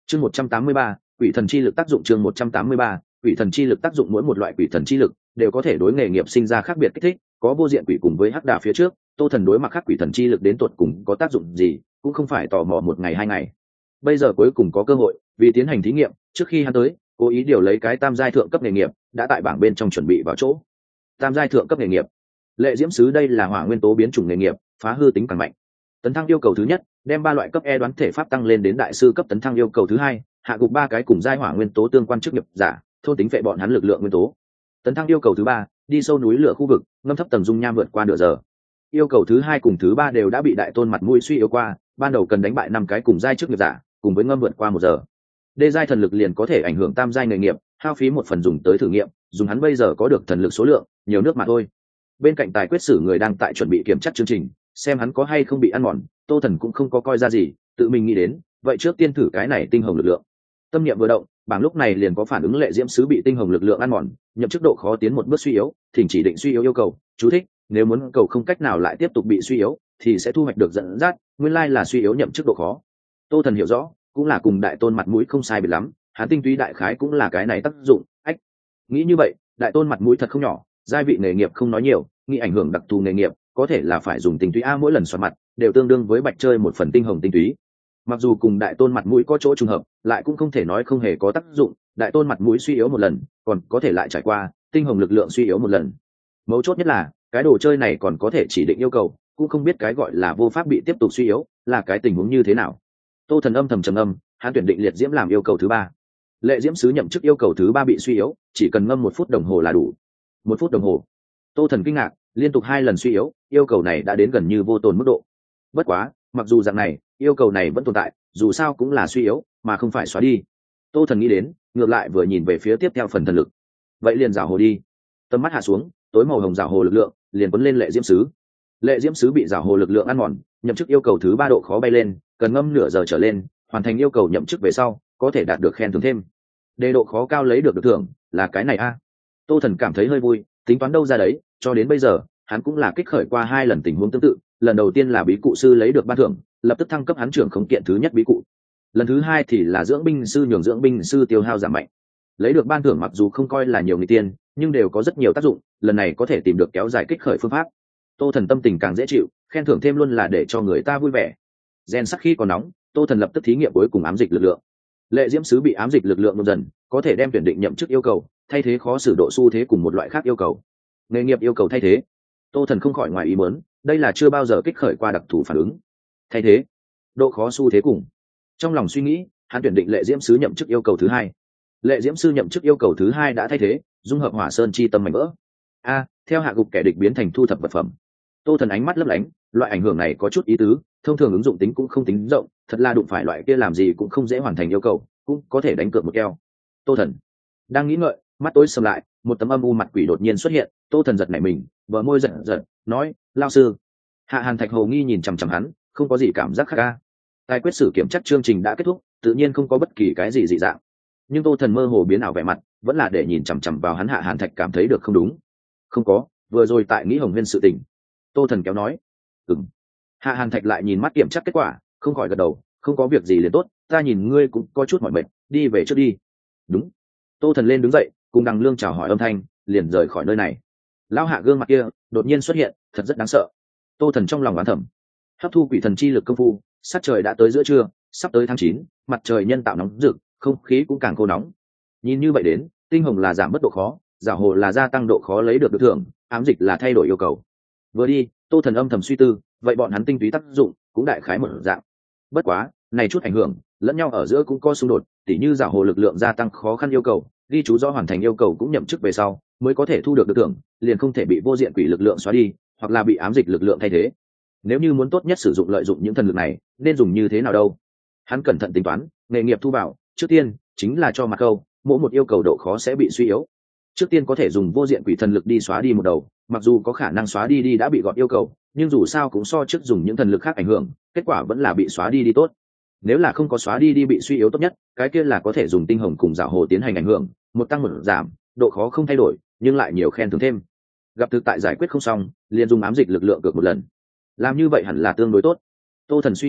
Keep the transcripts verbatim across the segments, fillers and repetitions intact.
chương một trăm tám mươi ba, quỷ thần chi lực tác dụng. chương một trăm tám mươi ba, quỷ thần chi lực tác dụng. Mỗi một loại quỷ thần chi lực đều có thể đối nghề nghiệp sinh ra khác biệt kích thích, có vô diện quỷ cùng với hắc đà phía trước, Tô Thần đối mặt khác quỷ thần chi lực đến tuột cùng có tác dụng gì cũng không phải tò mò một ngày hai ngày. Bây giờ cuối cùng có cơ hội, vì tiến hành thí nghiệm, trước khi hắn tới cố ý điều lấy cái tam giai thượng cấp nghề nghiệp đã tại bảng bên trong chuẩn bị vào chỗ. Tam giai thượng cấp nghề nghiệp lệ diễm sứ, đây là hỏa nguyên tố biến chủng nghề nghiệp, phá hư tính càng mạnh. Tấn thăng yêu cầu thứ nhất, đem ba loại cấp e đoán thể pháp tăng lên đến đại sư cấp. Tấn thăng yêu cầu thứ hai, hạ gục ba cái cùng giai hỏa nguyên tố tương quan chức nghiệp giả, thôn tính vệ bọn hắn lực lượng nguyên tố. Tấn thăng yêu cầu thứ ba, đi sâu núi lửa khu vực, ngâm thấp tầng dung nham vượt qua nửa giờ. Yêu cầu thứ hai cùng thứ ba đều đã bị đại tôn mặt mũi suy yếu qua, ban đầu cần đánh bại năm cái cùng giai chức nghiệp giả, cùng với ngâm vượt qua một giờ. Đê giai thần lực liền có thể ảnh hưởng tam giai nghề nghiệp, hao phí một phần dùng tới thử nghiệm, dùng hắn bây giờ có được thần lực số lượng nhiều nước mà thôi. Bên cạnh tài quyết sử người đang tại chuẩn bị kiểm tra chương trình, xem hắn có hay không bị ăn mòn. Tô Thần cũng không có coi ra gì, tự mình nghĩ đến, vậy trước tiên thử cái này tinh hồng lực lượng. Tâm niệm vừa động, bảng lúc này liền có phản ứng. Lệ diễm sứ bị tinh hồng lực lượng ăn mòn, nhậm chức độ khó tiến một bước suy yếu, thỉnh chỉ định suy yếu yêu cầu. Chú thích: nếu muốn cầu không cách nào lại tiếp tục bị suy yếu thì sẽ thu hoạch được dẫn dắt, nguyên lai là suy yếu nhậm chức độ khó. Tô Thần hiểu rõ, cũng là cùng đại tôn mặt mũi không sai biệt lắm, hắn tinh túy đại khái cũng là cái này tác dụng. Ách, nghĩ như vậy, đại tôn mặt mũi thật không nhỏ, giai vị nghề nghiệp không nói nhiều, nghĩ ảnh hưởng đặc thù nghề nghiệp có thể là phải dùng tinh túy a, mỗi lần xoắn mặt đều tương đương với bạch chơi một phần tinh hồng tinh túy. Mặc dù cùng đại tôn mặt mũi có chỗ trùng hợp, lại cũng không thể nói không hề có tác dụng. Đại tôn mặt mũi suy yếu một lần, còn có thể lại trải qua tinh hồng lực lượng suy yếu một lần. Mấu chốt nhất là cái đồ chơi này còn có thể chỉ định yêu cầu, cũng không biết cái gọi là vô pháp bị tiếp tục suy yếu là cái tình huống như thế nào. Tô Thần âm thầm trầm âm, hắn tuyển định liệt diễm làm yêu cầu thứ ba. Lệ diễm sứ nhậm chức yêu cầu thứ ba bị suy yếu, chỉ cần ngâm một phút đồng hồ là đủ. Một phút đồng hồ? Tô Thần kinh ngạc, liên tục hai lần suy yếu, yêu cầu này đã đến gần như vô tồn mức độ. Bất quá, mặc dù dạng này, yêu cầu này vẫn tồn tại, dù sao cũng là suy yếu, mà không phải xóa đi. Tô Thần nghĩ đến, ngược lại vừa nhìn về phía tiếp theo phần thần lực. Vậy liền giảo hồ đi. Tầm mắt hạ xuống, tối màu hồng giảo hồ lực lượng liền quấn lên lệ diễm sứ. Lệ diễm sứ bị giảo hồ lực lượng ăn mòn, nhậm chức yêu cầu thứ ba độ khó bay lên, cần ngâm nửa giờ trở lên, hoàn thành yêu cầu nhậm chức về sau có thể đạt được khen thưởng thêm. Đề độ khó cao lấy được được thưởng là cái này a. À. Tô Thần cảm thấy hơi vui, tính toán đâu ra đấy, cho đến bây giờ hắn cũng là kích khởi qua hai lần tình huống tương tự. Lần đầu tiên là bí cụ sư lấy được ban thưởng, lập tức thăng cấp hắn trưởng khống kiện thứ nhất bí cụ. Lần thứ hai thì là dưỡng binh sư nhường dưỡng binh sư tiêu hao giảm mạnh. Lấy được ban thưởng mặc dù không coi là nhiều người tiên, nhưng đều có rất nhiều tác dụng, lần này có thể tìm được kéo dài kích khởi phương pháp. Tô Thần tâm tình càng dễ chịu, khen thưởng thêm luôn là để cho người ta vui vẻ. Gen sắc khi còn nóng, Tô Thần lập tức thí nghiệm cuối cùng ám dịch lực lượng. Lệ diễm sứ bị ám dịch lực lượng nôn dần, có thể đem tuyển định nhậm chức yêu cầu thay thế khó xử độ xu thế cùng một loại khác yêu cầu. Nghề nghiệp yêu cầu thay thế. Tô Thần không khỏi ngoài ý muốn, đây là chưa bao giờ kích khởi qua đặc thù phản ứng. Thay thế, độ khó xu thế cùng. Trong lòng suy nghĩ, hắn tuyển định lệ diễm sứ nhậm chức yêu cầu thứ hai. Lệ diễm sư nhậm chức yêu cầu thứ hai đã thay thế, dung hợp hỏa sơn chi tâm mảnh vỡ. A, theo hạ gục kẻ địch biến thành thu thập vật phẩm. Tô Thần ánh mắt lấp lánh, loại ảnh hưởng này có chút ý tứ, thông thường ứng dụng tính cũng không tính rộng, thật là đụng phải loại kia làm gì cũng không dễ hoàn thành yêu cầu, cũng có thể đánh cược một keo. Tô Thần đang nghĩ ngợi, mắt tối sầm lại, một tấm âm u mặt quỷ đột nhiên xuất hiện. Tô Thần giật nảy mình, bờ môi giật giật, nói: "Lão sư." Hạ Hàn Thạch hồ nghi nhìn chằm chằm hắn, không có gì cảm giác khác a. Tài quyết sử kiểm tra chương trình đã kết thúc, tự nhiên không có bất kỳ cái gì dị dạng. Nhưng Tô Thần mơ hồ biến ảo vẻ mặt, vẫn là để nhìn chằm chằm vào hắn. Hạ Hàn Thạch cảm thấy được không đúng. "Không có, vừa rồi tại nghĩ Hồng Huyên sự tình." Tô Thần kéo nói. "Ừm." Hạ Hàn Thạch lại nhìn mắt kiểm tra kết quả, không khỏi gật đầu, "Không có việc gì liền tốt, ta nhìn ngươi cũng có chút mỏi mệt, đi về trước đi." "Đúng." Tô Thần lên đứng dậy, cùng Đằng Lương chào hỏi âm thanh, liền rời khỏi nơi này. Lão Hạ gương mặt kia đột nhiên xuất hiện, thật rất đáng sợ. Tô Thần trong lòng oán thầm, hấp thu quỷ thần chi lực công phu, sát trời đã tới giữa trưa, sắp tới tháng chín, mặt trời nhân tạo nóng rực, không khí cũng càng khô nóng. Nhìn như vậy đến, tinh hồng là giảm bất độ khó, giảo hồ là gia tăng độ khó lấy được được thưởng, ám dịch là thay đổi yêu cầu. Vừa đi, Tô Thần âm thầm suy tư, vậy bọn hắn tinh túy tác dụng cũng đại khái một dạng. Bất quá, này chút ảnh hưởng lẫn nhau ở giữa cũng có xung đột, tỉ như giảo hồ lực lượng gia tăng khó khăn yêu cầu, ghi chú rõ hoàn thành yêu cầu cũng nhậm chức về sau mới có thể thu được được thưởng, liền không thể bị vô diện quỷ lực lượng xóa đi, hoặc là bị ám dịch lực lượng thay thế. Nếu như muốn tốt nhất sử dụng lợi dụng những thần lực này, nên dùng như thế nào đâu? Hắn cẩn thận tính toán, nghề nghiệp thu vào, trước tiên chính là cho mặt câu, mỗi một yêu cầu độ khó sẽ bị suy yếu. Trước tiên có thể dùng vô diện quỷ thần lực đi xóa đi một đầu, mặc dù có khả năng xóa đi đi đã bị gọt yêu cầu, nhưng dù sao cũng so trước dùng những thần lực khác ảnh hưởng, kết quả vẫn là bị xóa đi đi tốt. Nếu là không có xóa đi đi bị suy yếu tốt nhất, cái kia là có thể dùng tinh hồng cùng giảo hồ tiến hành ảnh hưởng, một tăng một giảm, độ khó không thay đổi, nhưng lại nhiều khen thưởng thêm. Gặp thực tại giải quyết không xong, liền dùng ám dịch lực lượng cược một lần. Làm như vậy hẳn là tương đối tốt. Tô Thần suy nghĩ,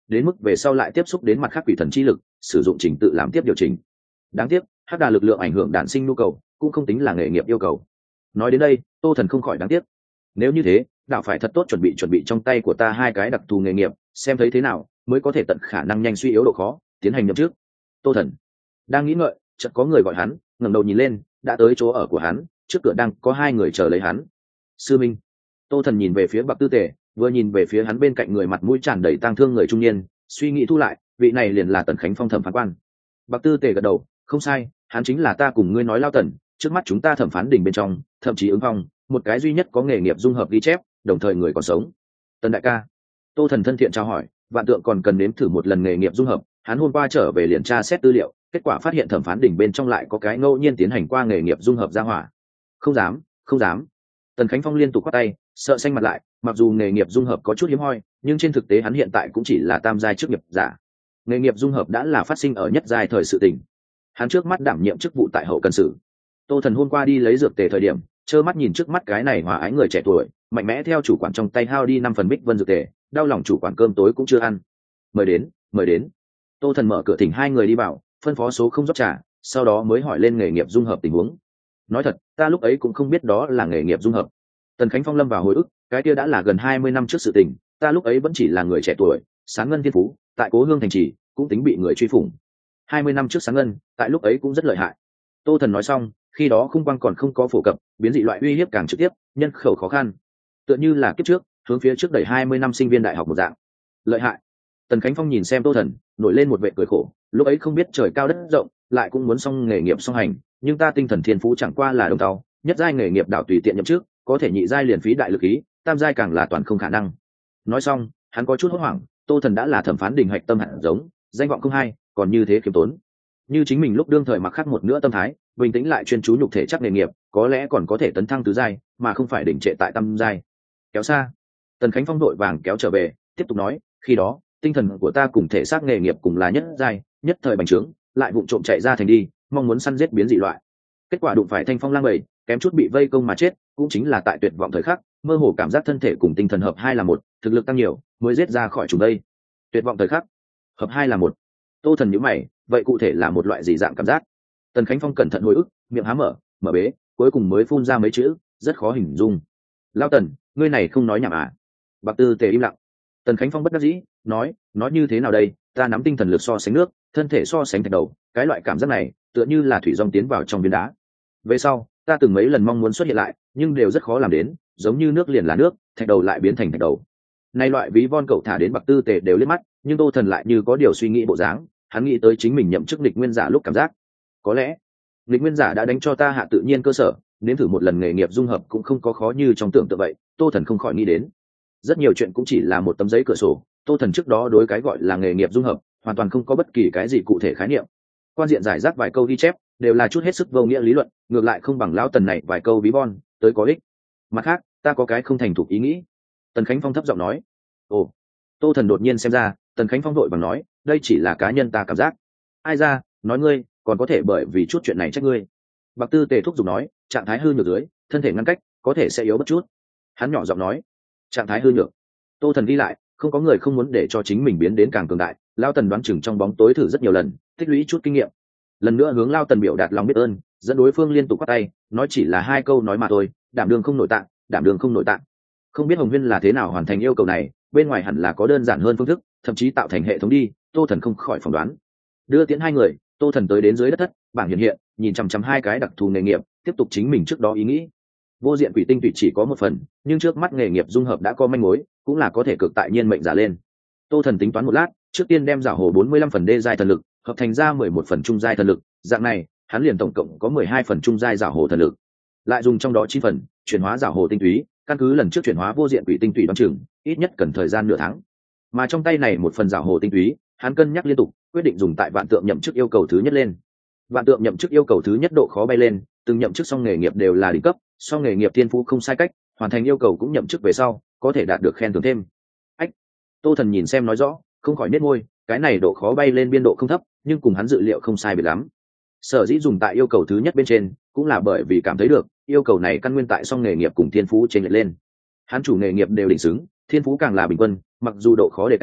đến mức về sau lại tiếp xúc đến mặt khác quỷ thần chi lực sử dụng trình tự làm tiếp điều chỉnh. Đáng tiếc hắc đà lực lượng ảnh hưởng đản sinh nhu cầu cũng không tính là nghề nghiệp yêu cầu. Nói đến đây tô thần không khỏi đáng tiếc. Nếu như thế đạo phải thật tốt chuẩn bị chuẩn bị trong tay của ta hai cái đặc thù nghề nghiệp, xem thấy thế nào mới có thể tận khả năng nhanh suy yếu độ khó tiến hành nhậm trước. Tô thần đang nghĩ ngợi, chợt có người gọi hắn, ngẩng đầu nhìn lên, đã tới chỗ ở của hắn, trước cửa đang có hai người chờ lấy hắn. Sư minh. Tô thần nhìn về phía Bạc Tư Tề, vừa nhìn về phía hắn bên cạnh người mặt mũi tràn đầy tang thương người trung niên, suy nghĩ thu lại, vị này liền là Tần Khánh Phong thẩm phán quan. Bạc Tư Tề gật đầu, không sai, hắn chính là ta cùng ngươi nói Lao Tần, trước mắt chúng ta thẩm phán đỉnh bên trong, thậm chí ứng phong, một cái duy nhất có nghề nghiệp dung hợp ghi chép, đồng thời người còn sống. Tần đại ca. Tô thần thân thiện chào hỏi, vạn tượng còn cần nếm thử một lần nghề nghiệp dung hợp, hắn hôm qua trở về liền tra xét tư liệu, kết quả phát hiện thẩm phán đỉnh bên trong lại có cái ngẫu nhiên tiến hành qua nghề nghiệp dung hợp ra hỏa. Không dám, không dám. Tần Khánh Phong liên tục quát tay, sợ xanh mặt lại, mặc dù nghề nghiệp dung hợp có chút hiếm hoi, nhưng trên thực tế hắn hiện tại cũng chỉ là tam giai chức nghiệp giả. Nghề nghiệp dung hợp đã là phát sinh ở nhất giai thời sự tình. Hắn trước mắt đảm nhiệm chức vụ tại hậu cần sự. Tô thần hôm qua đi lấy dược tề thời điểm, trơ mắt nhìn trước mắt cái này hòa ái người trẻ tuổi, mạnh mẽ theo chủ quản trong tay hao đi năm phần bích vân dược tề, đau lòng chủ quản cơm tối cũng chưa ăn. Mời đến, mời đến. Tô thần mở cửa thỉnh hai người đi vào, phân phó số không rót trà, sau đó mới hỏi lên nghề nghiệp dung hợp tình huống. Nói thật, ta lúc ấy cũng không biết đó là nghề nghiệp dung hợp. Tần Khánh Phong lâm vào hồi ức, cái kia đã là gần hai mươi năm trước sự tình, ta lúc ấy vẫn chỉ là người trẻ tuổi, sáng ngân thiên phú, tại cố hương thành trì cũng tính bị người truy phủng. hai mươi năm trước sáng ngân, tại lúc ấy cũng rất lợi hại. Tô thần nói xong, khi đó khung quang còn không có phổ cập, biến dị loại uy hiếp càng trực tiếp, nhân khẩu khó khăn. Tựa như là kiếp trước, hướng phía trước đẩy hai mươi năm sinh viên đại học một dạng. Lợi hại. Tần Khánh Phong nhìn xem Tô thần, nổi lên một vệ cười khổ, lúc ấy không biết trời cao đất rộng, lại cũng muốn xong nghề nghiệp song hành, nhưng ta tinh thần thiên phú chẳng qua là đồng tàu, nhất giai nghề nghiệp đạo tùy tiện nhậm trước, có thể nhị giai liền phí đại lực ý, tam giai càng là toàn không khả năng. Nói xong, hắn có chút hốt hoảng, Tô thần đã là thẩm phán đình hạch tâm hạt giống, danh vọng không hay, còn như thế khiêm tốn. Như chính mình lúc đương thời mặc khắc một nữa tâm thái, bình tĩnh lại chuyên chú nhục thể chắc nghề nghiệp, có lẽ còn có thể tấn thăng tứ giai, mà không phải đỉnh trệ tại tam giai. Kéo xa. Tần Khánh Phong đội vàng kéo trở về, tiếp tục nói, khi đó, tinh thần của ta cùng thể xác nghề nghiệp cùng là nhất giai, nhất thời bành trướng, lại vụng trộm chạy ra thành đi, mong muốn săn giết biến dị loại. Kết quả đụng phải Thanh Phong lang bầy, kém chút bị vây công mà chết, cũng chính là tại tuyệt vọng thời khắc, mơ hồ cảm giác thân thể cùng tinh thần hợp hai là một, thực lực tăng nhiều, mới giết ra khỏi chúng đây. Tuyệt vọng thời khắc, hợp hai là một. Tô thần nhíu mày, vậy cụ thể là một loại gì dạng cảm giác? Tần Khánh Phong cẩn thận hồi ức, miệng há mở, mở bế, cuối cùng mới phun ra mấy chữ, rất khó hình dung. Lao Tần, ngươi này không nói nhảm à? Bạc Tư Tề im lặng. Tần Khánh Phong bất đắc dĩ, nói, nói như thế nào đây? Ta nắm tinh thần lực so sánh nước, thân thể so sánh thạch đầu, cái loại cảm giác này, tựa như là thủy dòng tiến vào trong viên đá. Về sau, ta từng mấy lần mong muốn xuất hiện lại, nhưng đều rất khó làm đến, giống như nước liền là nước, thạch đầu lại biến thành thạch đầu. Nay loại ví von cậu thả đến Bạc Tư Tề đều liếc mắt, nhưng Tô thần lại như có điều suy nghĩ bộ dáng, hắn nghĩ tới chính mình nhậm chức địch nguyên giả lúc cảm giác. Có lẽ, địch nguyên giả đã đánh cho ta hạ tự nhiên cơ sở, nếm thử một lần nghề nghiệp dung hợp cũng không có khó như trong tưởng tượng vậy. Tô thần không khỏi nghĩ đến, rất nhiều chuyện cũng chỉ là một tấm giấy cửa sổ. Tô thần trước đó đối cái gọi là nghề nghiệp dung hợp hoàn toàn không có bất kỳ cái gì cụ thể khái niệm, quan diện giải rác vài câu ghi chép đều là chút hết sức vô nghĩa lý luận, ngược lại không bằng Lão Tần này vài câu ví von tới có ích. Mặt khác, ta có cái không thành thục ý nghĩ. Tần Khánh Phong thấp giọng nói. Ồ. Tô thần đột nhiên xem ra, Tần Khánh Phong vội vàng nói, đây chỉ là cá nhân ta cảm giác. Ai ra, nói ngươi, còn có thể bởi vì chút chuyện này trách ngươi. Bạc Tư Tề thúc giục nói, trạng thái hư nhược dưới, thân thể ngăn cách, có thể sẽ yếu bất chút. Hắn nhỏ giọng nói, trạng thái hư nhược. Tô thần đi lại, không có người không muốn để cho chính mình biến đến càng cường đại. Lão Tần đoán chừng trong bóng tối thử rất nhiều lần, tích lũy chút kinh nghiệm. Lần nữa hướng Lão Tần biểu đạt lòng biết ơn, dẫn đối phương liên tục quát tay, nói chỉ là hai câu nói mà thôi, đảm đường không nội tạng, đảm đường không nội tạng. Không biết Hồng Huyên là thế nào hoàn thành yêu cầu này, bên ngoài hẳn là có đơn giản hơn phương thức, thậm chí tạo thành hệ thống đi. Tô thần không khỏi phỏng đoán. Đưa tiễn hai người, Tô thần tới đến dưới đất thất, bảng hiện hiện, nhìn chằm chằm hai cái đặc thù nghề nghiệp, tiếp tục chính mình trước đó ý nghĩ. Vô diện quỷ tinh tụy chỉ có một phần, nhưng trước mắt nghề nghiệp dung hợp đã có manh mối, cũng là có thể cực tại nhiên mệnh giả lên. Tô thần tính toán một lát, trước tiên đem giả hồ bốn mươi lăm phần đê giai thần lực hợp thành ra mười một phần trung giai thần lực, dạng này hắn liền tổng cộng có mười hai phần trung giai giả hồ thần lực, lại dùng trong đó chín phần chuyển hóa giả hồ tinh túy. Căn cứ lần trước chuyển hóa vô diện quỷ tinh túy đoán chừng ít nhất cần thời gian nửa tháng, mà trong tay này một phần giả hồ tinh túy hắn cân nhắc liên tục, quyết định dùng tại vạn tượng nhậm chức yêu cầu thứ nhất lên. Vạn tượng nhậm chức yêu cầu thứ nhất độ khó bay lên, từng nhậm chức xong nghề nghiệp đều là đỉnh cấp, song nghề nghiệp thiên phú không sai cách, hoàn thành yêu cầu cũng nhậm chức về sau có thể đạt được khen thưởng thêm. Ách. Tô thần nhìn xem nói rõ, không khỏi nết môi, cái này độ khó bay lên biên độ không thấp, nhưng cùng hắn dự liệu không sai biệt lắm. Sở dĩ dùng tại yêu cầu thứ nhất bên trên, cũng là bởi vì cảm thấy được yêu cầu này căn nguyên tại song nghề nghiệp cùng thiên phú trên lệch lên. Hắn chủ nghề nghiệp đều đỉnh xứng, thiên phú càng là bình quân, mặc dù độ khó đề cao,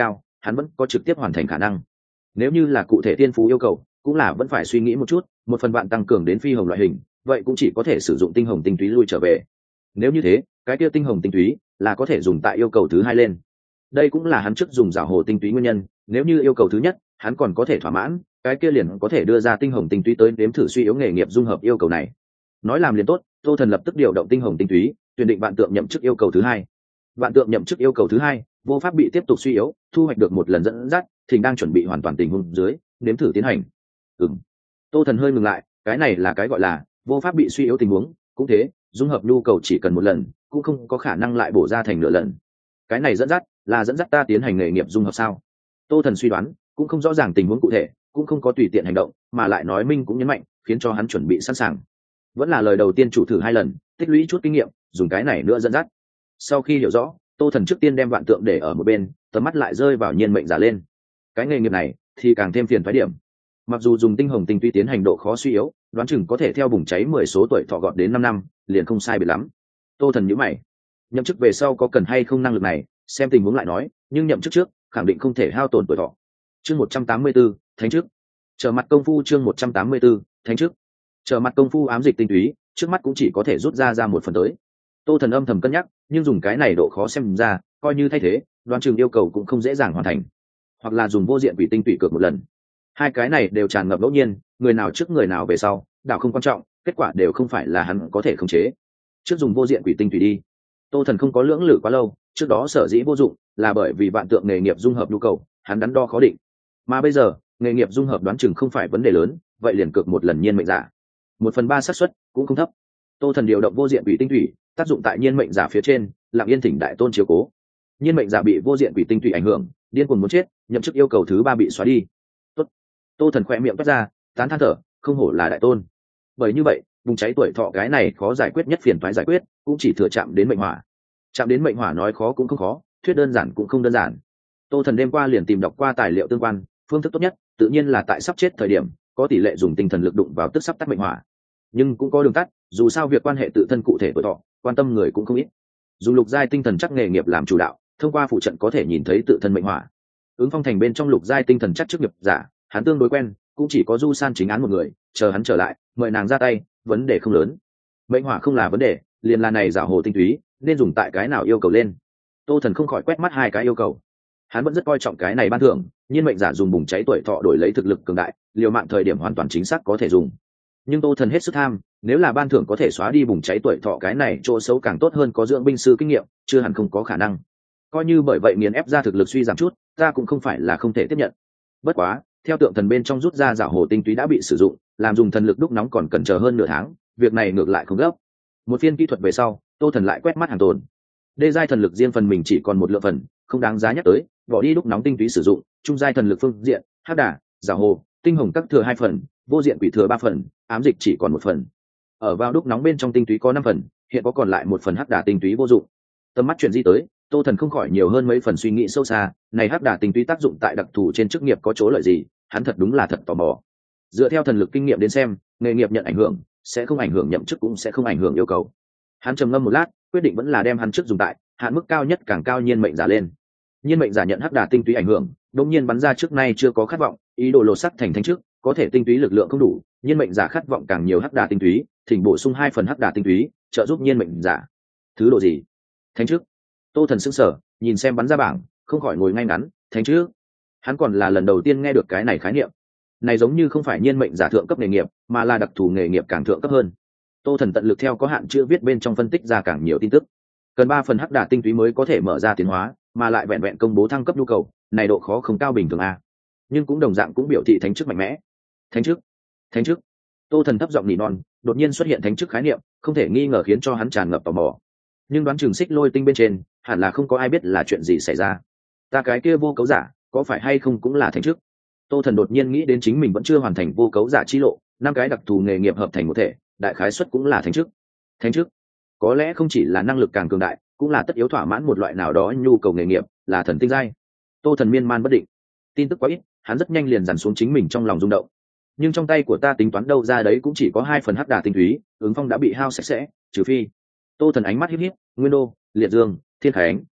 hắn vẫn có trực tiếp hoàn thành khả năng. Nếu như là cụ thể tiên phú yêu cầu, cũng là vẫn phải suy nghĩ một chút, một phần vạn tăng cường đến phi hồng loại hình, vậy cũng chỉ có thể sử dụng tinh hồng tinh túy lui trở về. Nếu như thế, cái kia tinh hồng tinh túy là có thể dùng tại yêu cầu thứ hai lên. Đây cũng là hắn trước dùng giảo hồ tinh túy nguyên nhân, nếu như yêu cầu thứ nhất hắn còn có thể thỏa mãn, cái kia liền có thể đưa ra tinh hồng tinh túy tới nếm thử suy yếu nghề nghiệp dung hợp yêu cầu này. Nói làm liền tốt, Tô Thần lập tức điều động tinh hồng tinh túy, tuyển định vạn tượng nhậm chức yêu cầu thứ hai. Vạn tượng nhậm chức yêu cầu thứ hai, vô pháp bị tiếp tục suy yếu, thu hoạch được một lần dẫn dắt, thỉnh đang chuẩn bị hoàn toàn tình huống dưới, nếm thử tiến hành. Ừm. Tô Thần hơi ngừng lại, cái này là cái gọi là vô pháp bị suy yếu tình huống, cũng thế, dung hợp nhu cầu chỉ cần một lần, cũng không có khả năng lại bổ ra thành nửa lần. Cái này dẫn dắt là dẫn dắt ta tiến hành nghề nghiệp dung hợp sao? Tô Thần suy đoán, cũng không rõ ràng tình huống cụ thể, cũng không có tùy tiện hành động, mà lại nói minh cũng nhấn mạnh, khiến cho hắn chuẩn bị sẵn sàng. Vẫn là lời đầu tiên chủ thử hai lần, tích lũy chút kinh nghiệm, dùng cái này nữa dẫn dắt. Sau khi hiểu rõ, Tô Thần trước tiên đem vạn tượng để ở một bên, tầm mắt lại rơi vào nhiên mệnh giả lên. Cái nghề nghiệp này thì càng thêm phiền toái điểm. Mặc dù dùng tinh hồng tinh túy tiến hành độ khó suy yếu, đoán chừng có thể theo bùng cháy mười số tuổi thọ gọt đến năm năm, liền không sai biệt lắm. Tô Thần nhíu mày, nhậm chức về sau có cần hay không năng lực này, xem tình huống lại nói, nhưng nhậm chức trước, khẳng định không thể hao tổn tuổi thọ. Chương một trăm tám mươi 184, thánh chức. Trở mặt công phu chương một trăm tám mươi 184, thánh chức. Trở mặt công phu ám dịch tinh túy, trước mắt cũng chỉ có thể rút ra ra một phần tới. Tô Thần âm thầm cân nhắc, nhưng dùng cái này độ khó xem ra, coi như thay thế, đoán chừng yêu cầu cũng không dễ dàng hoàn thành. Hoặc là dùng vô diện quỷ tinh tụy cược một lần. Hai cái này đều tràn ngập ngẫu nhiên, người nào trước người nào về sau, đạo không quan trọng, kết quả đều không phải là hắn có thể khống chế. Trước dùng vô diện quỷ tinh tùy đi. Tô Thần không có lưỡng lự quá lâu, trước đó sở dĩ vô dụng là bởi vì vạn tượng nghề nghiệp dung hợp nhu cầu, hắn đắn đo khó định. Mà bây giờ, nghề nghiệp dung hợp đoán chừng không phải vấn đề lớn, vậy liền cược một lần nhiên mệnh giả. Một phần ba xác suất cũng không thấp. Tô Thần điều động vô diện quỷ tinh thủy, tác dụng tại nhiên mệnh giả phía trên, Lặng Yên Thỉnh đại tôn chiếu cố. Nhiên mệnh giả bị vô diện quỷ tinh thủy ảnh hưởng, điên cuồng muốn chết, nhậm chức yêu cầu thứ ba bị xóa đi. Tốt. Tô Thần khẽ miệng toát ra, tán than thở, không hổ là đại tôn. Bởi như vậy, vùng cháy tuổi thọ cái này khó giải quyết nhất phiền toái giải quyết, cũng chỉ thừa chạm đến mệnh hỏa. Chạm đến mệnh hỏa nói khó cũng không khó, thuyết đơn giản cũng không đơn giản. Tô Thần đêm qua liền tìm đọc qua tài liệu tương quan, phương thức tốt nhất, tự nhiên là tại sắp chết thời điểm, có tỷ lệ dùng tinh thần lực đụng vào tức sắp tắt mệnh hỏa. Nhưng cũng có đường tắt, dù sao việc quan hệ tự thân cụ thể tuổi thọ, quan tâm người cũng không ít. Dùng lục giai tinh thần chắc nghề nghiệp làm chủ đạo, thông qua phụ trận có thể nhìn thấy tự thân mệnh hỏa. Ứng Phong Thành bên trong lục giai tinh thần chắc chức nghiệp giả, hắn tương đối quen, cũng chỉ có Du San chính án một người, chờ hắn trở lại, mời nàng ra tay, vấn đề không lớn. Mệnh hỏa không là vấn đề, liền là này giả hồ tinh túy, nên dùng tại cái nào yêu cầu lên. Tô Thần không khỏi quét mắt hai cái yêu cầu. Hắn vẫn rất coi trọng cái này ban thưởng, nhiên mệnh giả dùng bùng cháy tuổi thọ đổi lấy thực lực cường đại, liều mạng thời điểm hoàn toàn chính xác có thể dùng. Nhưng Tô Thần hết sức tham, nếu là ban thưởng có thể xóa đi bùng cháy tuổi thọ cái này chỗ xấu càng tốt hơn, có dưỡng binh sư kinh nghiệm, chưa hẳn không có khả năng. Coi như bởi vậy nghiền ép ra thực lực suy giảm chút, ta cũng không phải là không thể tiếp nhận. Bất quá, theo tượng thần bên trong rút ra giả hồ tinh túy đã bị sử dụng, làm dùng thần lực đúc nóng còn cần chờ hơn nửa tháng, việc này ngược lại không gấp. Một phiên kỹ thuật về sau, Tô Thần lại quét mắt hàng tồn. Đê giai thần lực riêng phần mình chỉ còn một lượng phần, không đáng giá nhắc tới, bỏ đi đúc nóng tinh túy sử dụng, trung giai thần lực phương diện, hắc đà, giả hồ, tinh hồng các thừa hai phần, vô diện quỷ thừa ba phần, ám dịch chỉ còn một phần. Ở vào đúc nóng bên trong tinh túy có năm phần, hiện có còn lại một phần hắc đà tinh túy vô dụng. Tầm mắt chuyển di tới, Tô Thần không khỏi nhiều hơn mấy phần suy nghĩ sâu xa, này hắc đà tinh túy tác dụng tại đặc thù trên chức nghiệp có chỗ lợi gì, hắn thật đúng là thật tò mò. Dựa theo thần lực kinh nghiệm đến xem, nghề nghiệp nhận ảnh hưởng, sẽ không ảnh hưởng nhậm chức cũng sẽ không ảnh hưởng yêu cầu. Hắn trầm ngâm một lát, quyết định vẫn là đem hắn trước dùng tại hạn mức cao nhất càng cao nhiên mệnh giả lên. Nhiên mệnh giả nhận hắc đà tinh túy ảnh hưởng, đột nhiên bắn ra trước nay chưa có khát vọng, ý đồ lột sắc thành thánh chức, có thể tinh túy lực lượng không đủ, nhiên mệnh giả khát vọng càng nhiều hắc đà tinh túy, thỉnh bổ sung hai phần hắc đà tinh túy, trợ giúp nhiên mệnh giả. Thứ độ gì? Thánh chức. Tô Thần sững sờ, nhìn xem bắn ra bảng, không khỏi ngồi ngay ngắn, thánh chức. Hắn còn là lần đầu tiên nghe được cái này khái niệm. Này giống như không phải nhiên mệnh giả thượng cấp nghề nghiệp, mà là đặc thù nghề nghiệp càng thượng cấp hơn. Tô Thần tận lực theo có hạn chữ viết bên trong phân tích ra càng nhiều tin tức. Cần ba phần hắc đà tinh túy mới có thể mở ra tiến hóa, mà lại vẹn vẹn công bố thăng cấp nhu cầu, này độ khó không cao bình thường a. Nhưng cũng đồng dạng cũng biểu thị thánh chức mạnh mẽ. Thánh chức, thánh chức. Tô Thần thấp giọng nỉ non, đột nhiên xuất hiện thánh chức khái niệm, không thể nghi ngờ khiến cho hắn tràn ngập tò mò. Nhưng đoán chừng Xích Lôi Tinh bên trên, hẳn là không có ai biết là chuyện gì xảy ra. Ta cái kia vô cấu giả, có phải hay không cũng là thánh chức? Tô Thần đột nhiên nghĩ đến chính mình vẫn chưa hoàn thành vô cấu giả chi lộ, năm cái đặc thù nghề nghiệp hợp thành một thể, đại khái suất cũng là thánh chức. Thánh chức, có lẽ không chỉ là năng lực càng cường đại, cũng là tất yếu thỏa mãn một loại nào đó nhu cầu nghề nghiệp, là thần tinh giai. Tô Thần miên man bất định, tin tức quá ít, hắn rất nhanh liền dằn xuống chính mình trong lòng rung động. Nhưng trong tay của ta tính toán đâu ra đấy cũng chỉ có hai phần hắc đà tinh túy, Ứng Phong đã bị hao sạch sẽ, trừ phi. Tô Thần ánh mắt híp híp, Nguyên Đô, Liệt Dương, Thiên Khánh.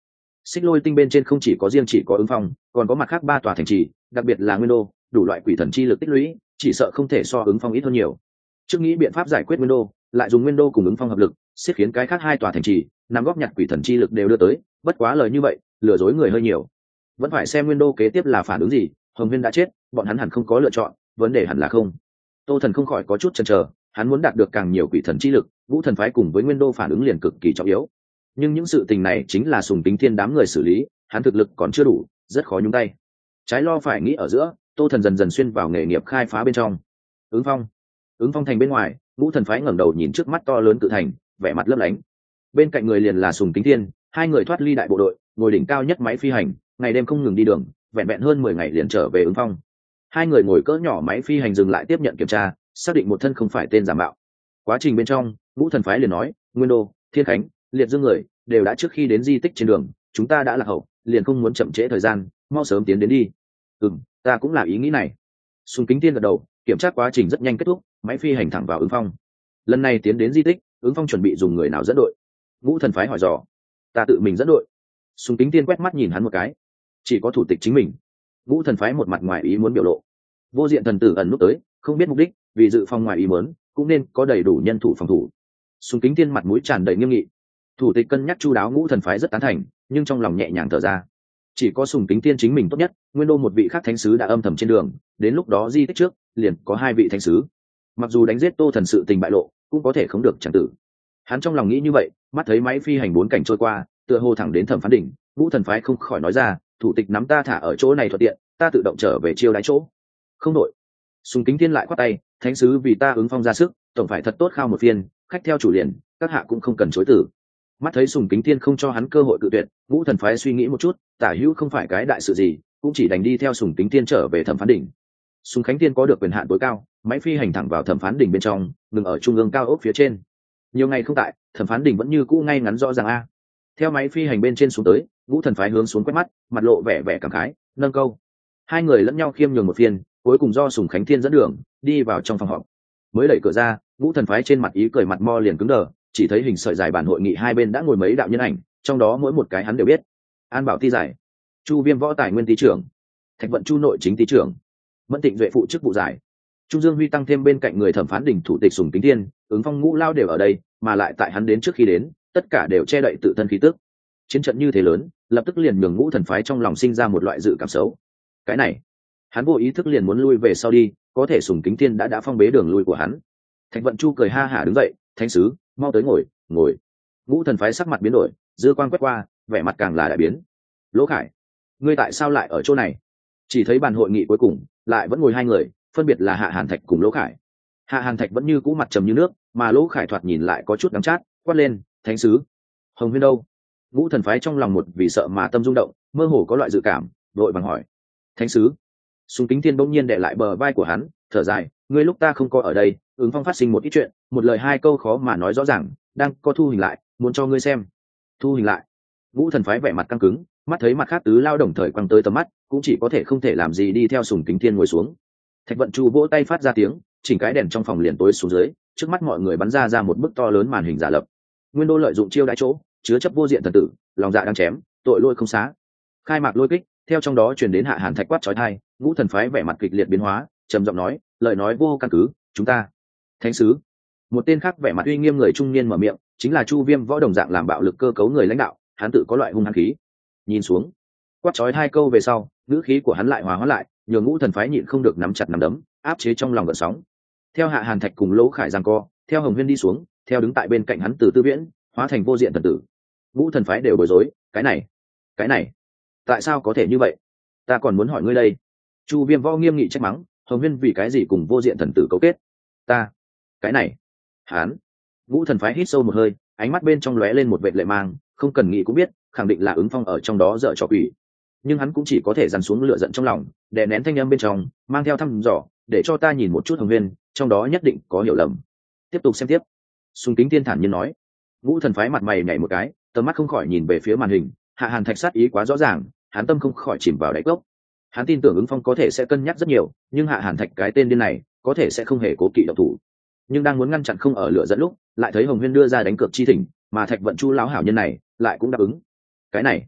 Xích Lôi Tinh bên trên không chỉ có riêng chỉ có ứng phong, còn có mặt khác ba tòa thành trì, đặc biệt là Nguyên Đô, đủ loại quỷ thần chi lực tích lũy, chỉ sợ không thể so ứng phong ít hơn nhiều. Trước nghĩ biện pháp giải quyết Nguyên Đô, lại dùng Nguyên Đô cùng ứng phong hợp lực, siết khiến cái khác hai tòa thành trì, nắm góp nhặt quỷ thần chi lực đều đưa tới, bất quá lời như vậy, lừa dối người hơi nhiều. Vẫn phải xem Nguyên Đô kế tiếp là phản ứng gì, Hồng Huyên đã chết, bọn hắn hẳn không có lựa chọn, vấn đề hẳn là không. Tô Thần không khỏi có chút chần chờ, hắn muốn đạt được càng nhiều quỷ thần chi lực, Vũ Thần phái cùng với Nguyên Đô phản ứng liền cực kỳ trọng yếu. Nhưng những sự tình này chính là Sùng Tính Thiên đám người xử lý, hắn thực lực còn chưa đủ, rất khó nhúng tay. Trái lo phải nghĩ ở giữa, Tô Thần dần dần xuyên vào nghề nghiệp khai phá bên trong. Ứng Phong, Ứng Phong thành bên ngoài, Vũ Thần phái ngẩng đầu nhìn trước mắt to lớn cự thành, vẻ mặt lấp lánh. Bên cạnh người liền là Sùng Tính Thiên, hai người thoát ly đại bộ đội, ngồi đỉnh cao nhất máy phi hành, ngày đêm không ngừng đi đường, vẹn vẹn hơn mười ngày liền trở về Ứng Phong. Hai người ngồi cỡ nhỏ máy phi hành dừng lại tiếp nhận kiểm tra, xác định một thân không phải tên giả mạo. Quá trình bên trong, Vũ Thần phái liền nói, Nguyên Đô, Thiên Khánh, Liệt Dương người đều đã trước khi đến di tích trên đường, chúng ta đã lạc hậu, liền không muốn chậm trễ thời gian, mau sớm tiến đến đi. Ừm, ta cũng là ý nghĩ này. Sùng Kính Tiên gật đầu, kiểm tra quá trình rất nhanh kết thúc, máy phi hành thẳng vào Ứng Phong. Lần này tiến đến di tích, Ứng Phong chuẩn bị dùng người nào dẫn đội? Vũ Thần phái hỏi dò. Ta tự mình dẫn đội. Sùng Kính Tiên quét mắt nhìn hắn một cái. Chỉ có thủ tịch chính mình. Vũ Thần phái một mặt ngoài ý muốn biểu lộ. Vô Diện thần tử ẩn núp tới, không biết mục đích, vì dự phòng ngoài ý muốn, cũng nên có đầy đủ nhân thủ phòng thủ. Sùng Kính Tiên mặt mũi tràn đầy nghiêm nghị. Thủ tịch cân nhắc chu đáo, Ngũ Thần phái rất tán thành, nhưng trong lòng nhẹ nhàng thở ra. Chỉ có Sùng Kính Tiên chính mình tốt nhất, Nguyên Đô một vị khác thánh sứ đã âm thầm trên đường, đến lúc đó di tích trước liền có hai vị thánh sứ. Mặc dù đánh giết Tô Thần sự tình bại lộ, cũng có thể không được chẳng tử. Hắn trong lòng nghĩ như vậy, mắt thấy máy phi hành bốn cảnh trôi qua, tựa hồ thẳng đến Thẩm Phán đỉnh, Vũ Thần phái không khỏi nói ra, thủ tịch nắm ta thả ở chỗ này thuận tiện, ta tự động trở về chiêu đái chỗ. Không đội. Sùng Kính Tiên lại quát tay, thánh sứ vì ta ứng phong ra sức, tổng phải thật tốt khao một phiên, khách theo chủ liền, các hạ cũng không cần chối từ. Mắt thấy Sùng Kính Tiên không cho hắn cơ hội cự tuyệt, Vũ Thần phái suy nghĩ một chút, tả hữu không phải cái đại sự gì, cũng chỉ đành đi theo Sùng Kính Tiên trở về Thẩm Phán đỉnh. Sùng Khánh Tiên có được quyền hạn tối cao, máy phi hành thẳng vào Thẩm Phán đỉnh bên trong, ngừng ở trung ương cao ốc phía trên. Nhiều ngày không tại, Thẩm Phán đỉnh vẫn như cũ ngay ngắn rõ ràng a. Theo máy phi hành bên trên xuống tới, Vũ Thần phái hướng xuống quét mắt, mặt lộ vẻ vẻ cảm khái, nâng câu. Hai người lẫn nhau khiêm nhường một phiên, cuối cùng do Sùng Khánh Thiên dẫn đường, đi vào trong phòng họp. Mới đẩy cửa ra, Vũ Thần phái trên mặt ý cười mặt mo liền cứng đờ, chỉ thấy hình sợi dài bản hội nghị hai bên đã ngồi mấy đạo nhân ảnh, trong đó mỗi một cái hắn đều biết. An Bảo Ti giải, Chu Viêm võ tài nguyên ty trưởng, Thạch Vận Chu nội chính ty trưởng, Mẫn Tịnh Duệ phụ chức vụ giải. Trung Dương Huy tăng thêm bên cạnh người Thẩm Phán đỉnh thủ tịch Sùng Kính Thiên, Ứng Phong Ngũ Lao đều ở đây, mà lại tại hắn đến trước khi đến, tất cả đều che đậy tự thân khí tức. Chiến trận như thế lớn, lập tức liền nhường Ngũ Thần phái trong lòng sinh ra một loại dự cảm xấu. Cái này, hắn vô ý thức liền muốn lui về sau đi, có thể Sùng Kính Thiên đã đã phong bế đường lui của hắn. Thạch Vận Chu cười ha hả đứng dậy, thánh sứ, mau tới ngồi, ngồi. Ngũ Thần phái sắc mặt biến đổi, dư quang quét qua, vẻ mặt càng là đại biến. Lỗ Khải, ngươi tại sao lại ở chỗ này? Chỉ thấy bàn hội nghị cuối cùng lại vẫn ngồi hai người, phân biệt là Hạ Hàn Thạch cùng Lỗ Khải. Hạ Hàn Thạch vẫn như cũ mặt trầm như nước, mà Lỗ Khải thoạt nhìn lại có chút đắng chát, quát lên, thánh sứ, Hồng Huyên đâu? Ngũ Thần phái trong lòng một vì sợ mà tâm rung động, mơ hồ có loại dự cảm, đội bằng hỏi, thánh sứ. Sùng Kính Thiên bỗng nhiên đè lại bờ vai của hắn, thở dài, ngươi lúc ta không có ở đây, Ứng Phong phát sinh một ít chuyện, một lời hai câu khó mà nói rõ ràng, đang có thu hình lại, muốn cho ngươi xem. Thu hình lại. Ngũ Thần phái vẻ mặt căng cứng, mắt thấy mặt khác tứ lao đồng thời quăng tới tầm mắt, cũng chỉ có thể không thể làm gì đi theo Sùng Kính Thiên ngồi xuống. Thạch Vận Chu vỗ tay phát ra tiếng, chỉnh cái đèn trong phòng liền tối xuống dưới, trước mắt mọi người bắn ra ra một bức to lớn màn hình giả lập. Nguyên Đô lợi dụng chiêu đãi chỗ, chứa chấp vô diện thần tử, lòng dạ đang chém, tội lỗi không xá. Khai mạc lôi kích, theo trong đó truyền đến Hạ Hàn Thạch quát chói tai, Ngũ Thần phái vẻ mặt kịch liệt biến hóa, trầm giọng nói, lời nói vô căn cứ, chúng ta. Thánh sứ. Một tên khác vẻ mặt uy nghiêm người trung niên mở miệng, chính là Chu Viêm võ đồng dạng làm bạo lực cơ cấu người lãnh đạo, hắn tự có loại hung hăng khí. Nhìn xuống, quát chói hai câu về sau, ngữ khí của hắn lại hòa hóa lại, nhường Ngũ Thần phái nhịn không được nắm chặt nắm đấm, áp chế trong lòng gợn sóng. Theo Hạ Hàn Thạch cùng Lỗ Khải giằng co, theo Hồng Huyên đi xuống, theo đứng tại bên cạnh hắn Từ Tư Viễn, hóa thành vô diện thần tử. Ngũ Thần phái đều bối rối, cái này, cái này, tại sao có thể như vậy? Ta còn muốn hỏi ngươi đây. Chu Viêm võ nghiêm nghị trách mắng, Hồng Huyên vì cái gì cùng vô diện thần tử cấu kết? Ta, cái này, hắn. Ngũ Thần phái hít sâu một hơi, ánh mắt bên trong lóe lên một vệt lệ mang, không cần nghĩ cũng biết, khẳng định là Ứng Phong ở trong đó dở trò quỷ. Nhưng hắn cũng chỉ có thể dằn xuống lửa giận trong lòng, đè nén thanh âm bên trong, mang theo thăm dò, để cho ta nhìn một chút Hồng Huyên, trong đó nhất định có hiểu lầm. Tiếp tục xem tiếp. Sùng Kính Tiên thản nhiên nói. Ngũ Thần phái mặt mày nhảy một cái, tầm mắt không khỏi nhìn về phía màn hình, Hạ Hàn Thạch sát ý quá rõ ràng, hắn tâm không khỏi chìm vào đáy cốc. Hắn tin tưởng Ứng Phong có thể sẽ cân nhắc rất nhiều, nhưng Hạ Hàn Thạch cái tên điên này, có thể sẽ không hề cố kỵ động thủ. Nhưng đang muốn ngăn chặn không ở lửa dẫn lúc, lại thấy Hồng Huyên đưa ra đánh cược chi thỉnh, mà Thạch Vận Chu lão hảo nhân này lại cũng đáp ứng. Cái này,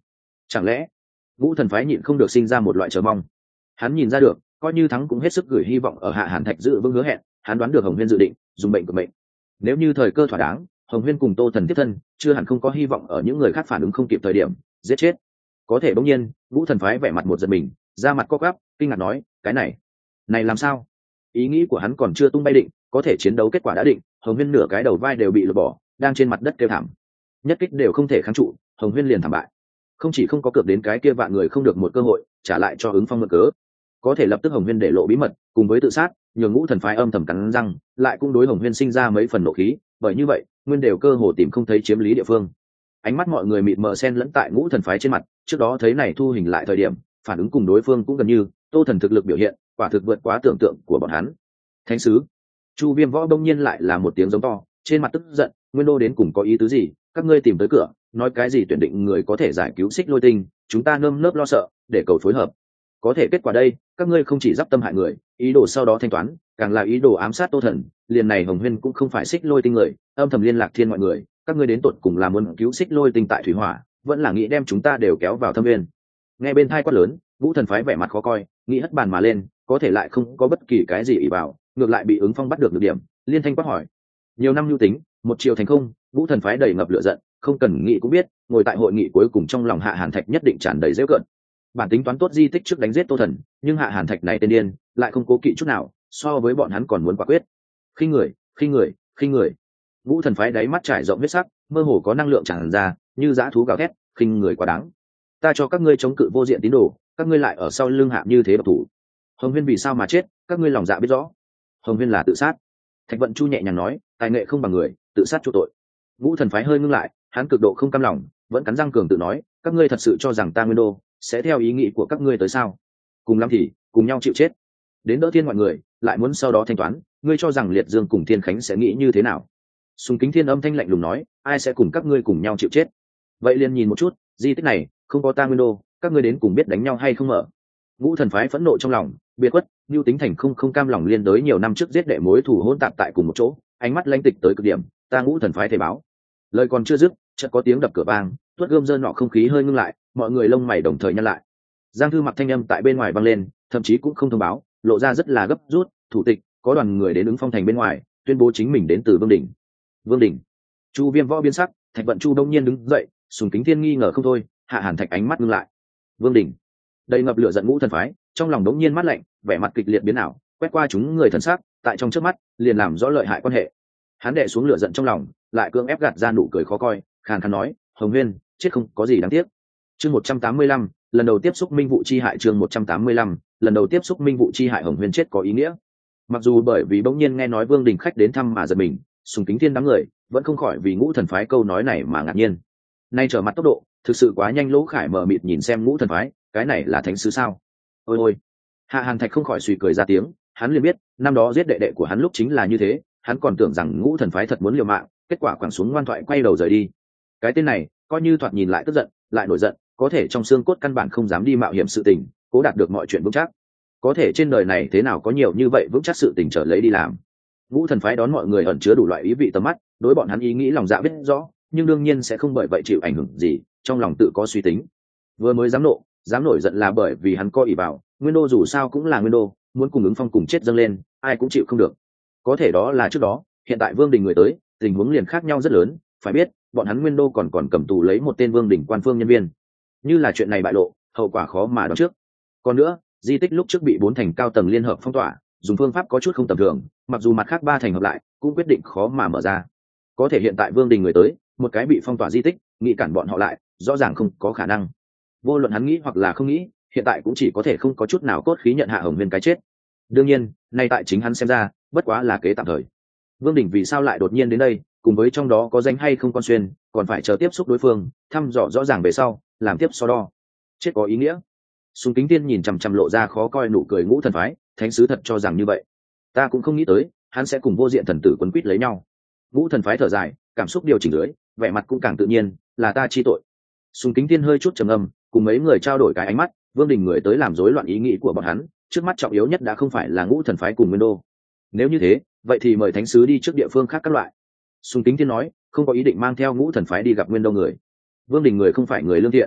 Chẳng lẽ Ngũ Thần phái nhịn không được sinh ra một loại chờ mong. Hắn nhìn ra được, coi như thắng cũng hết sức gửi hy vọng ở Hạ Hàn Thạch giữ vững hứa hẹn. Hắn đoán được Hồng Huyên dự định dùng bệnh của mệnh. Nếu như thời cơ thỏa đáng, Hồng Huyên cùng Tô Thần tiếp thân, chưa hẳn không có hy vọng ở những người khác phản ứng không kịp thời điểm giết chết. Có thể bỗng nhiên, Ngũ Thần phái vẻ mặt một giật mình, ra mặt co quắp, kinh ngạc nói, cái này, này làm sao? Ý nghĩ của hắn còn chưa tung bay định, có thể chiến đấu kết quả đã định. Hồng Huyên nửa cái đầu vai đều bị lột bỏ, đang trên mặt đất kêu thảm, nhất kích đều không thể kháng trụ, Hồng Huyên liền thảm bại. Không chỉ không có cược đến cái kia vạn người không được một cơ hội trả lại cho ứng phong mượn cớ, có thể lập tức Hồng Huyên để lộ bí mật cùng với tự sát, nhường Ngũ Thần phái âm thầm cắn răng, lại cũng đối Hồng Huyên sinh ra mấy phần nộ khí. Bởi như vậy, nguyên đều cơ hồ tìm không thấy chiếm lý địa phương. Ánh mắt mọi người mịt mờ xen lẫn tại Ngũ Thần phái trên mặt, trước đó thấy này thu hình lại thời điểm, phản ứng cùng đối phương cũng gần như, Tô Thần thực lực biểu hiện, quả thực vượt quá tưởng tượng của bọn hắn. Thánh sứ, Chu Viêm Võ đông nhiên lại là một tiếng giống to, trên mặt tức giận, Nguyên đô đến cùng có ý tứ gì? Các ngươi tìm tới cửa, nói cái gì tuyển định người có thể giải cứu Xích Lôi Tinh, chúng ta nơm nớp lo sợ, để cầu phối hợp. Có thể kết quả đây, các ngươi không chỉ giáp tâm hại người, ý đồ sau đó thanh toán, càng là ý đồ ám sát Tô Thần. Liền này Hồng Huyên cũng không phải Xích Lôi Tinh người, âm thầm liên lạc thiên mọi người, các ngươi đến tột cùng là muốn cứu Xích Lôi Tinh tại thủy hỏa, vẫn là nghĩ đem chúng ta đều kéo vào thâm nguyên. Nghe bên thai quát lớn, Vũ Thần phái vẻ mặt khó coi, nghĩ hất bàn mà lên, có thể lại không có bất kỳ cái gì ỷ vào, ngược lại bị ứng phong bắt được được điểm, liên thanh quát hỏi. Nhiều năm nhu tính, một chiều thành không, Vũ Thần phái đầy ngập lửa giận, không cần nghĩ cũng biết, ngồi tại hội nghị cuối cùng trong lòng Hạ Hàn Thạch nhất định tràn đầy giễu cợt. Bản tính toán tốt di tích trước đánh giết Tô Thần, nhưng Hạ Hàn Thạch này tên điên, lại không cố kỵ chút nào, so với bọn hắn còn muốn quả quyết. Khi người, khi người, khi người. Vũ Thần phái đáy mắt trải rộng huyết sắc, mơ hồ có năng lượng tràn ra, như dã thú gào thét, khinh người quá đáng. Ta cho các ngươi chống cự vô diện tín đồ, các ngươi lại ở sau lưng Hạ như thế độc thủ. Hồng Huyên vì sao mà chết, các ngươi lòng dạ biết rõ. Hồng Huyên là tự sát. Thạch Vận Chu nhẹ nhàng nói, tài nghệ không bằng người, tự sát chu tội. Vũ Thần phái hơi ngưng lại, hắn cực độ không cam lòng, vẫn cắn răng cường tự nói, các ngươi thật sự cho rằng ta Nguyên đô sẽ theo ý nghĩ của các ngươi tới sao? Cùng lắm thì cùng nhau chịu chết. Đến đỡ thiên mọi người, lại muốn sau đó thanh toán, ngươi cho rằng Liệt Dương cùng Thiên Khánh sẽ nghĩ như thế nào? Sùng Kính Thiên âm thanh lạnh lùng nói, ai sẽ cùng các ngươi cùng nhau chịu chết? Vậy liền nhìn một chút, di tích này không có ta Nguyên đô, các ngươi đến cùng biết đánh nhau hay không mở? Vũ Thần phái phẫn nộ trong lòng, biệt quất, Nưu Tính Thành không không cam lòng liên đới nhiều năm trước giết đệ mối thù hỗn tạp tại cùng một chỗ, ánh mắt lãnh tịch tới cực điểm, ta Ngũ Thần phái thể báo. Lời còn chưa dứt, chợt có tiếng đập cửa vang, tuốt gươm rơn nọ không khí hơi ngưng lại, mọi người lông mày đồng thời nhăn lại. Giang Thư mặc thanh âm tại bên ngoài vang lên, thậm chí cũng không thông báo, lộ ra rất là gấp rút, thủ tịch, có đoàn người đến ứng phong thành bên ngoài, tuyên bố chính mình đến từ Vương đỉnh. Vương đỉnh. Chu Viêm Võ biến sắc, Thạch Vận Chu đông nhiên đứng dậy, Sùng Kính Thiên nghi ngờ không thôi, Hạ Hàn Thạch ánh mắt ngưng lại. Vương đỉnh. Đầy ngập lửa giận Ngũ Thần phái, trong lòng đống nhiên mát lạnh, vẻ mặt kịch liệt biến ảo, quét qua chúng người thần sắc, tại trong chớp mắt, liền làm rõ lợi hại quan hệ. Hắn đè xuống lửa giận trong lòng, lại cưỡng ép gạt ra nụ cười khó coi, khàn khàn nói, Hồng Huyên, chết không có gì đáng tiếc. Chương một trăm tám mươi lăm, lần đầu tiếp xúc minh vụ chi hại. Chương một trăm tám mươi lăm, lần đầu tiếp xúc minh vụ chi hại. Hồng Huyên chết có ý nghĩa. Mặc dù bởi vì bỗng nhiên nghe nói Vương đình khách đến thăm mà giật mình, Sùng Kính Thiên đám người vẫn không khỏi vì Ngũ Thần phái câu nói này mà ngạc nhiên. Nay trở mặt tốc độ, thực sự quá nhanh. Lỗ Khải mở mịt nhìn xem Ngũ Thần phái, cái này là thánh sứ sao? Ôi ôi. Hạ Hàn Thạch không khỏi suy cười ra tiếng, hắn liền biết, năm đó giết đệ đệ của hắn lúc chính là như thế, hắn còn tưởng rằng Ngũ Thần phái thật muốn liều mạng, kết quả quẳng xuống ngoan thoại quay đầu rời đi. Cái tên này, coi như thoạt nhìn lại tức giận, lại nổi giận, có thể trong xương cốt căn bản không dám đi mạo hiểm sự tình, cố đạt được mọi chuyện vững chắc. Có thể trên đời này thế nào có nhiều như vậy vững chắc sự tình trở lấy đi làm. Ngũ Thần phái đón mọi người ẩn chứa đủ loại ý vị tầm mắt, đối bọn hắn ý nghĩ lòng dạ biết rõ, nhưng đương nhiên sẽ không bởi vậy chịu ảnh hưởng gì, trong lòng tự có suy tính. Vừa mới dám nộ, dám nổi giận là bởi vì hắn coi ỷ vào, Nguyên đô dù sao cũng là Nguyên đô, muốn cùng ứng phong cùng chết dâng lên, ai cũng chịu không được. Có thể đó là trước đó, hiện tại Vương đình người tới, tình huống liền khác nhau rất lớn. Phải biết, bọn hắn Nguyên đô còn còn cầm tù lấy một tên Vương đình quan phương nhân viên. Như là chuyện này bại lộ, hậu quả khó mà đoán trước. Còn nữa, di tích lúc trước bị bốn thành cao tầng liên hợp phong tỏa, dùng phương pháp có chút không tầm thường, mặc dù mặt khác ba thành hợp lại, cũng quyết định khó mà mở ra. Có thể hiện tại Vương đình người tới, một cái bị phong tỏa di tích, nghĩ cản bọn họ lại, rõ ràng không có khả năng. Vô luận hắn nghĩ hoặc là không nghĩ, hiện tại cũng chỉ có thể không có chút nào cốt khí nhận Hạ Hồng Huyên cái chết. Đương nhiên, nay tại chính hắn xem ra, bất quá là kế tạm thời. Vương đình vì sao lại đột nhiên đến đây, cùng với trong đó có danh hay không con xuyên, còn phải chờ tiếp xúc đối phương, thăm dò rõ ràng về sau, làm tiếp so đo. Chết có ý nghĩa. Sùng Kính Tiên nhìn chằm chằm lộ ra khó coi nụ cười Ngũ Thần phái, thánh sứ thật cho rằng như vậy. Ta cũng không nghĩ tới, hắn sẽ cùng vô diện thần tử quấn quýt lấy nhau. Ngũ Thần phái thở dài, cảm xúc điều chỉnh dưới, vẻ mặt cũng càng tự nhiên, là ta chi tội. Sùng Kính Tiên hơi chút trầm ngâm, cùng mấy người trao đổi cái ánh mắt, Vương đình người tới làm rối loạn ý nghĩ của bọn hắn, trước mắt trọng yếu nhất đã không phải là Ngũ Thần phái cùng Nguyên đô. Nếu như thế, vậy thì mời thánh sứ đi trước địa phương khác các loại. Sùng Kính Tiên nói, không có ý định mang theo Ngũ Thần phái đi gặp Nguyên đô người. Vương đình người không phải người lương thiện.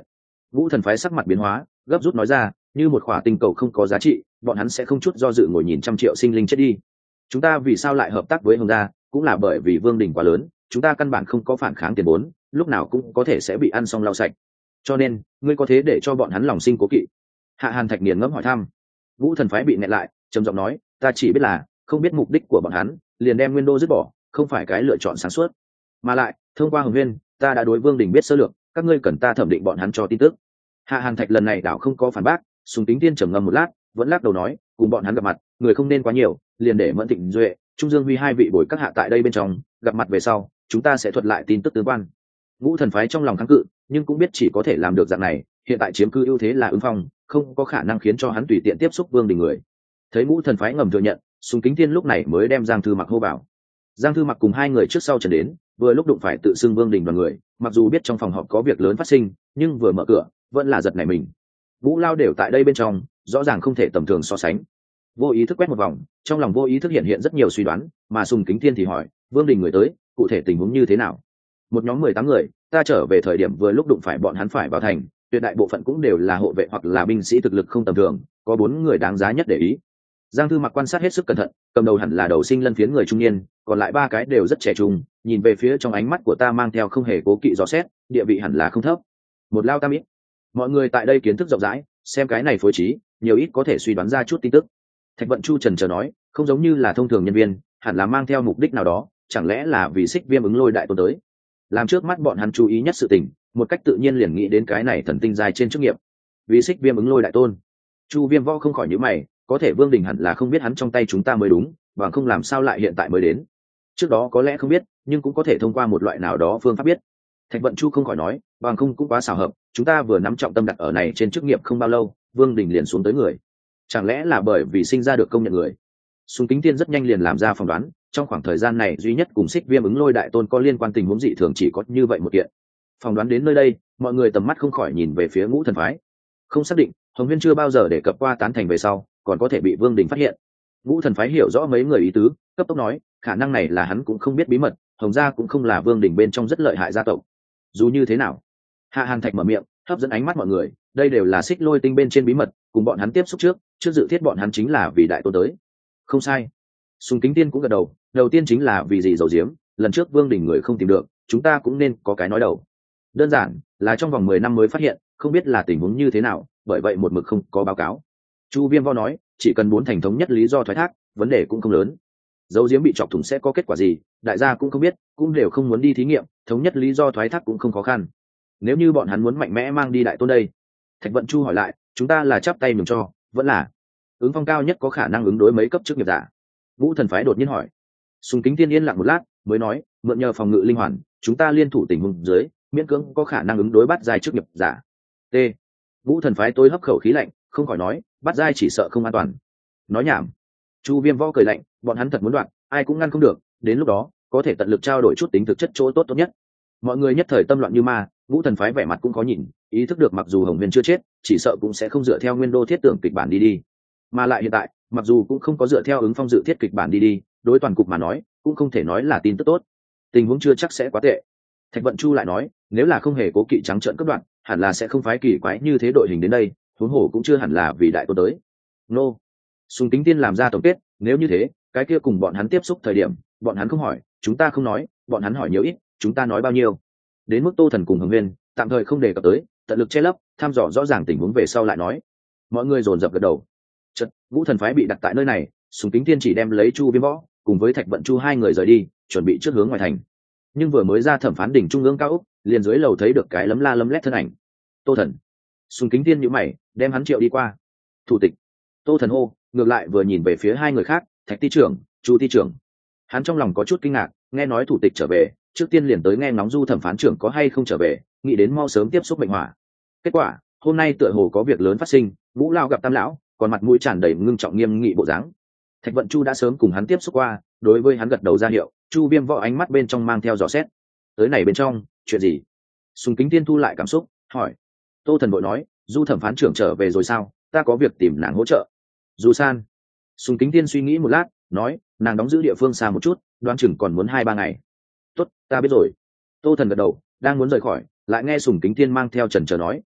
Vũ thần phái sắc mặt biến hóa, gấp rút nói ra, như một khỏa tinh cầu không có giá trị, bọn hắn sẽ không chút do dự ngồi nhìn trăm triệu sinh linh chết đi. Chúng ta vì sao lại hợp tác với Hồng gia, cũng là bởi vì Vương Đình quá lớn, chúng ta căn bản không có phản kháng tiền vốn, lúc nào cũng có thể sẽ bị ăn xong lau sạch. Cho nên, ngươi có thế để cho bọn hắn lòng sinh cố kỵ? Hạ Hàn Thạch nghiền ngẫm hỏi thăm. Vũ thần phái bị nẹt lại, trầm giọng nói, ta chỉ biết là không biết mục đích của bọn hắn, liền đem Nguyên Đô dứt bỏ, không phải cái lựa chọn sáng suốt. Mà lại, thông qua Hồng Huyên, ta đã đối Vương Đình biết sơ lược, các ngươi cần ta thẩm định bọn hắn cho tin tức. Hạ Hàn Thạch lần này đảo không có phản bác, Sùng Tính Tiên trầm ngâm một lát, vẫn lắc đầu nói, cùng bọn hắn gặp mặt, người không nên quá nhiều, liền để Mẫn Thịnh Duệ, Trung Dương Huy hai vị bồi các hạ tại đây bên trong, gặp mặt về sau, chúng ta sẽ thuật lại tin tức tương quan. Ngũ thần phái trong lòng kháng cự, nhưng cũng biết chỉ có thể làm được dạng này, hiện tại chiếm cứ ưu thế là ứng phong, không có khả năng khiến cho hắn tùy tiện tiếp xúc Vương Đình người. Thấy Ngũ thần phái ngầm thừa nhận, Sùng Kính Tiên lúc này mới đem Giang Thư Mặc hô vào. Giang Thư Mặc cùng hai người trước sau trần đến, vừa lúc đụng phải tự xưng Vương Đình đoàn người, mặc dù biết trong phòng họp có việc lớn phát sinh, nhưng vừa mở cửa, vẫn là giật nảy mình. Vũ Lao đều tại đây bên trong, rõ ràng không thể tầm thường so sánh. Vô ý thức quét một vòng, trong lòng vô ý thức hiện hiện rất nhiều suy đoán, mà Sùng Kính Thiên thì hỏi, Vương Đình người tới, cụ thể tình huống như thế nào? Một nhóm mười tám người, ta trở về thời điểm vừa lúc đụng phải bọn hắn phải vào thành, tuyệt đại bộ phận cũng đều là hộ vệ hoặc là binh sĩ thực lực không tầm thường, có bốn người đáng giá nhất để ý. Giang Thư Mặc quan sát hết sức cẩn thận, cầm đầu hẳn là đầu sinh lân phiến người trung niên, còn lại ba cái đều rất trẻ trung, nhìn về phía trong ánh mắt của ta mang theo không hề cố kỵ dò xét, địa vị hẳn là không thấp. Một lao tam ít. Mọi người tại đây kiến thức rộng rãi, xem cái này phối trí, nhiều ít có thể suy đoán ra chút tin tức. Thạch Vận Chu trần chờ nói, không giống như là thông thường nhân viên, hẳn là mang theo mục đích nào đó, chẳng lẽ là vì Xích Viêm ứng lôi đại tôn tới. Làm trước mắt bọn hắn chú ý nhất sự tình, một cách tự nhiên liền nghĩ đến cái này thần tinh dài trên chức nghiệp. Vì Xích Viêm ứng lôi đại tôn. Chu Viêm Võ không khỏi nhíu mày, có thể Vương Đình hẳn là không biết hắn trong tay chúng ta mới đúng, và không làm sao lại hiện tại mới đến. Trước đó có lẽ không biết, nhưng cũng có thể thông qua một loại nào đó phương pháp biết. Thạch Vận Chu không khỏi nói, bằng không cũng quá xảo hợp, chúng ta vừa nắm trọng tâm đặt ở này trên chức nghiệp không bao lâu, Vương Đình liền xuống tới người. Chẳng lẽ là bởi vì sinh ra được công nhận người? Sùng Kính Tiên rất nhanh liền làm ra phỏng đoán, trong khoảng thời gian này duy nhất cùng Xích Viêm ứng lôi đại tôn có liên quan tình huống dị thường chỉ có như vậy một kiện. Phỏng đoán đến nơi đây, mọi người tầm mắt không khỏi nhìn về phía Ngũ thần phái. Không xác định, Hồng Huyên chưa bao giờ đề cập qua tán thành về sau, còn có thể bị Vương Đình phát hiện. Ngũ thần phái hiểu rõ mấy người ý tứ, cấp tốc nói, khả năng này là hắn cũng không biết bí mật, Hồng gia cũng không là Vương Đình bên trong rất lợi hại gia tộc. Dù như thế nào, Hạ Hàn Thạch mở miệng, hấp dẫn ánh mắt mọi người, đây đều là Xích Lôi Tinh bên trên bí mật, cùng bọn hắn tiếp xúc trước, trước dự thiết bọn hắn chính là vì đại tôn tới. Không sai. Sùng Kính Tiên cũng gật đầu, đầu tiên chính là vì gì giấu giếm, lần trước Vương Đình người không tìm được, chúng ta cũng nên có cái nói đầu. Đơn giản là trong vòng mười năm mới phát hiện, không biết là tình huống như thế nào, bởi vậy một mực không có báo cáo. Chu Viêm Võ nói, chỉ cần bốn thành thống nhất lý do thoái thác, vấn đề cũng không lớn. Dấu diếm bị chọc thủng sẽ có kết quả gì, đại gia cũng không biết, cũng đều không muốn đi thí nghiệm, thống nhất lý do thoái thác cũng không khó khăn. Nếu như bọn hắn muốn mạnh mẽ mang đi đại tôn đây, Thạch Vận Chu hỏi lại, chúng ta là chắp tay mừng cho, vẫn là ứng phong cao nhất có khả năng ứng đối mấy cấp chức nghiệp giả? Vũ thần phái đột nhiên hỏi. Sùng Kính Tiên yên lặng một lát, mới nói, mượn nhờ phòng ngự linh hoàn, chúng ta liên thủ tình huống dưới, miễn cưỡng có khả năng ứng đối bắt giai chức nghiệp giả. T. Vũ thần phái tối hấp khẩu khí lạnh, không khỏi nói, bắt giai chỉ sợ không an toàn. Nói nhảm. Chu Viêm Võ cười lạnh, bọn hắn thật muốn đoạn, ai cũng ngăn không được, đến lúc đó có thể tận lực trao đổi chút tính thực chất chỗ tốt tốt nhất. Mọi người nhất thời tâm loạn như ma, Vũ thần phái vẻ mặt cũng khó nhìn, ý thức được mặc dù Hồng Viên chưa chết, chỉ sợ cũng sẽ không dựa theo nguyên đô thiết tưởng kịch bản đi đi. Mà lại hiện tại, mặc dù cũng không có dựa theo ứng phong dự thiết kịch bản đi đi, đối toàn cục mà nói, cũng không thể nói là tin tức tốt. Tình huống chưa chắc sẽ quá tệ. Thạch Vận Chu lại nói, nếu là không hề cố kỵ trắng trợn cấp đoạn, hẳn là sẽ không phái kỳ quái như thế đội hình đến đây, huống hồ cũng chưa hẳn là vì đại tôn tới. Nô. Sùng Kính Tiên làm ra tổng kết, nếu như thế, cái kia cùng bọn hắn tiếp xúc thời điểm, bọn hắn không hỏi, chúng ta không nói, bọn hắn hỏi nhiều ít, chúng ta nói bao nhiêu. Đến mức Tô Thần cùng Hồng Nguyên, tạm thời không đề cập tới, tận lực che lấp, thăm dò rõ ràng tình huống về sau lại nói. Mọi người dồn dập gật đầu. Chợt, Vũ thần phái bị đặt tại nơi này, Sùng Kính Tiên chỉ đem lấy Chu Viêm Võ, cùng với Thạch Vận Chu hai người rời đi, chuẩn bị trước hướng ngoài thành. Nhưng vừa mới ra thẩm phán đỉnh trung ương cao ốc, liền dưới lầu thấy được cái lấm la lấm lét thân ảnh. Tô Thần. Sùng Kính Tiên nhíu mày, đem hắn triệu đi qua. Thủ tịch. Tô Thần hô, ngược lại vừa nhìn về phía hai người khác, Thạch ty trưởng, Chu ty trưởng. Hắn trong lòng có chút kinh ngạc, nghe nói thủ tịch trở về, trước tiên liền tới nghe ngóng du thẩm phán trưởng có hay không trở về, nghĩ đến mau sớm tiếp xúc mệnh hỏa. Kết quả, hôm nay tựa hồ có việc lớn phát sinh, Vũ Lao gặp Tam lão, còn mặt mũi tràn đầy ngưng trọng nghiêm nghị bộ dáng. Thạch Vận Chu đã sớm cùng hắn tiếp xúc qua, đối với hắn gật đầu ra hiệu. Chu Viêm Võ ánh mắt bên trong mang theo dò xét. Tới này bên trong, chuyện gì? Sùng Kính Tiên thu lại cảm xúc, hỏi. Tô Thần vội nói, du thẩm phán trưởng trở về rồi sao? Ta có việc tìm nàng hỗ trợ. Du San. Sùng Kính Tiên suy nghĩ một lát, nói, nàng đóng giữ địa phương xa một chút, đoán chừng còn muốn hai ba ngày. Tốt, ta biết rồi. Tô Thần gật đầu, đang muốn rời khỏi, lại nghe Sùng Kính Tiên mang theo chần chờ nói,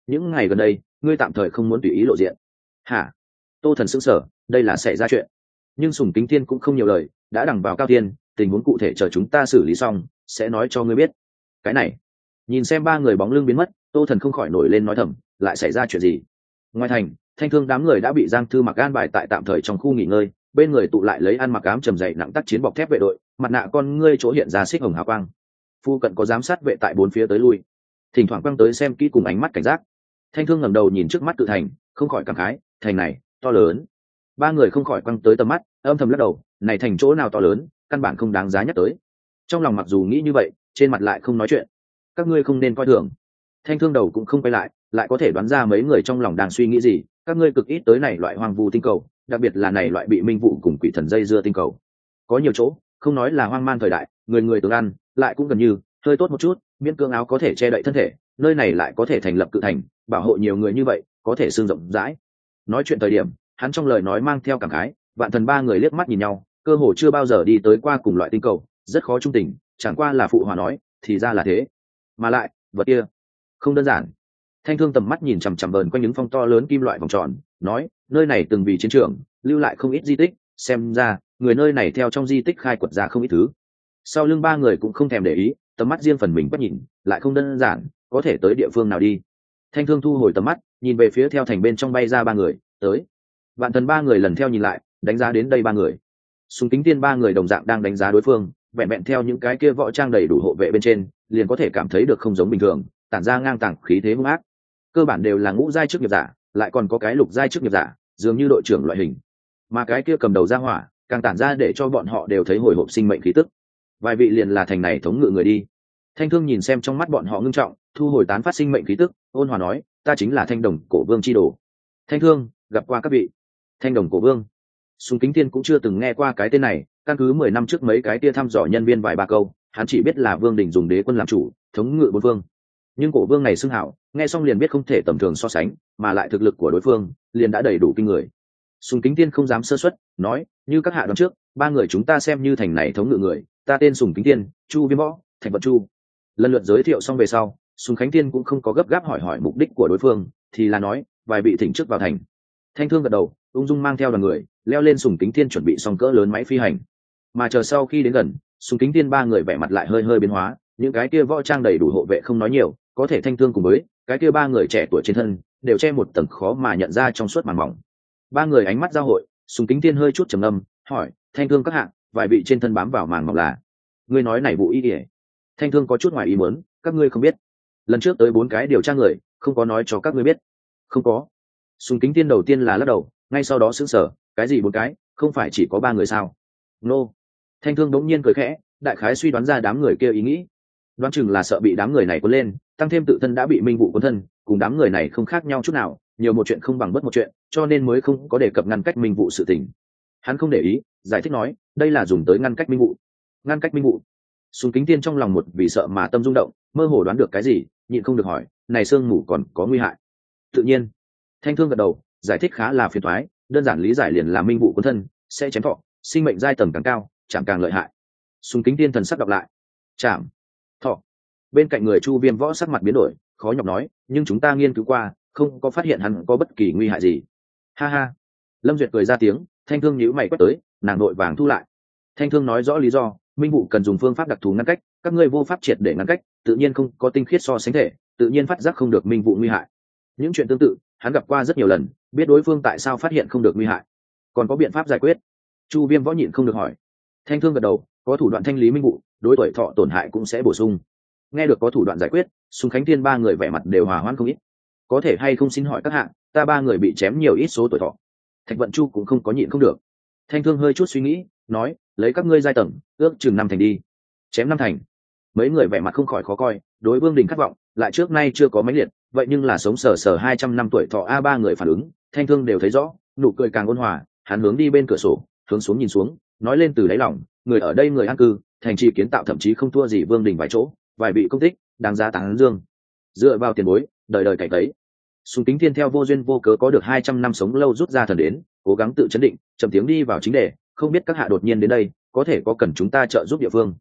những ngày gần đây ngươi tạm thời không muốn tùy ý lộ diện. Hả? Tô Thần sững sờ, đây là xảy ra chuyện. Nhưng Sùng Kính Thiên cũng không nhiều lời, đã đằng vào cao tiên, tình huống cụ thể chờ chúng ta xử lý xong sẽ nói cho ngươi biết. Cái này, nhìn xem ba người bóng lưng biến mất, Tô Thần không khỏi nổi lên nói thầm, lại xảy ra chuyện gì? Ngoài thành, Thanh Thương đám người đã bị Giang Thư Mặc an bài tại tạm thời trong khu nghỉ ngơi, bên người tụ lại lấy ăn mặc ám trầm dày nặng tác chiến bọc thép vệ đội, mặt nạ con ngươi chỗ hiện ra xích hồng hào quang. Phu cận có giám sát vệ tại bốn phía tới lui, thỉnh thoảng quăng tới xem kỹ cùng ánh mắt cảnh giác. Thanh Thương ngẩng đầu nhìn trước mắt tự thành, không khỏi cảm khái, thành này to lớn. Ba người không khỏi quăng tới tầm mắt, âm thầm lắc đầu, này thành chỗ nào to lớn, căn bản không đáng giá nhắc tới. Trong lòng mặc dù nghĩ như vậy, trên mặt lại không nói chuyện. Các ngươi không nên coi thường. Thanh Thương đầu cũng không quay lại, lại có thể đoán ra mấy người trong lòng đang suy nghĩ gì. Các ngươi cực ít tới này loại hoang vu tinh cầu, đặc biệt là này loại bị minh vụ cùng quỷ thần dây dưa tinh cầu. Có nhiều chỗ, không nói là hoang man thời đại, người người tương ăn, lại cũng gần như hơi tốt một chút, miễn cưỡng áo có thể che đậy thân thể, nơi này lại có thể thành lập cự thành, bảo hộ nhiều người như vậy, có thể xương rộng rãi. Nói chuyện thời điểm, hắn trong lời nói mang theo cảm khái, Vạn Thần ba người liếc mắt nhìn nhau, cơ hồ chưa bao giờ đi tới qua cùng loại tinh cầu, rất khó trung tình, chẳng qua là phụ hòa nói, thì ra là thế. Mà lại, vật kia không đơn giản. Thanh Thương tầm mắt nhìn chằm chằm vờn quanh những phong to lớn kim loại vòng tròn, nói, nơi này từng vì chiến trường, lưu lại không ít di tích, xem ra, người nơi này theo trong di tích khai quật ra không ít thứ. Sau lưng ba người cũng không thèm để ý, tầm mắt riêng phần mình quét nhìn, lại không đơn giản, có thể tới địa phương nào đi. Thanh Thương thu hồi tầm mắt, nhìn về phía theo thành bên trong bay ra ba người, tới. Vạn Thần ba người lần theo nhìn lại, đánh giá đến đây ba người. Sùng Kính Tiên ba người đồng dạng đang đánh giá đối phương, vẹn vẹn theo những cái kia võ trang đầy đủ hộ vệ bên trên, liền có thể cảm thấy được không giống bình thường, tản ra ngang tàng khí thế hung ác. Cơ bản đều là ngũ giai chức nghiệp giả, lại còn có cái lục giai chức nghiệp giả, dường như đội trưởng loại hình. Mà cái kia cầm đầu ra hỏa, càng tản ra để cho bọn họ đều thấy hồi hộp sinh mệnh khí tức. Vài vị liền là thành này thống ngự người đi. Thanh Thương nhìn xem trong mắt bọn họ ngưng trọng, thu hồi tán phát sinh mệnh khí tức, ôn hòa nói, ta chính là Thanh Đồng Cổ Vương chi đồ. Thanh Thương, gặp qua các vị. Thanh Đồng Cổ Vương. Sùng Kính Thiên cũng chưa từng nghe qua cái tên này, căn cứ mười năm trước mấy cái kia thăm dò nhân viên vài ba câu, hắn chỉ biết là Vương Đình dùng đế quân làm chủ, thống ngự bốn vương. Nhưng Cổ Vương này xưng hảo, nghe xong liền biết không thể tầm thường so sánh, mà lại thực lực của đối phương liền đã đầy đủ kinh người. Sùng Kính Thiên không dám sơ suất, nói, như các hạ đoán trước, ba người chúng ta xem như thành này thống ngự người, ta tên Sùng Kính Thiên, Chu Viêm Võ, Thạch Vận Chu. Lần lượt giới thiệu xong về sau, Sùng Khánh Thiên cũng không có gấp gáp hỏi hỏi mục đích của đối phương, thì là nói, vài vị thỉnh trước vào thành. Thanh Thương gật đầu, ung dung mang theo đoàn người, leo lên Sùng Kính Thiên chuẩn bị xong cỡ lớn máy phi hành. Mà chờ sau khi đến gần, Sùng Kính Thiên ba người vẻ mặt lại hơi hơi biến hóa, những cái kia võ trang đầy đủ hộ vệ không nói nhiều, có thể Thanh Thương cùng với cái kia ba người trẻ tuổi trên thân đều che một tầng khó mà nhận ra trong suốt màn mỏng. Ba người ánh mắt giao hội, Sùng Kính Thiên hơi chút trầm ngâm, hỏi, Thanh Thương các hạng, vài vị trên thân bám vào màn mỏng là? Ngươi nói này vụ ý ỉa? Thanh Thương có chút ngoài ý muốn, các ngươi không biết? Lần trước tới bốn cái điều tra người, không có nói cho các ngươi biết? Không có. Sùng Kính Thiên đầu tiên là lắc đầu, ngay sau đó sững sờ, cái gì bốn cái, không phải chỉ có ba người sao? Nô. No. Thanh Thương đống nhiên cười khẽ, đại khái suy đoán ra đám người kia ý nghĩ, đoán chừng là sợ bị đám người này cuốn lên, tăng thêm tự thân đã bị minh vụ cuốn thân, cùng đám người này không khác nhau chút nào, nhiều một chuyện không bằng bất một chuyện, cho nên mới không có đề cập ngăn cách minh vụ sự tình. Hắn không để ý, giải thích nói, đây là dùng tới ngăn cách minh vụ. Ngăn cách minh vụ. Sùng Kính Thiên trong lòng một vì sợ mà tâm rung động, mơ hồ đoán được cái gì, nhịn không được hỏi, này sương mù còn có nguy hại? Tự nhiên. Thanh Thương gật đầu, giải thích khá là phiền toái, đơn giản lý giải liền là minh vụ cuốn thân, sẽ chém thọ, sinh mệnh giai tầng càng cao, chạm càng lợi hại. Sùng Kính Thiên thần sắc đọc lại, chạm, thọ. Bên cạnh người Chu Viêm Võ sắc mặt biến đổi, khó nhọc nói, nhưng chúng ta nghiên cứu qua, không có phát hiện hắn có bất kỳ nguy hại gì. Ha ha. Lâm Duyệt cười ra tiếng, Thanh Thương nhíu mày quét tới, nàng nội vàng thu lại. Thanh Thương nói rõ lý do, minh vụ cần dùng phương pháp đặc thù ngăn cách, các ngươi vô pháp triệt để ngăn cách, tự nhiên không có tinh khiết so sánh thể, tự nhiên phát giác không được minh vụ nguy hại. Những chuyện tương tự, hắn gặp qua rất nhiều lần, biết đối phương tại sao phát hiện không được nguy hại, còn có biện pháp giải quyết. Chu Viêm Võ nhịn không được hỏi. Thanh Thương gật đầu, có thủ đoạn thanh lý minh vụ, đối tuổi thọ tổn hại cũng sẽ bổ sung. Nghe được có thủ đoạn giải quyết, Sùng Khánh Thiên ba người vẻ mặt đều hòa hoãn không ít. Có thể hay không xin hỏi các hạng, ta ba người bị chém nhiều ít số tuổi thọ? Thạch Vận Chu cũng không có nhịn không được. Thanh Thương hơi chút suy nghĩ, nói, lấy các ngươi giai tầng, ước chừng năm thành đi. Chém năm thành. Mấy người vẻ mặt không khỏi khó coi, đối Vương Đình khát vọng, lại trước nay chưa có mấy liệt, vậy nhưng là sống sờ sờ hai trăm năm tuổi thọ a ba người phản ứng, Thanh Thương đều thấy rõ, nụ cười càng ôn hòa, hắn hướng đi bên cửa sổ, hướng xuống nhìn xuống, nói lên từ đáy lòng, người ở đây người an cư, thành trì kiến tạo thậm chí không thua gì Vương Đình vài chỗ, vài vị công tích, đáng giá tán dương. Dựa vào tiền bối, đời đời cày cấy. Sùng Kính Thiên theo vô duyên vô cớ có được hai trăm năm sống lâu rút ra thần đến, cố gắng tự chấn định, trầm tiếng đi vào chính đề, không biết các hạ đột nhiên đến đây, có thể có cần chúng ta trợ giúp địa phương.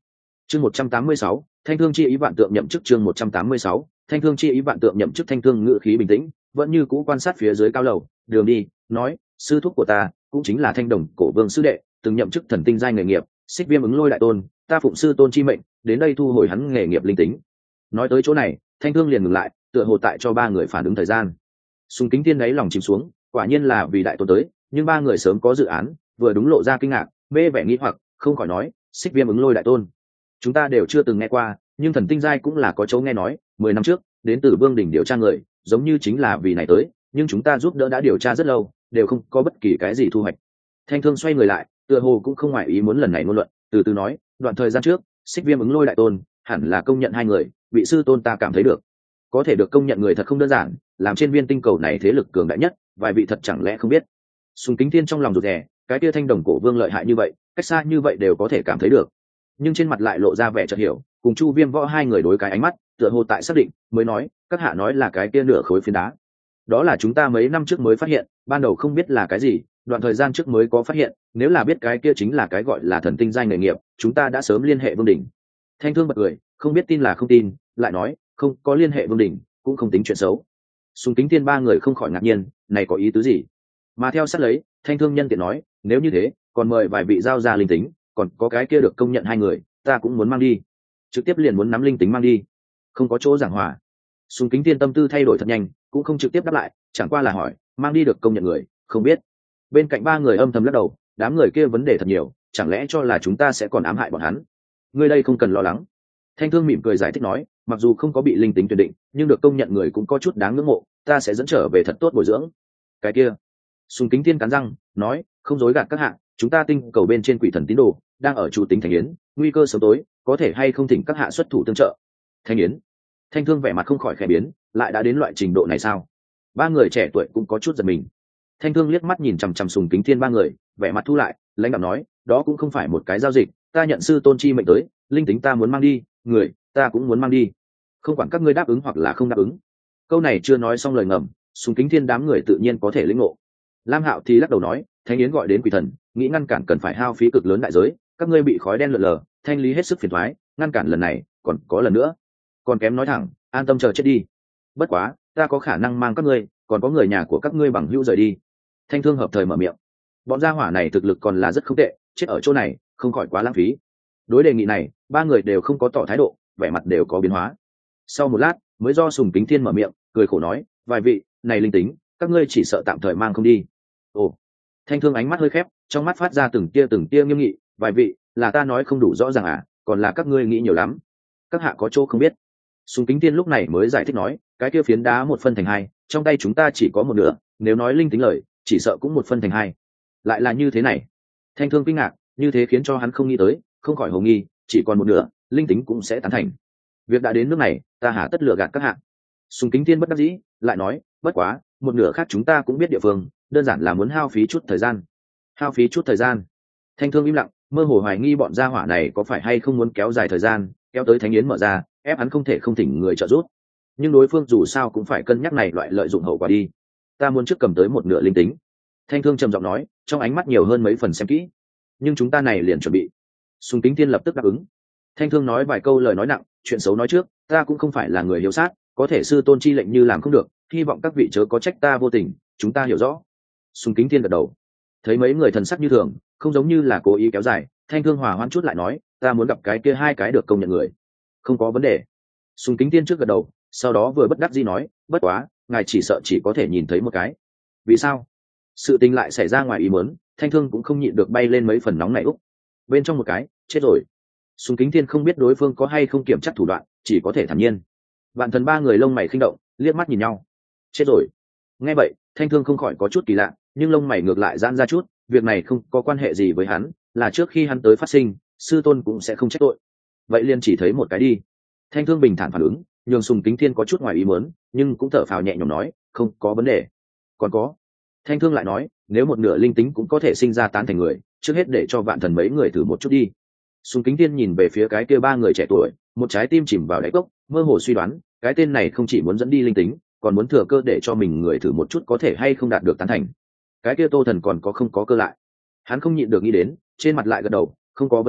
chương một trăm tám mươi sáu, thanh thương chi ý vạn tượng nhậm chức. chương một trăm tám mươi sáu, thanh thương chi ý vạn tượng nhậm chức. Thanh thương ngự khí bình tĩnh, vẫn như cũ quan sát phía dưới cao lầu đường đi, nói: sư thúc của ta cũng chính là Thanh Đồng Cổ Vương sư đệ, từng nhậm chức thần tinh giai nghề nghiệp, Xích Viêm ứng lôi đại tôn, ta phụng sư tôn chi mệnh đến đây thu hồi hắn nghề nghiệp linh tính. Nói tới chỗ này, Thanh thương liền ngừng lại, tựa hồ tại cho ba người phản ứng thời gian. Sùng Kính Tiên đáy lòng chìm xuống, quả nhiên là vì đại tôn tới, nhưng ba người sớm có dự án, vừa đúng lộ ra kinh ngạc, mê vẻ nghĩ hoặc, không khỏi nói: Xích Viêm ứng lôi đại tôn, chúng ta đều chưa từng nghe qua, nhưng thần tinh giai cũng là có chỗ nghe nói. Mười năm trước đến từ Vương đỉnh điều tra người, giống như chính là vì này tới, nhưng chúng ta giúp đỡ đã điều tra rất lâu, đều không có bất kỳ cái gì thu hoạch. Thanh thương xoay người lại, tựa hồ cũng không ngoại ý muốn lần này ngôn luận, từ từ nói: đoạn thời gian trước Xích Viêm ứng lôi đại tôn hẳn là công nhận hai người, vị sư tôn ta cảm thấy được, có thể được công nhận người thật không đơn giản, làm trên viên tinh cầu này thế lực cường đại nhất, vài vị thật chẳng lẽ không biết. Sùng Kính Thiên trong lòng rụt rè, cái kia Thanh Đồng Cổ Vương lợi hại như vậy, cách xa như vậy đều có thể cảm thấy được, nhưng trên mặt lại lộ ra vẻ chợt hiểu, cùng Chu Viêm Võ hai người đối cái ánh mắt, tựa hồ tại xác định, mới nói: các hạ nói là cái kia nửa khối phiến đá, đó là chúng ta mấy năm trước mới phát hiện, ban đầu không biết là cái gì, đoạn thời gian trước mới có phát hiện, nếu là biết cái kia chính là cái gọi là thần tinh giai nghề nghiệp, chúng ta đã sớm liên hệ Vương đỉnh. Thanh thương bật cười, không biết tin là không tin, lại nói: không có liên hệ Vương đỉnh cũng không tính chuyện xấu. Sùng Kính Tiên ba người không khỏi ngạc nhiên, này có ý tứ gì? Mà theo sát lấy, Thanh thương nhân tiện nói: nếu như thế, còn mời vài vị giao ra linh tính, còn có cái kia được công nhận hai người, ta cũng muốn mang đi. Trực tiếp liền muốn nắm linh tính mang đi, không có chỗ giảng hòa. Sùng Kính Tiên tâm tư thay đổi thật nhanh, cũng không trực tiếp đáp lại, chẳng qua là hỏi: mang đi được công nhận người, không biết. Bên cạnh ba người âm thầm lắc đầu, đám người kia vấn đề thật nhiều, chẳng lẽ cho là chúng ta sẽ còn ám hại bọn hắn? Ngươi đây không cần lo lắng. Thanh thương mỉm cười giải thích nói: mặc dù không có bị linh tính tuyển định, nhưng được công nhận người cũng có chút đáng ngưỡng mộ, ta sẽ dẫn trở về thật tốt bồi dưỡng. Cái kia. Sùng Kính Tiên cắn răng nói: không dối gạt các hạ, chúng ta tinh cầu bên trên quỷ thần tín đồ đang ở chủ tính Thành Yến, nguy cơ sớm tối, có thể hay không thỉnh các hạ xuất thủ tương trợ. Thành Yến. Thanh thương vẻ mặt không khỏi khẽ biến, lại đã đến loại trình độ này sao? Ba người trẻ tuổi cũng có chút giật mình. Thanh thương liếc mắt nhìn chằm chằm Sùng Kính Thiên ba người, vẻ mặt thu lại, lãnh đạm nói: đó cũng không phải một cái giao dịch, ta nhận sư tôn chi mệnh tới, linh tính ta muốn mang đi, người ta cũng muốn mang đi, không quản các ngươi đáp ứng hoặc là không đáp ứng. Câu này chưa nói xong lời ngầm, Sùng Kính Thiên đám người tự nhiên có thể lĩnh ngộ. Lam Hạo thì lắc đầu nói: Thanh Yến gọi đến quỷ thần, nghĩ ngăn cản cần phải hao phí cực lớn đại giới, các ngươi bị khói đen lượn lờ, thanh lý hết sức phiền toái, ngăn cản lần này, còn có lần nữa, còn kém nói thẳng, an tâm chờ chết đi. Bất quá, ta có khả năng mang các ngươi, còn có người nhà của các ngươi bằng hữu rời đi. Thanh thương hợp thời mở miệng. Bọn gia hỏa này thực lực còn là rất không tệ, chết ở chỗ này không khỏi quá lãng phí. Đối đề nghị này, ba người đều không có tỏ thái độ, vẻ mặt đều có biến hóa. Sau một lát, mới do Sùng Kính Thiên mở miệng, cười khổ nói: vài vị, này linh tính, các ngươi chỉ sợ tạm thời mang không đi. Ồ. Thanh thương ánh mắt hơi khép, trong mắt phát ra từng tia từng tia nghiêm nghị: vài vị, là ta nói không đủ rõ ràng à, còn là các ngươi nghĩ nhiều lắm, các hạ có chỗ không biết. Sùng Kính Tiên lúc này mới giải thích nói: cái kia phiến đá một phân thành hai, trong tay chúng ta chỉ có một nửa, nếu nói linh tính lời, chỉ sợ cũng một phân thành hai. Lại là như thế này. Thanh thương kinh ngạc, như thế khiến cho hắn không nghĩ tới, không khỏi hồ nghi, chỉ còn một nửa, linh tính cũng sẽ tán thành. Việc đã đến nước này, ta hả tất lừa gạt các hạ. Sùng Kính Tiên bất đắc dĩ, lại nói: bất quá, một nửa khác chúng ta cũng biết địa phương, đơn giản là muốn hao phí chút thời gian. Hao phí chút thời gian. Thanh thương im lặng, mơ hồ hoài nghi bọn gia hỏa này có phải hay không muốn kéo dài thời gian, kéo tới Thánh Yến mở ra, ép hắn không thể không thỉnh người trợ giúp. Nhưng đối phương dù sao cũng phải cân nhắc này loại lợi dụng hậu quả đi. Ta muốn trước cầm tới một nửa linh tính. Thanh thương trầm giọng nói, trong ánh mắt nhiều hơn mấy phần xem kỹ. Nhưng chúng ta này liền chuẩn bị. Sùng Kính Tiên lập tức đáp ứng. Thanh thương nói vài câu lời nói nặng, chuyện xấu nói trước, ta cũng không phải là người hiếu sát, có thể sư tôn chi lệnh như làm không được, hy vọng các vị chớ có trách ta vô tình, chúng ta hiểu rõ. Sùng Kính Tiên gật đầu. Thấy mấy người thần sắc như thường, không giống như là cố ý kéo dài, Thanh thương hòa hoãn chút lại nói, ta muốn gặp cái kia hai cái được công nhận người. Không có vấn đề. Sùng Kính Tiên trước gật đầu, sau đó vừa bất đắc dĩ nói, bất quá, ngài chỉ sợ chỉ có thể nhìn thấy một cái. Vì sao? Sự tình lại xảy ra ngoài ý muốn, Thanh thương cũng không nhịn được bay lên mấy phần nóng này úc. Bên trong một cái, chết rồi. Sùng Kính Thiên không biết đối phương có hay không kiểm chắc thủ đoạn, chỉ có thể thản nhiên. Vạn thần ba người lông mày khinh động, liếc mắt nhìn nhau. Chết rồi. Nghe vậy, Thanh thương không khỏi có chút kỳ lạ, nhưng lông mày ngược lại giãn ra chút, việc này không có quan hệ gì với hắn, là trước khi hắn tới phát sinh, sư tôn cũng sẽ không trách tội. Vậy liền chỉ thấy một cái đi. Thanh thương bình thản phản ứng, nhường Sùng Kính Thiên có chút ngoài ý muốn, nhưng cũng thở phào nhẹ nhõm nói, không có vấn đề. Còn có. Thanh thương lại nói, nếu một nửa linh tính cũng có thể sinh ra tán thành người, trước hết để cho vạn thần mấy người thử một chút đi. Sùng Kính Thiên nhìn về phía cái kia ba người trẻ tuổi, một trái tim chìm vào đáy cốc, mơ hồ suy đoán, cái tên này không chỉ muốn dẫn đi linh tính, còn muốn thừa cơ để cho mình người thử một chút có thể hay không đạt được tán thành. Cái kia Tô Thần còn có không có cơ lại. Hắn không nhịn được nghĩ đến, trên mặt lại gật đầu, không có vấn đề,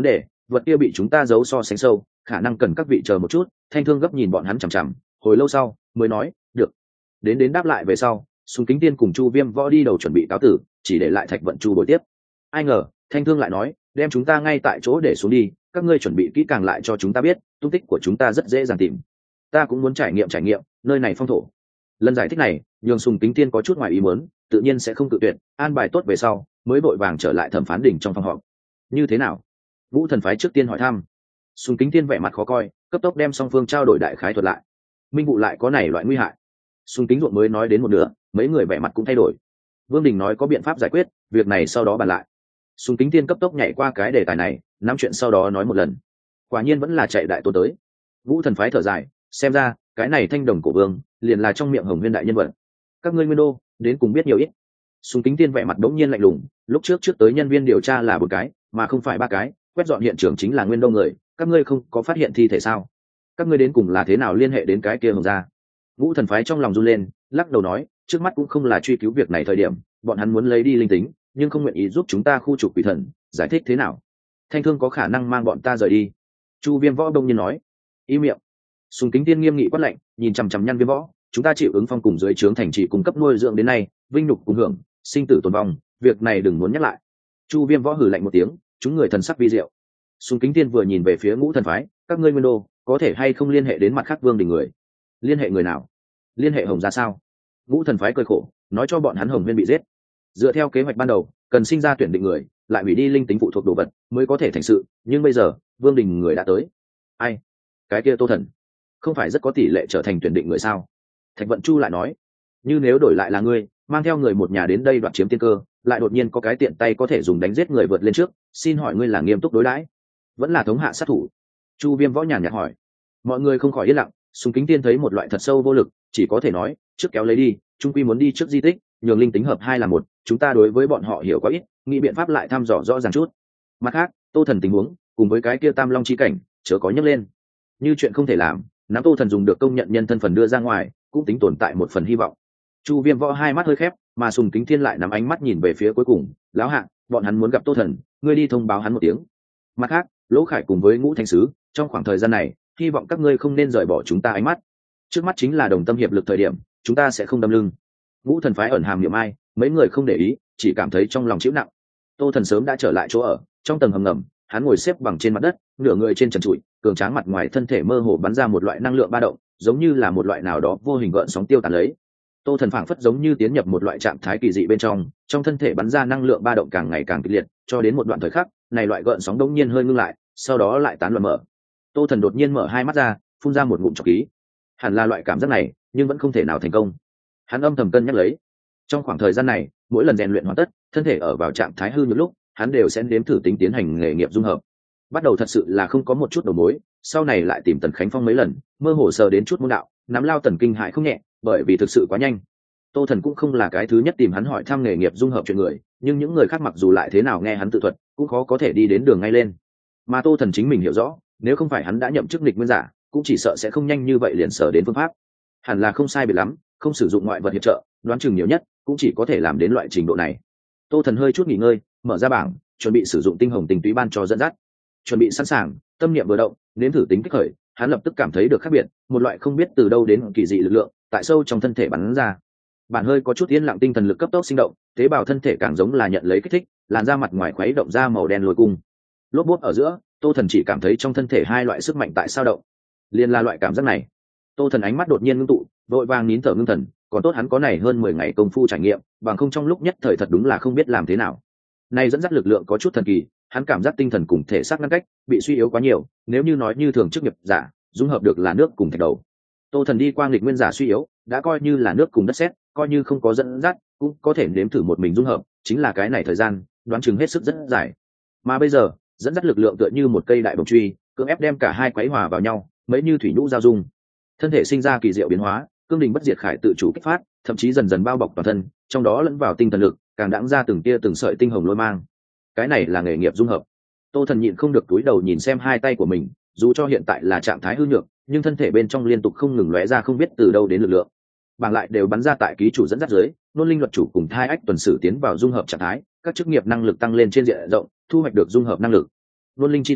vật kia bị chúng ta giấu so sánh sâu, khả năng cần các vị chờ một chút. Thanh Thương gấp nhìn bọn hắn chằm chằm, hồi lâu sau mới nói được. Đến đến đáp lại về sau, Sùng Kính Tiên cùng Chu Viêm Võ đi đầu chuẩn bị cáo tử, chỉ để lại Thạch Vận Chu bồi tiếp. Ai ngờ Thanh Thương lại nói, đem chúng ta ngay tại chỗ để xuống đi, các ngươi chuẩn bị kỹ càng lại cho chúng ta biết, tung tích của chúng ta rất dễ dàng tìm. Ta cũng muốn trải nghiệm trải nghiệm nơi này phong thổ. Lần giải thích này nhường Sùng Kính Tiên có chút ngoài ý muốn, tự nhiên sẽ không cự tuyệt, an bài tốt về sau mới vội vàng trở lại thẩm phán đỉnh trong phòng họp. Như thế nào? Vũ Thần phái trước tiên hỏi thăm. Sùng Kính Tiên vẻ mặt khó coi, cấp tốc đem song phương trao đổi đại khái thuật lại. Minh vụ lại có này loại nguy hại. Sùng Kính ruộng mới nói đến một nửa, mấy người vẻ mặt cũng thay đổi. Vương Đình nói có biện pháp giải quyết việc này, sau đó bàn lại. Sùng Kính Tiên cấp tốc nhảy qua cái đề tài này, nắm chuyện sau đó nói một lần. Quả nhiên vẫn là chạy đại tôn tới. Vũ Thần phái thở dài, xem ra cái này Thanh Đồng cổ vương liền là trong miệng Hồng Nguyên đại nhân vật. Các ngươi Nguyên đô đến cùng biết nhiều ít. Sùng Kính Tiên vẻ mặt đống nhiên lạnh lùng, lúc trước trước tới nhân viên điều tra là một cái mà không phải ba cái, quét dọn hiện trường chính là Nguyên đô người, các ngươi không có phát hiện thi thể sao? Các ngươi đến cùng là thế nào liên hệ đến cái kia Hồng gia? Vũ Thần phái trong lòng run lên, lắc đầu nói, trước mắt cũng không là truy cứu việc này thời điểm, bọn hắn muốn lấy đi linh tính nhưng không nguyện ý giúp chúng ta khu trục quỷ thần, giải thích thế nào? Thanh Thương có khả năng mang bọn ta rời đi. Chu Viêm Võ đông nhiên nói. Im miệng. Sùng Kính Tiên nghiêm nghị quát lệnh, nhìn chằm chằm Nhăn Viêm Võ, chúng ta chịu ứng phong cùng dưới trướng thành trì cung cấp nuôi dưỡng đến nay, vinh nhục cùng hưởng, sinh tử tồn vong, việc này đừng muốn nhắc lại. Chu Viêm Võ hừ lạnh một tiếng, chúng người thần sắc vi diệu. Sùng Kính Tiên vừa nhìn về phía Ngũ Thần phái, các ngươi Nguyên đô có thể hay không liên hệ đến mặt khác vương đình người? Liên hệ người nào? Liên hệ Hồng gia sao? Ngũ Thần phái cười khổ, nói cho bọn hắn Hồng Nguyên bị giết. Dựa theo kế hoạch ban đầu, cần sinh ra tuyển định người, lại hủy đi linh tính phụ thuộc đồ vật mới có thể thành sự, nhưng bây giờ vương đình người đã tới. Ai? Cái kia Tô Thần không phải rất có tỷ lệ trở thành tuyển định người sao? Thạch Vận Chu lại nói, như nếu đổi lại là ngươi, mang theo người một nhà đến đây đoạt chiếm tiên cơ, lại đột nhiên có cái tiện tay có thể dùng đánh giết người vượt lên trước, xin hỏi ngươi là nghiêm túc đối đãi vẫn là thống hạ sát thủ? Chu Viêm Võ nhàn nhạt hỏi. Mọi người không khỏi yên lặng. Sùng Kính Tiên thấy một loại thật sâu vô lực, chỉ có thể nói, trước kéo lấy đi, trung quy muốn đi trước di tích, nhường linh tính hợp hai là một, chúng ta đối với bọn họ hiểu quá ít, nghĩ biện pháp lại thăm dò rõ ràng chút. Mặt khác, Tô Thần tình huống cùng với cái kia Tam Long chi cảnh chớ có nhấc lên, như chuyện không thể làm, nắm Tô Thần dùng được công nhận nhân thân phần đưa ra ngoài, cũng tính tồn tại một phần hy vọng. Chu Viêm Võ hai mắt hơi khép, mà Sùng Kính Thiên lại nắm ánh mắt nhìn về phía cuối cùng. Lão Hạ, bọn hắn muốn gặp Tô Thần, ngươi đi thông báo hắn một tiếng. Mặt khác, Lỗ Khải cùng với Ngũ Thánh sứ, trong khoảng thời gian này hy vọng các ngươi không nên rời bỏ chúng ta ánh mắt. Trước mắt chính là đồng tâm hiệp lực thời điểm, chúng ta sẽ không đâm lưng. Ngũ Thần phái ẩn hàm niệm ai, mấy người không để ý, chỉ cảm thấy trong lòng chịu nặng. Tô Thần sớm đã trở lại chỗ ở, trong tầng hầm ngầm, hắn ngồi xếp bằng trên mặt đất, nửa người trên trần trụi, cường tráng mặt ngoài thân thể mơ hồ bắn ra một loại năng lượng ba động, giống như là một loại nào đó vô hình gợn sóng tiêu tán lấy. Tô Thần phảng phất giống như tiến nhập một loại trạng thái kỳ dị bên trong, trong thân thể bắn ra năng lượng ba động càng ngày càng kịch liệt, cho đến một đoạn thời khắc, này loại gợn sóng đống nhiên hơi ngưng lại, sau đó lại tán loạn mở. Tô Thần đột nhiên mở hai mắt ra, phun ra một ngụm trọc khí. Hẳn là loại cảm giác này, nhưng vẫn không thể nào thành công. Hắn âm thầm cân nhắc lấy. Trong khoảng thời gian này, mỗi lần rèn luyện hoàn tất, thân thể ở vào trạng thái hư nhược lúc, hắn đều sẽ đếm thử tính tiến hành nghề nghiệp dung hợp. Bắt đầu thật sự là không có một chút đầu mối, sau này lại tìm Tần Khánh Phong mấy lần, mơ hồ sờ đến chút môn đạo, nắm lao Tần kinh hại không nhẹ, bởi vì thực sự quá nhanh. Tô Thần cũng không là cái thứ nhất tìm hắn hỏi thăm nghề nghiệp dung hợp chuyện người, nhưng những người khác mặc dù lại thế nào nghe hắn tự thuật, cũng khó có thể đi đến đường ngay lên. Mà Tô Thần chính mình hiểu rõ, nếu không phải hắn đã nhậm chức nghịch nguyên giả, cũng chỉ sợ sẽ không nhanh như vậy liền sở đến phương pháp. Hẳn là không sai biệt lắm, không sử dụng ngoại vật hiệp trợ, đoán chừng nhiều nhất cũng chỉ có thể làm đến loại trình độ này. Tô Thần hơi chút nghỉ ngơi, mở ra bảng, chuẩn bị sử dụng tinh hồng tinh túy ban cho dẫn dắt. Chuẩn bị sẵn sàng, tâm niệm vừa động, nếm thử tính kích khởi, hắn lập tức cảm thấy được khác biệt, một loại không biết từ đâu đến kỳ dị lực lượng tại sâu trong thân thể bắn ra. Bản hơi có chút yên lặng, tinh thần lực cấp tốc sinh động, tế bào thân thể càng giống là nhận lấy kích thích, làn da mặt ngoài khuấy động ra màu đen lôi cung. Lốp bốt ở giữa, Tô Thần chỉ cảm thấy trong thân thể hai loại sức mạnh tại sao động. Liên là loại cảm giác này. Tô Thần ánh mắt đột nhiên ngưng tụ, vội vàng nín thở ngưng thần, còn tốt hắn có này hơn mười ngày công phu trải nghiệm, bằng không trong lúc nhất thời thật đúng là không biết làm thế nào. Nay dẫn dắt lực lượng có chút thần kỳ, hắn cảm giác tinh thần cùng thể xác ngăn cách, bị suy yếu quá nhiều, nếu như nói như thường chức nghiệp giả, dung hợp được là nước cùng thạch đầu. Tô Thần đi qua nghịch nguyên giả suy yếu, đã coi như là nước cùng đất sét, coi như không có dẫn dắt, cũng có thể nếm thử một mình dung hợp, chính là cái này thời gian, đoán chừng hết sức rất dài. Mà bây giờ, dẫn dắt lực lượng tựa như một cây đại bổng truy, cưỡng ép đem cả hai quấy hòa vào nhau, mấy như thủy nhũ giao dung. Thân thể sinh ra kỳ diệu biến hóa, cương đình bất diệt khải tự chủ kích phát, thậm chí dần dần bao bọc toàn thân, trong đó lẫn vào tinh thần lực, càng đãng ra từng tia từng sợi tinh hồng lôi mang. Cái này là nghề nghiệp dung hợp. Tô Thần nhịn không được túi đầu nhìn xem hai tay của mình, dù cho hiện tại là trạng thái hư nhược, nhưng thân thể bên trong liên tục không ngừng lóe ra không biết từ đâu đến lực lượng. Bảng lại đều bắn ra tại ký chủ dẫn dắt dưới, nôn linh luật chủ cùng thai ách tuần sử tiến vào dung hợp trạng thái, các chức nghiệp năng lực tăng lên trên diện rộng, thu hoạch được dung hợp năng lực. Nôn linh chi thai,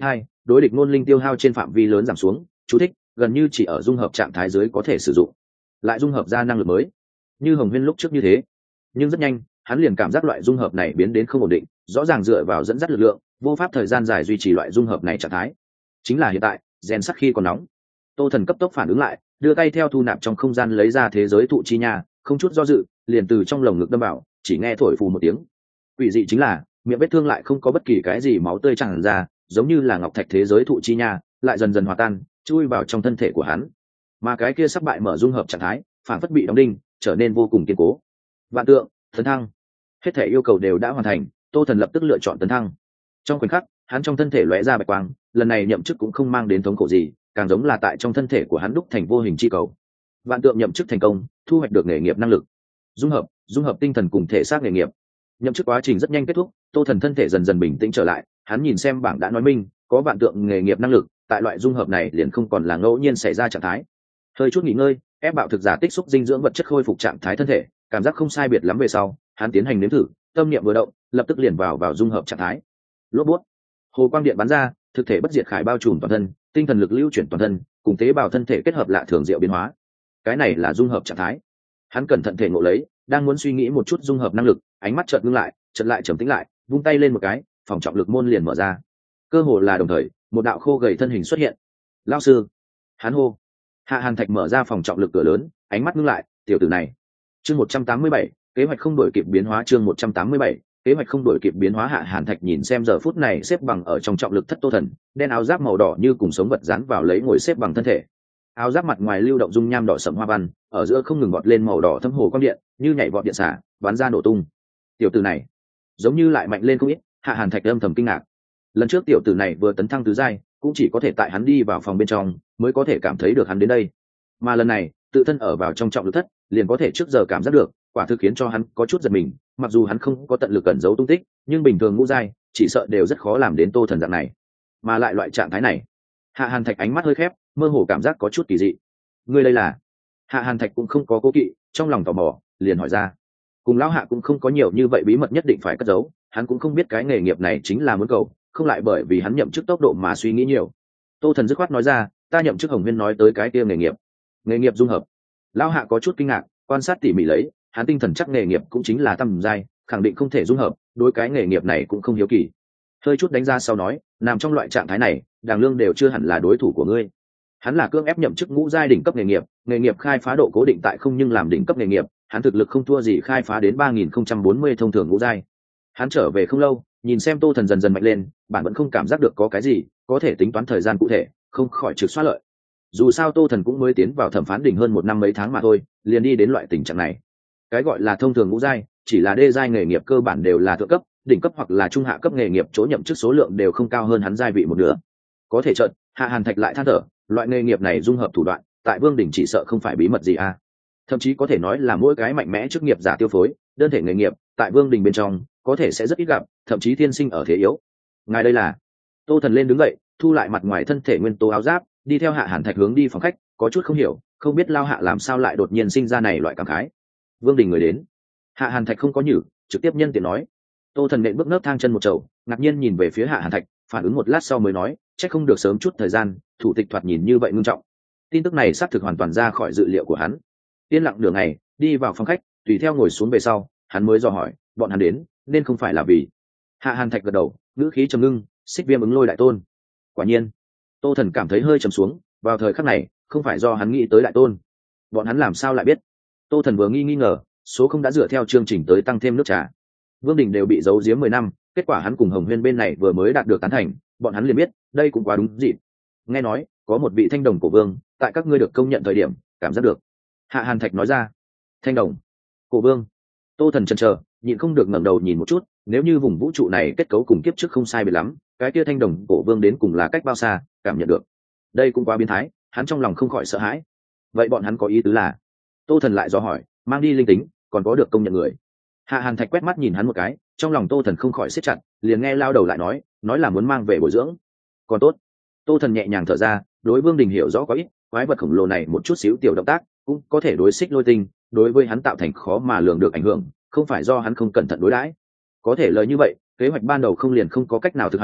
đối địch ngôn linh tiêu hao trên phạm vi lớn giảm xuống. Chú thích: gần như chỉ ở dung hợp trạng thái dưới có thể sử dụng, lại dung hợp ra năng lực mới, như Hồng Huyên lúc trước như thế. Nhưng rất nhanh hắn liền cảm giác loại dung hợp này biến đến không ổn định, rõ ràng dựa vào dẫn dắt lực lượng vô pháp thời gian dài duy trì loại dung hợp này trạng thái. Chính là hiện tại rèn sắt khi còn nóng. Tô Thần cấp tốc phản ứng lại, đưa tay theo thu nạp trong không gian lấy ra thế giới thụ chi nha, không chút do dự liền từ trong lồng ngực đâm vào, chỉ nghe thổi phù một tiếng. Quỷ dị chính là miệng vết thương lại không có bất kỳ cái gì máu tươi tràn ra, giống như là ngọc thạch thế giới thụ chi nha lại dần dần hòa tan chui vào trong thân thể của hắn, mà cái kia sắp bại mở dung hợp trạng thái phản phất bị đóng đinh, trở nên vô cùng kiên cố. Vạn tượng tấn thăng, hết thể yêu cầu đều đã hoàn thành. Tô Thần lập tức lựa chọn tấn thăng. Trong khoảnh khắc hắn trong thân thể lóe ra bạch quang, lần này nhậm chức cũng không mang đến thống khổ gì, càng giống là tại trong thân thể của hắn đúc thành vô hình chi cầu. Vạn tượng nhậm chức thành công, thu hoạch được nghề nghiệp năng lực dung hợp, dung hợp tinh thần cùng thể xác nghề nghiệp. Nhậm chức quá trình rất nhanh kết thúc, Tô Thần thân thể dần dần bình tĩnh trở lại. Hắn nhìn xem bảng đã nói minh có vạn tượng nghề nghiệp năng lực, tại loại dung hợp này liền không còn là ngẫu nhiên xảy ra trạng thái. Hơi chút nghỉ ngơi, ép bạo thực giả tích xúc dinh dưỡng vật chất khôi phục trạng thái thân thể, cảm giác không sai biệt lắm về sau, hắn tiến hành nếm thử, tâm niệm vừa động, lập tức liền vào vào dung hợp trạng thái. Lốp bút, hồ quang điện bắn ra, thực thể bất diệt khải bao trùm toàn thân, tinh thần lực lưu chuyển toàn thân, cùng tế bào thân thể kết hợp lạ thường diệu biến hóa. Cái này là dung hợp trạng thái. Hắn cẩn thận thể ngộ lấy, đang muốn suy nghĩ một chút dung hợp năng lực, ánh mắt chợt ngưng lại, chợt lại trầm tĩnh lại, vung tay lên một cái, phòng trọng lực môn liền mở ra. Cơ hồ là đồng thời, một đạo khô gầy thân hình xuất hiện. Lão sư, hắn hô. Hạ Hàn Thạch mở ra phòng trọng lực cửa lớn, ánh mắt ngưng lại, tiểu tử này. Chương một trăm tám mươi bảy, kế hoạch không đổi kịp biến hóa. Chương một trăm tám mươi bảy, kế hoạch không đổi kịp biến hóa. Hạ Hàn Thạch nhìn xem giờ phút này xếp bằng ở trong trọng lực thất Tô Thần, đen áo giáp màu đỏ như cùng sống vật dán vào lấy ngồi xếp bằng thân thể. Áo giáp mặt ngoài lưu động dung nham đỏ sẫm hoa văn, ở giữa không ngừng vọt lên màu đỏ thâm hồ quang điện, như nhảy vọt điện xả, bắn ra nổ tung. Tiểu tử này, giống như lại mạnh lên không ít. Hạ Hàn Thạch âm thầm kinh ngạc. Lần trước tiểu tử này vừa tấn thăng tứ giai, cũng chỉ có thể tại hắn đi vào phòng bên trong mới có thể cảm thấy được hắn đến đây, mà lần này tự thân ở vào trong trọng lực thất liền có thể trước giờ cảm giác được, quả thực khiến cho hắn có chút giật mình. Mặc dù hắn không có tận lực cẩn giấu tung tích, nhưng bình thường ngũ giai chỉ sợ đều rất khó làm đến Tô Thần dạng này, mà lại loại trạng thái này. Hạ Hàn Thạch ánh mắt hơi khép, mơ hồ cảm giác có chút kỳ dị. Ngươi đây là? Hạ Hàn Thạch cũng không có cố kỵ, trong lòng tò mò liền hỏi ra. Cùng lão Hạ cũng không có nhiều như vậy bí mật nhất định phải cất giấu, hắn cũng không biết cái nghề nghiệp này chính là muốn cầu, không lại bởi vì hắn nhậm chức tốc độ mà suy nghĩ nhiều. Tô Thần dứt khoát nói ra, ta nhậm chức Hồng Huyên nói tới cái kia nghề nghiệp, nghề nghiệp dung hợp. Lão Hạ có chút kinh ngạc, quan sát tỉ mỉ lấy, hắn tinh thần chắc nghề nghiệp cũng chính là tam giai, khẳng định không thể dung hợp, đối cái nghề nghiệp này cũng không hiếu kỳ. Hơi chút đánh ra sau nói, nằm trong loại trạng thái này, Đàng Lương đều chưa hẳn là đối thủ của ngươi. Hắn là cưỡng ép nhậm chức ngũ giai đỉnh cấp nghề nghiệp, nghề nghiệp khai phá độ cố định tại không nhưng làm đỉnh cấp nghề nghiệp, hắn thực lực không thua gì khai phá đến ba nghìn không trăm bốn mươi thông thường ngũ giai. Hắn trở về không lâu, nhìn xem Tô Thần dần dần mạnh lên, bạn vẫn không cảm giác được có cái gì có thể tính toán thời gian cụ thể, không khỏi trực xoát lợi. Dù sao Tô Thần cũng mới tiến vào thẩm phán đỉnh hơn một năm mấy tháng mà thôi, liền đi đến loại tình trạng này. Cái gọi là thông thường ngũ giai, chỉ là đê giai nghề nghiệp cơ bản đều là thượng cấp, đỉnh cấp hoặc là trung hạ cấp nghề nghiệp chỗ nhậm chức số lượng đều không cao hơn hắn giai vị một nửa. Có thể chợt, Hạ Hàn Thạch lại than thở, loại nghề nghiệp này dung hợp thủ đoạn, tại Vương đỉnh chỉ sợ không phải bí mật gì à? Thậm chí có thể nói là mỗi cái mạnh mẽ chức nghiệp giả tiêu phối, đơn thể nghề nghiệp, tại Vương đỉnh bên trong có thể sẽ rất ít gặp, thậm chí thiên sinh ở thế yếu. Ngài đây là? Tô Thần lên đứng dậy, thu lại mặt ngoài thân thể nguyên tố áo giáp, đi theo Hạ Hàn Thạch hướng đi phòng khách, có chút không hiểu, không biết Lao Hạ làm sao lại đột nhiên sinh ra này loại cảm khái. Vương đình người đến. Hạ Hàn Thạch không có nhử, trực tiếp nhân tiện nói. Tô Thần nện bước nấc thang chân một chậu, ngạc nhiên nhìn về phía Hạ Hàn Thạch, phản ứng một lát sau mới nói, chắc không được sớm chút thời gian, thủ tịch thoạt nhìn như vậy ngưng trọng. Tin tức này xác thực hoàn toàn ra khỏi dự liệu của hắn. Yên lặng nửa ngày, đi vào phòng khách, tùy theo ngồi xuống về sau, hắn mới dò hỏi, bọn hắn đến, nên không phải là vì. Hạ Hàn Thạch gật đầu, ngữ khí trầm ngưng, xích viêm ứng lôi đại tôn. Quả nhiên. Tô Thần cảm thấy hơi trầm xuống, vào thời khắc này, không phải do hắn nghĩ tới đại tôn. Bọn hắn làm sao lại biết? Tô Thần vừa nghi nghi ngờ, số không đã dựa theo chương trình tới tăng thêm nước trà. Vương Đình đều bị giấu giếm mười năm, kết quả hắn cùng Hồng Huyên bên này vừa mới đạt được tán thành, bọn hắn liền biết, đây cũng quá đúng dịp. Nghe nói, có một vị thanh đồng cổ vương, tại các ngươi được công nhận thời điểm, cảm giác được. Hạ Hàn Thạch nói ra. Thanh đồng, cổ vương. Tô Thần chần chờ, nhịn không được ngẩng đầu nhìn một chút, nếu như vùng vũ trụ này kết cấu cùng kiếp trước không sai biệt lắm, cái kia thanh đồng cổ vương đến cùng là cách bao xa, cảm nhận được. Đây cũng quá biến thái, hắn trong lòng không khỏi sợ hãi. Vậy bọn hắn có ý tứ là? Tô Thần lại dò hỏi, mang đi linh tính, còn có được công nhận người. Hạ Hàn Thạch quét mắt nhìn hắn một cái, trong lòng Tô Thần không khỏi siết chặt, liền nghe lao đầu lại nói, nói là muốn mang về bồi dưỡng. Còn tốt. Tô Thần nhẹ nhàng thở ra, đối Vương Đình hiểu rõ có ít, quái vật khổng lồ này một chút xíu tiểu động tác, cũng có thể đối xích lôi tinh, đối với hắn tạo thành khó mà lường được ảnh hưởng, không phải do hắn không cẩn thận đối đãi. Có thể lời như vậy, kế hoạch ban đầu không liền không có cách nào thực hành,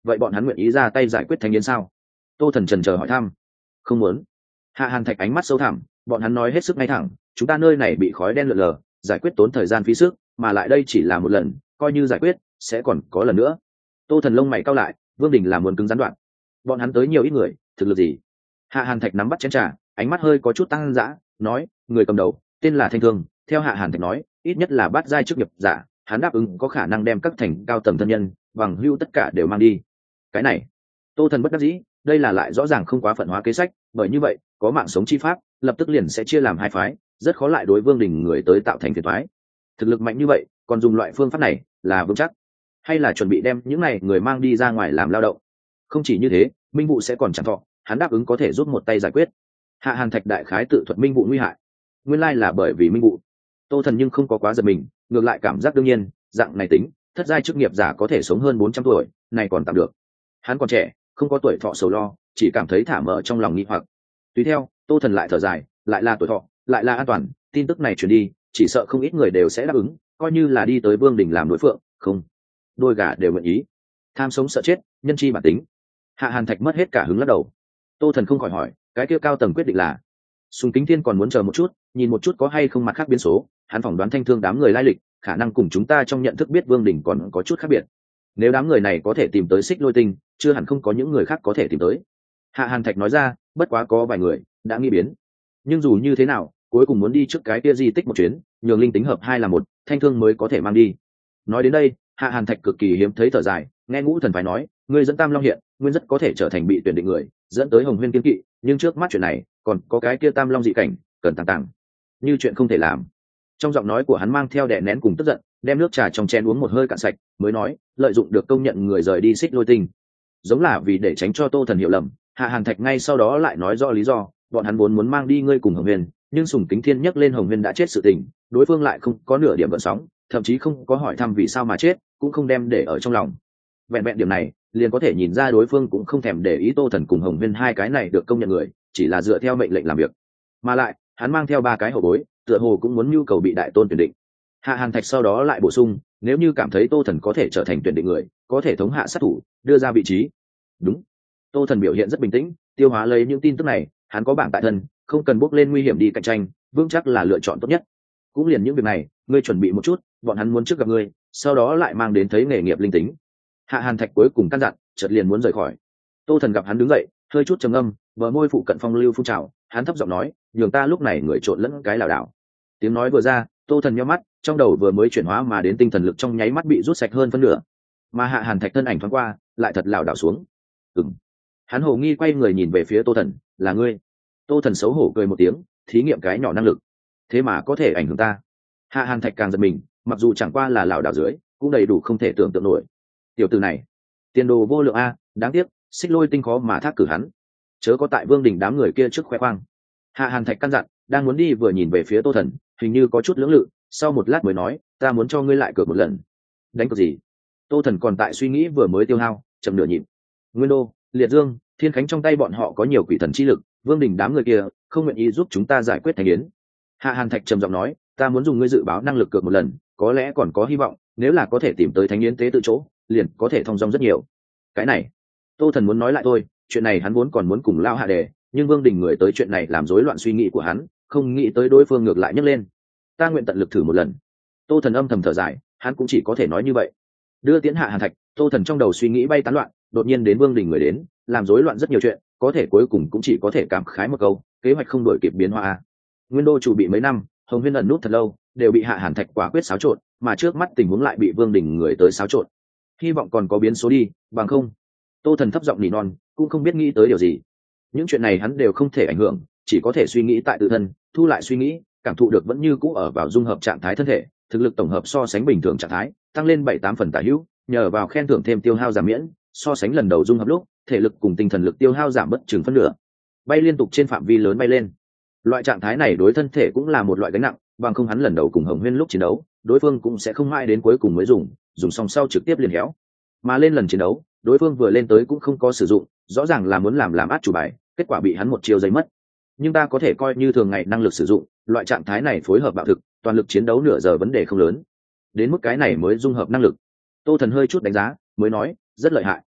vậy bọn hắn nguyện ý ra tay giải quyết thanh niên sao? Tô Thần trần chờ hỏi thăm. Không muốn. Hạ Hàn Thạch ánh mắt sâu thẳm, bọn hắn nói hết sức ngay thẳng, chúng ta nơi này bị khói đen lượn lờ, giải quyết tốn thời gian phí sức, mà lại đây chỉ là một lần, coi như giải quyết sẽ còn có lần nữa. Tô Thần lông mày cau lại, Vương Đình là muốn cứng rắn đoạn. Bọn hắn tới nhiều ít người, thực lực gì? Hạ Hàn Thạch nắm bắt chén trà, ánh mắt hơi có chút tăng dã, nói, người cầm đầu tên là Thanh Thương, theo Hạ Hàn Thạch nói, ít nhất là bát giai chức nghiệp giả, hắn đáp ứng có khả năng đem các thành cao tầng thân nhân, bằng hữu tất cả đều mang đi. Cái này, Tô Thần bất đắc dĩ, đây là lại rõ ràng không quá phận hóa kế sách, bởi như vậy, có mạng sống chi pháp, lập tức liền sẽ chia làm hai phái, rất khó lại đối Vương Đình người tới tạo thành phiền toái. Thực lực mạnh như vậy, còn dùng loại phương pháp này, là vững chắc, hay là chuẩn bị đem những này người mang đi ra ngoài làm lao động? Không chỉ như thế, Minh Vụ sẽ còn chẳng thọ, hắn đáp ứng có thể giúp một tay giải quyết. Hạ Hàn Thạch đại khái tự thuật Minh Vụ nguy hại, nguyên lai là bởi vì Minh Vụ. Tô Thần nhưng không có quá giật mình, ngược lại cảm giác đương nhiên, dạng này tính, thất giai chức nghiệp giả có thể sống hơn bốn trăm tuổi, này còn tạm được. Hắn còn trẻ, không có tuổi thọ sầu lo, chỉ cảm thấy thả mở trong lòng nghi hoặc. Tùy theo, Tô Thần lại thở dài, lại là tuổi thọ, lại là an toàn, tin tức này truyền đi, chỉ sợ không ít người đều sẽ đáp ứng, coi như là đi tới Vương Đình làm đối phượng, không, đôi gà đều nguyện ý. Tham sống sợ chết, nhân chi bản tính. Hạ Hàn Thạch mất hết cả hứng lắc đầu. Tô Thần không khỏi hỏi, cái kia cao tầng quyết định là? Sùng Kính Thiên còn muốn chờ một chút, nhìn một chút có hay không mặt khác biến số, hắn phỏng đoán Thanh Thương đám người lai lịch, khả năng cùng chúng ta trong nhận thức biết Vương Đình còn có chút khác biệt. Nếu đám người này có thể tìm tới Xích Lôi Tinh, chưa hẳn không có những người khác có thể tìm tới. Hạ Hàn Thạch nói ra, bất quá có vài người đã nghi biến, nhưng dù như thế nào, cuối cùng muốn đi trước cái kia di tích một chuyến, nhường linh tính hợp hai là một, Thanh Thương mới có thể mang đi. Nói đến đây, Hạ Hàn Thạch cực kỳ hiếm thấy thở dài, nghe Ngũ Thần phải nói, ngươi dẫn Tam Long hiện, nguyên rất có thể trở thành bị tuyển định người, dẫn tới Hồng Huyên kiên kỵ, nhưng trước mắt chuyện này, còn có cái kia Tam Long dị cảnh, cần tàng tàng, như chuyện không thể làm. Trong giọng nói của hắn mang theo đè nén cùng tức giận, đem nước trà trong chén uống một hơi cạn sạch, mới nói, lợi dụng được công nhận người rời đi Xích Lôi Tinh, giống là vì để tránh cho Tô Thần hiểu lầm. Hạ Hàn Thạch ngay sau đó lại nói rõ lý do, bọn hắn vốn muốn mang đi ngươi cùng Hồng Huyền, nhưng Sùng Kính Thiên nhắc lên Hồng Huyền đã chết sự tình, đối phương lại không có nửa điểm gợn sóng, thậm chí không có hỏi thăm vì sao mà chết, cũng không đem để ở trong lòng. Vẹn vẹn điểm này, liền có thể nhìn ra đối phương cũng không thèm để ý Tô Thần cùng Hồng Huyền hai cái này được công nhận người, chỉ là dựa theo mệnh lệnh làm việc. Mà lại, hắn mang theo ba cái hậu bối, tựa hồ cũng muốn nhu cầu bị đại tôn tuyển định. Hạ Hàn Thạch sau đó lại bổ sung, nếu như cảm thấy Tô Thần có thể trở thành tuyển định người, có thể thống hạ sát thủ, đưa ra vị trí. Đúng. Tô Thần biểu hiện rất bình tĩnh, tiêu hóa lấy những tin tức này, hắn có bảng tại thân, không cần bước lên nguy hiểm đi cạnh tranh, vững chắc là lựa chọn tốt nhất. Cũng liền những việc này, ngươi chuẩn bị một chút, bọn hắn muốn trước gặp ngươi, sau đó lại mang đến thấy nghề nghiệp linh tính. Hạ Hàn Thạch cuối cùng căn dặn, chợt liền muốn rời khỏi. Tô Thần gặp hắn đứng dậy, hơi chút trầm ngâm, bờ môi phụ cận phong lưu phun trào, hắn thấp giọng nói, nhường ta lúc này người trộn lẫn cái lảo đảo. Tiếng nói vừa ra, Tô Thần nhíu mắt, trong đầu vừa mới chuyển hóa mà đến tinh thần lực trong nháy mắt bị rút sạch hơn phân nửa. Mà Hạ Hàn Thạch thân ảnh thoáng qua, lại thật lảo đảo xuống. Ừm. Hắn hồ nghi quay người nhìn về phía Tô Thần, là ngươi? Tô Thần xấu hổ cười một tiếng, thí nghiệm cái nhỏ năng lực, thế mà có thể ảnh hưởng ta. Hạ Hàn Thạch càng giật mình, mặc dù chẳng qua là lảo đảo dưới, cũng đầy đủ không thể tưởng tượng nổi. Tiểu tử này, tiền đồ vô lượng a, đáng tiếc, Xích Lôi Tinh khó mà thác cử hắn, chớ có tại Vương Đình đám người kia trước khoe khoang. Hạ Hàn Thạch căn dặn, đang muốn đi vừa nhìn về phía Tô Thần, hình như có chút lưỡng lự, sau một lát mới nói, ta muốn cho ngươi lại cược một lần. Đánh cược gì? Tô Thần còn tại suy nghĩ vừa mới tiêu hao, chậm nửa nhịp. Nguyên Đô, Liệt Dương, Thiên Khánh trong tay bọn họ có nhiều quỷ thần chi lực, Vương Đình đám người kia không nguyện ý giúp chúng ta giải quyết thành yến. Hạ Hàn Thạch trầm giọng nói, ta muốn dùng ngươi dự báo năng lực cược một lần, có lẽ còn có hy vọng, nếu là có thể tìm tới thánh yến tế tự chỗ, liền có thể thông dong rất nhiều. Cái này, Tô Thần muốn nói lại thôi, chuyện này hắn vốn còn muốn cùng lao hạ đề, nhưng Vương Đình người tới chuyện này làm rối loạn suy nghĩ của hắn, không nghĩ tới đối phương ngược lại nhấc lên. Ta nguyện tận lực thử một lần. Tô Thần âm thầm thở dài, hắn cũng chỉ có thể nói như vậy. Đưa tiến Hạ Hàn Thạch, Tô Thần trong đầu suy nghĩ bay tán loạn, đột nhiên đến Vương Đình người đến, làm rối loạn rất nhiều chuyện, có thể cuối cùng cũng chỉ có thể cảm khái một câu, kế hoạch không đổi kịp biến hóa. Nguyên Đô chủ bị mấy năm, Hồng Huyên ẩn nút thật lâu, đều bị Hạ Hàn Thạch quả quyết xáo trộn, mà trước mắt tình huống lại bị Vương Đình người tới xáo trộn. Hy vọng còn có biến số đi, bằng không. Tô Thần thấp giọng nỉ non, cũng không biết nghĩ tới điều gì. Những chuyện này hắn đều không thể ảnh hưởng, chỉ có thể suy nghĩ tại tự thân, thu lại suy nghĩ, cảm thụ được vẫn như cũ ở vào dung hợp trạng thái thân thể, thực lực tổng hợp so sánh bình thường trạng thái, tăng lên bảy tám phần tả hữu, nhờ vào khen thưởng thêm tiêu hao giảm miễn, so sánh lần đầu dung hợp lúc, thể lực cùng tinh thần lực tiêu hao giảm bất chừng phân nửa. Bay liên tục trên phạm vi lớn bay lên. Loại trạng thái này đối thân thể cũng là một loại gánh nặng, bằng không hắn lần đầu cùng Hồng Huyên lúc chiến đấu, đối phương cũng sẽ không mãi đến cuối cùng mới dùng, dùng xong sau trực tiếp liền héo. Mà lên lần chiến đấu, đối phương vừa lên tới cũng không có sử dụng, rõ ràng là muốn làm làm át chủ bài, kết quả bị hắn một chiêu giấy mất. Nhưng ta có thể coi như thường ngày năng lực sử dụng, loại trạng thái này phối hợp bạo thực, toàn lực chiến đấu nửa giờ vấn đề không lớn. Đến mức cái này mới dung hợp năng lực. Tô Thần hơi chút đánh giá, mới nói, rất lợi hại.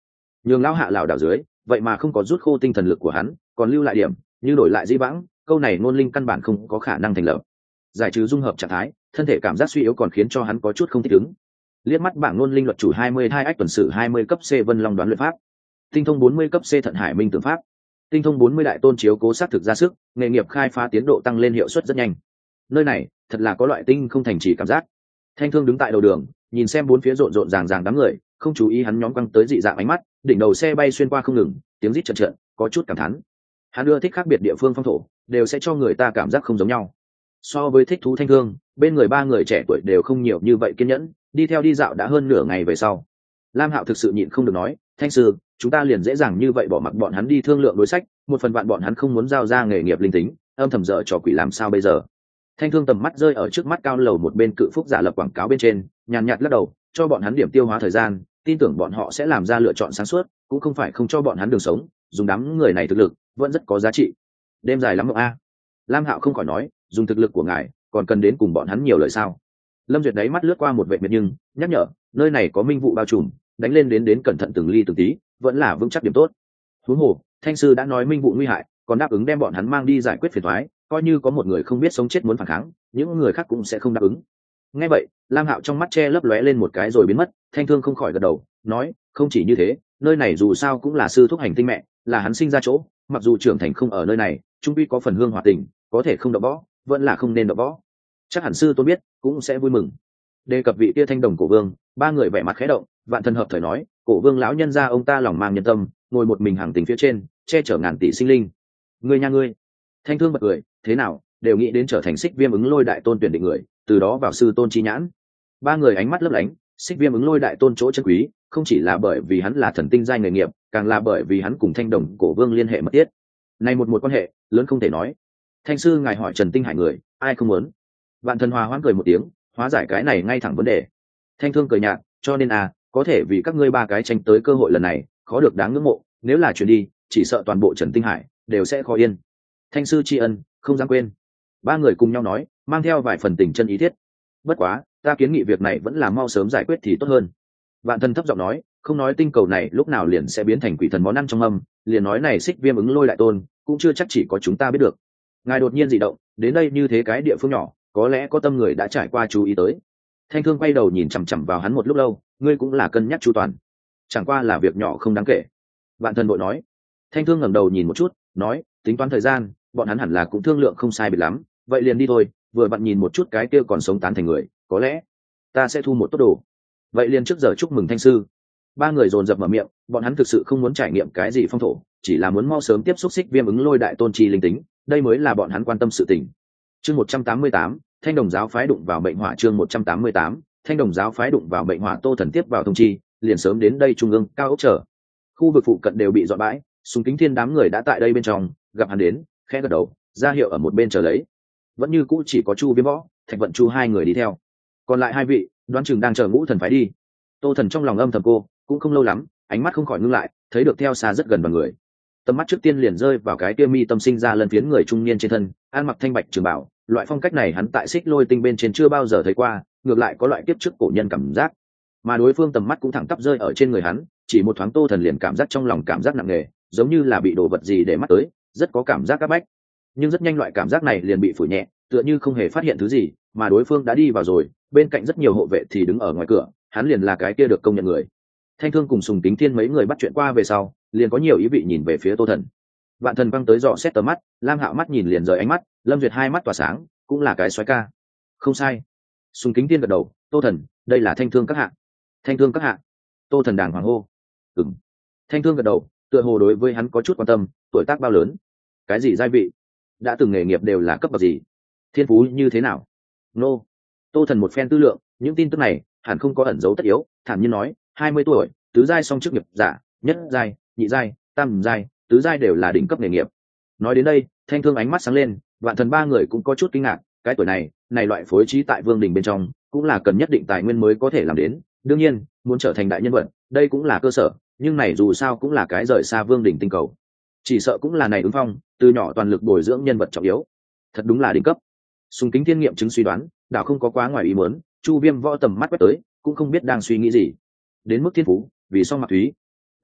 nhường lão hạ lảo đảo dưới vậy mà không có rút khô tinh thần lực của hắn, còn lưu lại điểm như đổi lại di vãng, câu này ngôn linh căn bản không có khả năng thành lập. Giải trừ dung hợp trạng thái, thân thể cảm giác suy yếu còn khiến cho hắn có chút không thích ứng. Liếc mắt bảng ngôn linh luật chủ hai mươi hai ách tuần sự hai mươi cấp C Vân Long đoán luyện pháp, tinh thông bốn mươi cấp C Thận Hải Minh tưởng pháp, tinh thông bốn mươi đại tôn chiếu cố sát thực ra sức, nghề nghiệp khai phá tiến độ tăng lên hiệu suất rất nhanh. Nơi này thật là có loại tinh không thành trì cảm giác. Thanh Thương đứng tại đầu đường, nhìn xem bốn phía rộn rộn ràng ràng đám người, không chú ý hắn nhóm quăng tới dị dạng ánh mắt, đỉnh đầu xe bay xuyên qua không ngừng, tiếng rít trận trận, có chút cảm thán. Hắn ưa thích khác biệt địa phương phong thổ, đều sẽ cho người ta cảm giác không giống nhau. So với thích thú Thanh Thương, bên người ba người trẻ tuổi đều không nhiều như vậy kiên nhẫn, đi theo đi dạo đã hơn nửa ngày về sau. Lam Hạo thực sự nhịn không được nói, Thanh sư, chúng ta liền dễ dàng như vậy bỏ mặc bọn hắn đi thương lượng đối sách, một phần bạn bọn hắn không muốn giao ra nghề nghiệp linh tính, âm thầm dở trò quỷ làm sao bây giờ? Thanh Thương tầm mắt rơi ở trước mắt cao lầu một bên cự phúc giả lập quảng cáo bên trên, nhàn nhạt lắc đầu, cho bọn hắn điểm tiêu hóa thời gian, tin tưởng bọn họ sẽ làm ra lựa chọn sáng suốt, cũng không phải không cho bọn hắn đường sống, dùng đám người này thực lực vẫn rất có giá trị. Đêm dài lắm mộng a. Lam Hạo không khỏi nói, dùng thực lực của ngài, còn cần đến cùng bọn hắn nhiều lời sao? Lâm Duyệt đáy mắt lướt qua một vệ miệt nhưng nhắc nhở, nơi này có minh vụ bao trùm, đánh lên đến đến cẩn thận từng ly từng tí, vẫn là vững chắc điểm tốt. Huống hồ, Thanh sư đã nói minh vụ nguy hại, còn đáp ứng đem bọn hắn mang đi giải quyết phiền toái, coi như có một người không biết sống chết muốn phản kháng, những người khác cũng sẽ không đáp ứng. Nghe vậy, Lam Hạo trong mắt che lấp lóe lên một cái rồi biến mất, Thanh Thương không khỏi gật đầu, nói, không chỉ như thế, nơi này dù sao cũng là sư thúc hành tinh mẹ, là hắn sinh ra chỗ, mặc dù trưởng thành không ở nơi này, trung quy có phần hương hòa tình, có thể không đọ võ, vẫn là không nên đọ võ. Chắc hẳn sư tôi biết, cũng sẽ vui mừng. Đề cập vị kia Thanh Đồng cổ vương, ba người vẻ mặt khẽ động, vạn thần hợp thời nói, cổ vương lão nhân gia ông ta lòng mang nhân tâm, ngồi một mình hàng tình phía trên, che chở ngàn tỷ sinh linh. Ngươi nha ngươi. Thanh Thương bật cười, thế nào, đều nghĩ đến trở thành Xích Viêm ứng lôi đại tôn tuyển định người, từ đó vào sư tôn chi nhãn. Ba người ánh mắt lấp lánh, Xích Viêm ứng lôi đại tôn chỗ chân quý, không chỉ là bởi vì hắn là thần tinh giai nghề nghiệp, càng là bởi vì hắn cùng Thanh Đồng cổ vương liên hệ mật thiết. Này một một quan hệ lớn không thể nói. Thanh sư ngài hỏi Trần Tinh Hải người, ai không muốn? Vạn Thần Hòa hoãn cười một tiếng, hóa giải cái này ngay thẳng vấn đề. Thanh Thương cười nhạt, cho nên à, có thể vì các ngươi ba cái tranh tới cơ hội lần này, khó được đáng ngưỡng mộ, nếu là chuyển đi, chỉ sợ toàn bộ Trần Tinh Hải đều sẽ khó yên. Thanh sư tri ân, không dám quên. Ba người cùng nhau nói, mang theo vài phần tình chân ý thiết. Bất quá, ta kiến nghị việc này vẫn là mau sớm giải quyết thì tốt hơn. Vạn Thần thấp giọng nói, không nói tinh cầu này lúc nào liền sẽ biến thành quỷ thần món ăn trong âm, liền nói này Xích Viêm ứng lôi đại tôn, cũng chưa chắc chỉ có chúng ta biết được. Ngài đột nhiên dị động, đến đây như thế cái địa phương nhỏ, có lẽ có tâm người đã trải qua chú ý tới. Thanh Thương quay đầu nhìn chằm chằm vào hắn một lúc lâu, ngươi cũng là cân nhắc chu toàn, chẳng qua là việc nhỏ không đáng kể. Vạn Thần bội nói. Thanh Thương ngẩng đầu nhìn một chút, nói, tính toán thời gian, bọn hắn hẳn là cũng thương lượng không sai biệt lắm, vậy liền đi thôi, vừa bạn nhìn một chút cái kia còn sống tán thành người, có lẽ ta sẽ thu một tốt đồ. Vậy liền trước giờ chúc mừng Thanh sư. Ba người dồn dập mở miệng, bọn hắn thực sự không muốn trải nghiệm cái gì phong thổ, chỉ là muốn mau sớm tiếp xúc Xích Viêm ứng lôi đại tôn chi linh tính, đây mới là bọn hắn quan tâm sự tình. Chương một trăm tám mươi tám, Thanh Đồng giáo phái đụng vào mệnh hỏa. Chương một trăm tám mươi tám, Thanh Đồng giáo phái đụng vào mệnh hỏa. Tô Thần tiếp vào thông chi, liền sớm đến đây trung ương cao ốc chờ. Khu vực phụ cận đều bị dọn bãi, Súng Kính Thiên đám người đã tại đây bên trong, gặp hắn đến, khẽ gật đầu, ra hiệu ở một bên chờ lấy. Vẫn như cũ chỉ có Chu Viêm Võ, Thạch Vận Chu hai người đi theo, còn lại hai vị, đoán chừng đang chờ Ngũ Thần phái đi. Tô Thần trong lòng âm thầm cô, cũng không lâu lắm, ánh mắt không khỏi ngưng lại, thấy được theo xa rất gần vào người. Tầm mắt trước tiên liền rơi vào cái kia mi tâm sinh ra lần phiến người trung niên trên thân, ăn mặc thanh bạch trường bảo, loại phong cách này hắn tại Xích Lôi Tinh bên trên chưa bao giờ thấy qua, ngược lại có loại kiếp trước cổ nhân cảm giác. Mà đối phương tầm mắt cũng thẳng tắp rơi ở trên người hắn, chỉ một thoáng Tô Thần liền cảm giác trong lòng cảm giác nặng nề, giống như là bị đồ vật gì để mắt tới, rất có cảm giác áp bách. Nhưng rất nhanh loại cảm giác này liền bị phủ nhẹ, tựa như không hề phát hiện thứ gì, mà đối phương đã đi vào rồi, bên cạnh rất nhiều hộ vệ thì đứng ở ngoài cửa, hắn liền là cái kia được công nhận người. Thanh Thương cùng Sùng Kính Thiên mấy người bắt chuyện qua về sau, liền có nhiều ý vị nhìn về phía Tô Thần. Vạn Thần băng tới dò xét tầm mắt, Lam Hạo mắt nhìn liền rời ánh mắt, Lâm Duyệt hai mắt tỏa sáng, cũng là cái soái ca. Không sai. Sùng Kính Thiên gật đầu, Tô Thần, đây là Thanh Thương các hạ. Thanh Thương các hạ. Tô Thần đàng hoàng hô. Ừm. Thanh Thương gật đầu, tựa hồ đối với hắn có chút quan tâm, tuổi tác bao lớn, cái gì giai vị, đã từng nghề nghiệp đều là cấp bậc gì, thiên phú như thế nào. Nô. Tô Thần một phen tư lượng, những tin tức này hẳn không có ẩn dấu tất yếu, thản nhiên nói, hai mươi tuổi, tứ giai song chức nghiệp giả, nhất giai, nhị giai, tam giai, tứ giai đều là đỉnh cấp nghề nghiệp. Nói đến đây, Thanh Thương ánh mắt sáng lên, Vạn Thần ba người cũng có chút kinh ngạc, cái tuổi này, này loại phối trí tại Vương đình bên trong, cũng là cần nhất định tài nguyên mới có thể làm đến, đương nhiên, muốn trở thành đại nhân vật, đây cũng là cơ sở, nhưng này dù sao cũng là cái rời xa Vương đình tinh cầu. Chỉ sợ cũng là này ứng phong, từ nhỏ toàn lực bồi dưỡng nhân vật trọng yếu. Thật đúng là đỉnh cấp. Sùng Kính Thiên nghiệm chứng suy đoán, đảo không có quá ngoài ý muốn, Chu Viêm Võ tầm mắt quét tới, cũng không biết đang suy nghĩ gì. Đến mức thiên phú, vì sao Mạc Thúy.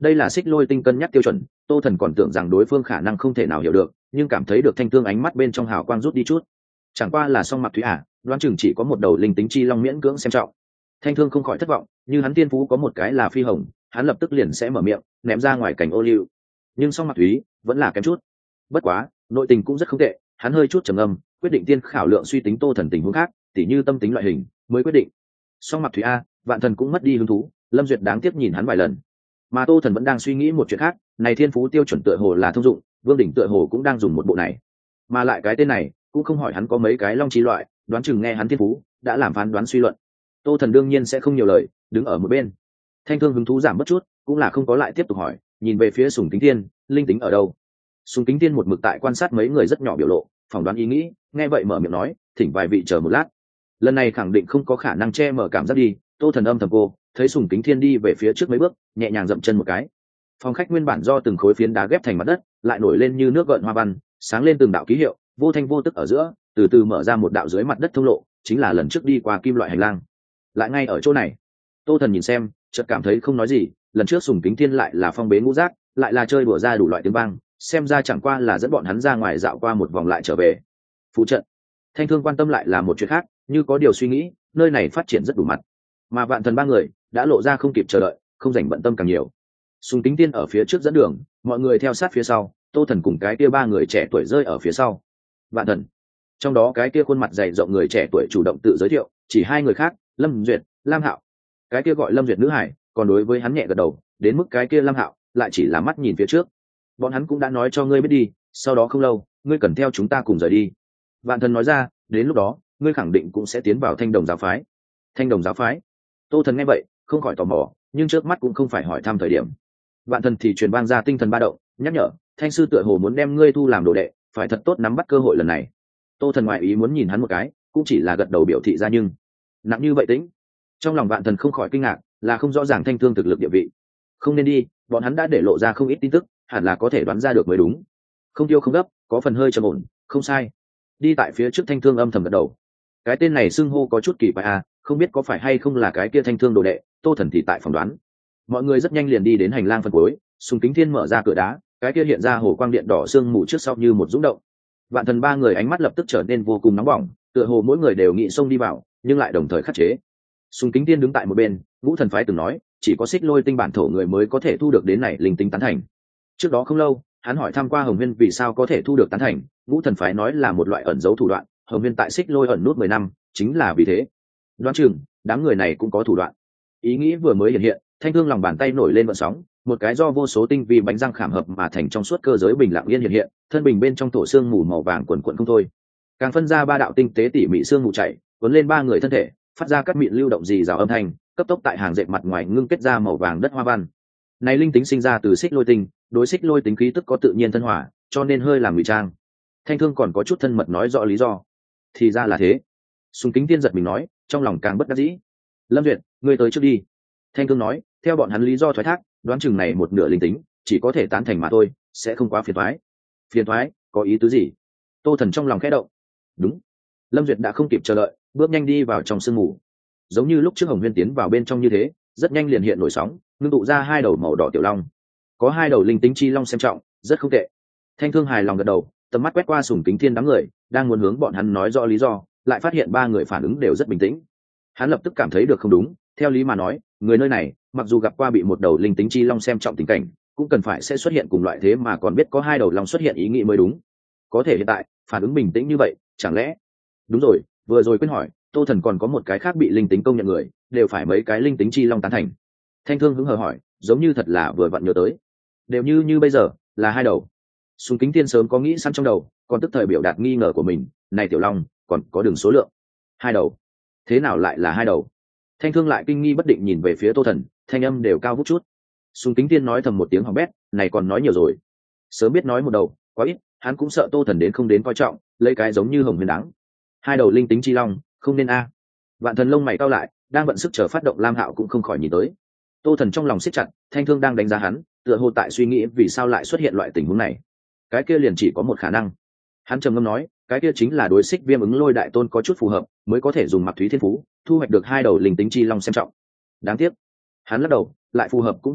đây là xích lôi tinh cân nhắc tiêu chuẩn, tô thần còn tưởng rằng đối phương khả năng không thể nào hiểu được, nhưng cảm thấy được thanh thương ánh mắt bên trong hào quang rút đi chút. Chẳng qua là song mặc thúy à, đoán chừng chỉ có một đầu linh tính chi long miễn cưỡng xem trọng. Thanh thương không khỏi thất vọng, như hắn tiên phú có một cái là phi hồng, hắn lập tức liền sẽ mở miệng ném ra ngoài cảnh ô liu, nhưng song mặc thúy vẫn là kém chút. Bất quá nội tình cũng rất không tệ, hắn hơi chút trầm ngâm, quyết định tiên khảo lượng suy tính tô thần tình huống khác, tỉ như tâm tính loại hình mới quyết định. Song mặc thúy a, vạn thần cũng mất đi hứng thú, lâm duyệt đáng tiếc nhìn hắn vài lần, mà tô thần vẫn đang suy nghĩ một chuyện khác. Này thiên phú tiêu chuẩn tựa hồ là thông dụng, vương đỉnh tựa hồ cũng đang dùng một bộ này, mà lại cái tên này cũng không hỏi hắn có mấy cái long chi loại, đoán chừng nghe hắn thiên phú đã làm phán đoán suy luận. Tô thần đương nhiên sẽ không nhiều lời, đứng ở một bên. Thanh thương hứng thú giảm mất chút, cũng là không có lại tiếp tục hỏi, nhìn về phía Sùng Kính Thiên, linh tính ở đâu? Sùng Kính Thiên một mực tại quan sát mấy người rất nhỏ biểu lộ, phỏng đoán ý nghĩ, nghe vậy mở miệng nói, thỉnh vài vị chờ một lát. Lần này khẳng định không có khả năng che mở cảm giác đi. Tô thần âm thầm cô, thấy Sùng Kính Thiên đi về phía trước mấy bước, nhẹ nhàng dậm chân một cái. Phòng khách nguyên bản do từng khối phiến đá ghép thành mặt đất, lại nổi lên như nước gợn hoa văn, sáng lên từng đạo ký hiệu, vô thanh vô tức ở giữa, từ từ mở ra một đạo dưới mặt đất thông lộ, chính là lần trước đi qua kim loại hành lang. Lại ngay ở chỗ này. Tô thần nhìn xem, chợt cảm thấy không nói gì, lần trước Sùng Kính Thiên lại là phong bế ngũ giác, lại là chơi đùa ra đủ loại tiếng vang, xem ra chẳng qua là dẫn bọn hắn ra ngoài dạo qua một vòng lại trở về. Phụ trận. Thanh thương quan tâm lại là một chuyện khác, như có điều suy nghĩ, nơi này phát triển rất đủ mặt, mà vạn thần ba người đã lộ ra không kịp chờ đợi, không dành bận tâm càng nhiều. Sùng Kính Thiên ở phía trước dẫn đường, mọi người theo sát phía sau, tô thần cùng cái kia ba người trẻ tuổi rơi ở phía sau. Vạn thần, trong đó cái kia khuôn mặt dày rộng người trẻ tuổi chủ động tự giới thiệu, chỉ hai người khác, Lâm Duyệt, Lam Hạo. Cái kia gọi Lâm Duyệt nữ hải, còn đối với hắn nhẹ gật đầu, đến mức cái kia Lam Hạo lại chỉ là mắt nhìn phía trước. Bọn hắn cũng đã nói cho ngươi biết đi, sau đó không lâu, ngươi cần theo chúng ta cùng rời đi. Vạn thần nói ra, đến lúc đó, ngươi khẳng định cũng sẽ tiến vào Thanh Đồng giáo phái. Thanh Đồng giáo phái? Tô thần nghe vậy, không khỏi tò mò, nhưng trước mắt cũng không phải hỏi thăm thời điểm. Vạn thần thì truyền vang ra tinh thần ba động, nhắc nhở, Thanh sư tựa hồ muốn đem ngươi thu làm đồ đệ, phải thật tốt nắm bắt cơ hội lần này. Tô thần ngoại ý muốn nhìn hắn một cái, cũng chỉ là gật đầu biểu thị ra, nhưng nặng như vậy tính. Trong lòng vạn thần không khỏi kinh ngạc, là không rõ ràng thanh thương thực lực địa vị. Không nên đi, bọn hắn đã để lộ ra không ít tin tức, hẳn là có thể đoán ra được mới đúng. Không tiêu không gấp, có phần hơi trầm ổn, không sai. Đi tại phía trước thanh thương âm thầm gật đầu. Cái tên này xưng hô có chút kỳ quái à, không biết có phải hay không là cái kia thanh thương đồ đệ. Tô thần thì tại phỏng đoán. Mọi người rất nhanh liền đi đến hành lang phần cuối, Sùng Kính Thiên mở ra cửa đá, cái kia hiện ra hồ quang điện đỏ sương mù trước sau như một rung động. Vạn thần ba người ánh mắt lập tức trở nên vô cùng nóng bỏng, tựa hồ mỗi người đều nghĩ xông đi vào, nhưng lại đồng thời khắc chế. Sùng Kính Thiên đứng tại một bên, Ngũ Thần phái từng nói, chỉ có xích lôi tinh bản thổ người mới có thể thu được đến này linh tính tán thành. Trước đó không lâu, hắn hỏi thăm qua Hồng Huyên vì sao có thể thu được tán thành, Ngũ Thần phái nói là một loại ẩn giấu thủ đoạn, Hồng Huyên tại xích lôi ẩn nút mười năm, chính là vì thế. Đoán chừng, đám người này cũng có thủ đoạn. Ý nghĩ vừa mới hiện hiện, thanh thương lòng bàn tay nổi lên vận sóng, một cái do vô số tinh vi bánh răng khảm hợp mà thành trong suốt cơ giới bình lặng yên hiện hiện, thân bình bên trong thổ xương mù màu vàng quần quần không thôi. Càng phân ra ba đạo tinh tế tỉ mỉ xương mù chảy, cuốn lên ba người thân thể, phát ra các mịn lưu động rì rào âm thanh, cấp tốc tại hàng dệt mặt ngoài ngưng kết ra màu vàng đất hoa văn. Này linh tính sinh ra từ xích lôi tinh, đối xích lôi tính khí tức có tự nhiên thân hòa, cho nên hơi làm ngụy trang. Thanh thương còn có chút thân mật nói rõ lý do. Thì ra là thế. Sùng Kính Tiên giật mình nói, trong lòng càng bất đắc dĩ. Lâm Duyệt, ngươi tới trước đi. Thanh thương nói, theo bọn hắn lý do thoái thác, đoán chừng này một nửa linh tính, chỉ có thể tán thành mà thôi, sẽ không quá phiền toái. Phiền toái, có ý tứ gì? Tô thần trong lòng khẽ động. Đúng. Lâm Duyệt đã không kịp chờ đợi, bước nhanh đi vào trong sương mù. Giống như lúc trước Hồng Huyên tiến vào bên trong như thế, rất nhanh liền hiện nổi sóng, ngưng tụ ra hai đầu màu đỏ tiểu long. Có hai đầu linh tính chi long xem trọng, rất không tệ. Thanh thương hài lòng gật đầu, tầm mắt quét qua Sùng Kính Thiên đám người, đang muốn hướng bọn hắn nói rõ lý do, lại phát hiện ba người phản ứng đều rất bình tĩnh. Hắn lập tức cảm thấy được không đúng, theo lý mà nói, người nơi này, mặc dù gặp qua bị một đầu linh tính chi long xem trọng tình cảnh, cũng cần phải sẽ xuất hiện cùng loại thế mà còn biết có hai đầu long xuất hiện ý nghĩ mới đúng. Có thể hiện tại, phản ứng bình tĩnh như vậy, chẳng lẽ? Đúng rồi, vừa rồi quên hỏi, Tô thần còn có một cái khác bị linh tính công nhận người, đều phải mấy cái linh tính chi long tán thành. Thanh thương hứng hờ hỏi, giống như thật là vừa vặn nhớ tới, đều như như bây giờ là hai đầu. Sùng Kính Thiên sớm có nghĩ sẵn trong đầu, còn tức thời biểu đạt nghi ngờ của mình, này tiểu long còn có đường số lượng hai đầu, thế nào lại là hai đầu? Thanh thương lại kinh nghi bất định nhìn về phía Tô thần, thanh âm đều cao vút chút. Sùng Kính Thiên nói thầm một tiếng hỏng bét, này còn nói nhiều rồi, sớm biết nói một đầu quá ít, hắn cũng sợ Tô thần đến không đến coi trọng, lấy cái giống như Hồng Huyền đáng. Hai đầu linh tính chi long, không nên a. À. Vạn thần lông mày cau lại, đang bận sức chờ phát động Lam Hạo cũng không khỏi nhìn tới. Tô thần trong lòng siết chặt, thanh thương đang đánh giá hắn, tựa hồ tại suy nghĩ vì sao lại xuất hiện loại tình huống này. Cái kia liền chỉ có một khả năng. Hắn trầm ngâm nói, cái kia chính là đối xích viêm ứng lôi đại tôn có chút phù hợp, mới có thể dùng mặc thúy thiên phú thu hoạch được hai đầu linh tính chi long xem trọng. Đáng tiếc, hắn lắc đầu, lại phù hợp cũng vô dụng,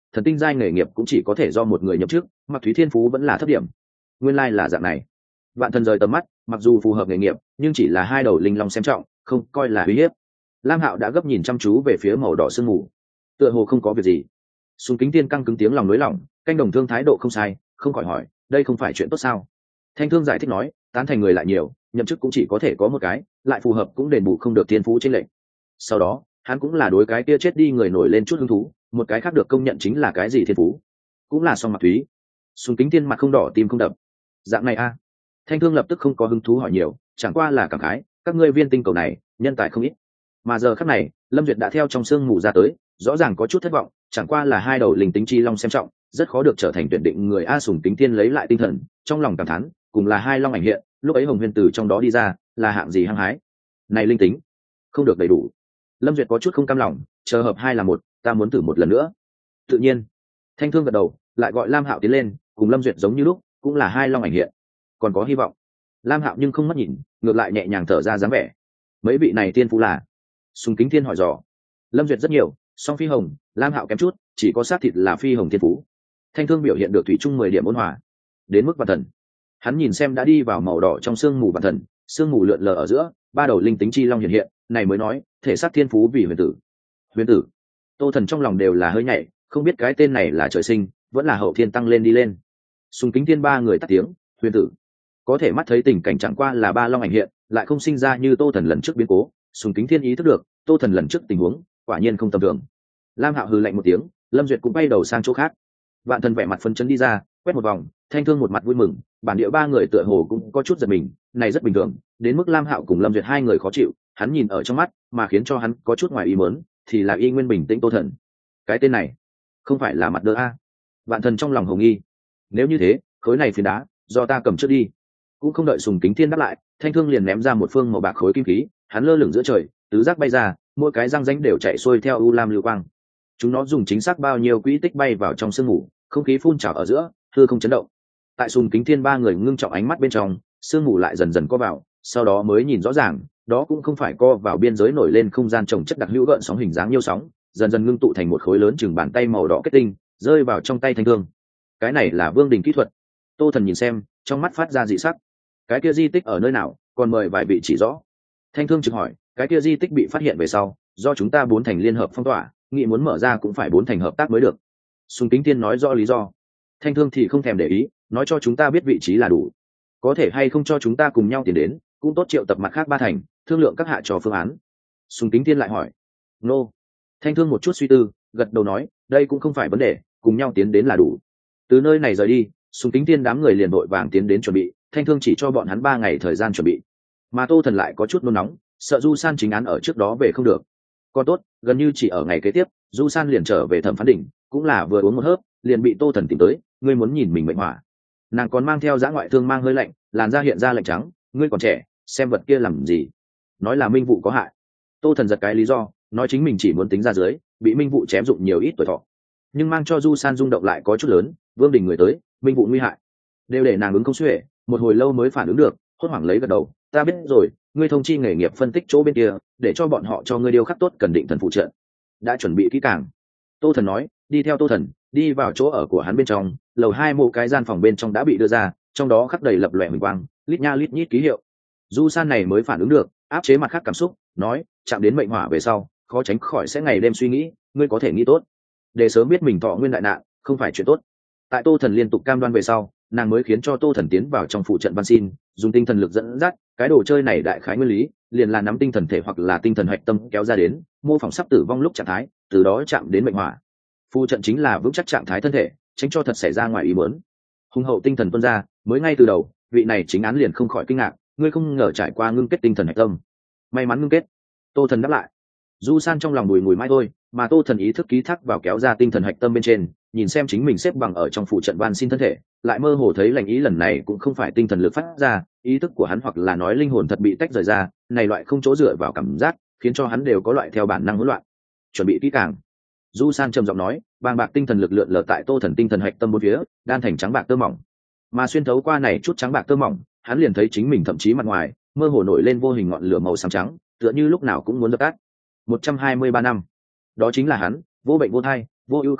thần tinh giai nghề nghiệp cũng chỉ có thể do một người nhậm chức, mặc thúy thiên phú vẫn là thấp điểm. Nguyên lai là dạng này. Vạn Thần rời tầm mắt, mặc dù phù hợp nghề nghiệp nhưng chỉ là hai đầu linh long xem trọng, không coi là uy hiếp. Lam Hạo đã gấp nhìn chăm chú về phía màu đỏ sương mù, tựa hồ không có việc gì. Sùng Kính Tiên căng cứng tiếng lòng nới lỏng, canh đồng thương thái độ không sai, không khỏi hỏi, đây không phải chuyện tốt sao? Thanh Thương giải thích nói, tán thành người lại nhiều, nhậm chức cũng chỉ có thể có một cái, lại phù hợp cũng đền bù không được thiên phú trên lệnh. Sau đó, hắn cũng là đối cái kia chết đi người nổi lên chút hứng thú, một cái khác được công nhận chính là cái gì thiên phú, cũng là song mặc thúy. Sùng Kính Tiên mặt không đỏ tim không đập. Dạng này a? Thanh Thương lập tức không có hứng thú hỏi nhiều, chẳng qua là cảm khái, các ngươi viên tinh cầu này, nhân tài không ít. Mà giờ khắc này, Lâm Duyệt đã theo trong sương mù ra tới, rõ ràng có chút thất vọng, chẳng qua là hai đầu linh tính chi long xem trọng, rất khó được trở thành tuyển định người. A Sùng Kính Thiên lấy lại tinh thần, trong lòng cảm thán, cùng là hai long ảnh hiện, lúc ấy Hồng Huyền từ trong đó đi ra, là hạng gì hăng hái. Này linh tính, không được đầy đủ. Lâm Duyệt có chút không cam lòng, chờ hợp hai là một, ta muốn thử một lần nữa. Tự nhiên, Thanh Thương gật đầu, lại gọi Lam Hạo tiến lên, cùng Lâm Duyệt giống như lúc, cũng là hai long ảnh hiện, còn có hy vọng. Lam Hạo nhưng không mất nhìn, ngược lại nhẹ nhàng thở ra dáng vẻ. Mấy vị này tiên phú là? Sùng Kính Thiên hỏi dò. Lâm Duyệt rất nhiều, song phi hồng, Lam Hạo kém chút, chỉ có xác thịt là phi hồng thiên phú. Thanh Thương biểu hiện được thủy chung mười điểm ôn hòa, đến mức Vạn Thần. Hắn nhìn xem đã đi vào màu đỏ trong sương mù Vạn Thần, sương mù lượn lờ ở giữa, ba đầu linh tính chi long hiện hiện, này mới nói, thể xác thiên phú vì huyền tử. Huyền tử. Tô Thần trong lòng đều là hơi nhảy, không biết cái tên này là trời sinh, vẫn là hậu thiên tăng lên đi lên. Sùng Kính Thiên ba người tắt tiếng, huyền tử. Có thể mắt thấy tình cảnh chẳng qua là ba long ảnh hiện, lại không sinh ra như Tô Thần lần trước biến cố. Sùng Kính Thiên ý thức được, Tô Thần lần trước tình huống, quả nhiên không tầm thường. Lam Hạo hừ lạnh một tiếng, Lâm Duyệt cũng bay đầu sang chỗ khác. Vạn Thần vẻ mặt phấn chấn đi ra, quét một vòng, Thanh Thương một mặt vui mừng, bản địa ba người tựa hồ cũng có chút giật mình, này rất bình thường, đến mức Lam Hạo cùng Lâm Duyệt hai người khó chịu, hắn nhìn ở trong mắt, mà khiến cho hắn có chút ngoài ý muốn, thì là y nguyên bình tĩnh Tô Thần. Cái tên này, không phải là mặt đỡ a? Vạn Thần trong lòng hồ nghi. Nếu như thế, khối này phiến đá, do ta cầm trước đi. Cũng không đợi Sùng Kính Thiên đáp lại, Thanh Thương liền ném ra một phương màu bạc khối kim khí, hắn lơ lửng giữa trời, tứ giác bay ra, mỗi cái răng rãnh đều chạy xuôi theo u lam lưu quang. Chúng nó dùng chính xác bao nhiêu quỹ tích bay vào trong sương mù, không khí phun trào ở giữa, hư không chấn động. Tại Sùng Kính Thiên ba người ngưng trọng ánh mắt bên trong, sương mù lại dần dần co vào, sau đó mới nhìn rõ ràng, đó cũng không phải co vào biên giới nổi lên không gian trồng chất đặc hữu gợn sóng hình dáng nhiêu sóng, dần dần ngưng tụ thành một khối lớn chừng bàn tay màu đỏ kết tinh, rơi vào trong tay Thanh Thương. Cái này là Vương Đình kỹ thuật. Tô Thần nhìn xem, trong mắt phát ra dị sắc. Cái kia di tích ở nơi nào, còn mời vài vị chỉ rõ. Thanh Thương trực hỏi, cái kia di tích bị phát hiện về sau, do chúng ta bốn thành liên hợp phong tỏa, nghị muốn mở ra cũng phải bốn thành hợp tác mới được. Sùng Kính Thiên nói rõ lý do. Thanh Thương thì không thèm để ý, nói cho chúng ta biết vị trí là đủ. Có thể hay không cho chúng ta cùng nhau tiến đến, cũng tốt, triệu tập mặt khác ba thành, thương lượng các hạ trò phương án. Sùng Kính Thiên lại hỏi. Nô. Thanh Thương một chút suy tư, gật đầu nói, đây cũng không phải vấn đề, cùng nhau tiến đến là đủ. Từ nơi này rời đi, Sùng Kính Thiên đám người liền vội vàng tiến đến chuẩn bị, Thanh Thương chỉ cho bọn hắn ba ngày thời gian chuẩn bị. Mà Tô Thần lại có chút nôn nóng, sợ Du San chính án ở trước đó về không được. Còn tốt, gần như chỉ ở ngày kế tiếp, Du San liền trở về Thẩm Phán Đỉnh, cũng là vừa uống một hớp, liền bị Tô Thần tìm tới, ngươi muốn nhìn mình mệnh hỏa. Nàng còn mang theo dã ngoại thương mang hơi lạnh, làn da hiện ra lạnh trắng, ngươi còn trẻ, xem vật kia làm gì? Nói là minh vụ có hại. Tô Thần giật cái lý do, nói chính mình chỉ muốn tính ra dưới, bị minh vụ chém dụng nhiều ít tuổi thọ. Nhưng mang cho Du San rung động lại có chút lớn, Vương Đình người tới, minh vụ nguy hại. Đều để nàng ứng không xuể, một hồi lâu mới phản ứng được, hốt hoảng lấy gật đầu, ta biết rồi, ngươi thông chi nghề nghiệp phân tích chỗ bên kia, để cho bọn họ cho ngươi điêu khắc tốt cần định thần phụ trợ. Đã chuẩn bị kỹ càng. Tô Thần nói, đi theo Tô Thần, đi vào chỗ ở của hắn bên trong, lầu hai một cái gian phòng bên trong đã bị đưa ra, trong đó khắc đầy lập lòe huỳnh quang, lít nha lít nhít ký hiệu. Du San này mới phản ứng được, áp chế mặt khác cảm xúc, nói, chạm đến mệnh hỏa về sau, khó tránh khỏi sẽ ngày đêm suy nghĩ, ngươi có thể nghĩ tốt, để sớm biết mình thọ nguyên đại nạn, không phải chuyện tốt. Tại Tô Thần liên tục cam đoan về sau, nàng mới khiến cho Tô Thần tiến vào trong phụ trận văn xin, dùng tinh thần lực dẫn dắt, cái đồ chơi này đại khái nguyên lý, liền là nắm tinh thần thể hoặc là tinh thần hạch tâm kéo ra đến, mô phỏng sắp tử vong lúc trạng thái, từ đó chạm đến mệnh hỏa. Phụ trận chính là vững chắc trạng thái thân thể, tránh cho thật xảy ra ngoài ý muốn. Hùng hậu tinh thần tuôn ra, mới ngay từ đầu, vị này chính án liền không khỏi kinh ngạc, ngươi không ngờ trải qua ngưng kết tinh thần hạch tâm. May mắn ngưng kết. Tô Thần đáp lại. Du San trong lòng bùi ngùi mãi thôi, mà Tô Thần ý thức ký thác vào kéo ra tinh thần hạch tâm bên trên, nhìn xem chính mình xếp bằng ở trong phụ trận van xin thân thể, lại mơ hồ thấy lành ý lần này cũng không phải tinh thần lực phát ra, ý thức của hắn hoặc là nói linh hồn thật bị tách rời ra, này loại không chỗ dựa vào cảm giác, khiến cho hắn đều có loại theo bản năng hỗn loạn. Chuẩn bị kỹ càng. Du San trầm giọng nói, bàng bạc tinh thần lực lượn lờ tại Tô Thần tinh thần hạch tâm bốn phía, đan thành trắng bạc tơ mỏng. Mà xuyên thấu qua này chút trắng bạc tơ mỏng, hắn liền thấy chính mình thậm chí mặt ngoài mơ hồ nổi lên vô hình ngọn lửa màu xám trắng, tựa như lúc nào cũng muốn dập tắt. một trăm hai mươi ba năm. Đó chính là hắn, vô bệnh vô thai, vô ưu không khó,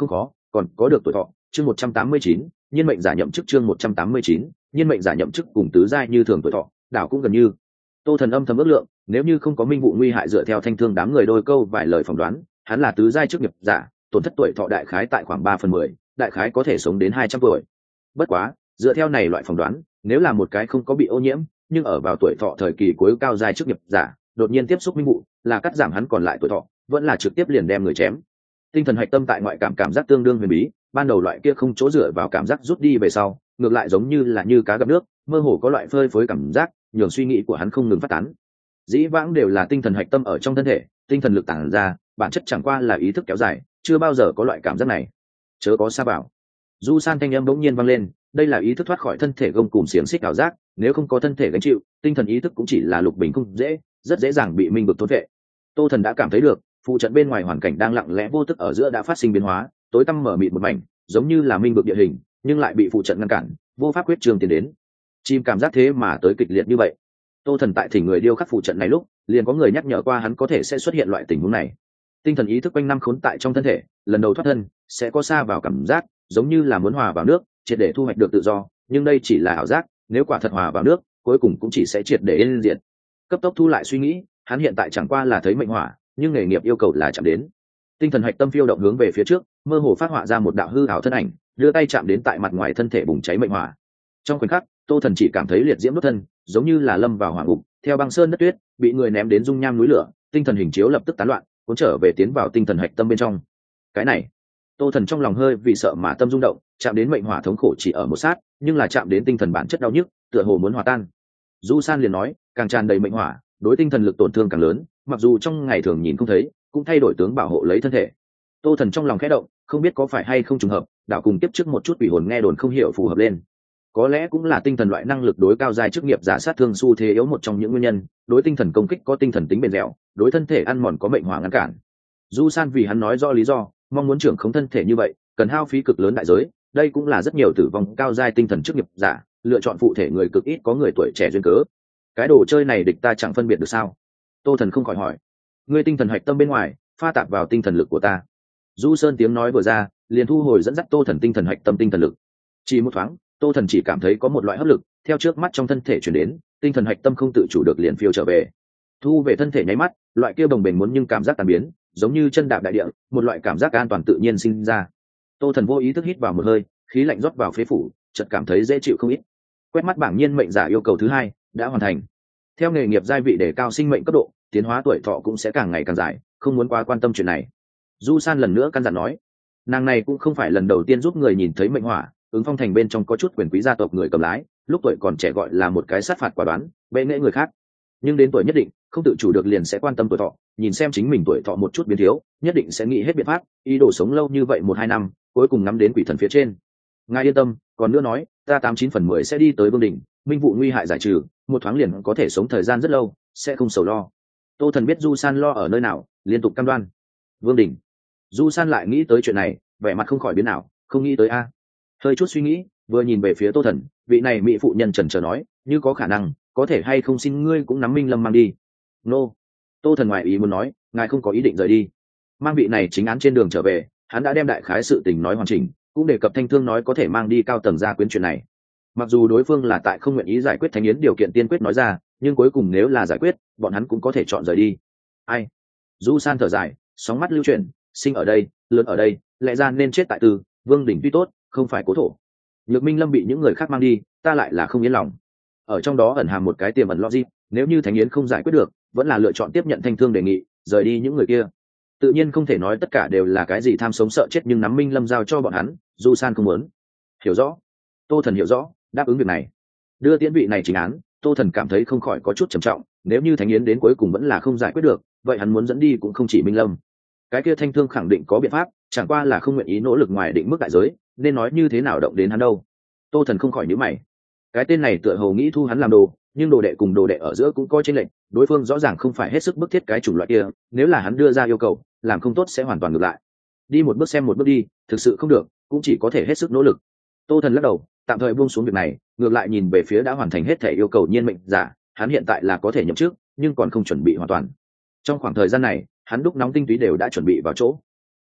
còn có được tuổi thọ. Chương một trăm tám mươi chín, nhiên mệnh giả nhậm chức. Chương một trăm tám mươi chín, nhiên mệnh giả nhậm chức cùng tứ giai như thường tuổi thọ, đảo cũng gần như. Tô Thần âm thầm ước lượng, nếu như không có minh vụ nguy hại dựa theo Thanh Thương đám người đôi câu vài lời phỏng đoán, hắn là tứ giai chức nghiệp giả, tổn thất tuổi thọ đại khái tại khoảng ba phần mười, đại khái có thể sống đến hai trăm tuổi. Bất quá, dựa theo này loại phỏng đoán, nếu là một cái không có bị ô nhiễm, nhưng ở vào tuổi thọ thời kỳ cuối cao giai chức nghiệp giả, đột nhiên tiếp xúc minh vụ, là cắt giảm hắn còn lại tuổi thọ, vẫn là trực tiếp liền đem người chém. Tinh thần hạch tâm tại ngoại cảm cảm giác tương đương huyền bí, ban đầu loại kia không chỗ dựa vào cảm giác rút đi về sau, ngược lại giống như là như cá gặp nước, mơ hồ có loại phơi phới cảm giác, nhường suy nghĩ của hắn không ngừng phát tán. Dĩ vãng đều là tinh thần hạch tâm ở trong thân thể, tinh thần lực tản ra, bản chất chẳng qua là ý thức kéo dài, chưa bao giờ có loại cảm giác này. Chớ có xa vào. Du San thanh âm bỗng nhiên vang lên, đây là ý thức thoát khỏi thân thể gông cùm xiềng xích ảo giác, nếu không có thân thể gánh chịu, tinh thần ý thức cũng chỉ là lục bình không dễ, rất dễ dàng bị minh vực thôn vệ. Tô Thần đã cảm thấy được, phụ trận bên ngoài hoàn cảnh đang lặng lẽ vô tức ở giữa đã phát sinh biến hóa, tối tăm mở mịt một mảnh, giống như là minh vực địa hình, nhưng lại bị phụ trận ngăn cản, vô pháp quyết trường tiến đến. Chim cảm giác thế mà tới kịch liệt như vậy. Tô Thần tại thỉnh người điêu khắc phụ trận này lúc, liền có người nhắc nhở qua hắn có thể sẽ xuất hiện loại tình huống này. Tinh thần ý thức quanh năm khốn tại trong thân thể, lần đầu thoát thân, sẽ có xa vào cảm giác, giống như là muốn hòa vào nước, triệt để thu hoạch được tự do, nhưng đây chỉ là ảo giác, nếu quả thật hòa vào nước, cuối cùng cũng chỉ sẽ triệt để yên diệt. Cấp tốc thu lại suy nghĩ, hắn hiện tại chẳng qua là thấy mệnh hỏa, nhưng nghề nghiệp yêu cầu là chạm đến. Tinh thần hạch tâm phiêu động hướng về phía trước, mơ hồ phát họa ra một đạo hư ảo thân ảnh, đưa tay chạm đến tại mặt ngoài thân thể bùng cháy mệnh hỏa. Trong khoảnh khắc, Tô Thần chỉ cảm thấy liệt diễm đốt thân, giống như là lâm vào hỏa ngục, theo băng sơn đất tuyết, bị người ném đến dung nham núi lửa, tinh thần hình chiếu lập tức tán loạn, cuốn trở về tiến vào tinh thần hạch tâm bên trong. Cái này, Tô Thần trong lòng hơi vì sợ mà tâm rung động, chạm đến mệnh hỏa thống khổ chỉ ở một sát, nhưng là chạm đến tinh thần bản chất đau nhức, tựa hồ muốn hòa tan. Du San liền nói, càng tràn đầy mệnh hỏa, đối tinh thần lực tổn thương càng lớn, mặc dù trong ngày thường nhìn không thấy, cũng thay đổi tướng bảo hộ lấy thân thể. Tô Thần trong lòng khẽ động, không biết có phải hay không trùng hợp, đảo cùng tiếp trước một chút quỷ hồn nghe đồn không hiểu phù hợp lên. Có lẽ cũng là tinh thần loại năng lực đối cao giai chức nghiệp giả sát thương xu thế yếu một trong những nguyên nhân, đối tinh thần công kích có tinh thần tính bền dẻo, đối thân thể ăn mòn có mệnh hỏa ngăn cản. Du San vì hắn nói rõ lý do, mong muốn trưởng khống thân thể như vậy, cần hao phí cực lớn đại giới, đây cũng là rất nhiều tử vong cao giai tinh thần chức nghiệp giả, lựa chọn phụ thể người cực ít có người tuổi trẻ duyên cớ. Cái đồ chơi này địch ta chẳng phân biệt được sao? Tô Thần không khỏi hỏi. Ngươi tinh thần hạch tâm bên ngoài, pha tạp vào tinh thần lực của ta. Du Sơn tiếng nói vừa ra, liền thu hồi dẫn dắt Tô Thần tinh thần hạch tâm tinh thần lực. Chỉ một thoáng, Tô Thần chỉ cảm thấy có một loại hấp lực theo trước mắt trong thân thể chuyển đến, tinh thần hạch tâm không tự chủ được liền phiêu trở về. Thu về thân thể nháy mắt, loại kia bồng bềnh muốn nhưng cảm giác tan biến, giống như chân đạp đại địa, một loại cảm giác an toàn tự nhiên sinh ra. Tô Thần vô ý thức hít vào một hơi, khí lạnh rót vào phế phủ, chợt cảm thấy dễ chịu không ít. Quét mắt bảng nhiên mệnh giả yêu cầu thứ hai đã hoàn thành. Theo nghề nghiệp giai vị để cao sinh mệnh cấp độ, tiến hóa tuổi thọ cũng sẽ càng ngày càng dài, không muốn quá quan tâm chuyện này. Du San lần nữa căn dặn nói, nàng này cũng không phải lần đầu tiên giúp người nhìn thấy mệnh hỏa, ứng phong thành bên trong có chút quyền quý gia tộc người cầm lái, lúc tuổi còn trẻ gọi là một cái sát phạt quả đoán, bệ nghệ người khác, nhưng đến tuổi nhất định không tự chủ được liền sẽ quan tâm tuổi thọ, nhìn xem chính mình tuổi thọ một chút biến thiếu, nhất định sẽ nghĩ hết biện pháp, ý đồ sống lâu như vậy một hai năm, cuối cùng ngắm đến quỷ thần phía trên. Ngài yên tâm, còn nữa nói, ta tám chín phần mười sẽ đi tới vương đỉnh, minh vụ nguy hại giải trừ, một thoáng liền có thể sống thời gian rất lâu, sẽ không sầu lo. Tô Thần biết Du San lo ở nơi nào, liên tục cam đoan. Vương đỉnh. Du San lại nghĩ tới chuyện này, vẻ mặt không khỏi biến nào, không nghĩ tới a. Hơi chút suy nghĩ, vừa nhìn về phía Tô Thần, vị này mỹ phụ nhân chần chờ nói, như có khả năng, có thể hay không xin ngươi cũng nắm Minh Lâm mang đi. Nô. Tô Thần ngoại ý muốn nói, ngài không có ý định rời đi. Mang vị này chính án trên đường trở về, hắn đã đem đại khái sự tình nói hoàn chỉnh, cũng đề cập Thanh Thương nói có thể mang đi cao tầng gia quyến chuyện này. Mặc dù đối phương là tại không nguyện ý giải quyết Thánh Yến điều kiện tiên quyết nói ra, nhưng cuối cùng nếu là giải quyết, bọn hắn cũng có thể chọn rời đi. Ai? Du San thở dài, sóng mắt lưu chuyển, sinh ở đây, lớn ở đây, lẽ ra nên chết tại Tư, Vương đỉnh tuy tốt, không phải cố thổ. Nhược Minh Lâm bị những người khác mang đi, ta lại là không yên lòng. Ở trong đó ẩn hàm một cái tiềm ẩn logic, nếu như Thánh Yến không giải quyết được, vẫn là lựa chọn tiếp nhận Thanh Thương đề nghị, rời đi những người kia. Tự nhiên không thể nói tất cả đều là cái gì tham sống sợ chết, nhưng nắm Minh Lâm giao cho bọn hắn, Du San không muốn. Hiểu rõ. Tô Thần hiểu rõ, đáp ứng việc này. Đưa tiễn vị này chính án, Tô Thần cảm thấy không khỏi có chút trầm trọng, nếu như Thánh Yến đến cuối cùng vẫn là không giải quyết được, vậy hắn muốn dẫn đi cũng không chỉ Minh Lâm. Cái kia Thanh Thương khẳng định có biện pháp, chẳng qua là không nguyện ý nỗ lực ngoài định mức đại giới, nên nói như thế nào động đến hắn đâu. Tô Thần không khỏi nhíu mày. Cái tên này tựa hồ nghĩ thu hắn làm đồ, nhưng đồ đệ cùng đồ đệ ở giữa cũng có chênh lệch, đối phương rõ ràng không phải hết sức bức thiết cái chủng loại kia, nếu là hắn đưa ra yêu cầu, làm không tốt sẽ hoàn toàn ngược lại. Đi một bước xem một bước đi, thực sự không được, cũng chỉ có thể hết sức nỗ lực. Tô Thần lắc đầu, tạm thời buông xuống việc này, ngược lại nhìn về phía đã hoàn thành hết thể yêu cầu nhiên mệnh giả, hắn hiện tại là có thể nhậm chức, nhưng còn không chuẩn bị hoàn toàn. Trong khoảng thời gian này, hắn đúc nóng tinh túy đều đã chuẩn bị vào chỗ.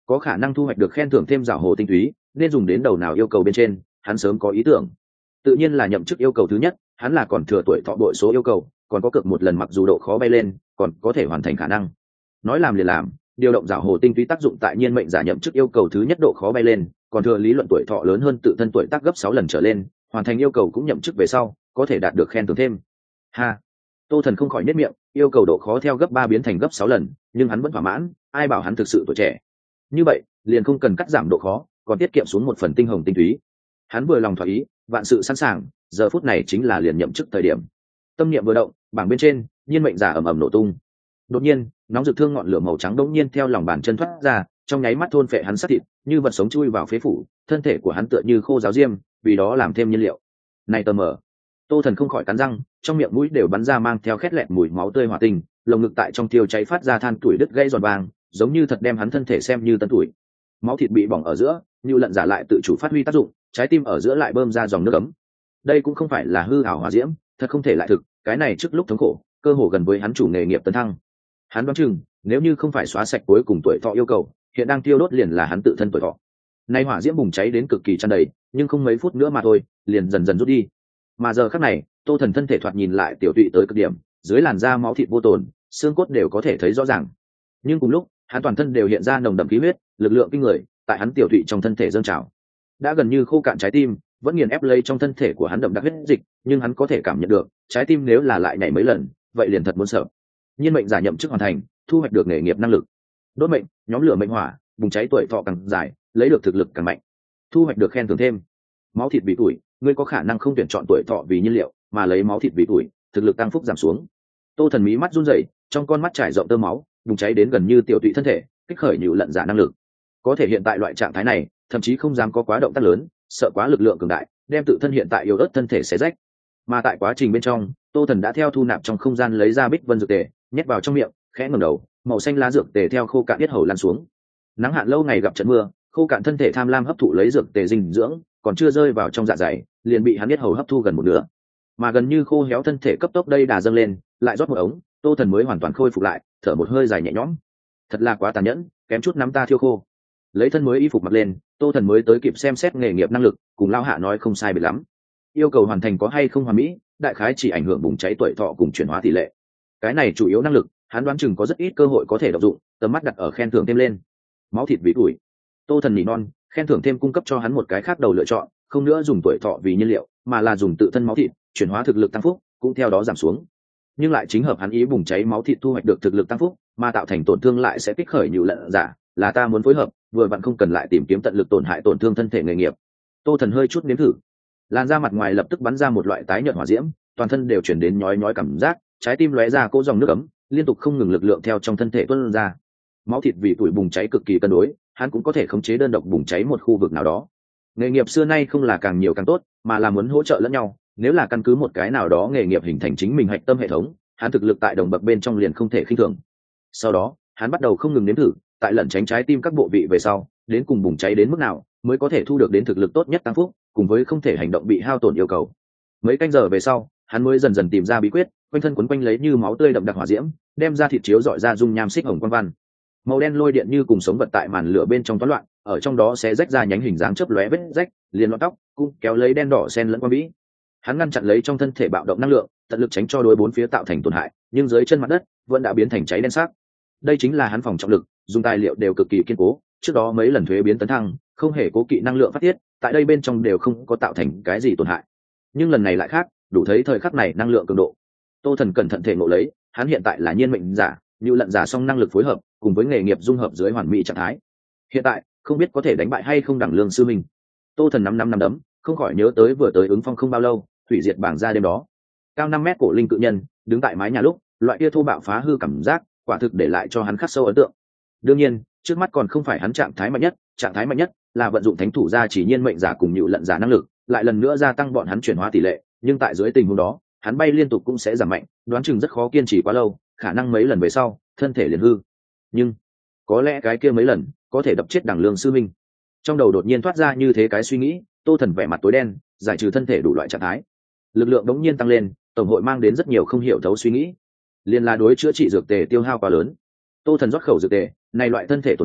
có khả năng thu hoạch được khen thưởng thêm rào hồ tinh túy, nên dùng đến đầu nào yêu cầu bên trên hắn sớm có ý tưởng. Tự nhiên là nhậm chức yêu cầu thứ nhất, hắn là còn thừa tuổi thọ bội số yêu cầu, còn có cực một lần mặc dù độ khó bay lên còn có thể hoàn thành khả năng. Nói làm liền làm, điều động rào hồ tinh túy tác dụng tại nhiên mệnh giả nhậm chức yêu cầu thứ nhất độ khó bay lên, còn thừa lý luận tuổi thọ lớn hơn tự thân tuổi tác gấp sáu lần trở lên, hoàn thành yêu cầu cũng nhậm chức về sau có thể đạt được khen thưởng thêm. Ha, Tô Thần không khỏi nhếch miệng, yêu cầu độ khó theo gấp ba biến thành gấp sáu lần, nhưng hắn vẫn thỏa mãn, ai bảo hắn thực sự tuổi trẻ. Như vậy, liền không cần cắt giảm độ khó, còn tiết kiệm xuống một phần tinh hồng tinh túy. Hắn vừa lòng thỏa ý, vạn sự sẵn sàng, giờ phút này chính là liền nhậm chức thời điểm. Tâm niệm vừa động, bảng bên trên, nhiên mệnh giả ầm ầm nổ tung. Đột nhiên, nóng rực thương ngọn lửa màu trắng đống nhiên theo lòng bàn chân thoát ra, trong nháy mắt thôn phệ hắn sát thịt, như vật sống chui vào phế phủ, thân thể của hắn tựa như khô giáo diêm, vì đó làm thêm nhiên liệu. Này tờ mờ. Tô Thần không khỏi cắn răng, trong miệng mũi đều bắn ra mang theo khét lẹt mùi máu tươi hỏa tinh, lồng ngực tại trong tiêu cháy phát ra than tuổi đứt gãy giòn vàng, giống như thật đem hắn thân thể xem như tân tuổi. Máu thịt bị bỏng ở giữa, như lợn giả lại tự chủ phát huy tác dụng, trái tim ở giữa lại bơm ra dòng nước ấm. Đây cũng không phải là hư ảo hỏa diễm, thật không thể lại thực, cái này trước lúc thống khổ, cơ hồ gần với hắn chủ nghề nghiệp tấn thăng. Hắn đoán chừng, nếu như không phải xóa sạch cuối cùng tuổi thọ yêu cầu, hiện đang tiêu đốt liền là hắn tự thân tuổi thọ. Nay hỏa diễm bùng cháy đến cực kỳ tràn đầy, nhưng không mấy phút nữa mà thôi, liền dần dần rút đi. Mà giờ khắc này, Tô Thần thân thể thoạt nhìn lại tiểu tụy tới cực điểm, dưới làn da máu thịt vô tồn, xương cốt đều có thể thấy rõ ràng. Nhưng cùng lúc, hắn toàn thân đều hiện ra nồng đậm khí huyết, lực lượng kinh người, tại hắn tiểu tụy trong thân thể dâng trào. Đã gần như khô cạn trái tim, vẫn nghiền ép lấy trong thân thể của hắn đậm đặc huyết dịch, nhưng hắn có thể cảm nhận được, trái tim nếu là lại nhảy mấy lần, vậy liền thật muốn sợ. Nhiên mệnh giả nhậm chức hoàn thành, thu hoạch được nghề nghiệp năng lực. Đốt mệnh, nhóm lửa mệnh hỏa, bùng cháy tuổi thọ càng dài, lấy được thực lực càng mạnh. Thu hoạch được khen thưởng thêm. Máu thịt bị tuổi, ngươi có khả năng không tuyển chọn tuổi thọ vì nhiên liệu, mà lấy máu thịt vì tuổi, thực lực tăng phúc giảm xuống. Tô Thần mí mắt run rẩy, trong con mắt trải rộng tơ máu, bùng cháy đến gần như tiểu tụy thân thể, kích khởi nhựu lận giả năng lực. Có thể hiện tại loại trạng thái này, thậm chí không dám có quá động tác lớn, sợ quá lực lượng cường đại, đem tự thân hiện tại yếu ớt thân thể xé rách. Mà tại quá trình bên trong, Tô Thần đã theo thu nạp trong không gian lấy ra bích vân dược tề, nhét vào trong miệng, khẽ ngẩng đầu, màu xanh lá dược tề theo khô cạn yết hầu lan xuống. Nắng hạn lâu ngày gặp trận mưa, khô cạn thân thể tham lam hấp thụ lấy dược tề dinh dưỡng, còn chưa rơi vào trong dạ dày, liền bị hắn yết hầu hấp thu gần một nửa. Mà gần như khô héo thân thể cấp tốc đây đà dâng lên, lại rót một ống, Tô Thần mới hoàn toàn khôi phục lại, thở một hơi dài nhẹ nhõm. Thật là quá tàn nhẫn, kém chút nắm ta thiêu khô. Lấy thân mới y phục mặc lên, Tô Thần mới tới kịp xem xét nghề nghiệp năng lực, cùng lao hạ nói không sai biệt lắm. Yêu cầu hoàn thành có hay không hoàn mỹ, đại khái chỉ ảnh hưởng bùng cháy tuổi thọ cùng chuyển hóa tỷ lệ. Cái này chủ yếu năng lực, hắn đoán chừng có rất ít cơ hội có thể đọc dụng, tầm mắt đặt ở khen thưởng thêm lên. Máu thịt vì tuổi. Tô Thần nỉ non, khen thưởng thêm cung cấp cho hắn một cái khác đầu lựa chọn, không nữa dùng tuổi thọ vì nhiên liệu, mà là dùng tự thân máu thịt, chuyển hóa thực lực tăng phúc, cũng theo đó giảm xuống. Nhưng lại chính hợp hắn ý bùng cháy máu thịt thu hoạch được thực lực tăng phúc, mà tạo thành tổn thương lại sẽ kích khởi nhựu lận giả, là ta muốn phối hợp, vừa vặn không cần lại tìm kiếm tận lực tổn hại tổn thương thân thể nghề nghiệp. Tô Thần hơi chút nếm thử, làn da mặt ngoài lập tức bắn ra một loại tái nhợt hỏa diễm, toàn thân đều chuyển đến nhói nhói cảm giác, trái tim lóe ra cỗ dòng nước ấm, liên tục không ngừng lực lượng theo trong thân thể tuôn ra. Máu thịt vì tuổi bùng cháy cực kỳ cân đối, hắn cũng có thể khống chế đơn độc bùng cháy một khu vực nào đó. Nghề nghiệp xưa nay không là càng nhiều càng tốt, mà là muốn hỗ trợ lẫn nhau, nếu là căn cứ một cái nào đó nghề nghiệp hình thành chính mình hạch tâm hệ thống, hắn thực lực tại đồng bậc bên trong liền không thể khinh thường. Sau đó, hắn bắt đầu không ngừng nếm thử, tại lẩn tránh trái tim các bộ vị về sau, đến cùng bùng cháy đến mức nào mới có thể thu được đến thực lực tốt nhất tăng phúc, cùng với không thể hành động bị hao tổn yêu cầu. Mấy canh giờ về sau, hắn mới dần dần tìm ra bí quyết, quanh thân quấn quanh lấy như máu tươi đậm đặc hỏa diễm, đem ra thịt chiếu dọi ra dung nham xích hồng quan văn. Màu đen lôi điện như cùng sống vật tại màn lửa bên trong toán loạn, ở trong đó sẽ rách ra nhánh hình dáng chớp lóe vết rách, liền lọn tóc, cũng kéo lấy đen đỏ xen lẫn qua bĩ. Hắn ngăn chặn lấy trong thân thể bạo động năng lượng, tận lực tránh cho đối bốn phía tạo thành tổn hại, nhưng dưới chân mặt đất vẫn đã biến thành cháy đen sắc. Đây chính là hắn phòng trọng lực, dùng tài liệu đều cực kỳ kiên cố, trước đó mấy lần thuế biến tấn thăng, không hề cố kỵ năng lượng phát tiết, tại đây bên trong đều không có tạo thành cái gì tổn hại. Nhưng lần này lại khác, đủ thấy thời khắc này năng lượng cường độ. Tô Thần cẩn thận thể ngộ lấy, hắn hiện tại là nhiên mệnh giả, như lận giả song năng lực phối hợp, cùng với nghề nghiệp dung hợp dưới hoàn mỹ trạng thái. Hiện tại, không biết có thể đánh bại hay không Đẳng Lương sư minh. Tô Thần năm năm năm đấm, không khỏi nhớ tới vừa tới ứng phong không bao lâu, hủy diệt bảng ra đêm đó. Cao năm mét cổ linh cự nhân, đứng tại mái nhà lúc, loại kia thô bạo phá hư cảm giác, quả thực để lại cho hắn khắc sâu ấn tượng. Đương nhiên, trước mắt còn không phải hắn trạng thái mạnh nhất, trạng thái mạnh nhất là vận dụng thánh thủ gia chỉ nhiên mệnh giả cùng nhựu lận giả năng lực, lại lần nữa gia tăng bọn hắn chuyển hóa tỷ lệ, nhưng tại dưới tình huống đó, hắn bay liên tục cũng sẽ giảm mạnh, đoán chừng rất khó kiên trì quá lâu, khả năng mấy lần về sau, thân thể liền hư. Nhưng có lẽ cái kia mấy lần có thể đập chết Đẳng Lương sư minh. Trong đầu đột nhiên thoát ra như thế cái suy nghĩ, Tô Thần vẻ mặt tối đen, giải trừ thân thể đủ loại trạng thái, lực lượng đống nhiên tăng lên, tổng hội mang đến rất nhiều không hiểu thấu suy nghĩ, liên là đối chữa trị dược tề tiêu hao quá lớn. Tô Thần rót khẩu dược tề, này loại thân thể tổn thương,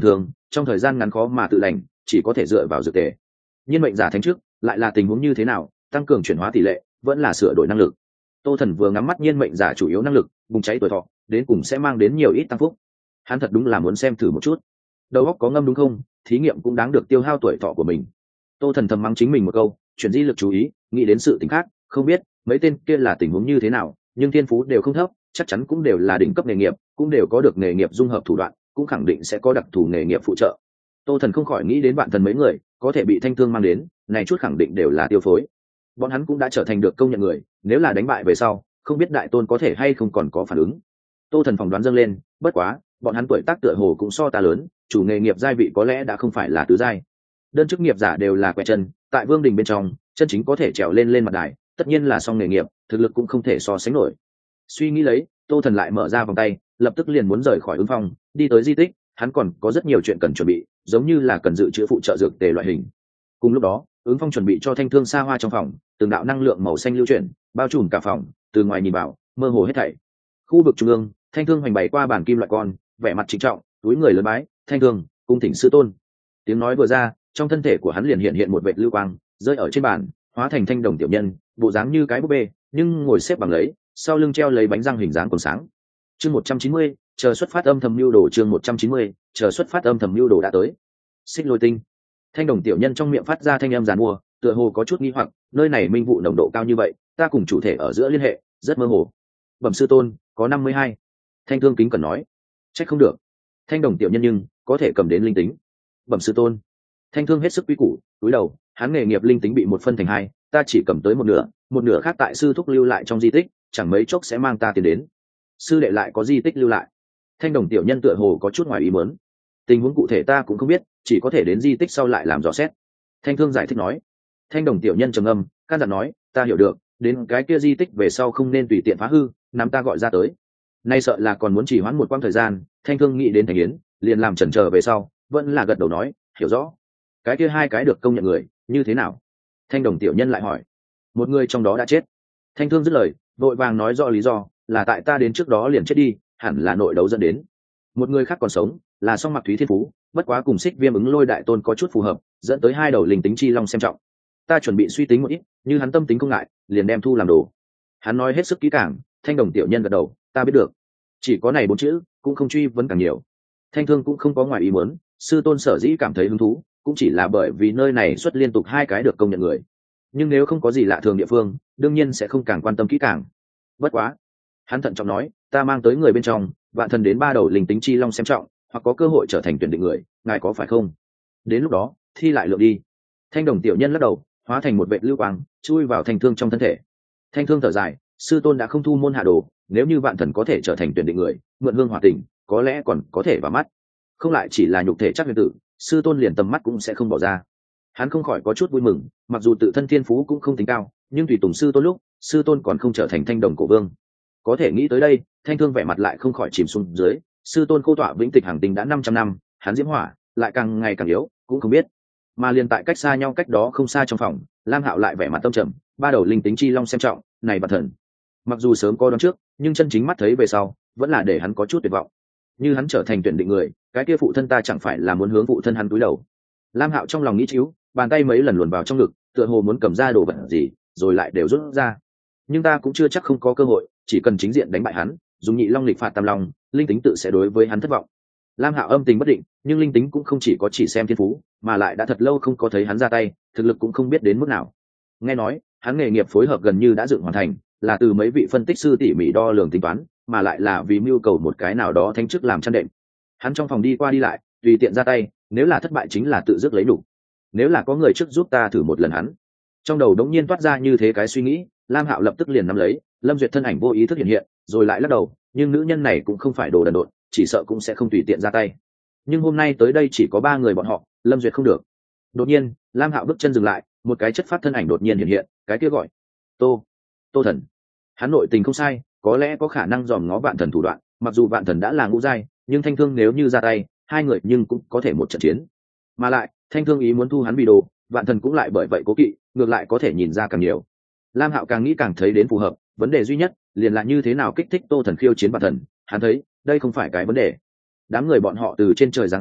trong thời gian ngắn khó mà tự lành, chỉ có thể dựa vào dược tề. Nhiên mệnh giả thánh trước lại là tình huống như thế nào, tăng cường chuyển hóa tỷ lệ vẫn là sửa đổi năng lực. Tô Thần vừa ngắm mắt nhiên mệnh giả chủ yếu năng lực bùng cháy tuổi thọ, đến cùng sẽ mang đến nhiều ít tăng phúc. Hắn thật đúng là muốn xem thử một chút, đầu óc có ngâm đúng không, thí nghiệm cũng đáng được tiêu hao tuổi thọ của mình. Tô Thần thầm mắng chính mình một câu, chuyển di lực chú ý nghĩ đến sự tình khác, không biết mấy tên kia là tình huống như thế nào, nhưng thiên phú đều không thấp, chắc chắn cũng đều là đỉnh cấp nghề nghiệp, cũng đều có được nghề nghiệp dung hợp thủ đoạn, cũng khẳng định sẽ có đặc thù nghề nghiệp phụ trợ. Tô Thần không khỏi nghĩ đến bạn thần mấy người có thể bị thanh thương mang đến, này chút khẳng định đều là tiêu phối. Bọn hắn cũng đã trở thành được công nhận người, nếu là đánh bại về sau, không biết đại tôn có thể hay không còn có phản ứng. Tô Thần phỏng đoán dâng lên, bất quá, bọn hắn tuổi tác tựa hồ cũng so ta lớn, chủ nghề nghiệp giai vị có lẽ đã không phải là tứ giai. Đơn chức nghiệp giả đều là quẹ chân, tại vương đình bên trong, chân chính có thể trèo lên lên mặt đài, tất nhiên là song nghề nghiệp, thực lực cũng không thể so sánh nổi. Suy nghĩ lấy, Tô Thần lại mở ra vòng tay, lập tức liền muốn rời khỏi ứng phong, đi tới di tích, hắn còn có rất nhiều chuyện cần chuẩn bị, giống như là cần dự trữ phụ trợ dược tề loại hình. Cùng lúc đó, ứng phong chuẩn bị cho thanh thương xa hoa trong phòng, từng đạo năng lượng màu xanh lưu chuyển, bao trùm cả phòng, từ ngoài nhìn vào, mơ hồ hết thảy. Khu vực trung ương, thanh thương hoành bày qua bàn kim loại con, vẻ mặt trịnh trọng, túi người lớn bái, thanh thương, cung thỉnh sư tôn. Tiếng nói vừa ra, trong thân thể của hắn liền hiện hiện một vệt lưu quang, rơi ở trên bàn, hóa thành thanh đồng tiểu nhân, bộ dáng như cái búp bê, nhưng ngồi xếp bằng lấy, sau lưng treo lấy bánh răng hình dáng còn sáng. Chương một trăm chín mươi, chờ xuất phát âm thầm lưu đồ chương một trăm chín mươi, chờ xuất phát âm thầm lưu đồ đã tới. Xích Lôi Tinh. Thanh đồng tiểu nhân trong miệng phát ra thanh âm giàn mua, tựa hồ có chút nghi hoặc, nơi này minh vụ nồng độ cao như vậy, ta cùng chủ thể ở giữa liên hệ rất mơ hồ. Bẩm sư tôn, có năm mươi hai. Thanh thương kính cần nói. Trách không được. Thanh đồng tiểu nhân nhưng có thể cầm đến linh tính. Bẩm sư tôn. Thanh thương hết sức quý củ, túi đầu, hắn nghề nghiệp linh tính bị một phân thành hai, ta chỉ cầm tới một nửa, một nửa khác tại sư thúc lưu lại trong di tích, chẳng mấy chốc sẽ mang ta tiền đến. Sư đệ lại có di tích lưu lại. Thanh đồng tiểu nhân tựa hồ có chút ngoài ý muốn. Tình huống cụ thể ta cũng không biết, chỉ có thể đến di tích sau lại làm rõ xét. Thanh thương giải thích nói. Thanh đồng tiểu nhân trầm ngâm, can dặn nói, ta hiểu được, đến cái kia di tích về sau không nên tùy tiện phá hư, nắm ta gọi ra tới. Nay sợ là còn muốn trì hoãn một quãng thời gian, Thanh thương nghĩ đến thành yến, liền làm chần chờ về sau, vẫn là gật đầu nói, hiểu rõ. Cái kia hai cái được công nhận người, như thế nào? Thanh đồng tiểu nhân lại hỏi. Một người trong đó đã chết. Thanh thương dứt lời, vội vàng nói rõ lý do, là tại ta đến trước đó liền chết đi, hẳn là nội đấu dẫn đến. Một người khác còn sống, là song mặc thúy thiên phú, bất quá cùng xích viêm ứng lôi đại tôn có chút phù hợp, dẫn tới hai đầu linh tính chi long xem trọng. Ta chuẩn bị suy tính một ít, như hắn tâm tính không ngại, liền đem thu làm đồ. Hắn nói hết sức kỹ càng. Thanh đồng tiểu nhân gật đầu, ta biết được. Chỉ có này bốn chữ, cũng không truy vấn càng nhiều. Thanh thương cũng không có ngoài ý muốn, sư tôn sở dĩ cảm thấy hứng thú, cũng chỉ là bởi vì nơi này xuất liên tục hai cái được công nhận người. Nhưng nếu không có gì lạ thường địa phương, đương nhiên sẽ không càng quan tâm kỹ càng. Bất quá, hắn thận trọng nói, ta mang tới người bên trong, vạn thần đến ba đầu linh tính chi long xem trọng, hoặc có cơ hội trở thành tuyển định người, ngài có phải không? Đến lúc đó, thi lại lượng đi. Thanh đồng tiểu nhân lắc đầu, hóa thành một vệt lưu quang, chui vào thanh thương trong thân thể. Thanh thương thở dài, sư tôn đã không thu môn hạ đồ, nếu như vạn thần có thể trở thành tuyển định người, mượn hương hỏa tình, có lẽ còn có thể vào mắt. Không lại chỉ là nhục thể chắc huyền tử, sư tôn liền tầm mắt cũng sẽ không bỏ ra. Hắn không khỏi có chút vui mừng, mặc dù tự thân thiên phú cũng không tính cao, nhưng tùy tùng sư tôn lúc, sư tôn còn không trở thành thanh đồng cổ vương. Có thể nghĩ tới đây, thanh thương vẻ mặt lại không khỏi chìm xuống dưới. Sư tôn khô tọa vĩnh tịch hàng tình đã năm trăm năm, hắn diễm hỏa lại càng ngày càng yếu, cũng không biết. Mà liền tại cách xa nhau cách đó không xa trong phòng, Lam Hạo lại vẻ mặt tâm trầm, ba đầu linh tính chi long xem trọng, này bật thần. Mặc dù sớm có đoán trước, nhưng chân chính mắt thấy về sau, vẫn là để hắn có chút tuyệt vọng. Như hắn trở thành tuyển định người, cái kia phụ thân ta chẳng phải là muốn hướng phụ thân hắn túi đầu. Lam Hạo trong lòng nghĩ chiếu, bàn tay mấy lần luồn vào trong ngực, tựa hồ muốn cầm ra đồ vật gì, rồi lại đều rút ra. Nhưng ta cũng chưa chắc không có cơ hội, chỉ cần chính diện đánh bại hắn, dùng nhị long lịch phạt tam long, linh tính tự sẽ đối với hắn thất vọng. Lam Hạo âm tình bất định, nhưng linh tính cũng không chỉ có chỉ xem thiên phú, mà lại đã thật lâu không có thấy hắn ra tay, thực lực cũng không biết đến mức nào. Nghe nói, hắn nghề nghiệp phối hợp gần như đã dựng hoàn thành, là từ mấy vị phân tích sư tỉ mỉ đo lường tính toán, mà lại là vì mưu cầu một cái nào đó thánh chức làm chăn đệm. Hắn trong phòng đi qua đi lại, tùy tiện ra tay, nếu là thất bại chính là tự dứt lấy đủ. Nếu là có người trước giúp ta thử một lần hắn. Trong đầu đống nhiên toát ra như thế cái suy nghĩ, Lam Hạo lập tức liền nắm lấy, Lâm Duyệt thân ảnh vô ý thức hiện hiện, rồi lại lắc đầu, nhưng nữ nhân này cũng không phải đồ đần độn, chỉ sợ cũng sẽ không tùy tiện ra tay. Nhưng hôm nay tới đây chỉ có ba người bọn họ, Lâm Duyệt không được. Đột nhiên, Lam Hạo bước chân dừng lại, một cái chất phát thân ảnh đột nhiên hiện hiện, cái kia gọi Tô, Tô Thần. Hắn nội tình không sai, có lẽ có khả năng dòm ngó vạn thần thủ đoạn, mặc dù vạn thần đã là ngũ giai, nhưng thanh thương nếu như ra tay, hai người nhưng cũng có thể một trận chiến. Mà lại, thanh thương ý muốn thu hắn vì đồ, vạn thần cũng lại bởi vậy cố kỵ, ngược lại có thể nhìn ra càng nhiều. Lam Hạo càng nghĩ càng thấy đến phù hợp, vấn đề duy nhất liền là như thế nào kích thích Tô Thần khiêu chiến vạn thần, hắn thấy đây không phải cái vấn đề. Đám người bọn họ từ trên trời giáng xuống,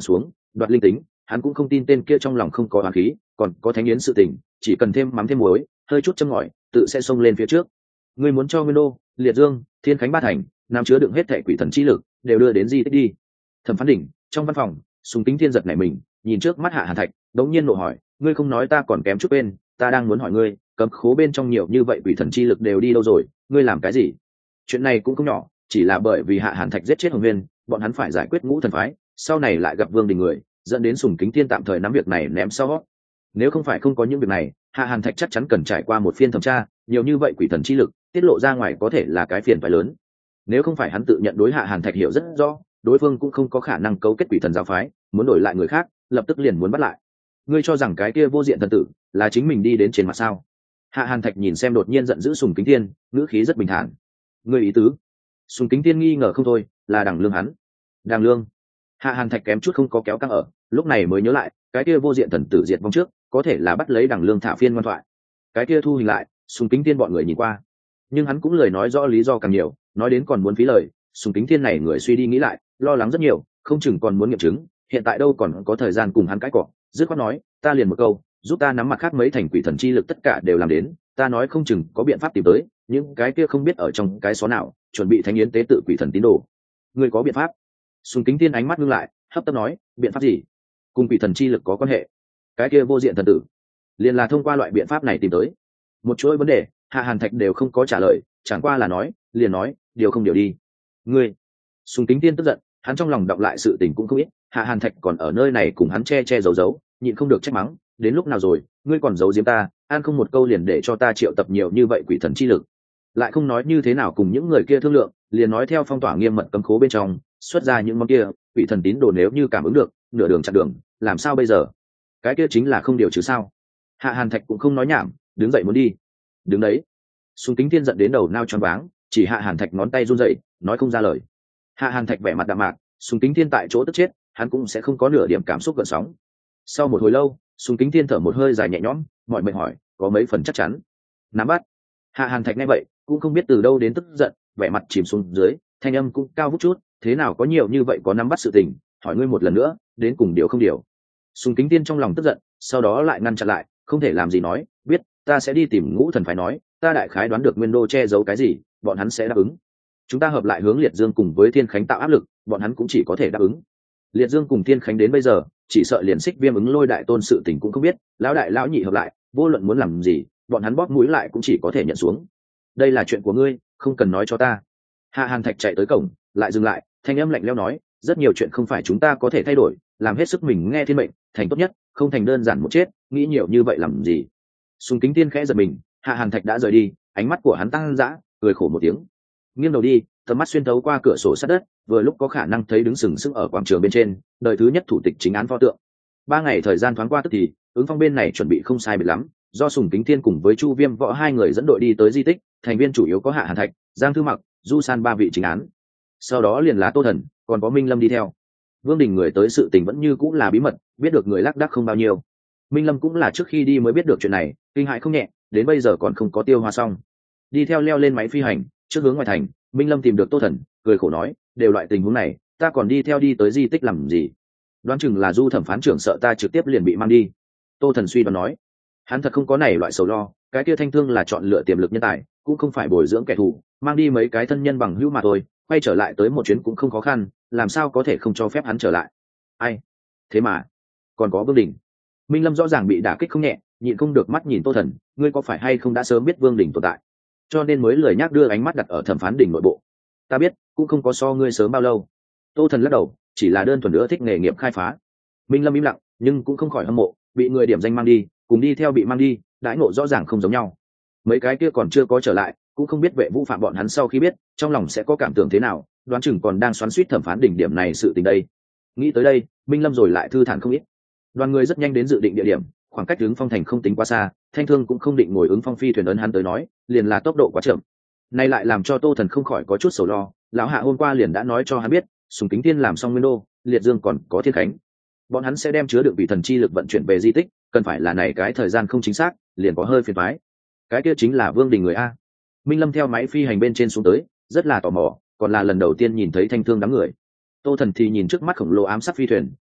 đoạt linh tính, hắn cũng không tin tên kia trong lòng không có oán khí, còn có thánh yến sự tình, chỉ cần thêm mắm thêm muối, hơi chút châm ngòi, tự sẽ xông lên phía trước. Ngươi muốn cho Nguyên Đô, Liệt Dương, Thiên Khánh ba thành, nam chứa đựng hết thảy quỷ thần chi lực, đều đưa đến di tích đi. Thẩm Phán Đỉnh, trong văn phòng, Sùng Kính Thiên giật nảy mình, nhìn trước mắt Hạ Hàn Thạch, đống nhiên nộ hỏi, ngươi không nói ta còn kém chút bên, ta đang muốn hỏi ngươi, cấm khố bên trong nhiều như vậy quỷ thần chi lực đều đi đâu rồi, ngươi làm cái gì? Chuyện này cũng không nhỏ, chỉ là bởi vì Hạ Hàn Thạch giết chết Hồng Nguyên, bọn hắn phải giải quyết Ngũ Thần phái, sau này lại gặp Vương Đình người, dẫn đến Sùng Kính Thiên tạm thời nắm việc này ném sau. Nếu không phải không có những việc này, Hạ Hàn Thạch chắc chắn cần trải qua một phiên thẩm tra, nhiều như vậy quỷ thần chi lực tiết lộ ra ngoài có thể là cái phiền phải lớn. Nếu không phải hắn tự nhận đối Hạ Hàn Thạch hiểu rất rõ, đối phương cũng không có khả năng cấu kết quỷ thần giáo phái, muốn đổi lại người khác, lập tức liền muốn bắt lại. Ngươi cho rằng cái kia vô diện thần tử là chính mình đi đến trên mặt sao? Hạ Hàn Thạch nhìn xem đột nhiên giận dữ Sùng Kính Thiên, ngữ khí rất bình thản. Ngươi ý tứ? Sùng Kính Thiên nghi ngờ không thôi, là Đằng Lương hắn. Đằng Lương? Hạ Hàn Thạch kém chút không có kéo căng ở, lúc này mới nhớ lại, cái kia vô diện thần tử diệt vong trước, có thể là bắt lấy Đằng Lương thả phiên ngoan thoại. Cái kia thu hình lại, Sùng Kính Thiên bọn người nhìn qua, nhưng hắn cũng lời nói rõ lý do càng nhiều, nói đến còn muốn phí lời. Sùng Kính Thiên này người suy đi nghĩ lại, lo lắng rất nhiều, không chừng còn muốn nghiệm chứng, hiện tại đâu còn có thời gian cùng hắn cãi cọ, dứt khoát nói, ta liền một câu, giúp ta nắm mặt khác mấy thành quỷ thần chi lực tất cả đều làm đến, ta nói không chừng có biện pháp tìm tới những cái kia không biết ở trong cái xó nào chuẩn bị thánh yến tế tự quỷ thần tín đồ. Ngươi có biện pháp? Sùng Kính Thiên ánh mắt ngưng lại, hấp tấp nói, biện pháp gì? Cùng quỷ thần chi lực có quan hệ? Cái kia vô diện thần tử liền là thông qua loại biện pháp này tìm tới. Một chuỗi vấn đề, Hạ Hàn Thạch đều không có trả lời, chẳng qua là nói, liền nói, điều không điều đi. Ngươi? Sùng Kính Thiên tức giận, hắn trong lòng đọc lại sự tình cũng không biết, Hạ Hàn Thạch còn ở nơi này cùng hắn che che giấu giấu, nhịn không được trách mắng, đến lúc nào rồi, ngươi còn giấu giếm ta, an không một câu liền để cho ta triệu tập nhiều như vậy quỷ thần chi lực, lại không nói như thế nào cùng những người kia thương lượng, liền nói theo phong tỏa nghiêm mật cấm khố bên trong xuất ra những món kia quỷ thần tín đồ, nếu như cảm ứng được nửa đường chặn đường, làm sao bây giờ? Cái kia chính là không điều chứ sao? Hạ Hàn Thạch cũng không nói nhảm, đứng dậy muốn đi. Đứng đấy. Sùng Kính Thiên giận đến đầu nao choáng váng, chỉ Hạ Hàn Thạch ngón tay run rẩy, nói không ra lời. Hạ Hàn Thạch vẻ mặt đạm mạc, Sùng Kính Thiên tại chỗ tức chết, hắn cũng sẽ không có nửa điểm cảm xúc gợn sóng. Sau một hồi lâu, Sùng Kính Thiên thở một hơi dài nhẹ nhõm, mọi mệt hỏi, có mấy phần chắc chắn? Nắm bắt. Hạ Hàn Thạch nghe vậy, cũng không biết từ đâu đến tức giận, vẻ mặt chìm xuống dưới, thanh âm cũng cao vút chút, thế nào có nhiều như vậy có nắm bắt sự tình, hỏi ngươi một lần nữa, đến cùng điều không điều? Sùng Kính Thiên trong lòng tức giận, sau đó lại ngăn chặn lại, không thể làm gì nói, biết, ta sẽ đi tìm Ngũ Thần phái nói, ta đại khái đoán được Nguyên Đô che giấu cái gì, bọn hắn sẽ đáp ứng. Chúng ta hợp lại hướng Liệt Dương cùng với Thiên Khánh tạo áp lực, bọn hắn cũng chỉ có thể đáp ứng. Liệt Dương cùng Thiên Khánh đến bây giờ, chỉ sợ liền Xích Viêm ứng lôi đại tôn sự tình cũng không biết, lão đại lão nhị hợp lại, vô luận muốn làm gì, bọn hắn bóp mũi lại cũng chỉ có thể nhận xuống. Đây là chuyện của ngươi, không cần nói cho ta. Hạ Hàn Thạch chạy tới cổng, lại dừng lại, thanh âm lạnh lẽo nói, rất nhiều chuyện không phải chúng ta có thể thay đổi, làm hết sức mình nghe thiên mệnh, thành tốt nhất, không thành đơn giản một chết, nghĩ nhiều như vậy làm gì? Sùng Kính Thiên khẽ giật mình, Hạ Hàn Thạch đã rời đi, ánh mắt của hắn tăng dã, cười khổ một tiếng, nghiêng đầu đi, tầm mắt xuyên thấu qua cửa sổ sát đất, vừa lúc có khả năng thấy đứng sừng sững ở quảng trường bên trên, đời thứ nhất thủ tịch chính án pho tượng. Ba ngày thời gian thoáng qua tức thì, ứng phong bên này chuẩn bị không sai biệt lắm, do Sùng Kính Thiên cùng với Chu Viêm Võ hai người dẫn đội đi tới di tích, thành viên chủ yếu có Hạ Hàn Thạch, Giang Thư Mặc, Du San ba vị chính án. Sau đó liền là Tô Thần, còn có Minh Lâm đi theo. Vương Đình người tới sự tình vẫn như cũng là bí mật, biết được người lác đác không bao nhiêu. Minh Lâm cũng là trước khi đi mới biết được chuyện này, kinh hãi không nhẹ, đến bây giờ còn không có tiêu hóa xong. Đi theo leo lên máy phi hành, trước hướng ngoài thành, Minh Lâm tìm được Tô Thần, cười khổ nói, đều loại tình huống này, ta còn đi theo đi tới di tích làm gì? Đoán chừng là Du thẩm phán trưởng sợ ta trực tiếp liền bị mang đi. Tô Thần suy đoán nói, hắn thật không có này loại sầu lo, cái kia Thanh Thương là chọn lựa tiềm lực nhân tài, cũng không phải bồi dưỡng kẻ thù, mang đi mấy cái thân nhân bằng hữu mà thôi, quay trở lại tới một chuyến cũng không khó khăn, làm sao có thể không cho phép hắn trở lại? Ai? Thế mà, còn có Vương Đình. Minh Lâm rõ ràng bị đả kích không nhẹ, nhịn không được mắt nhìn Tô Thần, ngươi có phải hay không đã sớm biết Vương Đình tồn tại, cho nên mới lười nhác đưa ánh mắt đặt ở thẩm phán đỉnh nội bộ? Ta biết, cũng không có so ngươi sớm bao lâu. Tô Thần lắc đầu, chỉ là đơn thuần nữa thích nghề nghiệp khai phá. Minh Lâm im lặng, nhưng cũng không khỏi hâm mộ, bị người điểm danh mang đi, cùng đi theo bị mang đi, đãi ngộ rõ ràng không giống nhau. Mấy cái kia còn chưa có trở lại, cũng không biết Vệ Vũ Phạm bọn hắn sau khi biết, trong lòng sẽ có cảm tưởng thế nào, đoán chừng còn đang xoắn xuýt thẩm phán đỉnh điểm này sự tình đây. Nghĩ tới đây, Minh Lâm rồi lại thư thản không ít. Đoàn người rất nhanh đến dự định địa điểm, khoảng cách ứng phong thành không tính quá xa, Thanh Thương cũng không định ngồi ứng phong phi thuyền ấn hắn tới nói, liền là tốc độ quá chậm. Này lại làm cho Tô Thần không khỏi có chút sầu lo, lão Hạ hôm qua liền đã nói cho hắn biết, Sùng Kính Thiên làm xong Nguyên Đô, Liệt Dương còn có Thiên Khánh, bọn hắn sẽ đem chứa đựng vị thần chi lực vận chuyển về di tích, cần phải là này cái thời gian không chính xác, liền có hơi phiền toái. Cái kia chính là Vương Đình người a. Minh Lâm theo máy phi hành bên trên xuống tới, rất là tò mò, còn là lần đầu tiên nhìn thấy Thanh Thương đám người. Tô Thần thì nhìn trước mắt khổng lồ ám sát phi thuyền,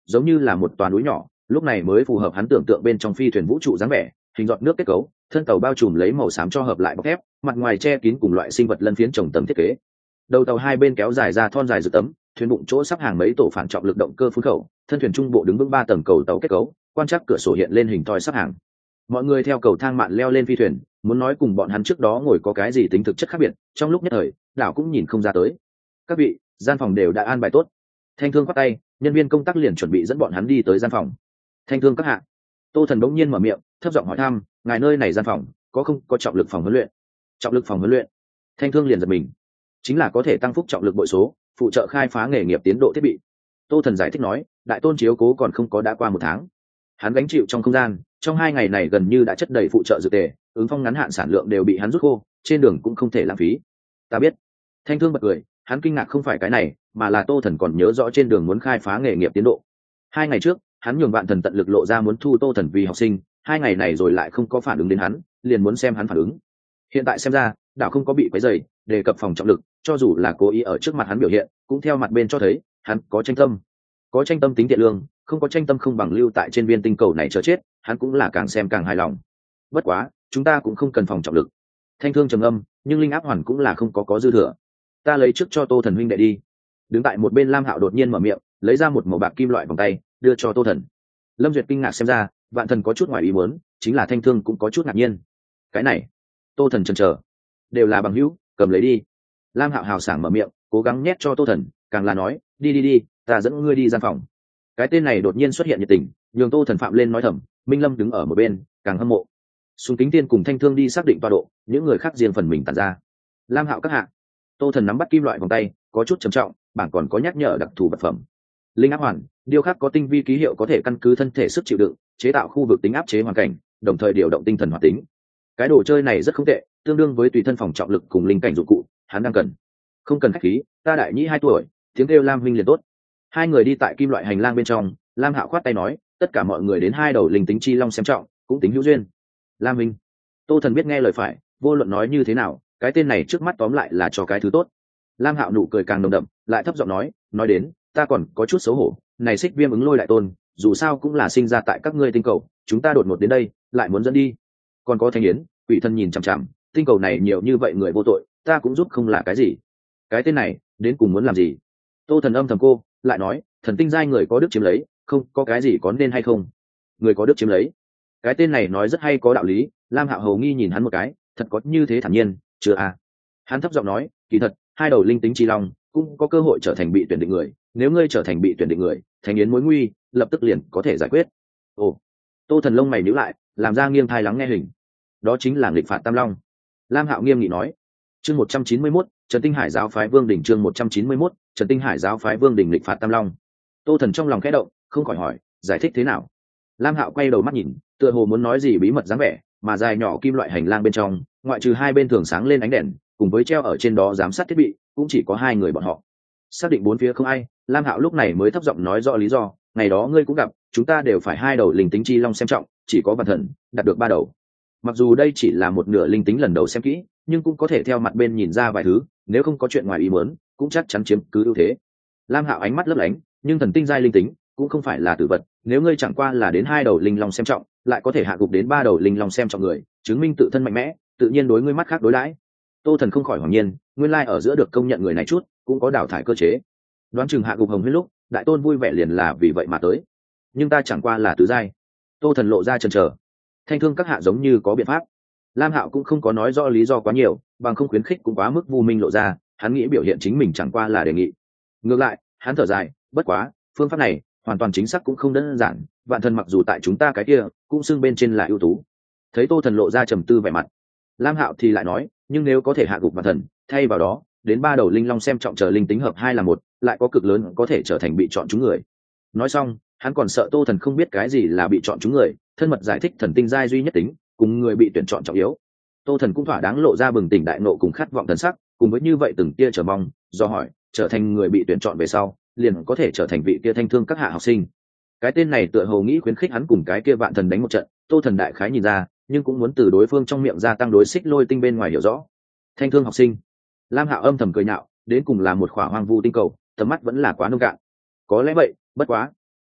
giống như là một toàn núi nhỏ, lúc này mới phù hợp hắn tưởng tượng bên trong phi thuyền vũ trụ dáng vẻ, hình giọt nước kết cấu, thân tàu bao trùm lấy màu xám cho hợp lại bọc thép, mặt ngoài che kín cùng loại sinh vật lân phiến trồng tầng thiết kế. Đầu tàu hai bên kéo dài ra thon dài dự tấm, thuyền bụng chỗ sắp hàng mấy tổ phản trọng lực động cơ phun khẩu, thân thuyền trung bộ đứng vững ba tầng cầu tàu kết cấu, quan trắc cửa sổ hiện lên hình thoi sắp hàng. Mọi người theo cầu thang mạn leo lên phi thuyền, muốn nói cùng bọn hắn trước đó ngồi có cái gì tính thực chất khác biệt, trong lúc nhất thời đảo cũng nhìn không ra tới. Các vị, gian phòng đều đã an bài tốt. Thanh Thương quát tay, nhân viên công tác liền chuẩn bị dẫn bọn hắn đi tới gian phòng. Thanh Thương các hạ. Tô Thần bỗng nhiên mở miệng, thấp giọng hỏi thăm, ngài nơi này gian phòng có không có trọng lực phòng huấn luyện? Trọng lực phòng huấn luyện? Thanh Thương liền giật mình. Chính là có thể tăng phúc trọng lực bội số, phụ trợ khai phá nghề nghiệp tiến độ thiết bị. Tô Thần giải thích nói, đại tôn chiếu cố còn không có đã qua một tháng, hắn gánh chịu trong không gian, trong hai ngày này gần như đã chất đầy phụ trợ dược tề, ứng phong ngắn hạn sản lượng đều bị hắn rút khô, trên đường cũng không thể lãng phí. Ta biết. Thanh Thương bật cười, hắn kinh ngạc không phải cái này, mà là Tô Thần còn nhớ rõ trên đường muốn khai phá nghề nghiệp tiến độ. Hai ngày trước, hắn nhường Vạn Thần tận lực lộ ra muốn thu Tô Thần vì học sinh, hai ngày này rồi lại không có phản ứng đến hắn, liền muốn xem hắn phản ứng. Hiện tại xem ra, đảo không có bị quấy rầy, đề cập phòng trọng lực, cho dù là cố ý ở trước mặt hắn biểu hiện, cũng theo mặt bên cho thấy, hắn có tranh tâm. Có tranh tâm tính tiện lương, không có tranh tâm không bằng lưu tại trên viên tinh cầu này chờ chết, hắn cũng là càng xem càng hài lòng. Bất quá, chúng ta cũng không cần phòng trọng lực. Thanh Thương trầm âm, nhưng linh áp hoàn cũng là không có có dư thừa. Ta lấy trước cho Tô Thần huynh đệ đi. Đứng tại một bên Lam Hạo đột nhiên mở miệng, lấy ra một màu bạc kim loại vòng tay, đưa cho Tô Thần. Lâm Duyệt kinh ngạc xem ra, Vạn Thần có chút ngoài ý muốn, chính là Thanh Thương cũng có chút ngạc nhiên. Cái này, Tô Thần chần chờ, đều là bằng hữu, cầm lấy đi. Lam Hạo hào sảng mở miệng, cố gắng nhét cho Tô Thần, càng là nói, đi đi đi, ta dẫn ngươi đi gian phòng. Cái tên này đột nhiên xuất hiện nhiệt tình, nhường Tô Thần phạm lên nói thầm. Minh Lâm đứng ở một bên, càng hâm mộ. Sùng Kính Tiên cùng Thanh Thương đi xác định tọa độ, những người khác riêng phần mình tản ra. Lam Hạo các hạ. Tô Thần nắm bắt kim loại vòng tay, có chút trầm trọng, bảng còn có nhắc nhở đặc thù vật phẩm. Linh áp hoàn, điêu khắc có tinh vi ký hiệu có thể căn cứ thân thể sức chịu đựng, chế tạo khu vực tính áp chế hoàn cảnh, đồng thời điều động tinh thần hoạt tính. Cái đồ chơi này rất không tệ, tương đương với tùy thân phòng trọng lực cùng linh cảnh dụng cụ, hắn đang cần. Không cần khách khí, ta đại nhĩ hai tuổi, tiếng kêu Lam huynh liền tốt. Hai người đi tại kim loại hành lang bên trong, Lam Hạo khoát tay nói, tất cả mọi người đến hai đầu linh tính chi long xem trọng, cũng tính hữu duyên. Lam huynh. Tô Thần biết nghe lời phải, vô luận nói như thế nào, cái tên này trước mắt tóm lại là cho cái thứ tốt. Lam Hạo nụ cười càng nồng đậm, lại thấp giọng nói, nói đến, ta còn có chút xấu hổ, này Xích Viêm ứng lôi đại tôn, dù sao cũng là sinh ra tại các ngươi tinh cầu, chúng ta đột ngột đến đây, lại muốn dẫn đi. Còn có Thanh Yến, Quỷ Thần nhìn chằm chằm, tinh cầu này nhiều như vậy người vô tội, ta cũng giúp không là cái gì. Cái tên này, đến cùng muốn làm gì? Tô Thần âm thầm cô, lại nói, thần tinh giai người có đức chiếm lấy, không có cái gì có nên hay không. Người có đức chiếm lấy. Cái tên này nói rất hay có đạo lý. Lam Hạo hầu nghi nhìn hắn một cái, thật có như thế thản nhiên, chưa à? Hắn thấp giọng nói, kỳ thật, hai đầu linh tính chi long cũng có cơ hội trở thành bị tuyển định người, nếu ngươi trở thành bị tuyển định người, Thành Yến mối nguy lập tức liền có thể giải quyết. Ồ. Tô Thần lông mày nhíu lại, làm ra nghiêng thai lắng nghe hình. Đó chính là nghịch phạt Tam Long. Lam Hạo nghiêm nghị nói. Chương một trăm chín mươi mốt, Trần Tinh Hải giáo phái Vương đỉnh chương một trăm chín mươi mốt, Trần Tinh Hải giáo phái Vương đỉnh nghịch phạt Tam Long. Tô Thần trong lòng khẽ động, không khỏi hỏi, giải thích thế nào? Lam Hạo quay đầu mắt nhìn, tựa hồ muốn nói gì bí mật dáng vẻ, mà dài nhỏ kim loại hành lang bên trong, ngoại trừ hai bên thường sáng lên ánh đèn, cùng với treo ở trên đó giám sát thiết bị, cũng chỉ có hai người bọn họ. Xác định bốn phía không ai, Lam Hạo lúc này mới thấp giọng nói rõ lý do, ngày đó ngươi cũng gặp, chúng ta đều phải hai đầu linh tính chi long xem trọng, chỉ có Vạn Thần đạt được ba đầu. Mặc dù đây chỉ là một nửa linh tính lần đầu xem kỹ, nhưng cũng có thể theo mặt bên nhìn ra vài thứ, nếu không có chuyện ngoài ý muốn, cũng chắc chắn chiếm cứ ưu thế. Lam Hạo ánh mắt lấp lánh, nhưng thần tinh giai linh tính cũng không phải là tử vật, nếu ngươi chẳng qua là đến hai đầu linh long xem trọng, lại có thể hạ gục đến ba đầu linh long xem trọng người, chứng minh tự thân mạnh mẽ, tự nhiên đối ngươi mắt khác đối đãi. Tô Thần không khỏi hoảng nhiên, nguyên lai ở giữa được công nhận người này chút, cũng có đào thải cơ chế. Đoán chừng hạ gục Hồng Huyết lúc, đại tôn vui vẻ liền là vì vậy mà tới. Nhưng ta chẳng qua là tứ giai. Tô Thần lộ ra chần chờ. Thanh Thương các hạ giống như có biện pháp. Lam Hạo cũng không có nói rõ lý do quá nhiều, bằng không khuyến khích cũng quá mức vu minh lộ ra, hắn nghĩ biểu hiện chính mình chẳng qua là đề nghị. Ngược lại, hắn thở dài, bất quá, phương pháp này hoàn toàn chính xác cũng không đơn giản, Vạn Thần mặc dù tại chúng ta cái kia, cũng xưng bên trên là ưu tú. Thấy Tô Thần lộ ra trầm tư vẻ mặt, Lam Hạo thì lại nói, nhưng nếu có thể hạ gục Vạn Thần, thay vào đó, đến ba đầu linh long xem trọng chờ linh tính hợp hai là một, lại có cực lớn có thể trở thành bị chọn chúng người. Nói xong, hắn còn sợ Tô Thần không biết cái gì là bị chọn chúng người, thân mật giải thích thần tinh giai duy nhất tính, cùng người bị tuyển chọn trọng yếu. Tô Thần cũng thỏa đáng lộ ra bừng tỉnh đại nộ cùng khát vọng thần sắc, cùng với như vậy từng tia chờ mong, do hỏi, trở thành người bị tuyển chọn về sau, liền có thể trở thành vị kia Thanh Thương các hạ học sinh. Cái tên này tựa hồ nghĩ khuyến khích hắn cùng cái kia Vạn Thần đánh một trận, Tô Thần đại khái nhìn ra, nhưng cũng muốn từ đối phương trong miệng gia tăng đối xích lôi tinh bên ngoài hiểu rõ. Thanh Thương học sinh. Lam Hạo âm thầm cười nhạo, đến cùng là một khỏa hoang vu tinh cầu, tầm mắt vẫn là quá nông cạn. Có lẽ vậy, bất quá.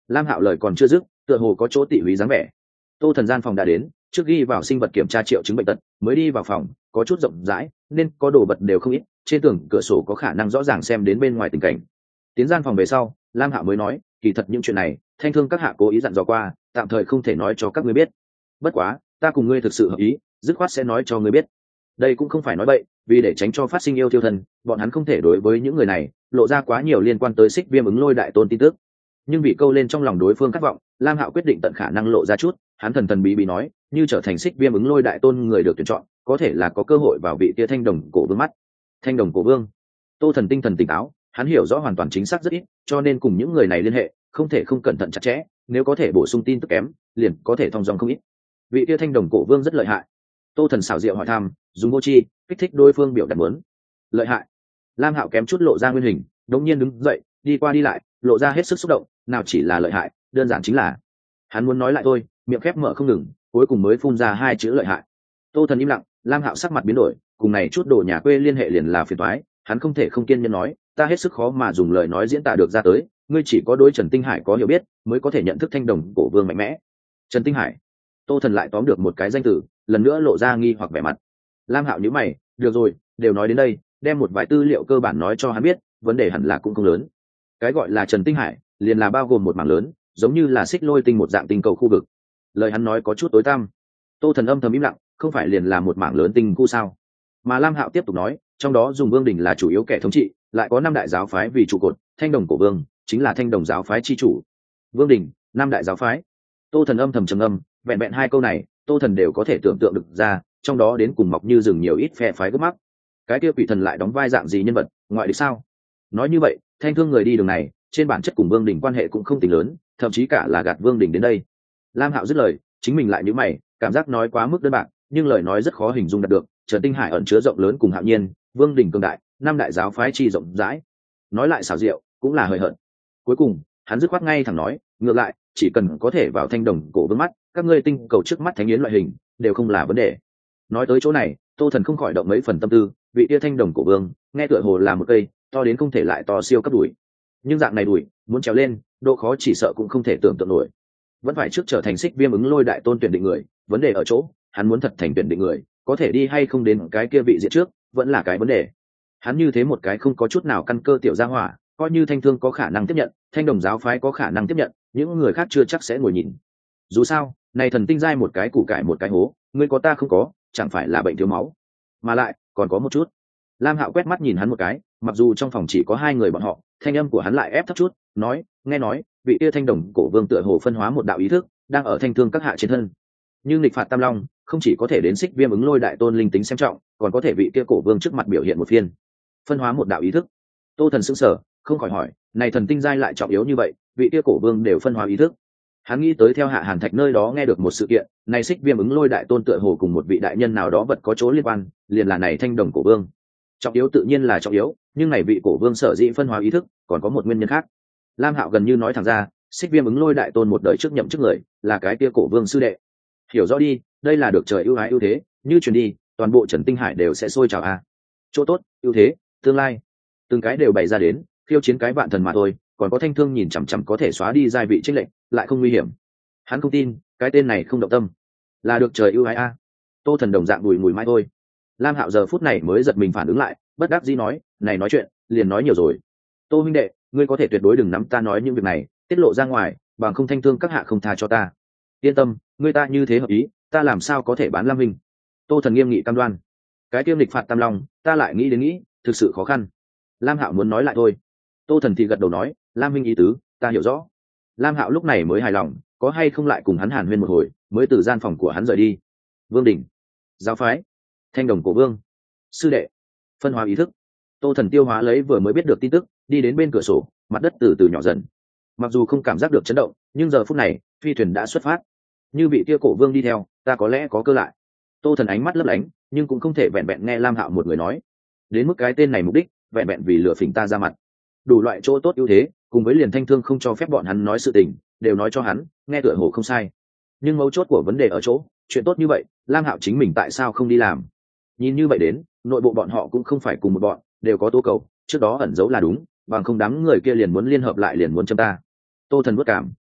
Lam Hạo lời còn chưa dứt, tựa hồ có chỗ tỉ húy dáng vẻ. Tô Thần gian phòng đã đến, trước ghi vào sinh vật kiểm tra triệu chứng bệnh tật, mới đi vào phòng, có chút rộng rãi, nên có đồ vật đều không ít, trên tường cửa sổ có khả năng rõ ràng xem đến bên ngoài tình cảnh. Tiến gian phòng về sau, Lam Hạo mới nói, kỳ thật những chuyện này, Thanh Thương các hạ cố ý dặn dò qua, tạm thời không thể nói cho các ngươi biết. Bất quá, ta cùng ngươi thực sự hợp ý, dứt khoát sẽ nói cho ngươi biết. Đây cũng không phải nói bậy, vì để tránh cho phát sinh yêu tiêu thân, bọn hắn không thể đối với những người này lộ ra quá nhiều liên quan tới Xích Viêm ứng lôi đại tôn tin tức. Nhưng bị câu lên trong lòng đối phương khát vọng, Lam Hạo quyết định tận khả năng lộ ra chút. Hắn thần thần bí bí nói, như trở thành Xích Viêm ứng lôi đại tôn người được tuyển chọn, có thể là có cơ hội vào vị tia Thanh Đồng cổ vương mắt. Thanh Đồng cổ vương. Tô Thần tinh thần tỉnh táo, hắn hiểu rõ hoàn toàn chính xác rất ít, cho nên cùng những người này liên hệ không thể không cẩn thận chặt chẽ, nếu có thể bổ sung tin tức kém, liền có thể thông dong không ít. Vị tia Thanh Đồng cổ vương rất lợi hại. Tô Thần xảo diệu hỏi thăm, dùng vô chi kích thích đối phương biểu đạt muốn. Lợi hại. Lam Hạo kém chút lộ ra nguyên hình, đột nhiên đứng dậy, đi qua đi lại, lộ ra hết sức xúc động, nào chỉ là lợi hại, đơn giản chính là. Hắn muốn nói lại thôi, miệng khép mở không ngừng, cuối cùng mới phun ra hai chữ lợi hại. Tô Thần im lặng, Lam Hạo sắc mặt biến đổi, cùng này chút đồ nhà quê liên hệ liền là phiền toái, hắn không thể không kiên nhẫn nói, ta hết sức khó mà dùng lời nói diễn tả được ra tới, ngươi chỉ có đối Trần Tinh Hải có hiểu biết, mới có thể nhận thức Thanh Đồng cổ vương mạnh mẽ. Trần Tinh Hải. Tô Thần lại tóm được một cái danh từ, lần nữa lộ ra nghi hoặc vẻ mặt. Lam Hạo nhíu mày, được rồi, đều nói đến đây, đem một vài tư liệu cơ bản nói cho hắn biết, vấn đề hẳn là cũng không lớn. Cái gọi là Trần Tinh Hải, liền là bao gồm một mảng lớn, giống như là xích lôi tinh một dạng tinh cầu khu vực. Lời hắn nói có chút tối tăm. Tô Thần âm thầm im lặng, không phải liền là một mảng lớn tinh khu sao? Mà Lam Hạo tiếp tục nói, trong đó dùng Vương Đình là chủ yếu kẻ thống trị, lại có năm đại giáo phái vì trụ cột, Thanh Đồng cổ vương chính là Thanh Đồng giáo phái chi chủ. Vương Đình, năm đại giáo phái. Tô Thần âm thầm trầm ngâm, vẹn vẹn hai câu này, Tô Thần đều có thể tưởng tượng được ra, trong đó đến cùng mọc như rừng nhiều ít phe phái gấp mắc. Cái kia quỷ thần lại đóng vai dạng gì nhân vật, ngoại địch sao? Nói như vậy, Thanh Thương người đi đường này, trên bản chất cùng Vương Đình quan hệ cũng không tính lớn, thậm chí cả là gạt Vương Đình đến đây. Lam Hạo dứt lời, chính mình lại nhíu mày, cảm giác nói quá mức đơn bạc, nhưng lời nói rất khó hình dung đạt được. Trần Tinh Hải ẩn chứa rộng lớn cùng Hạo Nhiên, Vương Đình cường đại, năm đại giáo phái chi rộng rãi. Nói lại xảo diệu, cũng là hời hợt. Cuối cùng, hắn dứt khoát ngay thẳng nói, ngược lại, chỉ cần có thể vào Thanh Đồng cổ vương mắt, các ngươi tinh cầu trước mắt thánh yến loại hình đều không là vấn đề. Nói tới chỗ này, Tô Thần không khỏi động mấy phần tâm tư, vị tia Thanh Đồng cổ vương, nghe tựa hồ là một cây to đến không thể lại to siêu cấp đùi. Nhưng dạng này đùi, muốn trèo lên, độ khó chỉ sợ cũng không thể tưởng tượng nổi. Vẫn phải trước trở thành Xích Viêm ứng lôi đại tôn tuyển định người, vấn đề ở chỗ, hắn muốn thật thành tuyển định người, có thể đi hay không đến cái kia vị diện trước, vẫn là cái vấn đề. Hắn như thế một cái không có chút nào căn cơ tiểu gia hỏa, coi như Thanh Thương có khả năng tiếp nhận, Thanh Đồng giáo phái có khả năng tiếp nhận, những người khác chưa chắc sẽ ngồi nhìn. Dù sao, này thần tinh giai một cái củ cải một cái hố, ngươi có ta không có, chẳng phải là bệnh thiếu máu. Mà lại, còn có một chút. Lam Hạo quét mắt nhìn hắn một cái, mặc dù trong phòng chỉ có hai người bọn họ, thanh âm của hắn lại ép thấp chút, nói, nghe nói, vị tia Thanh Đồng cổ vương tựa hồ phân hóa một đạo ý thức, đang ở Thanh Thương các hạ trên thân. Nhưng nghịch phạt Tam Long, không chỉ có thể đến Xích Viêm ứng lôi đại tôn linh tính xem trọng, còn có thể vị kia cổ vương trước mặt biểu hiện một phiên. Phân hóa một đạo ý thức. Tô Thần sững sờ, không khỏi hỏi, này thần tinh giai lại trọng yếu như vậy, vị kia cổ vương đều phân hóa ý thức. Hắn nghĩ tới theo Hạ Hàn Thạch nơi đó nghe được một sự kiện, này Xích Viêm ứng lôi đại tôn tựa hồ cùng một vị đại nhân nào đó vật có chỗ liên quan, liền là này Thanh Đồng cổ vương. Trọng yếu tự nhiên là trọng yếu, nhưng này vị cổ vương sở dĩ phân hóa ý thức, còn có một nguyên nhân khác. Lam Hạo gần như nói thẳng ra, Xích Viêm ứng lôi đại tôn một đời trước nhậm chức người, là cái kia cổ vương sư đệ. Hiểu rõ đi, đây là được trời ưu ái ưu thế, như truyền đi, toàn bộ Trần Tinh Hải đều sẽ sôi trào a. Chỗ tốt, ưu thế, tương lai, từng cái đều bày ra đến, khiêu chiến cái vạn thần mà thôi, còn có Thanh Thương nhìn chằm chằm có thể xóa đi giai vị chênh lệch, lại không nguy hiểm. Hắn không tin, cái tên này không động tâm, là được trời ưu ái a. Tô Thần đồng dạng bùi mùi mai thôi. Lam Hạo giờ phút này mới giật mình phản ứng lại, bất đắc dĩ nói, này nói chuyện, liền nói nhiều rồi. Tô huynh đệ, ngươi có thể tuyệt đối đừng nắm ta nói những việc này, tiết lộ ra ngoài, bằng không Thanh Thương các hạ không tha cho ta. Yên tâm, ngươi ta như thế hợp ý, ta làm sao có thể bán Lam huynh. Tô Thần nghiêm nghị cam đoan. Cái kiêm lịch phạt Tam Long, ta lại nghĩ đến nghĩ, thực sự khó khăn. Lam Hạo muốn nói lại thôi. Tô Thần thì gật đầu nói, Lam huynh ý tứ, ta hiểu rõ. Lam Hạo lúc này mới hài lòng, có hay không lại cùng hắn hàn huyên một hồi, mới từ gian phòng của hắn rời đi. Vương Đình, giáo phái, Thanh Đồng cổ vương, sư đệ, phân hóa ý thức. Tô Thần tiêu hóa lấy vừa mới biết được tin tức, đi đến bên cửa sổ, mặt đất từ từ nhỏ dần. Mặc dù không cảm giác được chấn động, nhưng giờ phút này, phi thuyền đã xuất phát. Như vị kia cổ vương đi theo, ta có lẽ có cơ lại. Tô Thần ánh mắt lấp lánh, nhưng cũng không thể vẹn vẹn nghe Lam Hạo một người nói. Đến mức cái tên này mục đích, vẹn vẹn vì lừa phỉnh ta ra mặt. Đủ loại chỗ tốt ưu thế, cùng với liền Thanh Thương không cho phép bọn hắn nói sự tình, đều nói cho hắn, nghe tựa hồ không sai. Nhưng mấu chốt của vấn đề ở chỗ, chuyện tốt như vậy, Lam Hạo chính mình tại sao không đi làm? Nhìn như vậy đến, nội bộ bọn họ cũng không phải cùng một bọn, đều có tố cầu, trước đó ẩn giấu là đúng, bằng không đám người kia liền muốn liên hợp lại liền muốn châm ta. Tô Thần bất cảm.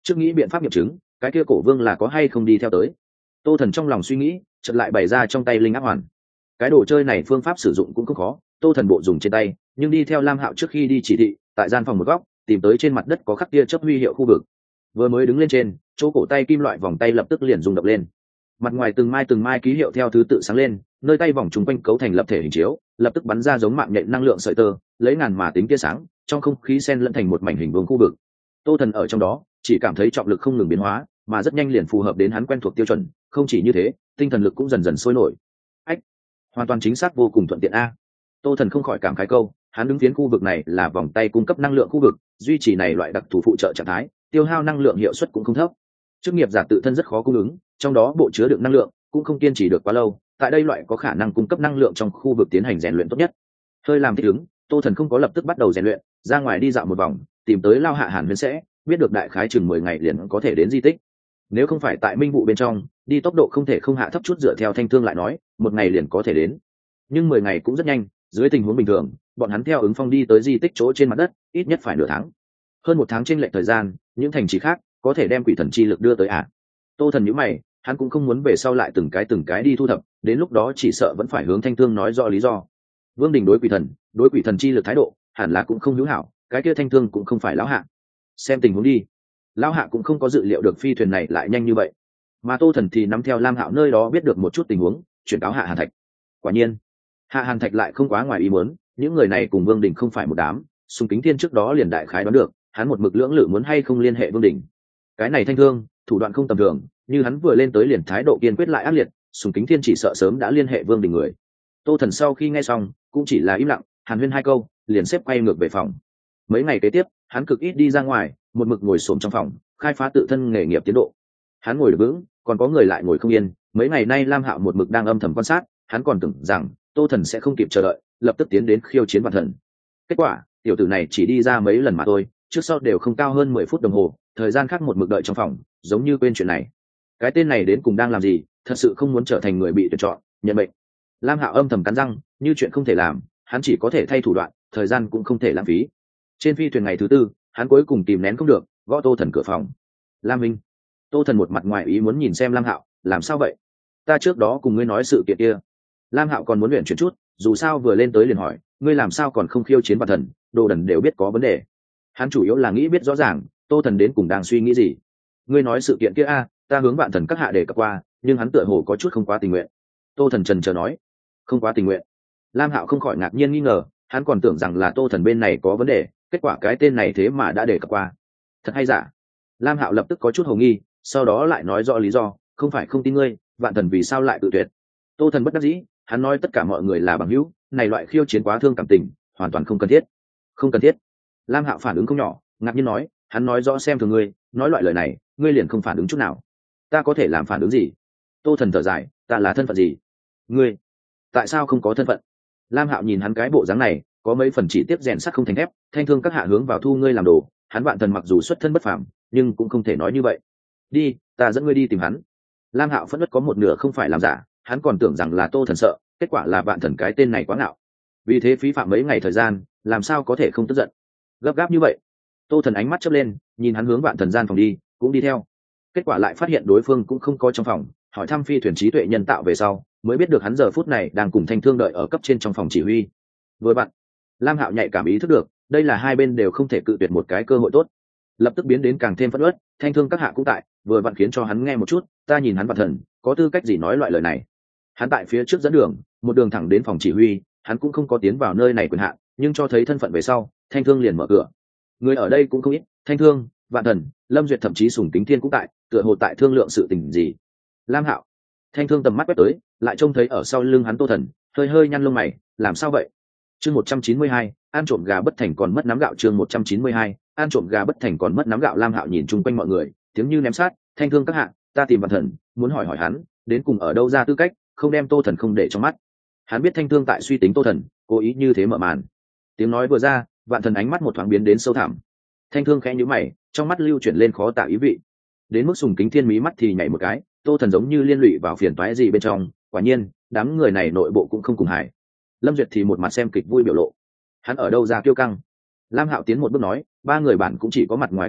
trước nghĩ biện pháp nghiệm chứng cái kia cổ vương là có hay không đi theo tới. Tô Thần trong lòng suy nghĩ, chợt lại bày ra trong tay linh áp hoàn. Cái đồ chơi này phương pháp sử dụng cũng không khó, Tô Thần bộ dùng trên tay, nhưng đi theo Lam Hạo trước khi đi chỉ thị, tại gian phòng một góc, tìm tới trên mặt đất có khắc tia chớp huy hiệu khu vực. Vừa mới đứng lên trên, chỗ cổ tay kim loại vòng tay lập tức liền rung động lên. Mặt ngoài từng mai từng mai ký hiệu theo thứ tự sáng lên, nơi tay vòng trùng quanh cấu thành lập thể hình chiếu, lập tức bắn ra giống mạng nhện năng lượng sợi tơ, lấy ngàn mà tính tia sáng, trong không khí xen lẫn thành một mảnh hình vuông khu vực. Tô Thần ở trong đó, chỉ cảm thấy trọng lực không ngừng biến hóa, mà rất nhanh liền phù hợp đến hắn quen thuộc tiêu chuẩn, không chỉ như thế, tinh thần lực cũng dần dần sôi nổi. Ách, hoàn toàn chính xác vô cùng thuận tiện a. Tô Thần không khỏi cảm khái câu, hắn đứng phiến khu vực này là vòng tay cung cấp năng lượng khu vực, duy trì này loại đặc thù phụ trợ trạng thái, tiêu hao năng lượng hiệu suất cũng không thấp. Chức nghiệp giả tự thân rất khó cung ứng, trong đó bộ chứa đựng năng lượng cũng không kiên trì được quá lâu, tại đây loại có khả năng cung cấp năng lượng trong khu vực tiến hành rèn luyện tốt nhất. Hơi làm thích ứng, Tô Thần không có lập tức bắt đầu rèn luyện, ra ngoài đi dạo một vòng, tìm tới Lao Hạ Hàn Huyên sẽ biết được đại khái chừng mười ngày liền có thể đến di tích. Nếu không phải tại minh vụ bên trong, đi tốc độ không thể không hạ thấp chút dựa theo thanh thương lại nói, một ngày liền có thể đến. Nhưng mười ngày cũng rất nhanh, dưới tình huống bình thường, bọn hắn theo ứng phong đi tới di tích chỗ trên mặt đất, ít nhất phải nửa tháng. Hơn một tháng trên lệch thời gian, những thành trì khác có thể đem quỷ thần chi lực đưa tới à? Tô Thần nhíu mày, hắn cũng không muốn về sau lại từng cái từng cái đi thu thập, đến lúc đó chỉ sợ vẫn phải hướng thanh thương nói rõ lý do. Vương Đình đối quỷ thần, đối quỷ thần chi lực thái độ, hẳn là cũng không hữu hảo, cái kia thanh thương cũng không phải lão hạ. Xem tình huống đi. Lão hạ cũng không có dự liệu được phi thuyền này lại nhanh như vậy, mà Tô Thần thì nắm theo Lam Hạo nơi đó biết được một chút tình huống, chuyển cáo Hạ Hàn Thạch. Quả nhiên, Hạ Hàn Thạch lại không quá ngoài ý muốn, những người này cùng Vương Đình không phải một đám, Sùng Kính Thiên trước đó liền đại khái đoán được, hắn một mực lưỡng lự muốn hay không liên hệ Vương Đình. Cái này thanh thương, thủ đoạn không tầm thường, như hắn vừa lên tới liền thái độ kiên quyết lại ác liệt, Sùng Kính Thiên chỉ sợ sớm đã liên hệ Vương Đình người. Tô Thần sau khi nghe xong, cũng chỉ là im lặng, hàn huyên hai câu, liền xếp quay ngược về phòng. Mấy ngày kế tiếp, hắn cực ít đi ra ngoài, một mực ngồi xổm trong phòng, khai phá tự thân nghề nghiệp tiến độ. Hắn ngồi được vững, còn có người lại ngồi không yên. Mấy ngày nay Lam Hạo một mực đang âm thầm quan sát, hắn còn tưởng rằng Tô Thần sẽ không kịp chờ đợi, lập tức tiến đến khiêu chiến Vạn Thần. Kết quả, tiểu tử này chỉ đi ra mấy lần mà thôi, trước sau đều không cao hơn mười phút đồng hồ, thời gian khác một mực đợi trong phòng, giống như quên chuyện này. Cái tên này đến cùng đang làm gì, thật sự không muốn trở thành người bị tuyển chọn, nhận mệnh. Lam Hạo âm thầm cắn răng, như chuyện không thể làm, hắn chỉ có thể thay thủ đoạn, thời gian cũng không thể lãng phí. Trên phi thuyền ngày thứ tư, hắn cuối cùng kìm nén không được, gõ Tô Thần cửa phòng. Lam Minh. Tô Thần một mặt ngoài ý muốn nhìn xem Lam Hạo, làm sao vậy? Ta trước đó cùng ngươi nói sự kiện kia. Lam Hạo còn muốn luyện chuyển chút, dù sao vừa lên tới liền hỏi, ngươi làm sao còn không khiêu chiến Vạn Thần, đồ đần đều biết có vấn đề. Hắn chủ yếu là nghĩ biết rõ ràng, Tô Thần đến cùng đang suy nghĩ gì. Ngươi nói sự kiện kia a, ta hướng Vạn Thần các hạ đề cập qua, nhưng hắn tựa hồ có chút không quá tình nguyện. Tô Thần trần chờ nói, không quá tình nguyện. Lam Hạo không khỏi ngạc nhiên nghi ngờ, hắn còn tưởng rằng là Tô Thần bên này có vấn đề, kết quả cái tên này thế mà đã đề cập qua. Thật hay giả? Lam Hạo lập tức có chút hồ nghi, sau đó lại nói rõ lý do, không phải không tin ngươi, Vạn Thần vì sao lại tự tuyệt. Tô Thần bất đắc dĩ, hắn nói tất cả mọi người là bằng hữu, này loại khiêu chiến quá thương cảm tình, hoàn toàn không cần thiết. Không cần thiết. Lam Hạo phản ứng không nhỏ, ngạc nhiên nói, hắn nói rõ xem thường ngươi, nói loại lời này, ngươi liền không phản ứng chút nào. Ta có thể làm phản ứng gì? Tô Thần thở dài, ta là thân phận gì? Ngươi, tại sao không có thân phận? Lam Hạo nhìn hắn cái bộ dáng này, có mấy phần chỉ tiếp rèn sắt không thành thép, thanh thương các hạ hướng vào thu ngươi làm đồ, hắn Vạn Thần mặc dù xuất thân bất phàm, nhưng cũng không thể nói như vậy. Đi, ta dẫn ngươi đi tìm hắn. Lam Hạo phẫn nộ có một nửa không phải làm giả, hắn còn tưởng rằng là Tô Thần sợ, kết quả là Vạn Thần cái tên này quá ngạo. Vì thế phí phạm mấy ngày thời gian, làm sao có thể không tức giận. Gấp gáp như vậy. Tô Thần ánh mắt chớp lên, nhìn hắn hướng Vạn Thần gian phòng đi, cũng đi theo. Kết quả lại phát hiện đối phương cũng không có trong phòng, hỏi thăm phi thuyền trí tuệ nhân tạo về sau, mới biết được hắn giờ phút này đang cùng thanh thương đợi ở cấp trên trong phòng chỉ huy. Với bạn, Lam Hạo nhạy cảm ý thức được, đây là hai bên đều không thể cự tuyệt một cái cơ hội tốt, lập tức biến đến càng thêm phẫn uất. Thanh thương các hạ cũng tại, vừa vặn khiến cho hắn nghe một chút, ta nhìn hắn Vạn Thần, có tư cách gì nói loại lời này. Hắn tại phía trước dẫn đường, một đường thẳng đến phòng chỉ huy, hắn cũng không có tiến vào nơi này quyền hạn, nhưng cho thấy thân phận về sau, thanh thương liền mở cửa. Người ở đây cũng không ít, thanh thương, Vạn Thần, Lâm Duyệt thậm chí Sùng Kính Thiên cũng tại, tựa hồ tại thương lượng sự tình gì. Lam Hạo, thanh thương tầm mắt quét tới, lại trông thấy ở sau lưng hắn Tô Thần, hơi hơi nhăn lông mày, làm sao vậy? Chương một trăm chín mươi hai, ăn trộm gà bất thành còn mất nắm gạo. Chương một trăm chín mươi hai, ăn trộm gà bất thành còn mất nắm gạo. Lam Hạo nhìn chung quanh mọi người, tiếng như ném sát, thanh thương các hạ, ta tìm Vạn Thần, muốn hỏi hỏi hắn, đến cùng ở đâu ra tư cách, không đem Tô Thần không để trong mắt. Hắn biết thanh thương tại suy tính Tô Thần, cố ý như thế mở màn. Tiếng nói vừa ra, Vạn Thần ánh mắt một thoáng biến đến sâu thẳm. Thanh thương khẽ nhíu mày, trong mắt lưu chuyển lên khó tả ý vị. Đến mức Sùng Kính Thiên mí mắt thì nhảy một cái, Tô Thần giống như liên lụy vào phiền toái gì bên trong, quả nhiên, đám người này nội bộ cũng không cùng hài. Lâm Duyệt thì một mặt xem kịch vui biểu lộ. Hắn ở đâu ra kiêu căng? Lam Hạo tiến một bước nói, ba người bản cũng chỉ có mặt ngoài quan hệ,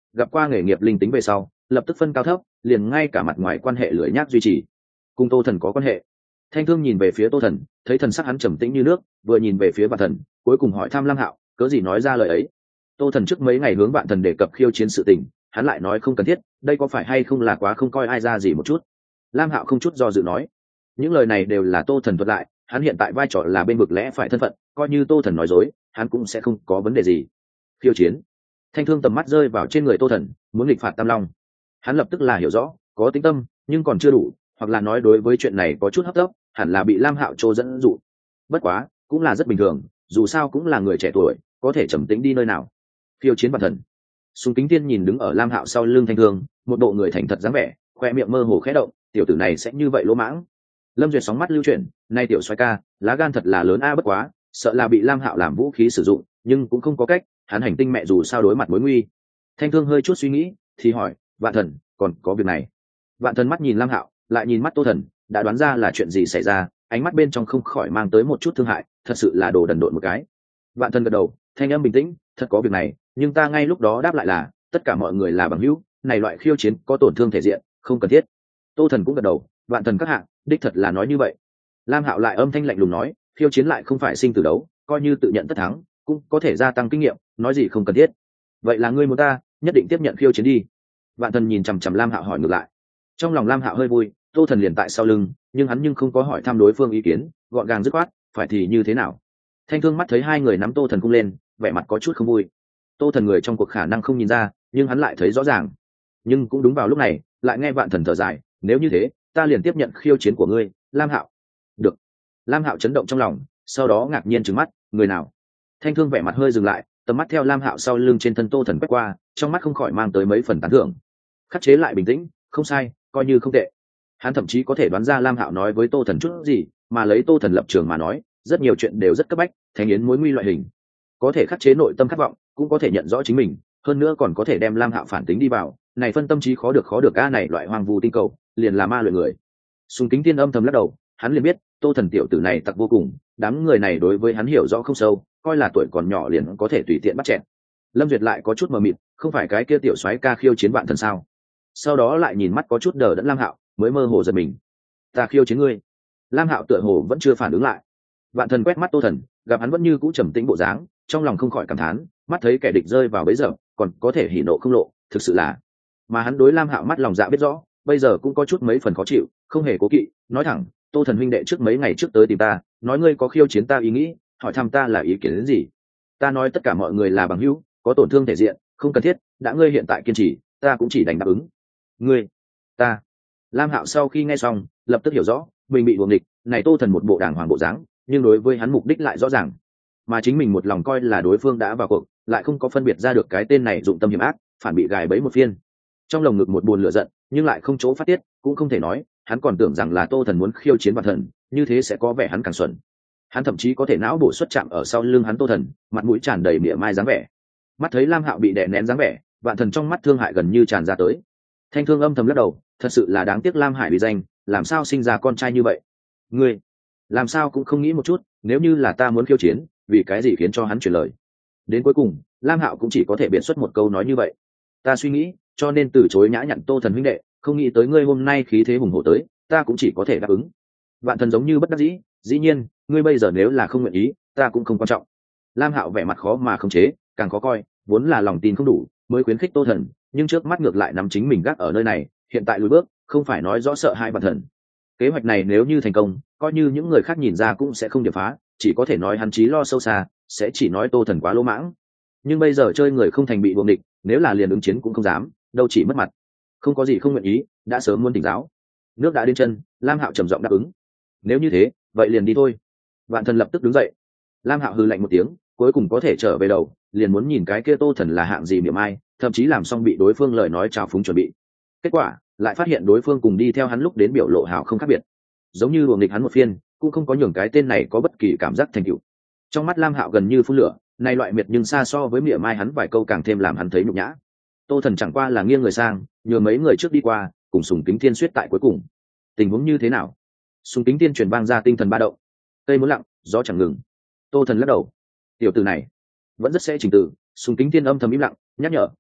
gặp qua nghề nghiệp linh tính về sau lập tức phân cao thấp, liền ngay cả mặt ngoài quan hệ lưỡi nhác duy trì. Cùng Tô Thần có quan hệ. Thanh Thương nhìn về phía Tô Thần, thấy thần sắc hắn trầm tĩnh như nước, vừa nhìn về phía Vạn Thần, cuối cùng hỏi thăm Lam Hạo, cớ gì nói ra lời ấy. Tô Thần trước mấy ngày hướng Vạn Thần đề cập khiêu chiến sự tình, hắn lại nói không cần thiết, đây có phải hay không là quá không coi ai ra gì một chút. Lam Hạo không chút do dự nói, những lời này đều là Tô Thần thuật lại, hắn hiện tại vai trò là bên vực lẽ phải thân phận, coi như Tô Thần nói dối, hắn cũng sẽ không có vấn đề gì. Khiêu chiến. Thanh Thương tầm mắt rơi vào trên người Tô Thần, muốn nghịch phạt Tam Long. Hắn lập tức là hiểu rõ, có tính tâm, nhưng còn chưa đủ, hoặc là nói đối với chuyện này có chút hấp tấp, hẳn là bị Lam Hạo trô dẫn dụ. Bất quá, cũng là rất bình thường, dù sao cũng là người trẻ tuổi, có thể trầm tĩnh đi nơi nào. Khiêu chiến Vạn Thần. Sùng Kính Tiên nhìn đứng ở Lam Hạo sau lưng Thanh Thương, một bộ người thành thật dáng vẻ, khoe miệng mơ hồ khẽ động, tiểu tử này sẽ như vậy lỗ mãng. Lâm Duyệt sóng mắt lưu chuyển, nay tiểu soái ca, lá gan thật là lớn a, bất quá, sợ là bị Lam Hạo làm vũ khí sử dụng, nhưng cũng không có cách, hắn hành tinh mẹ dù sao đối mặt mối nguy. Thanh Thương hơi chút suy nghĩ, thì hỏi, Vạn Thần, còn có việc này. Vạn Thần mắt nhìn Lam Hạo, lại nhìn mắt Tô Thần, đã đoán ra là chuyện gì xảy ra, ánh mắt bên trong không khỏi mang tới một chút thương hại, thật sự là đồ đần độn một cái. Vạn Thần gật đầu, thanh âm bình tĩnh, thật có việc này, nhưng ta ngay lúc đó đáp lại là, tất cả mọi người là bằng hữu, này loại khiêu chiến có tổn thương thể diện, không cần thiết. Tô Thần cũng gật đầu, Vạn Thần các hạ, đích thật là nói như vậy. Lam Hạo lại âm thanh lạnh lùng nói, khiêu chiến lại không phải sinh tử đấu, coi như tự nhận tất thắng, cũng có thể gia tăng kinh nghiệm, nói gì không cần thiết. Vậy là ngươi muốn ta, nhất định tiếp nhận khiêu chiến đi. Vạn Thần nhìn chằm chằm Lam Hạo hỏi ngược lại. Trong lòng Lam Hạo hơi vui, Tô Thần liền tại sau lưng, nhưng hắn nhưng không có hỏi thăm đối phương ý kiến, gọn gàng dứt khoát, phải thì như thế nào. Thanh Thương mắt thấy hai người nắm Tô Thần cung lên, vẻ mặt có chút không vui. Tô Thần người trong cuộc khả năng không nhìn ra, nhưng hắn lại thấy rõ ràng. Nhưng cũng đúng vào lúc này, lại nghe Vạn Thần thở dài, nếu như thế, ta liền tiếp nhận khiêu chiến của ngươi, Lam Hạo. Được. Lam Hạo chấn động trong lòng, sau đó ngạc nhiên trừng mắt, người nào? Thanh Thương vẻ mặt hơi dừng lại, tầm mắt theo Lam Hạo sau lưng trên thân Tô Thần quét qua, trong mắt không khỏi mang tới mấy phần tán thưởng. Khắc chế lại bình tĩnh, không sai, coi như không tệ. Hắn thậm chí có thể đoán ra Lam Hạo nói với Tô Thần chút gì, mà lấy Tô Thần lập trường mà nói, rất nhiều chuyện đều rất cấp bách, thành yến mối nguy loại hình. Có thể khắc chế nội tâm khát vọng, cũng có thể nhận rõ chính mình, hơn nữa còn có thể đem Lam Hạo phản tính đi vào, này phân tâm trí khó được khó được a, này loại hoang vu tinh cầu, liền là ma luyện người. Sùng Kính Tiên âm thầm lắc đầu, hắn liền biết, Tô Thần tiểu tử này tặc vô cùng, đám người này đối với hắn hiểu rõ không sâu, coi là tuổi còn nhỏ liền có thể tùy tiện bắt chẹn. Lâm Duyệt lại có chút mờ mịt, không phải cái kia tiểu soái ca khiêu chiến Vạn Thần sao? Sau đó lại nhìn mắt có chút đờ đẫn Lam Hạo, mới mơ hồ giật mình. Ta khiêu chiến ngươi. Lam Hạo tựa hồ vẫn chưa phản ứng lại. Vạn Thần quét mắt Tô Thần, gặp hắn vẫn như cũ trầm tĩnh bộ dáng, trong lòng không khỏi cảm thán, mắt thấy kẻ địch rơi vào bẫy giờ, còn có thể hỉ nộ không lộ, thực sự là. Mà hắn đối Lam Hạo mắt lòng dạ biết rõ, bây giờ cũng có chút mấy phần khó chịu, không hề cố kỵ, nói thẳng, Tô Thần huynh đệ trước mấy ngày trước tới tìm ta, nói ngươi có khiêu chiến ta ý nghĩ, hỏi thăm ta là ý kiến đến gì. Ta nói tất cả mọi người là bằng hữu, có tổn thương thể diện, không cần thiết, đã ngươi hiện tại kiên trì, ta cũng chỉ đành đáp ứng. Ngươi, ta. Lam Hạo sau khi nghe xong, lập tức hiểu rõ, mình bị buồng địch, này Tô Thần một bộ đàng hoàng bộ dáng, nhưng đối với hắn mục đích lại rõ ràng. Mà chính mình một lòng coi là đối phương đã vào cuộc, lại không có phân biệt ra được cái tên này dụng tâm hiểm ác, phản bị gài bẫy một phiên. Trong lồng ngực một buồn lửa giận, nhưng lại không chỗ phát tiết, cũng không thể nói, hắn còn tưởng rằng là Tô Thần muốn khiêu chiến Vạn Thần, như thế sẽ có vẻ hắn càng xuẩn. Hắn thậm chí có thể não bổ xuất chạm ở sau lưng hắn Tô Thần, mặt mũi tràn đầy mỉa mai dáng vẻ. Mắt thấy Lam Hạo bị đè nén dáng vẻ, Vạn Thần trong mắt thương hại gần như tràn ra tới. Thanh Thương âm thầm lắc đầu, thật sự là đáng tiếc Lam Hải bị danh, làm sao sinh ra con trai như vậy. Ngươi, làm sao cũng không nghĩ một chút, nếu như là ta muốn khiêu chiến, vì cái gì khiến cho hắn chuyển lời. Đến cuối cùng, Lam Hạo cũng chỉ có thể biện xuất một câu nói như vậy. Ta suy nghĩ, cho nên từ chối nhã nhặn Tô Thần huynh đệ, không nghĩ tới ngươi hôm nay khí thế hùng hổ tới, ta cũng chỉ có thể đáp ứng. Vạn Thần giống như bất đắc dĩ, dĩ nhiên, ngươi bây giờ nếu là không nguyện ý, ta cũng không quan trọng. Lam Hạo vẻ mặt khó mà không chế, càng khó coi, vốn là lòng tin không đủ, mới khuyến khích Tô Thần, nhưng trước mắt ngược lại nắm chính mình gác ở nơi này, hiện tại lùi bước, không phải nói rõ sợ hãi Vạn Thần. Kế hoạch này nếu như thành công, coi như những người khác nhìn ra cũng sẽ không điểm phá, chỉ có thể nói hắn chí lo sâu xa, sẽ chỉ nói Tô Thần quá lỗ mãng. Nhưng bây giờ chơi người không thành bị buồng địch, nếu là liền ứng chiến cũng không dám, đâu chỉ mất mặt. Không có gì không nguyện ý, đã sớm muốn tỉnh giáo. Nước đã đến chân, Lam Hạo trầm giọng đáp ứng. Nếu như thế, vậy liền đi thôi. Vạn Thần lập tức đứng dậy. Lam Hạo hừ lạnh một tiếng, cuối cùng có thể trở về đầu, liền muốn nhìn cái kia Tô Thần là hạng gì miệng ai, thậm chí làm xong bị đối phương lời nói chào phúng chuẩn bị. Kết quả, lại phát hiện đối phương cùng đi theo hắn lúc đến biểu lộ hào không khác biệt, giống như luồng nghịch hắn một phiên, cũng không có nhường cái tên này có bất kỳ cảm giác thành tựu. Trong mắt Lam Hạo gần như phun lửa, này loại miệt nhưng xa so với miệng mai hắn vài câu càng thêm làm hắn thấy nhục nhã. Tô Thần chẳng qua là nghiêng người sang, nhờ mấy người trước đi qua, cùng Sùng Kính Thiên suýt tại cuối cùng. Tình huống như thế nào? Sùng Kính Thiên truyền vang ra tinh thần ba động. Cây muốn lặng, gió chẳng ngừng. Tô Thần lắc đầu. Tiểu tử này vẫn rất sẽ trình tự. Sùng Kính Thiên âm thầm im lặng, nhắc nhở,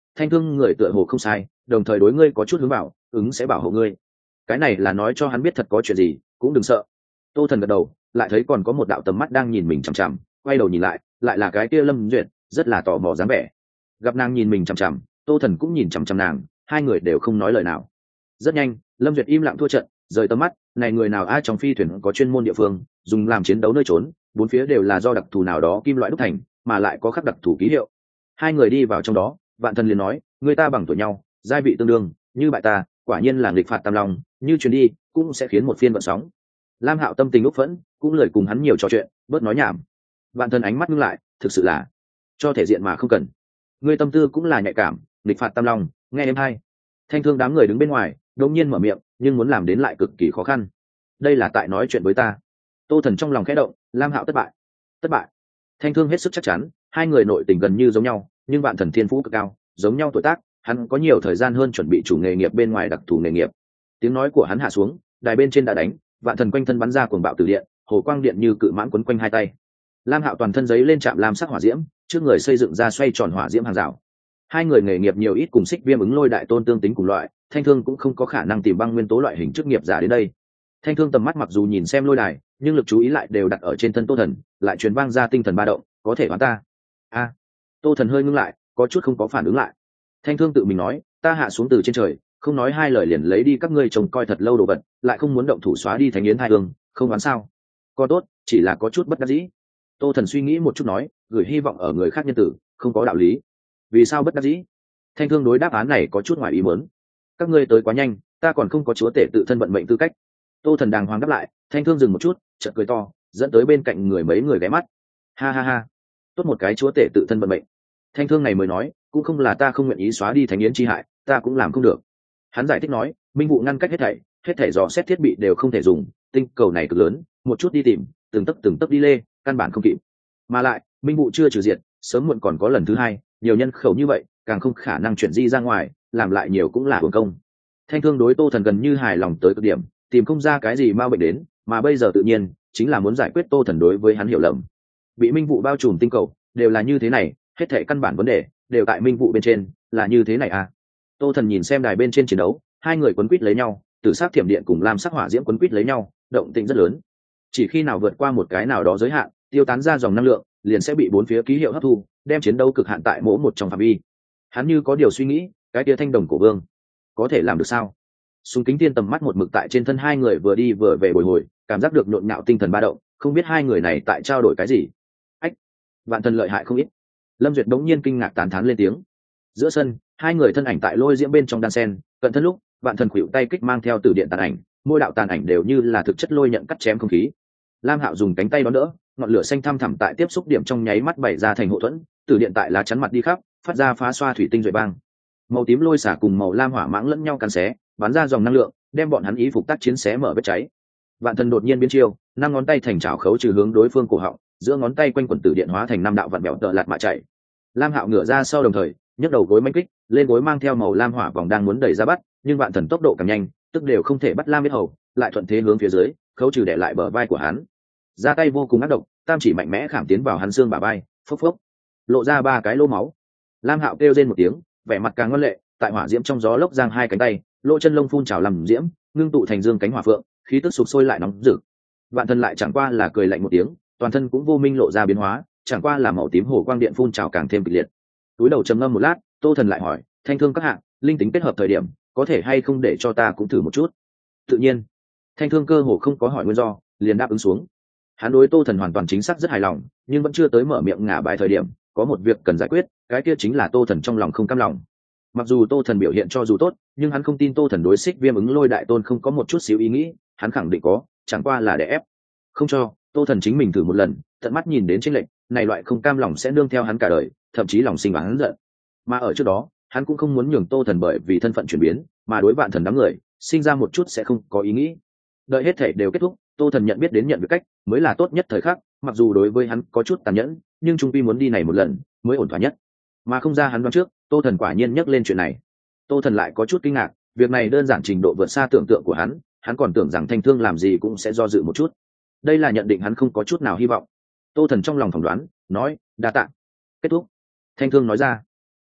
thanh thương người tựa hồ không sai, đồng thời đối ngươi có chút hướng bảo, ứng sẽ bảo hộ ngươi. Cái này là nói cho hắn biết thật có chuyện gì cũng đừng sợ. Tô Thần gật đầu, lại thấy còn có một đạo tầm mắt đang nhìn mình chằm chằm, quay đầu nhìn lại, lại là cái kia Lâm Duyệt, rất là tò mò dáng vẻ. Gặp nàng nhìn mình chằm chằm, Tô Thần cũng nhìn chằm chằm nàng, hai người đều không nói lời nào. Rất nhanh, Lâm Duyệt im lặng thua trận, rời tầm mắt, này người nào ai trong phi thuyền có chuyên môn địa phương, dùng làm chiến đấu nơi trốn, bốn phía đều là do đặc thù nào đó kim loại đúc thành, mà lại có khắc đặc thù ký hiệu. Hai người đi vào trong đó, Vạn Thần liền nói, người ta bằng tuổi nhau, giai vị tương đương, như bại ta, quả nhiên là nghịch phạt tam long, như truyền đi, cũng sẽ khiến một phiên vận sóng. Lam Hạo tâm tình lúc phẫn, cũng lời cùng hắn nhiều trò chuyện, bớt nói nhảm. Vạn Thần ánh mắt ngưng lại, thực sự là cho thể diện mà không cần. Ngươi tâm tư cũng là nhạy cảm, nghịch phạt tam long, nghe em hay. Thanh thương đám người đứng bên ngoài, đột nhiên mở miệng, nhưng muốn làm đến lại cực kỳ khó khăn. Đây là tại nói chuyện với ta. Tô Thần trong lòng khẽ động, Lam Hạo thất bại. Thất bại. Thanh thương hết sức chắc chắn, hai người nội tình gần như giống nhau, nhưng Vạn Thần thiên phú cực cao, giống nhau tuổi tác, hắn có nhiều thời gian hơn chuẩn bị chủ nghề nghiệp bên ngoài đặc thù nghề nghiệp. Tiếng nói của hắn hạ xuống, đài bên trên đã đánh, Vạn Thần quanh thân bắn ra cuồng bạo từ điện, hồ quang điện như cự mãn quấn quanh hai tay. Lam Hạo toàn thân giấy lên chạm lam sắc hỏa diễm, trước người xây dựng ra xoay tròn hỏa diễm hàng rào. Hai người nghề nghiệp nhiều ít cùng Xích Viêm ứng lôi đại tôn tương tính cùng loại, Thanh thương cũng không có khả năng tìm băng nguyên tố loại hình chức nghiệp giả đến đây. Thanh thương tầm mắt mặc dù nhìn xem lôi đài, nhưng lực chú ý lại đều đặt ở trên thân Tô Thần, lại truyền vang ra tinh thần ba động, có thể đoán ta. A. Tô Thần hơi ngưng lại, có chút không có phản ứng lại. Thanh thương tự mình nói, ta hạ xuống từ trên trời, không nói hai lời liền lấy đi các ngươi trông coi thật lâu đồ vật, lại không muốn động thủ xóa đi thánh yến hai hương, không đoán sao? Có tốt, chỉ là có chút bất đắc dĩ. Tô Thần suy nghĩ một chút nói, gửi hy vọng ở người khác nhân tử, không có đạo lý. Vì sao bất đắc dĩ? Thanh thương đối đáp án này có chút ngoài ý muốn. Các ngươi tới quá nhanh, ta còn không có chúa tể tự thân vận mệnh tư cách. Tô Thần đàng hoàng đáp lại. Thanh thương dừng một chút, chợt cười to, dẫn tới bên cạnh người mấy người ghé mắt. Ha ha ha, tốt một cái chúa tể tự thân vận mệnh. Thanh thương này mới nói, cũng không là ta không nguyện ý xóa đi thánh yến chi hại, ta cũng làm không được. Hắn giải thích nói, minh vụ ngăn cách hết thảy, hết thảy dò xét thiết bị đều không thể dùng, tinh cầu này cực lớn, một chút đi tìm, từng tấc từng tấc đi lê, căn bản không kịp. Mà lại, minh vụ chưa trừ diệt, sớm muộn còn có lần thứ hai, nhiều nhân khẩu như vậy, càng không khả năng chuyển di ra ngoài, làm lại nhiều cũng là uổng công. Thanh thương đối Tô Thần gần như hài lòng tới cực điểm, tìm không ra cái gì ma bệnh đến, mà bây giờ tự nhiên chính là muốn giải quyết Tô Thần đối với hắn hiểu lầm. Bị minh vụ bao trùm tinh cầu, đều là như thế này, hết thảy căn bản vấn đề đều tại minh vụ bên trên, là như thế này à? Tô Thần nhìn xem đài bên trên chiến đấu, hai người quấn quýt lấy nhau, tử sắc thiểm điện cùng lam sắc hỏa diễm quấn quýt lấy nhau, động tĩnh rất lớn. Chỉ khi nào vượt qua một cái nào đó giới hạn, tiêu tán ra dòng năng lượng, liền sẽ bị bốn phía ký hiệu hấp thu, đem chiến đấu cực hạn tại mỗi một trong phạm vi. Hắn như có điều suy nghĩ, cái tia thanh đồng cổ vương có thể làm được sao? Súng kính tiên tầm mắt một mực tại trên thân hai người vừa đi vừa về bồi hồi, cảm giác được nhộn nhạo tinh thần ba động, không biết hai người này tại trao đổi cái gì. Ách, Vạn Thần lợi hại không ít. Lâm Duyệt đống nhiên kinh ngạc tán thán lên tiếng. Giữa sân, hai người thân ảnh tại lôi diễm bên trong đan sen, cận thân lúc, Vạn Thần khuỵu tay kích mang theo từ điện tàn ảnh, mỗi đạo tàn ảnh đều như là thực chất lôi nhận cắt chém không khí. Lam Hạo dùng cánh tay đón đỡ, ngọn lửa xanh thăm thẳm tại tiếp xúc điểm trong nháy mắt bày ra thành hộ thuẫn, từ điện tại lá chắn mặt đi khắp, phát ra phá xoa thủy tinh rồi băng. Màu tím lôi xả cùng màu lam hỏa mãng lẫn nhau cắn xé, bắn ra dòng năng lượng, đem bọn hắn ý phục tác chiến xé mở vết cháy. Vạn Thần đột nhiên biến chiêu, năm ngón tay thành chảo khấu trừ hướng đối phương cổ họng, giữa ngón tay quanh quần tử điện hóa thành năm đạo vạn bèo tợ lạt mạ chạy. Lam Hạo ngửa ra sau đồng thời, nhấc đầu gối manh kích, lên gối mang theo màu lam hỏa vòng đang muốn đẩy ra bắt, nhưng Vạn Thần tốc độ càng nhanh, tức đều không thể bắt Lam biết hầu, lại thuận thế hướng phía dưới, khấu trừ để lại bờ vai của hắn. Ra tay vô cùng ác độc, tam chỉ mạnh mẽ khảm tiến vào hắn xương bả vai, phốc phốc, lộ ra ba cái lỗ máu. Lam Hạo kêu rên một tiếng, vẻ mặt càng ngoan lệ, tại hỏa diễm trong gió lốc giang hai cánh tay, lỗ chân lông phun trào làm diễm, ngưng tụ thành dương cánh hỏa phượng, khí tức sục sôi lại nóng rực. Vạn Thần lại chẳng qua là cười lạnh một tiếng, toàn thân cũng vô minh lộ ra biến hóa, chẳng qua là màu tím hồ quang điện phun trào càng thêm kịch liệt. Túi đầu trầm ngâm một lát, Tô Thần lại hỏi, thanh thương các hạng, linh tính kết hợp thời điểm, có thể hay không để cho ta cũng thử một chút? Tự nhiên. Thanh thương cơ hồ không có hỏi nguyên do, liền đáp ứng xuống. Hắn đối Tô Thần hoàn toàn chính xác rất hài lòng, nhưng vẫn chưa tới mở miệng ngả bài thời điểm, có một việc cần giải quyết, cái kia chính là Tô Thần trong lòng không cam lòng. Mặc dù Tô Thần biểu hiện cho dù tốt, nhưng hắn không tin Tô Thần đối Xích Viêm ứng lôi đại tôn không có một chút xíu ý nghĩ, hắn khẳng định có, chẳng qua là để ép. Không cho, Tô Thần chính mình thử một lần, tận mắt nhìn đến chênh lệnh, này loại không cam lòng sẽ nương theo hắn cả đời, thậm chí lòng sinh oán giận. Mà ở trước đó, hắn cũng không muốn nhường Tô Thần bởi vì thân phận chuyển biến, mà đối Vạn Thần đám người, sinh ra một chút sẽ không có ý nghĩ. Đợi hết thể đều kết thúc, Tô Thần nhận biết đến nhận việc cách, mới là tốt nhất thời khắc, mặc dù đối với hắn có chút tàn nhẫn, nhưng trung quy muốn đi này một lần, mới ổn thỏa nhất. Mà không ra hắn đoán trước, Tô Thần quả nhiên nhắc lên chuyện này. Tô Thần lại có chút kinh ngạc, việc này đơn giản trình độ vượt xa tưởng tượng của hắn, hắn còn tưởng rằng Thanh thương làm gì cũng sẽ do dự một chút. Đây là nhận định hắn không có chút nào hy vọng. Tô Thần trong lòng phỏng đoán, nói, đa tạ. Kết thúc. Thanh thương nói ra,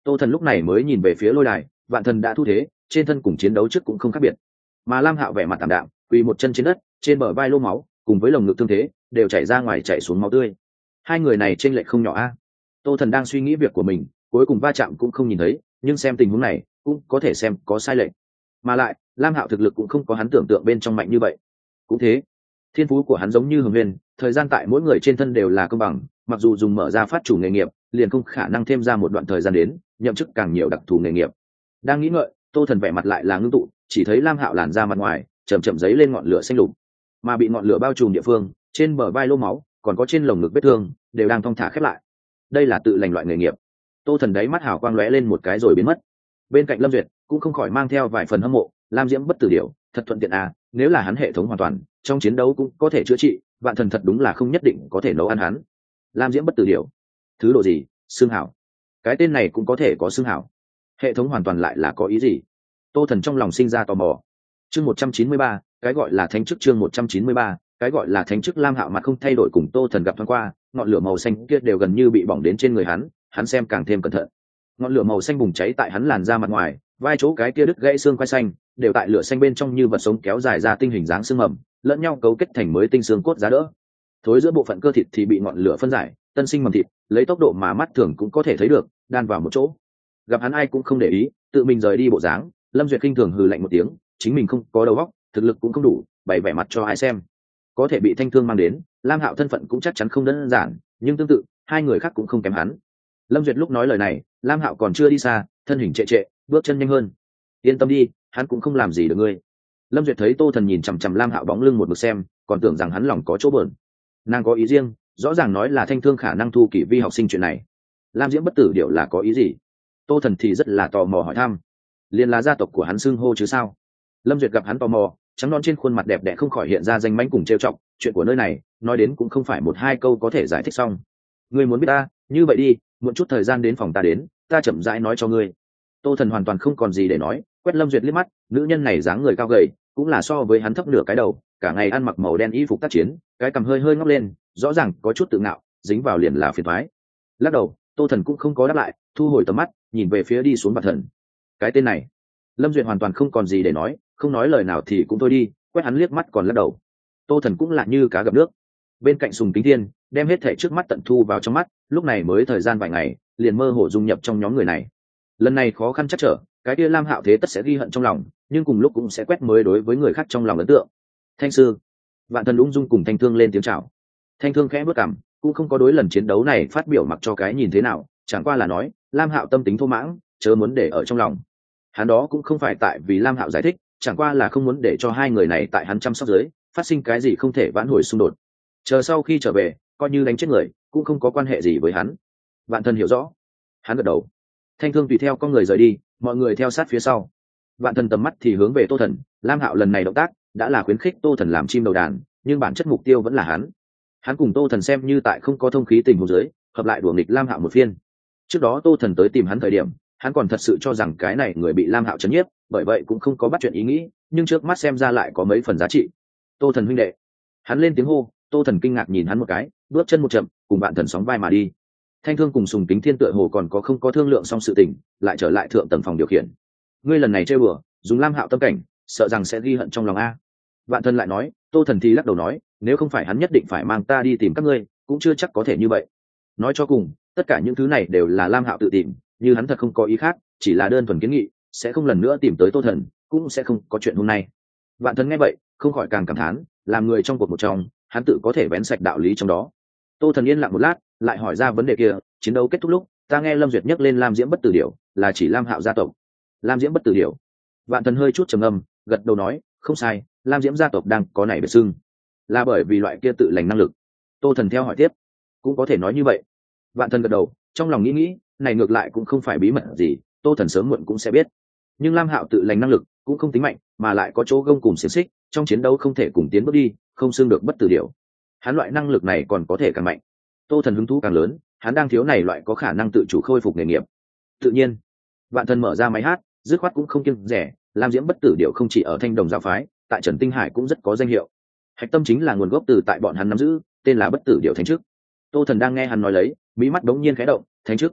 Tô Thần lúc này mới nhìn về phía lôi đài, vạn thần đã thu thế, trên thân cùng chiến đấu trước cũng không khác biệt, mà Lam Hạo vẻ mặt tạm đạm, quỳ một chân trên đất, trên bờ vai lô máu cùng với lồng ngực thương thế đều chảy ra ngoài, chảy xuống máu tươi. Hai người này chênh lệch không nhỏ a. Tô Thần đang suy nghĩ việc của mình, cuối cùng va chạm cũng không nhìn thấy, nhưng xem tình huống này cũng có thể xem có sai lệch, mà lại Lam Hạo thực lực cũng không có hắn tưởng tượng bên trong mạnh như vậy. Cũng thế, thiên phú của hắn giống như Hồng Huyền, thời gian tại mỗi người trên thân đều là công bằng, mặc dù dùng mở ra phát chủ nghề nghiệp, liền không khả năng thêm ra một đoạn thời gian đến nhậm chức càng nhiều đặc thù nghề nghiệp. Đang nghĩ ngợi, Tô Thần vẻ mặt lại là ngưng tụ, chỉ thấy Lam Hạo làn ra mặt ngoài chậm chậm giấy lên ngọn lửa xanh lục, mà bị ngọn lửa bao trùm địa phương, trên bờ vai lô máu, còn có trên lồng ngực vết thương, đều đang thong thả khép lại. Đây là tự lành loại nghề nghiệp. Tô Thần đáy mắt hào quang lóe lên một cái rồi biến mất. Bên cạnh Lâm Duyệt cũng không khỏi mang theo vài phần hâm mộ, Lam Diễm bất tử điểu, thật thuận tiện à, nếu là hắn hệ thống hoàn toàn, trong chiến đấu cũng có thể chữa trị, vạn thần thật đúng là không nhất định có thể nấu ăn hắn. Lam Diễm bất tử điểu, thứ độ gì? Xương hảo. Cái tên này cũng có thể có xương hảo. Hệ thống hoàn toàn lại là có ý gì? Tô Thần trong lòng sinh ra tò mò. Chương một trăm chín mươi ba, cái gọi là thánh chức. Chương một trăm chín mươi ba, cái gọi là thánh chức. Lam Hạo mặt không thay đổi cùng Tô Thần gặp thoáng qua, ngọn lửa màu xanh kia đều gần như bị bỏng đến trên người hắn, hắn xem càng thêm cẩn thận. Ngọn lửa màu xanh bùng cháy tại hắn làn da mặt ngoài, vai chỗ cái kia đứt gãy xương quai xanh, đều tại lửa xanh bên trong như vật sống kéo dài ra tinh hình dáng xương mầm, lẫn nhau cấu kết thành mới tinh xương cốt giá đỡ. Thối giữa bộ phận cơ thịt thì bị ngọn lửa phân giải, tân sinh mầm thịt, lấy tốc độ mà mắt thường cũng có thể thấy được, đan vào một chỗ. Gặp hắn ai cũng không để ý, tự mình rời đi bộ dáng, Lâm Duyệt kinh thường hừ lạnh một tiếng, chính mình không có đầu óc, thực lực cũng không đủ, bày vẻ mặt cho ai xem. Có thể bị thanh thương mang đến, Lam Hạo thân phận cũng chắc chắn không đơn giản, nhưng tương tự, hai người khác cũng không kém hắn. Lâm Duyệt lúc nói lời này, Lam Hạo còn chưa đi xa, thân hình trệ trệ, bước chân nhanh hơn. Yên tâm đi, hắn cũng không làm gì được ngươi. Lâm Duyệt thấy Tô Thần nhìn chằm chằm Lam Hạo bóng lưng một mực xem, còn tưởng rằng hắn lòng có chỗ bờn. Nàng có ý riêng, rõ ràng nói là thanh thương khả năng thu kỷ vi học sinh chuyện này. Lam Diễm bất tử điệu là có ý gì? Tô Thần thì rất là tò mò hỏi thăm. Liên là gia tộc của hắn xưng hô chứ sao? Lâm Duyệt gặp hắn tò mò, trắng non trên khuôn mặt đẹp đẽ không khỏi hiện ra danh mãnh cùng trêu chọc. Chuyện của nơi này, nói đến cũng không phải một hai câu có thể giải thích xong. Ngươi muốn biết ta, như vậy đi, muộn chút thời gian đến phòng ta đến, ta chậm rãi nói cho ngươi. Tô Thần hoàn toàn không còn gì để nói, quét Lâm Duyệt liếc mắt, nữ nhân này dáng người cao gầy, cũng là so với hắn thấp nửa cái đầu, cả ngày ăn mặc màu đen y phục tác chiến, cái cằm hơi hơi ngóc lên, rõ ràng có chút tự ngạo, dính vào liền là phiền toái. Lắc đầu, Tô Thần cũng không có đáp lại, thu hồi tầm mắt, nhìn về phía đi xuống Vạn Thần. Cái tên này, Lâm Duyệt hoàn toàn không còn gì để nói, không nói lời nào thì cũng thôi đi, quét hắn liếc mắt còn lắc đầu. Tô Thần cũng là như cá gặp nước. Bên cạnh Sùng Kính Thiên, đem hết thảy trước mắt tận thu vào trong mắt, lúc này mới thời gian vài ngày, liền mơ hồ dung nhập trong nhóm người này. Lần này khó khăn chắc trở, cái kia Lam Hạo thế tất sẽ ghi hận trong lòng, nhưng cùng lúc cũng sẽ quét mới đối với người khác trong lòng ấn tượng. Thanh sư, Vạn Thần ung dung cùng Thanh Thương lên tiếng chào. Thanh Thương khẽ bước cằm, cũng không có đối lần chiến đấu này phát biểu mặc cho cái nhìn thế nào, chẳng qua là nói, Lam Hạo tâm tính thô mãng, chớ muốn để ở trong lòng. Hắn đó cũng không phải tại vì Lam Hạo giải thích, chẳng qua là không muốn để cho hai người này tại hắn chăm sóc dưới phát sinh cái gì không thể vãn hồi xung đột. Chờ sau khi trở về, coi như đánh chết người, cũng không có quan hệ gì với hắn. Vạn Thần hiểu rõ, hắn gật đầu. Thanh Thương tùy theo con người rời đi, mọi người theo sát phía sau. Vạn Thần tầm mắt thì hướng về Tô Thần, Lam Hạo lần này động tác đã là khuyến khích Tô Thần làm chim đầu đàn, nhưng bản chất mục tiêu vẫn là hắn. Hắn cùng Tô Thần xem như tại không có thông khí tình huống dưới, hợp lại đùa nghịch Lam Hạo một phiên. Trước đó Tô Thần tới tìm hắn thời điểm, hắn còn thật sự cho rằng cái này người bị Lam Hạo chấn nhiếp, bởi vậy cũng không có bắt chuyện ý nghĩ, nhưng trước mắt xem ra lại có mấy phần giá trị. Tô Thần huynh đệ, hắn lên tiếng hô. Tô Thần kinh ngạc nhìn hắn một cái, bước chân một chậm, cùng Vạn Thần sóng vai mà đi. Thanh Thương cùng Sùng Kính Thiên tựa hồ còn có không có thương lượng xong sự tình, lại trở lại thượng tầng phòng điều khiển. Ngươi lần này chơi bừa, dùng Lam Hạo tâm cảnh, sợ rằng sẽ ghi hận trong lòng a. Vạn Thần lại nói. Tô Thần thì lắc đầu nói, nếu không phải hắn nhất định phải mang ta đi tìm các ngươi, cũng chưa chắc có thể như vậy. Nói cho cùng, tất cả những thứ này đều là Lam Hạo tự tìm, như hắn thật không có ý khác, chỉ là đơn thuần kiến nghị, sẽ không lần nữa tìm tới Tô Thần, cũng sẽ không có chuyện hôm nay. Vạn Thần nghe vậy, không khỏi càng cảm thán, làm người trong cuộc một trong, hắn tự có thể vén sạch đạo lý trong đó. Tô Thần yên lặng một lát, lại hỏi ra vấn đề kia. Chiến đấu kết thúc lúc, ta nghe Lâm Duyệt nhắc lên Lam Diễm bất tử điểu, là chỉ Lam Hạo gia tộc. Lam Diễm bất tử điểu. Vạn Thần hơi chút trầm ngâm, gật đầu nói, không sai, Lam Diễm gia tộc đang có này biệt xưng, là bởi vì loại kia tự lành năng lực. Tô Thần theo hỏi tiếp, cũng có thể nói như vậy. Vạn Thần gật đầu, trong lòng nghĩ nghĩ, này ngược lại cũng không phải bí mật gì, Tô Thần sớm muộn cũng sẽ biết. Nhưng Lam Hạo tự lành năng lực cũng không tính mạnh, mà lại có chỗ gông cùng xiềng xích, trong chiến đấu không thể cùng tiến bước đi, không xưng được bất tử điểu. Hắn loại năng lực này còn có thể càng mạnh. Tô Thần hứng thú càng lớn, hắn đang thiếu này loại có khả năng tự chủ khôi phục nghề nghiệp. Tự nhiên, Vạn Thần mở ra máy hát, dứt khoát cũng không kiêng rẻ, Lam Diễm bất tử điểu không chỉ ở Thanh Đồng giáo phái, tại Trần Tinh Hải cũng rất có danh hiệu. Hạch tâm chính là nguồn gốc từ tại bọn hắn nắm giữ, tên là bất tử điểu thánh chức. Tô Thần đang nghe hắn nói lấy, mí mắt đống nhiên khẽ động, thánh chức.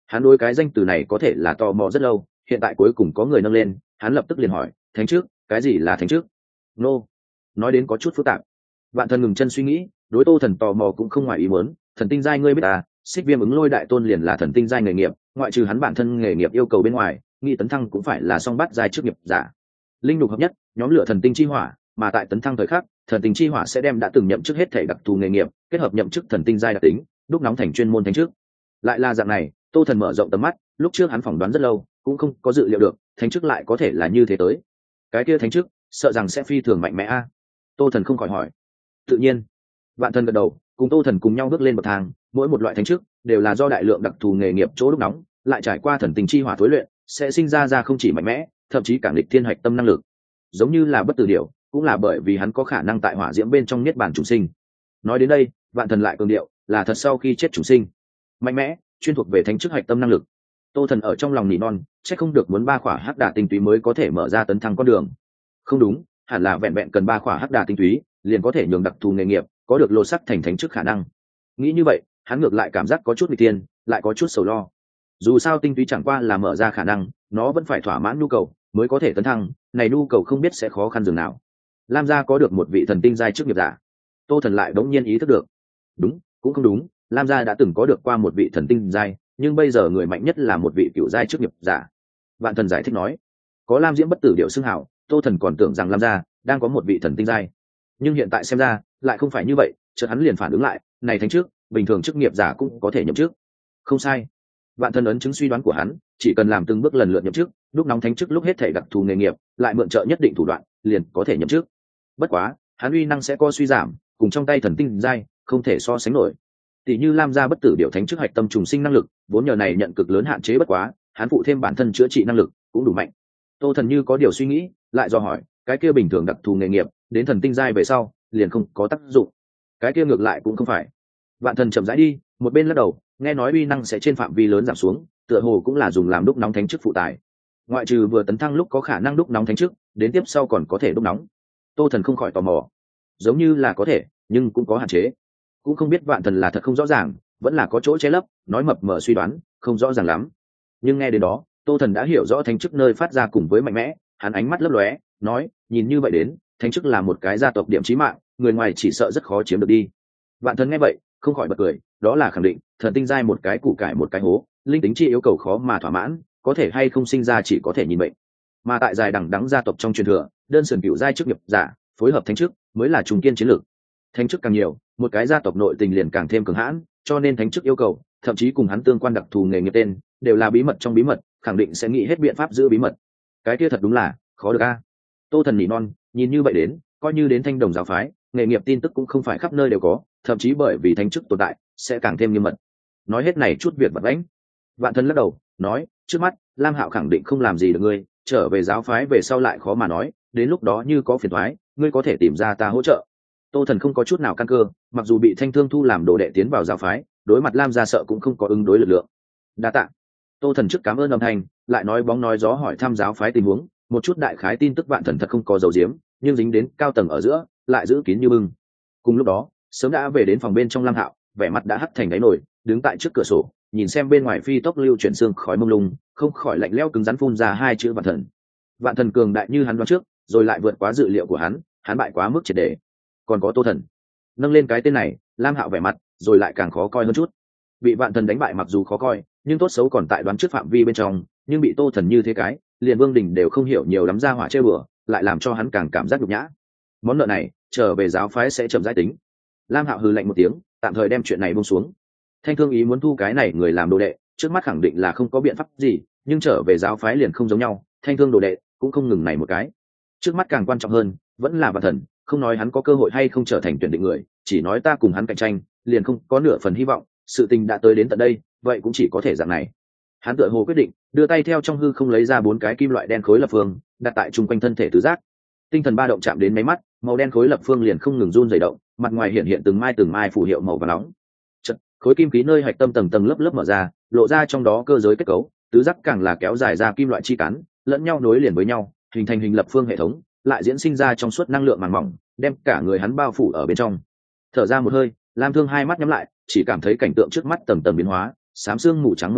Hắn đối cái danh từ này có thể là tò mò rất lâu, hiện tại cuối cùng có người nâng lên, hắn lập tức liền hỏi, thánh trước, cái gì là thánh trước? Nô, nói đến có chút phức tạp. Vạn Thần ngừng chân suy nghĩ, đối Tô Thần tò mò cũng không ngoài ý muốn, thần tinh giai ngươi biết à, Xích Viêm ứng lôi đại tôn liền là thần tinh giai nghề nghiệp, ngoại trừ hắn bản thân nghề nghiệp yêu cầu bên ngoài, nghị tấn thăng cũng phải là song bát giai trước nghiệp giả. Linh đục hợp nhất, nhóm lửa thần tinh chi hỏa, mà tại tấn thăng thời khắc, thần tinh chi hỏa sẽ đem đã từng nhậm chức hết thể đặc thù nghề nghiệp, kết hợp nhậm chức thần tinh giai đặc tính, đúc nóng thành chuyên môn thánh trước. Lại là dạng này, Tô Thần mở rộng tầm mắt, lúc trước hắn phỏng đoán rất lâu, cũng không có dự liệu được, thánh chức lại có thể là như thế tới. Cái kia thánh chức, sợ rằng sẽ phi thường mạnh mẽ a. Tô Thần không khỏi hỏi. Tự nhiên. Vạn Thần gật đầu, cùng Tô Thần cùng nhau bước lên bậc thang, mỗi một loại thánh chức đều là do đại lượng đặc thù nghề nghiệp chỗ đúc nóng, lại trải qua thần tinh chi hỏa tối luyện, sẽ sinh ra ra không chỉ mạnh mẽ, thậm chí càng nghịch thiên hạch tâm năng lực. Giống như là bất tử điểu, cũng là bởi vì hắn có khả năng tại hỏa diễm bên trong niết bàn chủ sinh. Nói đến đây, Vạn Thần lại cường điệu, là thật sau khi chết chủ sinh. Mạnh mẽ, chuyên thuộc về thánh chức hạch tâm năng lực. Tô Thần ở trong lòng nỉ non, chắc không được muốn ba khỏa hắc đà tinh túy mới có thể mở ra tấn thăng con đường. Không đúng, hẳn là vẹn vẹn cần ba khỏa hắc đà tinh túy, liền có thể nhường đặc thù nghề nghiệp, có được lột sắc thành thánh chức khả năng. Nghĩ như vậy, hắn ngược lại cảm giác có chút nguy tiên, lại có chút sầu lo. Dù sao tinh túy chẳng qua là mở ra khả năng, nó vẫn phải thỏa mãn nhu cầu mới có thể tấn thăng, này nhu cầu không biết sẽ khó khăn dường nào. Lam gia có được một vị thần tinh giai chức nghiệp giả. Tô Thần lại đống nhiên ý thức được. Đúng, cũng không đúng, Lam gia đã từng có được qua một vị thần tinh giai, nhưng bây giờ người mạnh nhất là một vị cựu giai chức nghiệp giả. Vạn Thần giải thích nói, có Lam Diễm bất tử điệu xưng hào, Tô Thần còn tưởng rằng Lam gia đang có một vị thần tinh giai, nhưng hiện tại xem ra lại không phải như vậy. Chợt hắn liền phản ứng lại, này thánh trước, bình thường chức nghiệp giả cũng có thể nhậm chức. Không sai. Vạn Thần ấn chứng suy đoán của hắn, chỉ cần làm từng bước lần lượt nhậm chức, lúc nóng thánh chức lúc hết thể đặc thù nghề nghiệp, lại mượn trợ nhất định thủ đoạn, liền có thể nhậm chức. Bất quá, hắn uy năng sẽ có suy giảm, cùng trong tay thần tinh giai không thể so sánh nổi. Tỷ như Lam gia bất tử điệu thánh chức hạch tâm trùng sinh năng lực, vốn nhờ này nhận cực lớn hạn chế, bất quá, hắn phụ thêm bản thân chữa trị năng lực, cũng đủ mạnh. Tô Thần như có điều suy nghĩ, lại do hỏi, cái kia bình thường đặc thù nghề nghiệp, đến thần tinh giai về sau, liền không có tác dụng. Cái kia ngược lại cũng không phải. Vạn Thần chậm rãi đi, một bên lắc đầu, nghe nói uy năng sẽ trên phạm vi lớn giảm xuống, tựa hồ cũng là dùng làm đúc nóng thánh chức phụ tải. Ngoại trừ vừa tấn thăng lúc có khả năng đúc nóng thánh chức, đến tiếp sau còn có thể đúc nóng. Tô Thần không khỏi tò mò. Giống như là có thể, nhưng cũng có hạn chế. Cũng không biết Vạn Thần là thật không rõ ràng, vẫn là có chỗ che lấp, nói mập mờ suy đoán, không rõ ràng lắm. Nhưng nghe đến đó, Tô Thần đã hiểu rõ thánh chức nơi phát ra cùng với mạnh mẽ, hắn ánh mắt lấp lóe, nói, nhìn như vậy đến, thánh chức là một cái gia tộc điểm chí mạng, người ngoài chỉ sợ rất khó chiếm được đi. Vạn Thần nghe vậy, không khỏi bật cười, đó là khẳng định, thần tinh giai một cái củ cải một cái hố, linh tính chi yêu cầu khó mà thỏa mãn, có thể hay không sinh ra chỉ có thể nhìn mệnh. Mà tại dài đẳng đắng gia tộc trong truyền thừa, đơn sườn cựu giai chức nghiệp giả, phối hợp thánh chức mới là trung kiên chiến lược. Thánh chức càng nhiều, một cái gia tộc nội tình liền càng thêm cường hãn, cho nên thánh chức yêu cầu, thậm chí cùng hắn tương quan đặc thù nghề nghiệp tên, đều là bí mật trong bí mật, khẳng định sẽ nghĩ hết biện pháp giữ bí mật. Cái kia thật đúng là khó được a. Tô Thần nhỉ non, nhìn như vậy đến, coi như đến Thanh Đồng giáo phái, nghề nghiệp tin tức cũng không phải khắp nơi đều có, thậm chí bởi vì thánh chức tồn tại, sẽ càng thêm nghiêm mật. Nói hết này chút việc vật lãnh. Vạn Thần lắc đầu, nói, trước mắt, Lam Hạo khẳng định không làm gì được ngươi, trở về giáo phái về sau lại khó mà nói, đến lúc đó như có phiền toái, ngươi có thể tìm ra ta hỗ trợ. Tô Thần không có chút nào căn cơ, mặc dù bị Thanh Thương thu làm đồ đệ tiến vào giáo phái, đối mặt Lam gia sợ cũng không có ứng đối lực lượng. Đa tạ. Tô Thần trước cảm ơn âm thanh, lại nói bóng nói gió hỏi thăm giáo phái tình huống, một chút đại khái tin tức Vạn Thần thật không có dầu diếm, nhưng dính đến cao tầng ở giữa, lại giữ kín như bưng. Cùng lúc đó, sớm đã về đến phòng bên trong Lam Hạo, vẻ mặt đã hắt thành đáy nồi, đứng tại trước cửa sổ, nhìn xem bên ngoài phi tốc lưu chuyển xương khói mông lung, không khỏi lạnh lẽo cứng rắn phun ra hai chữ Vạn Thần. Vạn Thần cường đại như hắn đoán trước, rồi lại vượt quá dự liệu của hắn, hắn bại quá mức triệt để. Còn có Tô Thần, nâng lên cái tên này, Lam Hạo vẻ mặt rồi lại càng khó coi hơn chút. Bị Vạn Thần đánh bại mặc dù khó coi, nhưng tốt xấu còn tại đoán trước phạm vi bên trong, nhưng bị Tô Thần như thế cái, liền Vương Đình đều không hiểu nhiều lắm ra hỏa chơi bừa, lại làm cho hắn càng cảm giác nhục nhã. Món nợ này, trở về giáo phái sẽ chậm rãi tính. Lam Hạo hừ lạnh một tiếng, tạm thời đem chuyện này buông xuống. Thanh Thương ý muốn thu cái này người làm đồ đệ, trước mắt khẳng định là không có biện pháp gì, nhưng trở về giáo phái liền không giống nhau, Thanh Thương đồ đệ cũng không ngừng này một cái. Trước mắt càng quan trọng hơn, vẫn là Vạn Thần, không nói hắn có cơ hội hay không trở thành tuyển định người, chỉ nói ta cùng hắn cạnh tranh, liền không có nửa phần hy vọng, sự tình đã tới đến tận đây, vậy cũng chỉ có thể dạng này. Hắn tựa hồ quyết định, đưa tay theo trong hư không lấy ra bốn cái kim loại đen khối lập phương, đặt tại trung quanh thân thể tứ giác. Tinh thần ba động chạm đến máy mắt, màu đen khối lập phương liền không ngừng run rẩy động, mặt ngoài hiện hiện từng mai từng mai phù hiệu màu vàng nóng. Chật, khối kim khí nơi hạch tâm tầng tầng lớp lớp mở ra, lộ ra trong đó cơ giới kết cấu, tứ giác càng là kéo dài ra kim loại chi cắn, lẫn nhau nối liền với nhau, hình thành hình lập phương hệ thống, lại diễn sinh ra trong suốt năng lượng màng mỏng, đem cả người hắn bao phủ ở bên trong. Thở ra một hơi, Lam Thương hai mắt nhắm lại, chỉ cảm thấy cảnh tượng trước mắt tầng tầng biến hóa, xám xương mù trắng mông lung,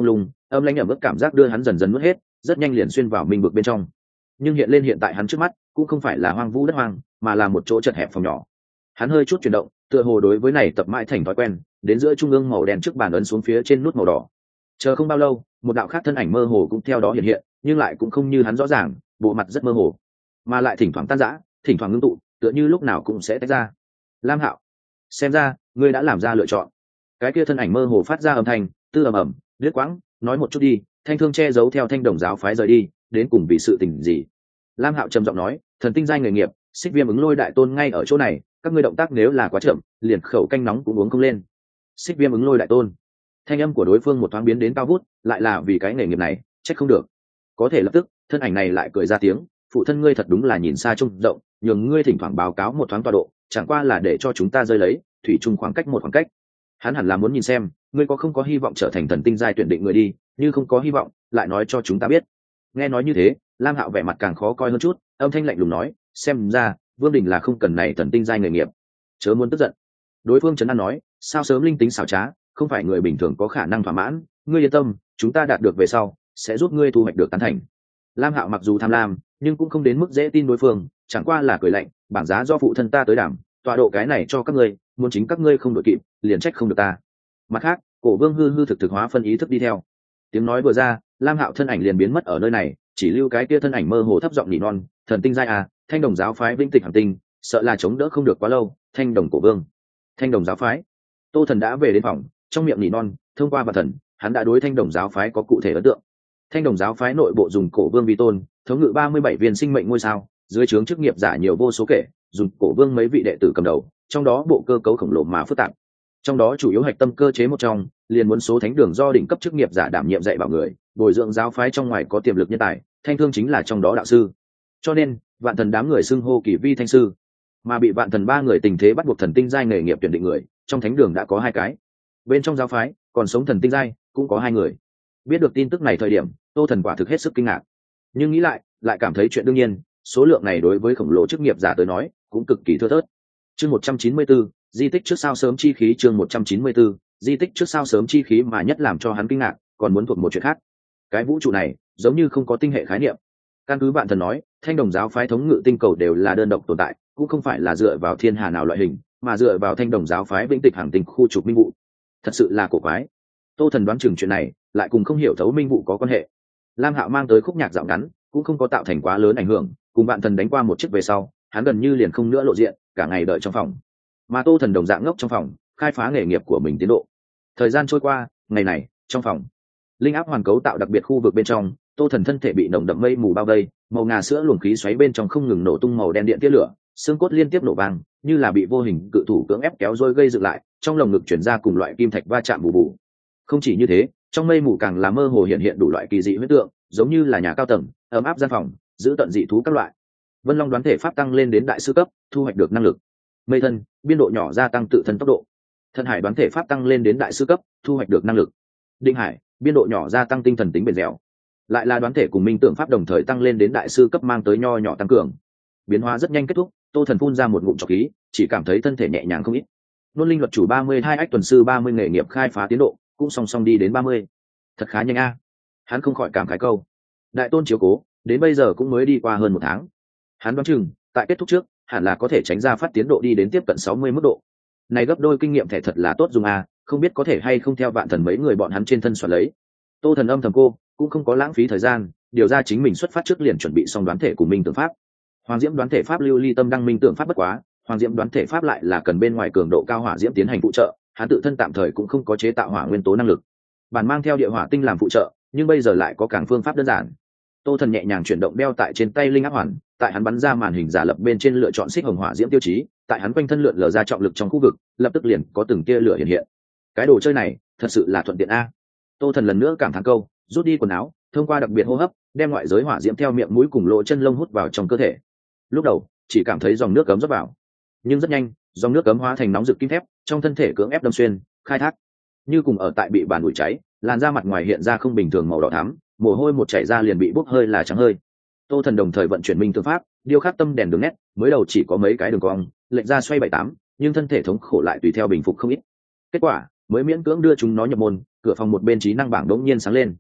âm lãnh ẩm ướt cảm giác đưa hắn dần dần nuốt hết, rất nhanh liền xuyên vào minh vực bên trong. Nhưng hiện lên hiện tại hắn trước mắt cũng không phải là hoang vu đất hoang, mà là một chỗ chật hẹp phòng nhỏ. Hắn hơi chút chuyển động, tựa hồ đối với này tập mãi thành thói quen, đến giữa trung ương màu đen trước bàn ấn xuống phía trên nút màu đỏ. Chờ không bao lâu, một đạo khác thân ảnh mơ hồ cũng theo đó hiện hiện, nhưng lại cũng không như hắn rõ ràng, bộ mặt rất mơ hồ, mà lại thỉnh thoảng tan rã, thỉnh thoảng ngưng tụ, tựa như lúc nào cũng sẽ tách ra. Lam Hạo, xem ra ngươi đã làm ra lựa chọn. Cái kia thân ảnh mơ hồ phát ra âm thanh, tư ầm ầm, liếc quãng, nói một chút đi. Thanh thương che giấu theo thanh đồng giáo phái rời đi, đến cùng vì sự tình gì? Lam Hạo trầm giọng nói, thần tinh giai nghề nghiệp, xích viêm ứng lôi đại tôn ngay ở chỗ này, các ngươi động tác nếu là quá chậm, liền khẩu canh nóng cũng uống không lên. Xích viêm ứng lôi đại tôn. Thanh âm của đối phương một thoáng biến đến cao vút, lại là vì cái nghề nghiệp này, trách không được. Có thể lập tức, thân ảnh này lại cười ra tiếng, phụ thân ngươi thật đúng là nhìn xa trông rộng, nhường ngươi thỉnh thoảng báo cáo một thoáng tọa độ, chẳng qua là để cho chúng ta rơi lấy, thủy chung khoảng cách một khoảng cách. Hắn hẳn là muốn nhìn xem, ngươi có không có hy vọng trở thành thần tinh giai tuyển định người đi, như không có hy vọng, lại nói cho chúng ta biết. Nghe nói như thế, Lam Hạo vẻ mặt càng khó coi hơn chút, âm thanh lạnh lùng nói, xem ra Vương Đình là không cần này thần tinh giai nghề nghiệp. Chớ muốn tức giận. Đối phương trấn an nói, sao sớm linh tính xảo trá, không phải người bình thường có khả năng thỏa mãn, ngươi yên tâm, chúng ta đạt được về sau sẽ giúp ngươi thu hoạch được tán thành. Lam Hạo mặc dù tham lam, nhưng cũng không đến mức dễ tin đối phương, chẳng qua là cười lạnh, bảng giá do phụ thân ta tới đảm, tọa độ cái này cho các ngươi, muốn chính các ngươi không đội kịp, liền trách không được ta. Mặt khác, Cổ Vương hư hư thực thực hóa phân ý thức đi theo. Tiếng nói vừa ra, Lam Hạo thân ảnh liền biến mất ở nơi này, chỉ lưu cái kia thân ảnh mơ hồ thấp giọng nỉ non, thần tinh giai à, thanh đồng giáo phái vĩnh tịch hành tinh, sợ là chống đỡ không được quá lâu, thanh đồng Cổ Vương. Thanh đồng giáo phái. Tô Thần đã về đến phòng, trong miệng nỉ non, thông qua Vạn Thần, hắn đã đối thanh đồng giáo phái có cụ thể ấn tượng. Thanh đồng giáo phái nội bộ dùng Cổ Vương vi tôn, thống ngự ba mươi bảy viên sinh mệnh ngôi sao, dưới trướng chức nghiệp giả nhiều vô số kể, dùng Cổ Vương mấy vị đệ tử cầm đầu, trong đó bộ cơ cấu khổng lồ mà phức tạp. Trong đó chủ yếu hạch tâm cơ chế một trong, liền muốn số thánh đường do đỉnh cấp chức nghiệp giả đảm nhiệm dạy bảo người, bồi dưỡng giáo phái trong ngoài có tiềm lực nhân tài, thanh thương chính là trong đó đạo sư. Cho nên, Vạn Thần đám người xưng hô kỳ vi thanh sư, mà bị Vạn Thần ba người tình thế bắt buộc thần tinh giai nghề nghiệp tuyển định người, trong thánh đường đã có hai cái. Bên trong giáo phái, còn sống thần tinh giai cũng có hai người. Biết được tin tức này thời điểm, Tô Thần quả thực hết sức kinh ngạc. Nhưng nghĩ lại, lại cảm thấy chuyện đương nhiên, số lượng này đối với khổng lồ chức nghiệp giả tới nói, cũng cực kỳ thưa thớt. Chương một trăm chín mươi tư, di tích trước sao sớm chi khí. Chương một trăm chín mươi tư, di tích trước sao sớm chi khí. Mà nhất làm cho hắn kinh ngạc, còn muốn thuộc một chuyện khác. Cái vũ trụ này, giống như không có tinh hệ khái niệm. Căn cứ Vạn Thần nói, thanh đồng giáo phái thống ngự tinh cầu đều là đơn độc tồn tại, cũng không phải là dựa vào thiên hà nào loại hình, mà dựa vào thanh đồng giáo phái vĩnh tịch hàng tinh khu trục minh vụ. Thật sự là cổ quái. Tô Thần đoán chừng chuyện này, lại cùng không hiểu thấu minh vụ có quan hệ. Lam Hạo mang tới khúc nhạc dạo ngắn, cũng không có tạo thành quá lớn ảnh hưởng, cùng Vạn Thần đánh qua một chiếc về sau, hắn gần như liền không nữa lộ diện, cả ngày đợi trong phòng. Mà Tô Thần đồng dạng ngốc trong phòng, khai phá nghề nghiệp của mình tiến độ. Thời gian trôi qua, ngày này, trong phòng, linh áp hoàn cấu tạo đặc biệt khu vực bên trong, Tô Thần thân thể bị nồng đậm mây mù bao vây, màu ngà sữa luồng khí xoáy bên trong không ngừng nổ tung màu đen điện tia lửa, xương cốt liên tiếp nổ vang, như là bị vô hình cự thủ cưỡng ép kéo dôi gây dựng lại, trong lồng ngực chuyển ra cùng loại kim thạch va chạm bù bù. Không chỉ như thế, trong mây mù càng là mơ hồ hiện hiện đủ loại kỳ dị huyết tượng, giống như là nhà cao tầng, ấm áp gian phòng, giữ tận dị thú các loại. Vân Long đoán thể pháp tăng lên đến đại sư cấp, thu hoạch được năng lực. Mây thân, biên độ nhỏ gia tăng tự thân tốc độ. Thân hải đoán thể pháp tăng lên đến đại sư cấp, thu hoạch được năng lực. Định hải, biên độ nhỏ gia tăng tinh thần tính bền dẻo. Lại là đoán thể cùng minh tưởng pháp đồng thời tăng lên đến đại sư cấp mang tới nho nhỏ tăng cường. Biến hóa rất nhanh kết thúc, Tô Thần phun ra một ngụm trọc khí, chỉ cảm thấy thân thể nhẹ nhàng không ít. Luân linh luật chủ ba mươi hai ách tuần sư ba mươi nghề nghiệp khai phá tiến độ, cũng song song đi đến ba mươi. Thật khá nhanh a. Hắn không khỏi cảm khái câu. Đại tôn chiếu cố, đến bây giờ cũng mới đi qua hơn một tháng. Hắn đoán chừng, tại kết thúc trước, hẳn là có thể tránh ra phát tiến độ đi đến tiếp cận sáu mươi mức độ. Này gấp đôi kinh nghiệm thẻ thật là tốt dùng a, không biết có thể hay không theo Vạn Thần mấy người bọn hắn trên thân soạn lấy. Tô Thần âm thầm cô, cũng không có lãng phí thời gian, điều ra chính mình xuất phát trước liền chuẩn bị xong đoán thể của minh tưởng pháp. Hoàng Diễm đoán thể pháp lưu ly tâm đăng minh tưởng pháp bất quá, Hoàng Diễm đoán thể pháp lại là cần bên ngoài cường độ cao hỏa diễm tiến hành phụ trợ, hắn tự thân tạm thời cũng không có chế tạo hỏa nguyên tố năng lực. Bản mang theo địa hỏa tinh làm phụ trợ, nhưng bây giờ lại có càng phương pháp đơn giản. Tô Thần nhẹ nhàng chuyển động đeo tại trên tay linh áp hoàn, tại hắn bắn ra màn hình giả lập bên trên lựa chọn xích hồng hỏa diễm tiêu chí, tại hắn quanh thân lượn lờ ra trọng lực trong khu vực, lập tức liền có từng tia lửa hiện hiện. Cái đồ chơi này, thật sự là thuận tiện a. Tô Thần lần nữa cảm thán câu, rút đi quần áo, thông qua đặc biệt hô hấp, đem ngoại giới hỏa diễm theo miệng mũi cùng lỗ chân lông hút vào trong cơ thể. Lúc đầu, chỉ cảm thấy dòng nước cấm rót vào, nhưng rất nhanh, dòng nước cấm hóa thành nóng rực kim thép, trong thân thể cưỡng ép đâm xuyên, khai thác. Như cùng ở tại bị bàn ủi cháy, làn da mặt ngoài hiện ra không bình thường màu đỏ thắm, mồ hôi một chảy ra liền bị bốc hơi là trắng hơi. Tô Thần đồng thời vận chuyển minh tương pháp, điêu khắc tâm đèn đường nét, mới đầu chỉ có mấy cái đường cong, lệch ra xoay bảy tám, nhưng thân thể thống khổ lại tùy theo bình phục không ít. Kết quả, mới miễn cưỡng đưa chúng nó nhập môn, cửa phòng một bên trí năng bảng đống nhiên sáng lên.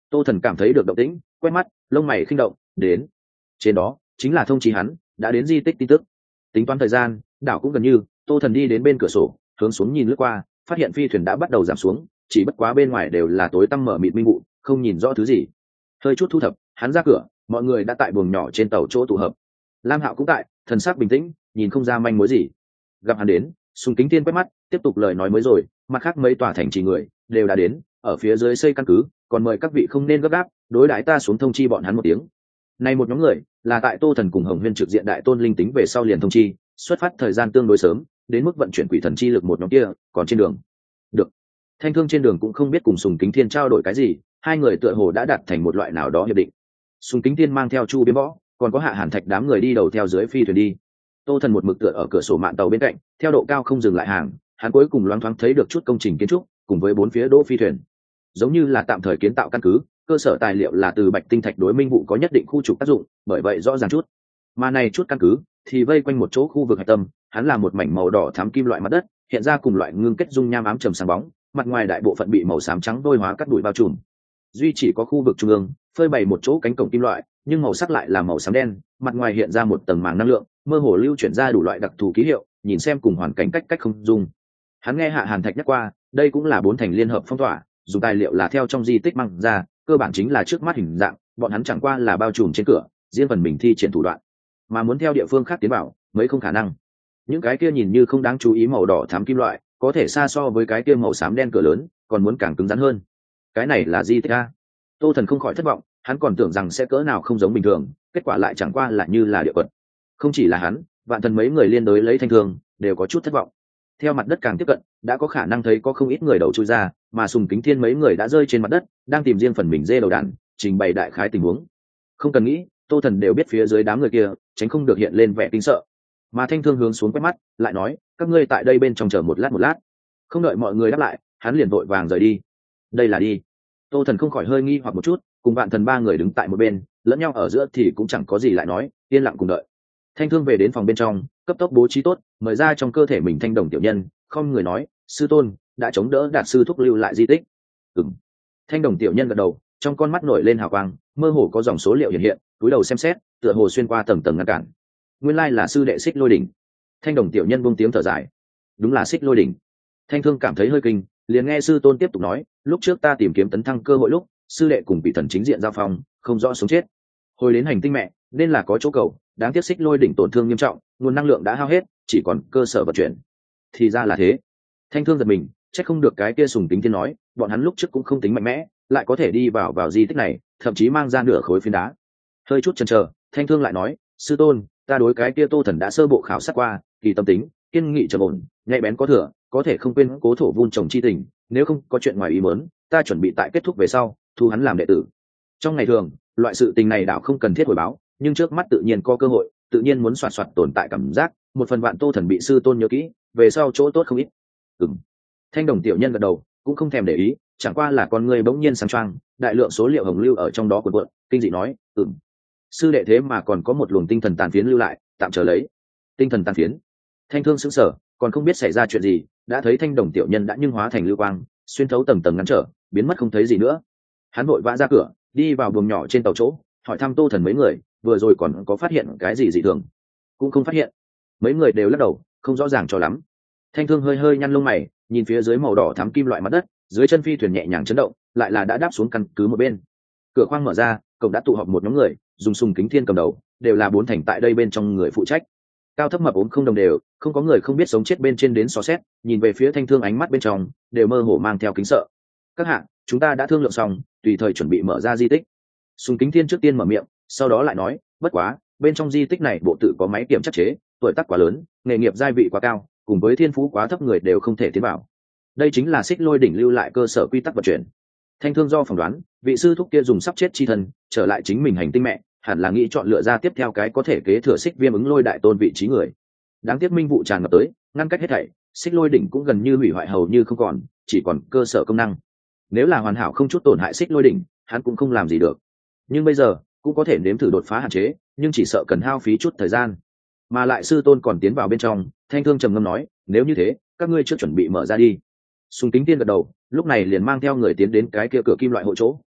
Tô Thần cảm thấy được động tĩnh, quét mắt, lông mày khinh động, đến. Trên đó chính là thông chí hắn đã đến di tích tin tức. Tính toán thời gian, đảo cũng gần như, Tô Thần đi đến bên cửa sổ, hướng xuống nhìn lướt qua, phát hiện phi thuyền đã bắt đầu giảm xuống, chỉ bất quá bên ngoài đều là tối tăm mở mịt minh vụ, không nhìn rõ thứ gì. Hơi chút thu thập, hắn ra cửa, mọi người đã tại buồng nhỏ trên tàu chỗ tụ hợp. Lam Hạo cũng tại, thần sắc bình tĩnh, nhìn không ra manh mối gì. Gặp hắn đến, Sùng Kính Thiên quét mắt, tiếp tục lời nói mới rồi, mặt khác mấy tòa thành trì người đều đã đến, ở phía dưới xây căn cứ, còn mời các vị không nên gấp gáp, đối đãi ta xuống thông chi bọn hắn một tiếng. Này một nhóm người, là tại Tô Thần cùng Hồng Huyên trực diện đại tôn linh tính về sau liền thông chi, xuất phát thời gian tương đối sớm, đến mức vận chuyển quỷ thần chi lực một nhóm kia, còn trên đường. Được. Thanh Thương trên đường cũng không biết cùng Sùng Kính Thiên trao đổi cái gì, hai người tựa hồ đã đạt thành một loại nào đó hiệp định. Sùng Kính Thiên mang theo Chu Biếm Võ, còn có Hạ Hàn Thạch đám người đi đầu theo dưới phi thuyền đi. Tô Thần một mực tựa ở cửa sổ mạn tàu bên cạnh, theo độ cao không dừng lại hàng, hắn cuối cùng loáng thoáng thấy được chút công trình kiến trúc, cùng với bốn phía đỗ phi thuyền, giống như là tạm thời kiến tạo căn cứ, cơ sở tài liệu là từ bạch tinh thạch đối minh vụ có nhất định khu trục tác dụng, bởi vậy rõ ràng chút. Mà này chút căn cứ thì vây quanh một chỗ khu vực hạch tâm, hắn là một mảnh màu đỏ thắm kim loại mặt đất, hiện ra cùng loại ngưng kết dung nham ám trầm sáng bóng, mặt ngoài đại bộ phận bị màu xám trắng đôi hóa cắt bụi bao trùm. Duy chỉ có khu vực trung ương, phơi bày một chỗ cánh cổng kim loại, nhưng màu sắc lại là màu xám đen, mặt ngoài hiện ra một tầng màng năng lượng, mơ hồ lưu chuyển ra đủ loại đặc thù ký hiệu, nhìn xem cùng hoàn cảnh cách cách không dung. Hắn nghe Hạ Hàn Thạch nhắc qua, đây cũng là bốn thành liên hợp phong tỏa, dùng tài liệu là theo trong di tích mang ra, cơ bản chính là trước mắt hình dạng, bọn hắn chẳng qua là bao trùm trên cửa, riêng phần mình thi triển thủ đoạn, mà muốn theo địa phương khác tiến vào, mấy không khả năng. Những cái kia nhìn như không đáng chú ý màu đỏ thắm kim loại, có thể xa so với cái kia màu xám đen cửa lớn, còn muốn càng cứng rắn hơn. Cái này là di tích a? Tô Thần không khỏi thất vọng, hắn còn tưởng rằng sẽ cỡ nào không giống bình thường, kết quả lại chẳng qua là như là địa quật. Không chỉ là hắn, vạn thần mấy người liên đối lấy Thanh Thương đều có chút thất vọng. Theo mặt đất càng tiếp cận, đã có khả năng thấy có không ít người đầu chui ra, mà Sùng Kính Thiên mấy người đã rơi trên mặt đất, đang tìm riêng phần mình dê đầu đàn, trình bày đại khái tình huống. Không cần nghĩ, Tô Thần đều biết phía dưới đám người kia tránh không được hiện lên vẻ kinh sợ. Mà Thanh Thương hướng xuống quét mắt, lại nói, các ngươi tại đây bên trong chờ một lát một lát. Không đợi mọi người đáp lại, hắn liền vội vàng rời đi. Đây là đi. Tô Thần không khỏi hơi nghi hoặc một chút, cùng vạn thần ba người đứng tại một bên, lẫn nhau ở giữa thì cũng chẳng có gì lại nói, yên lặng cùng đợi. Thanh Thương về đến phòng bên trong, cấp tốc bố trí tốt, mời ra trong cơ thể mình thanh đồng tiểu nhân, không người nói, sư tôn đã chống đỡ đạt sư thúc lưu lại di tích. Ừm. Thanh đồng tiểu nhân gật đầu, trong con mắt nổi lên hào quang, mơ hồ có dòng số liệu hiện hiện, túi đầu xem xét, tựa hồ xuyên qua tầng tầng ngăn cản. Nguyên lai là sư đệ Xích Lôi Đỉnh. Thanh đồng tiểu nhân buông tiếng thở dài. Đúng là Xích Lôi Đỉnh. Thanh Thương cảm thấy hơi kinh, liền nghe sư tôn tiếp tục nói, lúc trước ta tìm kiếm tấn thăng cơ hội lúc, sư đệ cùng vị thần chính diện giao phong, không rõ sống chết. Hồi đến hành tinh mẹ, nên là có chỗ cầu, đáng tiếc Xích Lôi Đỉnh tổn thương nghiêm trọng, nguồn năng lượng đã hao hết, chỉ còn cơ sở vận chuyển. Thì ra là thế. Thanh Thương giật mình, chắc không được cái kia Sùng Kính Thiên nói, bọn hắn lúc trước cũng không tính mạnh mẽ, lại có thể đi vào vào di tích này, thậm chí mang ra nửa khối phiến đá. Hơi chút chần chờ, Thanh Thương lại nói, sư tôn, ta đối cái kia Tô Thần đã sơ bộ khảo sát qua, kỳ tâm tính, kiên nghị trầm ổn, nhạy bén có thừa, có thể không quên cố thổ vun trồng chi tình, nếu không có chuyện ngoài ý muốn, ta chuẩn bị tại kết thúc về sau, thu hắn làm đệ tử. Trong ngày thường, loại sự tình này đảo không cần thiết hồi báo, nhưng trước mắt tự nhiên có cơ hội, tự nhiên muốn soạt soạt tồn tại cảm giác, một phần vạn Tô Thần bị sư tôn nhớ kỹ, về sau chỗ tốt không ít. Ừm. Thanh đồng tiểu nhân gật đầu, cũng không thèm để ý, chẳng qua là con người bỗng nhiên sáng choang, đại lượng số liệu hồng lưu ở trong đó cuộn cuộn, kinh dị nói, "Ừm, sư đệ thế mà còn có một luồng tinh thần tàn phiến lưu lại, tạm chờ lấy." Tinh thần tàn phiến? Thanh Thương sững sờ, còn không biết xảy ra chuyện gì, đã thấy thanh đồng tiểu nhân đã nhưng hóa thành lưu quang, xuyên thấu tầng tầng ngăn trở, biến mất không thấy gì nữa. Hắn vội vã ra cửa, đi vào buồng nhỏ trên tàu chỗ, hỏi thăm Tô Thần mấy người, vừa rồi còn có phát hiện cái gì dị thường? Cũng không phát hiện. Mấy người đều lắc đầu, không rõ ràng cho lắm. Thanh Thương hơi hơi nhăn lông mày, nhìn phía dưới màu đỏ thắm kim loại mặt đất, dưới chân phi thuyền nhẹ nhàng chấn động, lại là đã đáp xuống căn cứ một bên. Cửa khoang mở ra, cổng đã tụ họp một nhóm người, dùng Sùng Kính Thiên cầm đầu, đều là bốn thành tại đây bên trong người phụ trách. Cao thấp mập ốm không đồng đều, không có người không biết sống chết bên trên đến xò xét, nhìn về phía Thanh Thương ánh mắt bên trong đều mơ hồ mang theo kính sợ. Các hạ, chúng ta đã thương lượng xong, tùy thời chuẩn bị mở ra di tích. Sùng Kính Thiên trước tiên mở miệng, sau đó lại nói, bất quá, bên trong di tích này bộ tự có máy kiểm chắc chế, tuổi tác quá lớn, nghề nghiệp giai vị quá cao, cùng với thiên phú quá thấp người đều không thể tiến vào. Đây chính là Xích Lôi Đỉnh lưu lại cơ sở quy tắc vận chuyển. Thanh Thương do phỏng đoán, vị sư thúc kia dùng sắp chết chi thân trở lại chính mình hành tinh mẹ, hẳn là nghĩ chọn lựa ra tiếp theo cái có thể kế thừa Xích Viêm ứng Lôi đại tôn vị trí người. Đáng tiếc minh vụ tràn ngập tới, ngăn cách hết thảy, Xích Lôi Đỉnh cũng gần như hủy hoại hầu như không còn, chỉ còn cơ sở công năng. Nếu là hoàn hảo không chút tổn hại Xích Lôi Đỉnh, hắn cũng không làm gì được. Nhưng bây giờ, cũng có thể nếm thử đột phá hạn chế, nhưng chỉ sợ cần hao phí chút thời gian. Mà lại sư tôn còn tiến vào bên trong, Thanh Thương trầm ngâm nói, nếu như thế, các ngươi chưa chuẩn bị mở ra đi. Sùng Kính Thiên gật đầu, lúc này liền mang theo người tiến đến cái kia cửa kim loại hộ chỗ,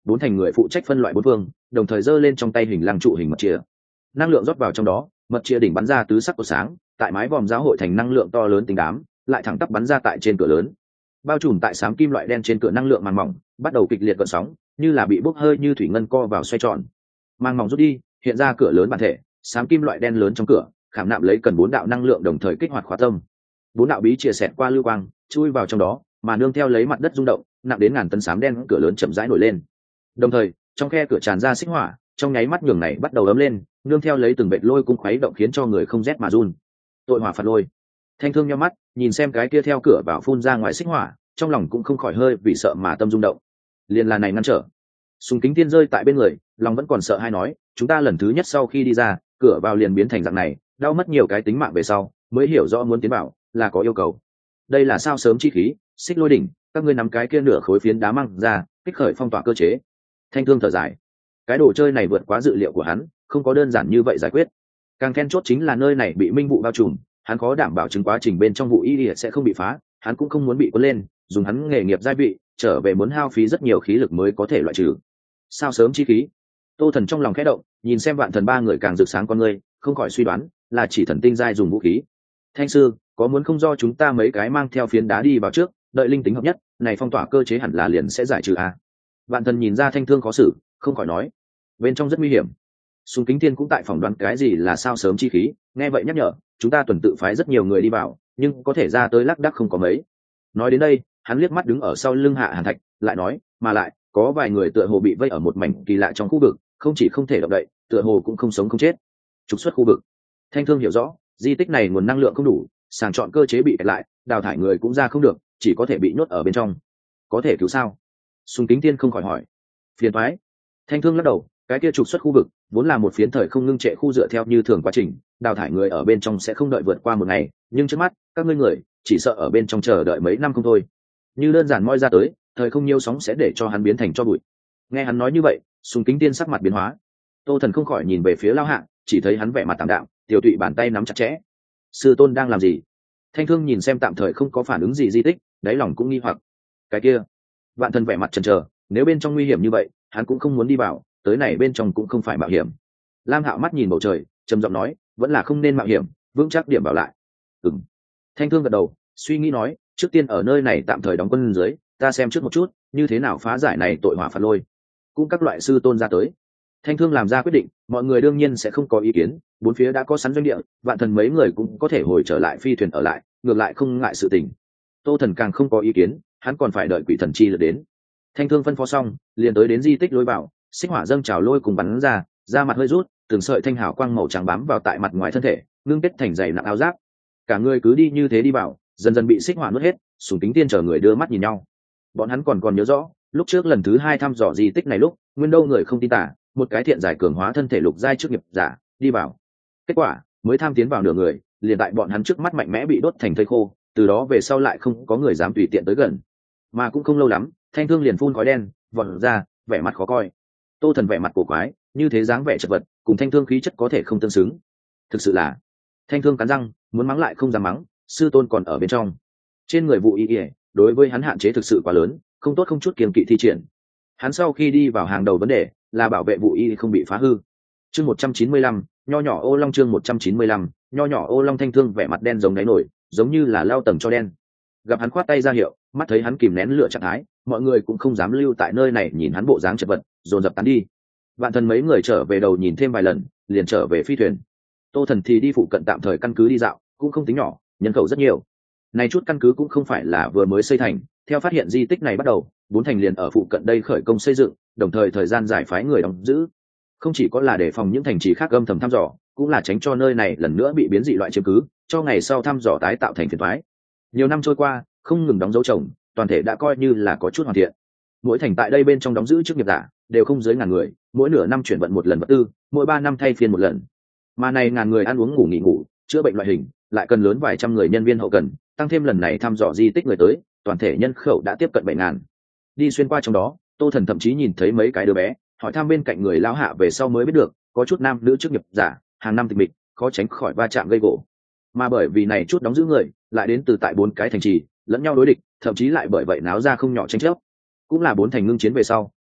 bốn thành người phụ trách phân loại bốn phương, đồng thời giơ lên trong tay hình lăng trụ hình mật chìa. Năng lượng rót vào trong đó, mật chìa đỉnh bắn ra tứ sắc của sáng, tại mái vòm giáo hội thành năng lượng to lớn tính đám, lại thẳng tắp bắn ra tại trên cửa lớn. Bao trùm tại xám kim loại đen trên cửa năng lượng màng mỏng bắt đầu kịch liệt gợn sóng, như là bị bốc hơi như thủy ngân co vào xoay tròn. Màng mỏng rút đi, hiện ra cửa lớn bản thể, xám kim loại đen lớn trong cửa, khảm nạm lấy cần bốn đạo năng lượng đồng thời kích hoạt khóa tâm. Bốn đạo bí chia sẹt qua lưu quang, chui vào trong đó, mà nương theo lấy mặt đất rung động, nặng đến ngàn tấn xám đen cửa lớn chậm rãi nổi lên. Đồng thời, trong khe cửa tràn ra xích hỏa, trong nháy mắt nhường này bắt đầu ấm lên, nương theo lấy từng vệt lôi cung khuấy động khiến cho người không rét mà run. Tội hỏa phạt lôi. Thanh Thương nhíu mắt, nhìn xem cái kia theo cửa vào phun ra ngoài xích hỏa, trong lòng cũng không khỏi hơi vì sợ mà tâm rung động. Liên là này ngăn trở. Sùng Kính Tiên rơi tại bên người, lòng vẫn còn sợ hai nói, chúng ta lần thứ nhất sau khi đi ra, cửa vào liền biến thành dạng này, đau mất nhiều cái tính mạng về sau, mới hiểu rõ muốn tiến vào là có yêu cầu. Đây là sao sớm chi khí, xích lôi đỉnh, các ngươi nắm cái kia nửa khối phiến đá măng ra, kích khởi phong tỏa cơ chế. Thanh Thương thở dài, cái đồ chơi này vượt quá dự liệu của hắn, không có đơn giản như vậy giải quyết. Càng then chốt chính là nơi này bị minh vụ bao trùm, hắn khó đảm bảo chứng quá trình bên trong vụ y sẽ không bị phá, hắn cũng không muốn bị cuốn lên, dùng hắn nghề nghiệp giai vị, trở về muốn hao phí rất nhiều khí lực mới có thể loại trừ. Sao sớm chi khí? Tô Thần trong lòng khẽ động, nhìn xem Vạn Thần ba người càng rực sáng con ngươi, không khỏi suy đoán, là chỉ thần tinh giai dùng vũ khí. Thanh sư, có muốn không do chúng ta mấy cái mang theo phiến đá đi vào trước, đợi linh tính hợp nhất, này phong tỏa cơ chế hẳn là liền sẽ giải trừ a. Vạn Thần nhìn ra Thanh Thương khó xử, không khỏi nói, bên trong rất nguy hiểm. Sùng Kính Tiên cũng tại phỏng đoán cái gì là sao sớm chi khí, nghe vậy nhắc nhở, chúng ta tuần tự phái rất nhiều người đi vào, nhưng có thể ra tới lác đác không có mấy. Nói đến đây, hắn liếc mắt đứng ở sau lưng Hạ Hàn Thạch, lại nói, mà lại có vài người tựa hồ bị vây ở một mảnh kỳ lạ trong khu vực, không chỉ không thể động đậy, tựa hồ cũng không sống không chết. Trục xuất khu vực. Thanh Thương hiểu rõ, di tích này nguồn năng lượng không đủ, sàng chọn cơ chế bị kẹt lại, đào thải người cũng ra không được, chỉ có thể bị nhốt ở bên trong. Có thể cứu sao? Sùng Kính Tiên không khỏi hỏi. Phiền toái. Thanh Thương lắc đầu, cái kia trục xuất khu vực vốn là một phiến thời không ngưng trệ khu dựa theo như thường quá trình, đào thải người ở bên trong sẽ không đợi vượt qua một ngày, nhưng trước mắt các ngươi người chỉ sợ ở bên trong chờ đợi mấy năm không thôi. Như đơn giản moi ra tới, thời không nhiều sóng sẽ để cho hắn biến thành cho bụi. Nghe hắn nói như vậy, Sùng Kính Tiên sắc mặt biến hóa. Tô Thần không khỏi nhìn về phía Lao Hạ, chỉ thấy hắn vẻ mặt tạm đạm, tiểu tụy bàn tay nắm chặt chẽ. Sư tôn đang làm gì? Thanh Thương nhìn xem tạm thời không có phản ứng gì di tích, đáy lòng cũng nghi hoặc. Cái kia, Vạn Thần vẻ mặt chần chờ, nếu bên trong nguy hiểm như vậy, hắn cũng không muốn đi vào, tới này bên trong cũng không phải mạo hiểm. Lam Hạo mắt nhìn bầu trời, trầm giọng nói, vẫn là không nên mạo hiểm, vững chắc điểm bảo lại. Ừm. Thanh Thương gật đầu, suy nghĩ nói, trước tiên ở nơi này tạm thời đóng quân dưới, ta xem trước một chút, như thế nào phá giải này tội hỏa phạt lôi. Cũng các loại sư tôn ra tới. Thanh Thương làm ra quyết định, mọi người đương nhiên sẽ không có ý kiến, bốn phía đã có sẵn doanh địa, Vạn Thần mấy người cũng có thể hồi trở lại phi thuyền ở lại, ngược lại không ngại sự tình. Tô Thần càng không có ý kiến, hắn còn phải đợi Quỷ Thần chi lượt đến. Thanh Thương phân phó xong, liền tới đến di tích lối vào, xích hỏa dâng trào lôi cùng bắn ra, da mặt hơi rút, từng sợi thanh hào quang màu trắng bám vào tại mặt ngoài thân thể, ngưng kết thành dày nặng áo giáp. Cả người cứ đi như thế đi vào, dần dần bị xích hỏa nuốt hết. Sùng Kính Tiên chờ người đưa mắt nhìn nhau. Bọn hắn còn còn nhớ rõ, lúc trước lần thứ hai thăm dò di tích này lúc, nguyên đâu người không tin tả, một cái thiện giải cường hóa thân thể lục giai trước nghiệp giả đi vào. Kết quả mới tham tiến vào nửa người, liền tại bọn hắn trước mắt mạnh mẽ bị đốt thành thây khô, từ đó về sau lại không có người dám tùy tiện tới gần. Mà cũng không lâu lắm, Thanh Thương liền phun khói đen vọt ra, vẻ mặt khó coi. Tô Thần vẻ mặt cổ quái, như thế dáng vẻ chật vật, cùng Thanh Thương khí chất có thể không tương xứng. Thực sự là, Thanh Thương cắn răng, muốn mắng lại không dám mắng, sư tôn còn ở bên trong. Trên người vụ y y, đối với hắn hạn chế thực sự quá lớn, không tốt không chút kiêng kỵ thi triển. Hắn sau khi đi vào hàng đầu vấn đề là bảo vệ vụ y không bị phá hư. Chương một trăm chín mươi lăm, nho nhỏ ô long chương một trăm chín mươi lăm, nho nhỏ ô long. Thanh Thương vẻ mặt đen giống đáy nổi, giống như là lao tầng cho đen. Gặp hắn khoát tay ra hiệu, mắt thấy hắn kìm nén lửa trạng thái, mọi người cũng không dám lưu tại nơi này nhìn hắn bộ dáng chật vật, dồn dập tán đi. Vạn Thần mấy người trở về đầu nhìn thêm vài lần, liền trở về phi thuyền. Tô Thần thì đi phụ cận tạm thời căn cứ đi dạo, cũng không tính nhỏ, nhân khẩu rất nhiều. Này chút căn cứ cũng không phải là vừa mới xây thành, theo phát hiện di tích này bắt đầu, bốn thành liền ở phụ cận đây khởi công xây dựng, đồng thời thời gian giải phái người đóng giữ. Không chỉ có là để phòng những thành trì khác âm thầm thăm dò, cũng là tránh cho nơi này lần nữa bị biến dị loại chiếm cứ, cho ngày sau thăm dò tái tạo thành phiền toái. Nhiều năm trôi qua, không ngừng đóng dấu trồng, toàn thể đã coi như là có chút hoàn thiện. Mỗi thành tại đây bên trong đóng giữ chức nghiệp giả đều không dưới ngàn người, mỗi nửa năm chuyển vận một lần vật tư, mỗi ba năm thay phiên một lần. Mà này ngàn người ăn uống ngủ nghỉ ngủ, chữa bệnh loại hình, lại cần lớn vài trăm người nhân viên hậu cần, tăng thêm lần này thăm dò di tích người tới, toàn thể nhân khẩu đã tiếp cận bảy ngàn. Đi xuyên qua trong đó, Tô Thần thậm chí nhìn thấy mấy cái đứa bé, hỏi thăm bên cạnh người lão hạ về sau mới biết được, có chút nam nữ chức nghiệp giả, hàng năm tịch mịch, khó tránh khỏi va chạm gây gỗ. Mà bởi vì này chút đóng giữ người, lại đến từ tại bốn cái thành trì, lẫn nhau đối địch, thậm chí lại bởi vậy náo ra không nhỏ tranh chấp. Cũng là bốn thành ngưng chiến về sau,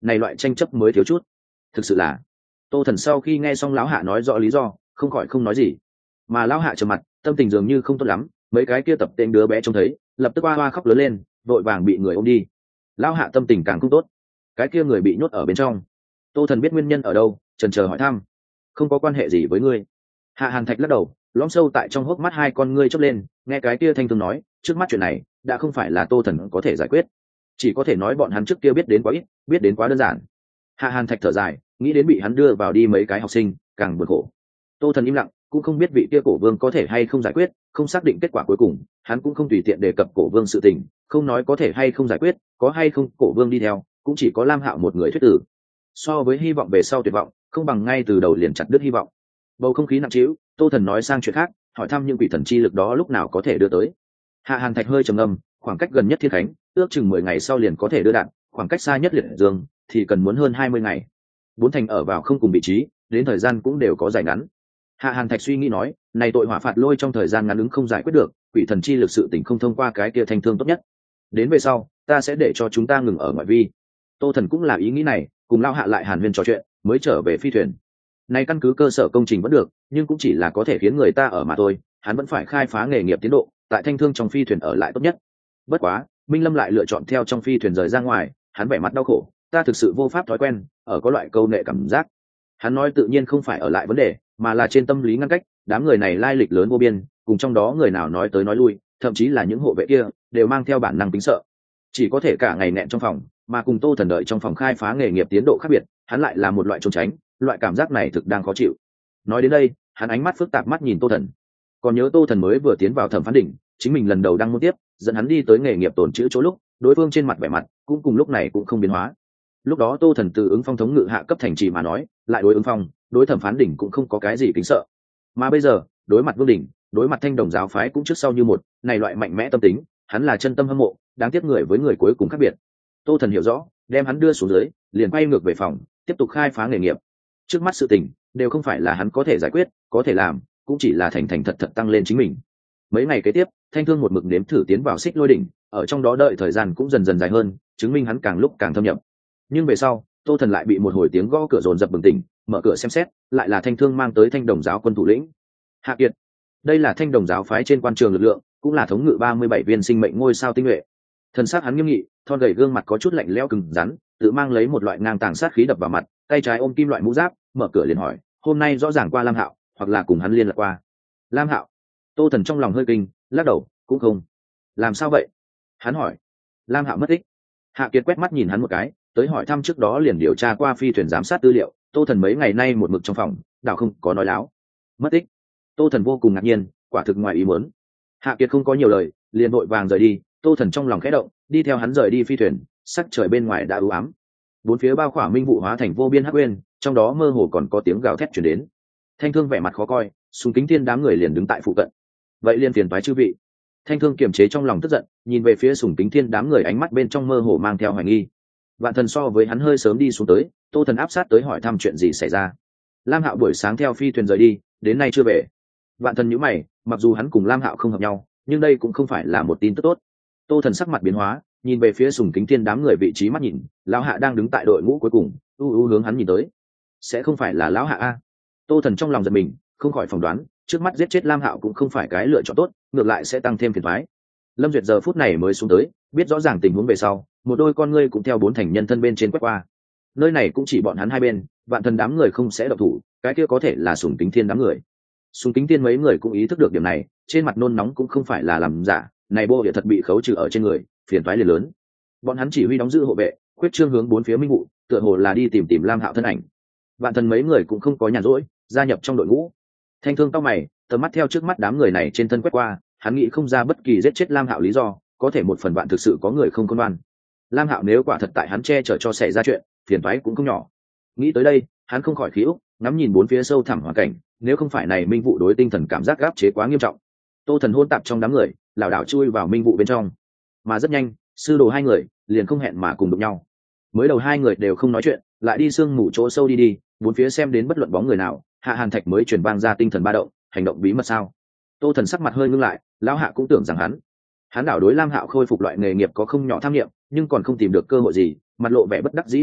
này loại tranh chấp mới thiếu chút. Thực sự là Tô Thần sau khi nghe xong lão hạ nói rõ lý do, không khỏi không nói gì. Mà lão hạ trầm mặt, tâm tình dường như không tốt lắm, mấy cái kia tập tên đứa bé trông thấy, lập tức oa oa khóc lớn lên, vội vàng bị người ôm đi. Lão hạ tâm tình càng không tốt. Cái kia người bị nhốt ở bên trong. Tô Thần biết nguyên nhân ở đâu, chần chờ hỏi thăm. Không có quan hệ gì với ngươi. Hạ Hàn Thạch lắc đầu, lõm sâu tại trong hốc mắt hai con ngươi chớp lên, nghe cái kia thanh thương nói, trước mắt chuyện này đã không phải là Tô Thần có thể giải quyết, chỉ có thể nói bọn hắn trước kia biết đến quá ít, biết đến quá đơn giản. Hạ Hàn Thạch thở dài, nghĩ đến bị hắn đưa vào đi mấy cái học sinh, càng buồn khổ. Tô Thần im lặng, cũng không biết vị kia cổ vương có thể hay không giải quyết, không xác định kết quả cuối cùng, hắn cũng không tùy tiện đề cập cổ vương sự tình, không nói có thể hay không giải quyết, có hay không cổ vương đi theo, cũng chỉ có Lam Hạo một người thuyết tử. So với hy vọng về sau tuyệt vọng, không bằng ngay từ đầu liền chặt đứt hy vọng. Bầu không khí nặng trĩu, Tô Thần nói sang chuyện khác, hỏi thăm những quỷ thần chi lực đó lúc nào có thể đưa tới. Hạ Hàn Thạch hơi trầm ngâm, khoảng cách gần nhất Thiên Khánh, ước chừng mười ngày sau liền có thể đưa đạn, khoảng cách xa nhất Liệt Dương thì cần muốn hơn hai mươi ngày. Bốn thành ở vào không cùng vị trí, đến thời gian cũng đều có dài ngắn. Hạ Hàn Thạch suy nghĩ nói, này tội hỏa phạt lôi trong thời gian ngắn ứng không giải quyết được, quỷ thần chi lực sự tình không thông qua cái kia thanh thương tốt nhất. Đến về sau, ta sẽ để cho chúng ta ngừng ở ngoại vi. Tô Thần cũng là ý nghĩ này, cùng lao hạ lại hàn huyên trò chuyện, mới trở về phi thuyền. Này căn cứ cơ sở công trình vẫn được, nhưng cũng chỉ là có thể khiến người ta ở mà thôi, hắn vẫn phải khai phá nghề nghiệp tiến độ, tại thanh thương trong phi thuyền ở lại tốt nhất. Bất quá, Minh Lâm lại lựa chọn theo trong phi thuyền rời ra ngoài, hắn vẻ mặt đau khổ, ta thực sự vô pháp thói quen, ở có loại câu nệ cảm giác. Hắn nói tự nhiên không phải ở lại vấn đề, mà là trên tâm lý ngăn cách, đám người này lai lịch lớn vô biên, cùng trong đó người nào nói tới nói lui, thậm chí là những hộ vệ kia đều mang theo bản năng tính sợ, chỉ có thể cả ngày nẹn trong phòng, mà cùng Tô Thần đợi trong phòng khai phá nghề nghiệp tiến độ khác biệt, hắn lại là một loại trốn tránh, loại cảm giác này thực đang khó chịu. Nói đến đây, hắn ánh mắt phức tạp mắt nhìn Tô Thần. Còn nhớ Tô Thần mới vừa tiến vào thẩm phán đỉnh, chính mình lần đầu đăng môn tiếp, dẫn hắn đi tới nghề nghiệp tổn chữ chỗ lúc, đối phương trên mặt vẻ mặt cũng cùng lúc này cũng không biến hóa. Lúc đó Tô Thần từ ứng phong thống ngự hạ cấp thành trì mà nói, lại đối ứng phong, đối thẩm phán đỉnh cũng không có cái gì kính sợ. Mà bây giờ, đối mặt vương đỉnh, đối mặt thanh đồng giáo phái cũng trước sau như một, này loại mạnh mẽ tâm tính, hắn là chân tâm hâm mộ, đáng tiếc người với người cuối cùng khác biệt. Tô Thần hiểu rõ, đem hắn đưa xuống dưới, liền quay ngược về phòng, tiếp tục khai phá nghề nghiệp. Trước mắt sự tình đều không phải là hắn có thể giải quyết, có thể làm cũng chỉ là thành thành thật thật tăng lên chính mình. Mấy ngày kế tiếp, thanh thương một mực nếm thử tiến vào xích lôi đỉnh, ở trong đó đợi thời gian cũng dần dần dài hơn, chứng minh hắn càng lúc càng thâm nhập. Nhưng về sau, Tô Thần lại bị một hồi tiếng gõ cửa dồn dập bừng tỉnh, mở cửa xem xét, lại là thanh thương mang tới thanh đồng giáo quân thủ lĩnh Hạ Kiệt. Đây là thanh đồng giáo phái trên quan trường lực lượng, cũng là thống ngự ba mươi bảy viên sinh mệnh ngôi sao tinh nhuệ. Thần sắc hắn nghiêm nghị, thon gầy gương mặt có chút lạnh lẽo cứng rắn, tự mang lấy một loại ngang tàng sát khí đập vào mặt, tay trái ôm kim loại mũ giáp, mở cửa liền hỏi, hôm nay rõ ràng qua Lam Hạo, hoặc là cùng hắn liên lạc qua. Lam Hạo? Tô Thần trong lòng hơi kinh, lắc đầu, cũng không. Làm sao vậy? Hắn hỏi. Lam Hạo mất tích. Hạ Kiệt quét mắt nhìn hắn một cái, tới hỏi thăm trước đó liền điều tra qua phi thuyền giám sát tư liệu, Tô Thần mấy ngày nay một mực trong phòng, đảo không có nói láo. Mất tích? Tô Thần vô cùng ngạc nhiên, quả thực ngoài ý muốn. Hạ Kiệt không có nhiều lời, liền vội vàng rời đi. Tô Thần trong lòng khẽ động, đi theo hắn rời đi phi thuyền, sắc trời bên ngoài đã u ám, bốn phía bao khỏa minh vụ hóa thành vô biên hắc uyên, trong đó mơ hồ còn có tiếng gào thét truyền đến. Thanh thương vẻ mặt khó coi, Sùng Kính Thiên đám người liền đứng tại phụ cận. Vậy liên phiền toái chư vị. Thanh thương kiềm chế trong lòng tức giận, nhìn về phía Sùng Kính Thiên đám người, ánh mắt bên trong mơ hồ mang theo hoài nghi. Vạn Thần so với hắn hơi sớm đi xuống tới, Tô Thần áp sát tới hỏi thăm chuyện gì xảy ra. Lam Hạo buổi sáng theo phi thuyền rời đi, đến nay chưa về. Vạn Thần nhíu mày, mặc dù hắn cùng Lam Hạo không hợp nhau, nhưng đây cũng không phải là một tin tức tốt. Tô Thần sắc mặt biến hóa, nhìn về phía Sùng Kính Thiên đám người vị trí mắt nhìn, lão Hạ đang đứng tại đội ngũ cuối cùng, u u hướng hắn nhìn tới. Sẽ không phải là lão Hạ a? Tô Thần trong lòng giật mình, không khỏi phỏng đoán, trước mắt giết chết Lam Hạo cũng không phải cái lựa chọn tốt, ngược lại sẽ tăng thêm phiền toái. Lâm Duyệt giờ phút này mới xuống tới, biết rõ ràng tình huống về sau, một đôi con ngươi cũng theo bốn thành nhân thân bên trên quét qua. Nơi này cũng chỉ bọn hắn hai bên, Vạn Thần đám người không sẽ động thủ, cái kia có thể là Sùng Kính Thiên đám người. Sùng Kính Thiên mấy người cũng ý thức được điểm này, trên mặt nôn nóng cũng không phải là làm giả, này bô địa thật bị khấu trừ ở trên người, phiền toái liền lớn. Bọn hắn chỉ huy đóng giữ hộ vệ, khuyết trương hướng bốn phía minh vụ, tựa hồ là đi tìm tìm Lam Hạo thân ảnh. Vạn Thần mấy người cũng không có nhàn rỗi, gia nhập trong đội ngũ. Thanh thương cao mày, tầm mắt theo trước mắt đám người này trên thân quét qua, hắn nghĩ không ra bất kỳ giết chết Lam Hạo lý do, có thể một phần vạn thực sự có người không công đoan. Lam Hạo nếu quả thật tại hắn che chở cho xảy ra chuyện, phiền toái cũng không nhỏ. Nghĩ tới đây, hắn không khỏi khí úc, ngắm nhìn bốn phía sâu thẳm hoàn cảnh, nếu không phải này minh vụ đối tinh thần cảm giác áp chế quá nghiêm trọng. Tô Thần hôn tạp trong đám người, lảo đảo chui vào minh vụ bên trong. Mà rất nhanh, sư đồ hai người liền không hẹn mà cùng đụng nhau. Mới đầu hai người đều không nói chuyện, lại đi sương mù chỗ sâu đi đi, bốn phía xem đến bất luận bóng người nào. Hạ Hàn Thạch mới truyền vang ra tinh thần ba động, hành động bí mật sao? Tô Thần sắc mặt hơi ngưng lại, lão Hạ cũng tưởng rằng hắn, hắn đảo đối Lam Hạo khôi phục loại nghề nghiệp có không nhỏ tham nghiệm, nhưng còn không tìm được cơ hội gì, mặt lộ vẻ bất đắc dĩ đáp lại,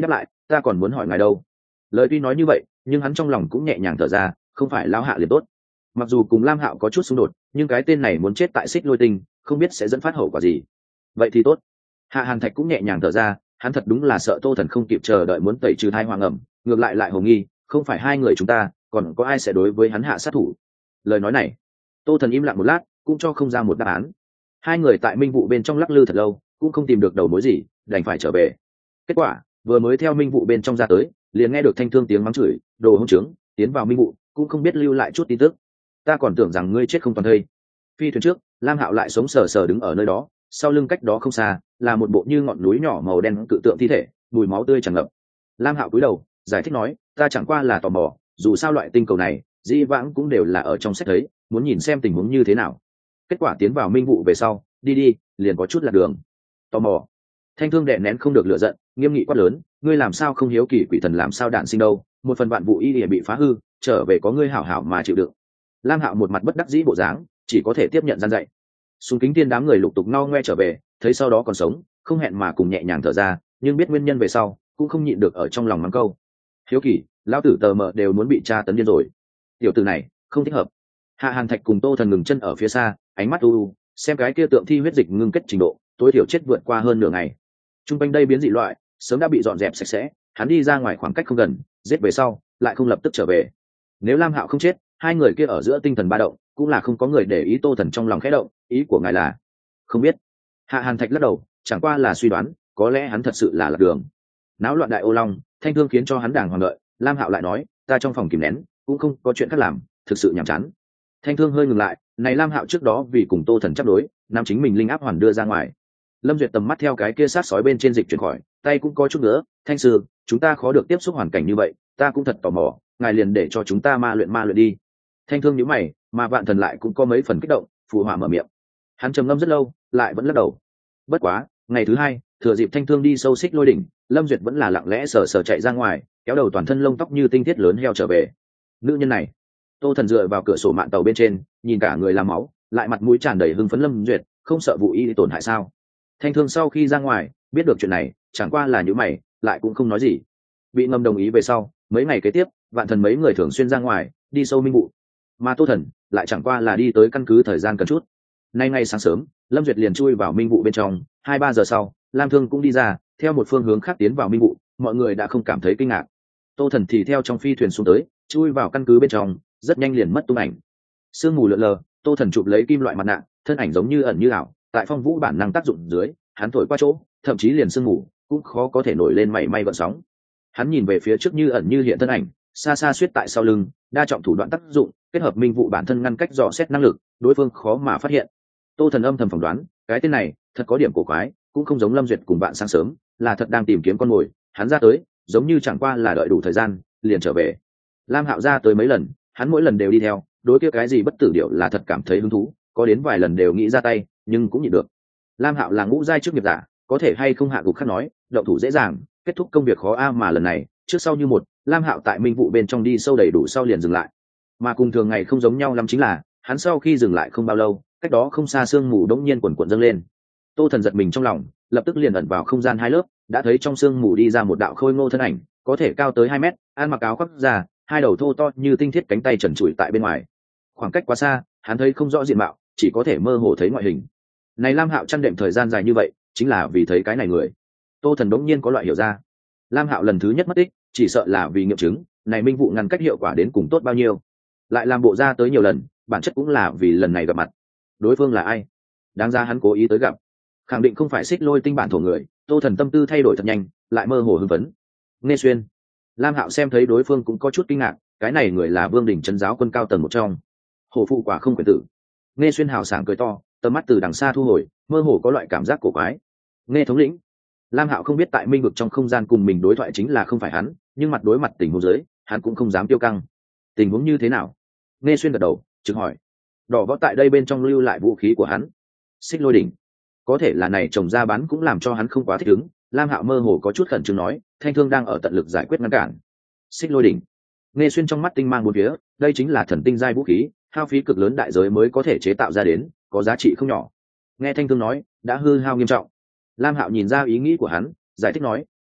ta còn muốn hỏi ngài đâu. Lời tuy nói như vậy nhưng hắn trong lòng cũng nhẹ nhàng thở ra, không phải Lão Hạ liền tốt. Mặc dù cùng Lam Hạo có chút xung đột nhưng cái tên này muốn chết tại Xích Lôi Tinh không biết sẽ dẫn phát hậu quả gì. Vậy thì tốt. Hạ Hàn Thạch cũng nhẹ nhàng thở ra, hắn thật đúng là sợ Tô Thần không kịp chờ đợi muốn tẩy trừ thai hoàng ẩm, ngược lại lại hồ nghi không phải hai người chúng ta còn có ai sẽ đối với hắn hạ sát thủ. Lời nói này Tô Thần im lặng một lát cũng cho không ra một đáp án. Hai người tại minh vụ bên trong lắc lư thật lâu cũng không tìm được đầu mối gì, đành phải trở về. Kết quả vừa mới theo minh vụ bên trong ra tới liền nghe được Thanh Thương tiếng mắng chửi, đồ hỗn trướng, tiến vào minh vụ cũng không biết lưu lại chút tin tức. Ta còn tưởng rằng ngươi chết không toàn thây. Phi thuyền trước Lam Hạo lại sống sờ sờ đứng ở nơi đó, sau lưng cách đó không xa là một bộ như ngọn núi nhỏ màu đen cự tượng thi thể, mùi máu tươi tràn ngập. Lam Hạo cúi đầu giải thích nói, ta chẳng qua là tò mò, dù sao loại tinh cầu này dĩ vãng cũng đều là ở trong sách thấy, muốn nhìn xem tình huống như thế nào. Kết quả tiến vào minh vụ về sau đi đi liền có chút lạc đường. Tò mò. Thanh Thương đè nén không được lửa giận, nghiêm nghị quát lớn, ngươi làm sao không hiếu kỳ quỷ thần làm sao đạn sinh đâu, một phần vạn vụ y lìa bị phá hư, trở về có ngươi hảo hảo mà chịu đựng. Lam Hạo một mặt bất đắc dĩ bộ dáng, chỉ có thể tiếp nhận gian dạy. Xuống kính tiên đám người lục tục no ngoe trở về, thấy sau đó còn sống không hẹn mà cùng nhẹ nhàng thở ra, nhưng biết nguyên nhân về sau cũng không nhịn được ở trong lòng mắng câu, hiếu kỳ lão tử tờ mờ đều muốn bị tra tấn điên rồi, tiểu tử này không thích hợp. Hạ Hàn Thạch cùng Tô Thần ngừng chân ở phía xa, ánh mắt u u xem cái kia tượng thi huyết dịch ngưng kết trình độ tối thiểu chết vượt qua hơn nửa ngày. Trung quanh đây biến dị loại sớm đã bị dọn dẹp sạch sẽ, hắn đi ra ngoài khoảng cách không gần, giết về sau lại không lập tức trở về. Nếu Lam Hạo không chết, hai người kia ở giữa tinh thần ba động cũng là không có người để ý. Tô Thần trong lòng khẽ động, ý của ngài là? Không biết. Hạ Hàn Thạch lắc đầu, chẳng qua là suy đoán, có lẽ hắn thật sự là lạc đường. Náo loạn đại ô long, Thanh Thương khiến cho hắn đàng hoàng lợi. Lam Hạo lại nói, ta trong phòng kìm nén cũng không có chuyện khác làm, thực sự nhàm chán. Thanh Thương hơi ngừng lại, này Lam Hạo trước đó vì cùng Tô Thần chấp đối, nam chính mình linh áp hoàn đưa ra ngoài. Lâm Duyệt tầm mắt theo cái kia sát sói bên trên dịch chuyển khỏi, tay cũng có chút nữa, Thanh sư, chúng ta khó được tiếp xúc hoàn cảnh như vậy, ta cũng thật tò mò, ngài liền để cho chúng ta ma luyện ma luyện đi. Thanh Thương nhíu mày, mà Vạn Thần lại cũng có mấy phần kích động, phụ họa mở miệng. Hắn trầm ngâm rất lâu, lại vẫn lắc đầu. Bất quá, ngày thứ hai, thừa dịp Thanh Thương đi sâu Xích Lôi đỉnh, Lâm Duyệt vẫn là lặng lẽ sờ sờ chạy ra ngoài, kéo đầu toàn thân lông tóc như tinh thiết lớn heo trở về. Nữ nhân này, Tô Thần dựa vào cửa sổ mạn tàu bên trên, nhìn cả người làm máu, lại mặt mũi tràn đầy hưng phấn. Lâm Duyệt, không sợ vụ y tổn hại sao? Thanh Thương sau khi ra ngoài, biết được chuyện này, chẳng qua là nhíu mày, lại cũng không nói gì. Bị ngầm đồng ý về sau, mấy ngày kế tiếp, Vạn Thần mấy người thường xuyên ra ngoài, đi sâu minh vụ. Mà Tô Thần lại chẳng qua là đi tới căn cứ thời gian cần chút. Nay ngày sáng sớm, Lâm Duyệt liền chui vào minh vụ bên trong, hai ba giờ sau, Lam Thương cũng đi ra, theo một phương hướng khác tiến vào minh vụ, mọi người đã không cảm thấy kinh ngạc. Tô Thần thì theo trong phi thuyền xuống tới, chui vào căn cứ bên trong, rất nhanh liền mất tung ảnh. Sương mù lượn lờ, Tô Thần chụp lấy kim loại mặt nạ, thân ảnh giống như ẩn như ảo, tại phong vũ bản năng tác dụng dưới, hắn thổi qua chỗ, thậm chí liền sương mù cũng khó có thể nổi lên mảy may gợn sóng. Hắn nhìn về phía trước như ẩn như hiện thân ảnh, xa xa suýt tại sau lưng, đa trọng thủ đoạn tác dụng, kết hợp minh vụ bản thân ngăn cách dò xét năng lực, đối phương khó mà phát hiện. Tô Thần âm thầm phỏng đoán, cái tên này thật có điểm cổ quái, cũng không giống Lâm Duyệt cùng bạn sáng sớm, là thật đang tìm kiếm con mồi. Hắn ra tới, giống như chẳng qua là đợi đủ thời gian, liền trở về. Lam Hạo ra tới mấy lần, hắn mỗi lần đều đi theo, đối kia cái gì bất tử điểu là thật cảm thấy hứng thú, có đến vài lần đều nghĩ ra tay, nhưng cũng nhịn được. Lam Hạo là ngũ giai chức nghiệp giả, có thể hay không hạ gục khác nói, động thủ dễ dàng, kết thúc công việc khó a, mà lần này, trước sau như một, Lam Hạo tại minh vụ bên trong đi sâu đầy đủ sau liền dừng lại. Mà cùng thường ngày không giống nhau lắm chính là, hắn sau khi dừng lại không bao lâu, cách đó không xa sương mù đống nhiên quần quần dâng lên. Tô Thần giật mình trong lòng, lập tức liền ẩn vào không gian hai lớp, đã thấy trong sương mù đi ra một đạo khôi ngô thân ảnh, có thể cao tới hai mét, ăn mặc áo khoác da, hai đầu thô to như tinh thiết cánh tay trần trụi tại bên ngoài. Khoảng cách quá xa, hắn thấy không rõ diện mạo, chỉ có thể mơ hồ thấy ngoại hình. Này Lam Hạo chăn đệm thời gian dài như vậy, chính là vì thấy cái này người. Tô Thần đống nhiên có loại hiểu ra. Lam Hạo lần thứ nhất mất tích, chỉ sợ là vì nghiệm chứng, này minh vụ ngăn cách hiệu quả đến cùng tốt bao nhiêu. Lại làm bộ ra tới nhiều lần, bản chất cũng là vì lần này gặp mặt. Đối phương là ai? Đáng ra hắn cố ý tới gặp. Khẳng định không phải Xích Lôi Tinh bản thổ người. Tô Thần tâm tư thay đổi thật nhanh, lại mơ hồ hưng phấn. Nghe xuyên. Lam Hạo xem thấy đối phương cũng có chút kinh ngạc, cái này người là Vương Đình trấn giáo quân cao tầng một trong. Hổ phụ quả không quyền tử. Nghe xuyên hào sảng cười to, tầm mắt từ đằng xa thu hồi, mơ hồ có loại cảm giác cổ quái. Nghe thống lĩnh. Lam Hạo không biết tại minh vực trong không gian cùng mình đối thoại chính là không phải hắn, nhưng mặt đối mặt tình huống dưới, hắn cũng không dám tiêu căng. Tình huống như thế nào? Nghe xuyên gật đầu, trực hỏi. Đỏ võ tại đây bên trong lưu lại vũ khí của hắn. Xích Lôi đỉnh. Có thể là này trồng ra bán cũng làm cho hắn không quá thích ứng. Lam Hạo mơ hồ có chút khẩn trương nói, Thanh Thương đang ở tận lực giải quyết ngăn cản. Xích Lôi đỉnh. Nghe xuyên trong mắt tinh mang bốn phía, đây chính là thần tinh giai vũ khí, hao phí cực lớn đại giới mới có thể chế tạo ra đến, có giá trị không nhỏ. Nghe Thanh Thương nói, đã hư hao nghiêm trọng. Lam Hạo nhìn ra ý nghĩ của hắn, giải thích nói,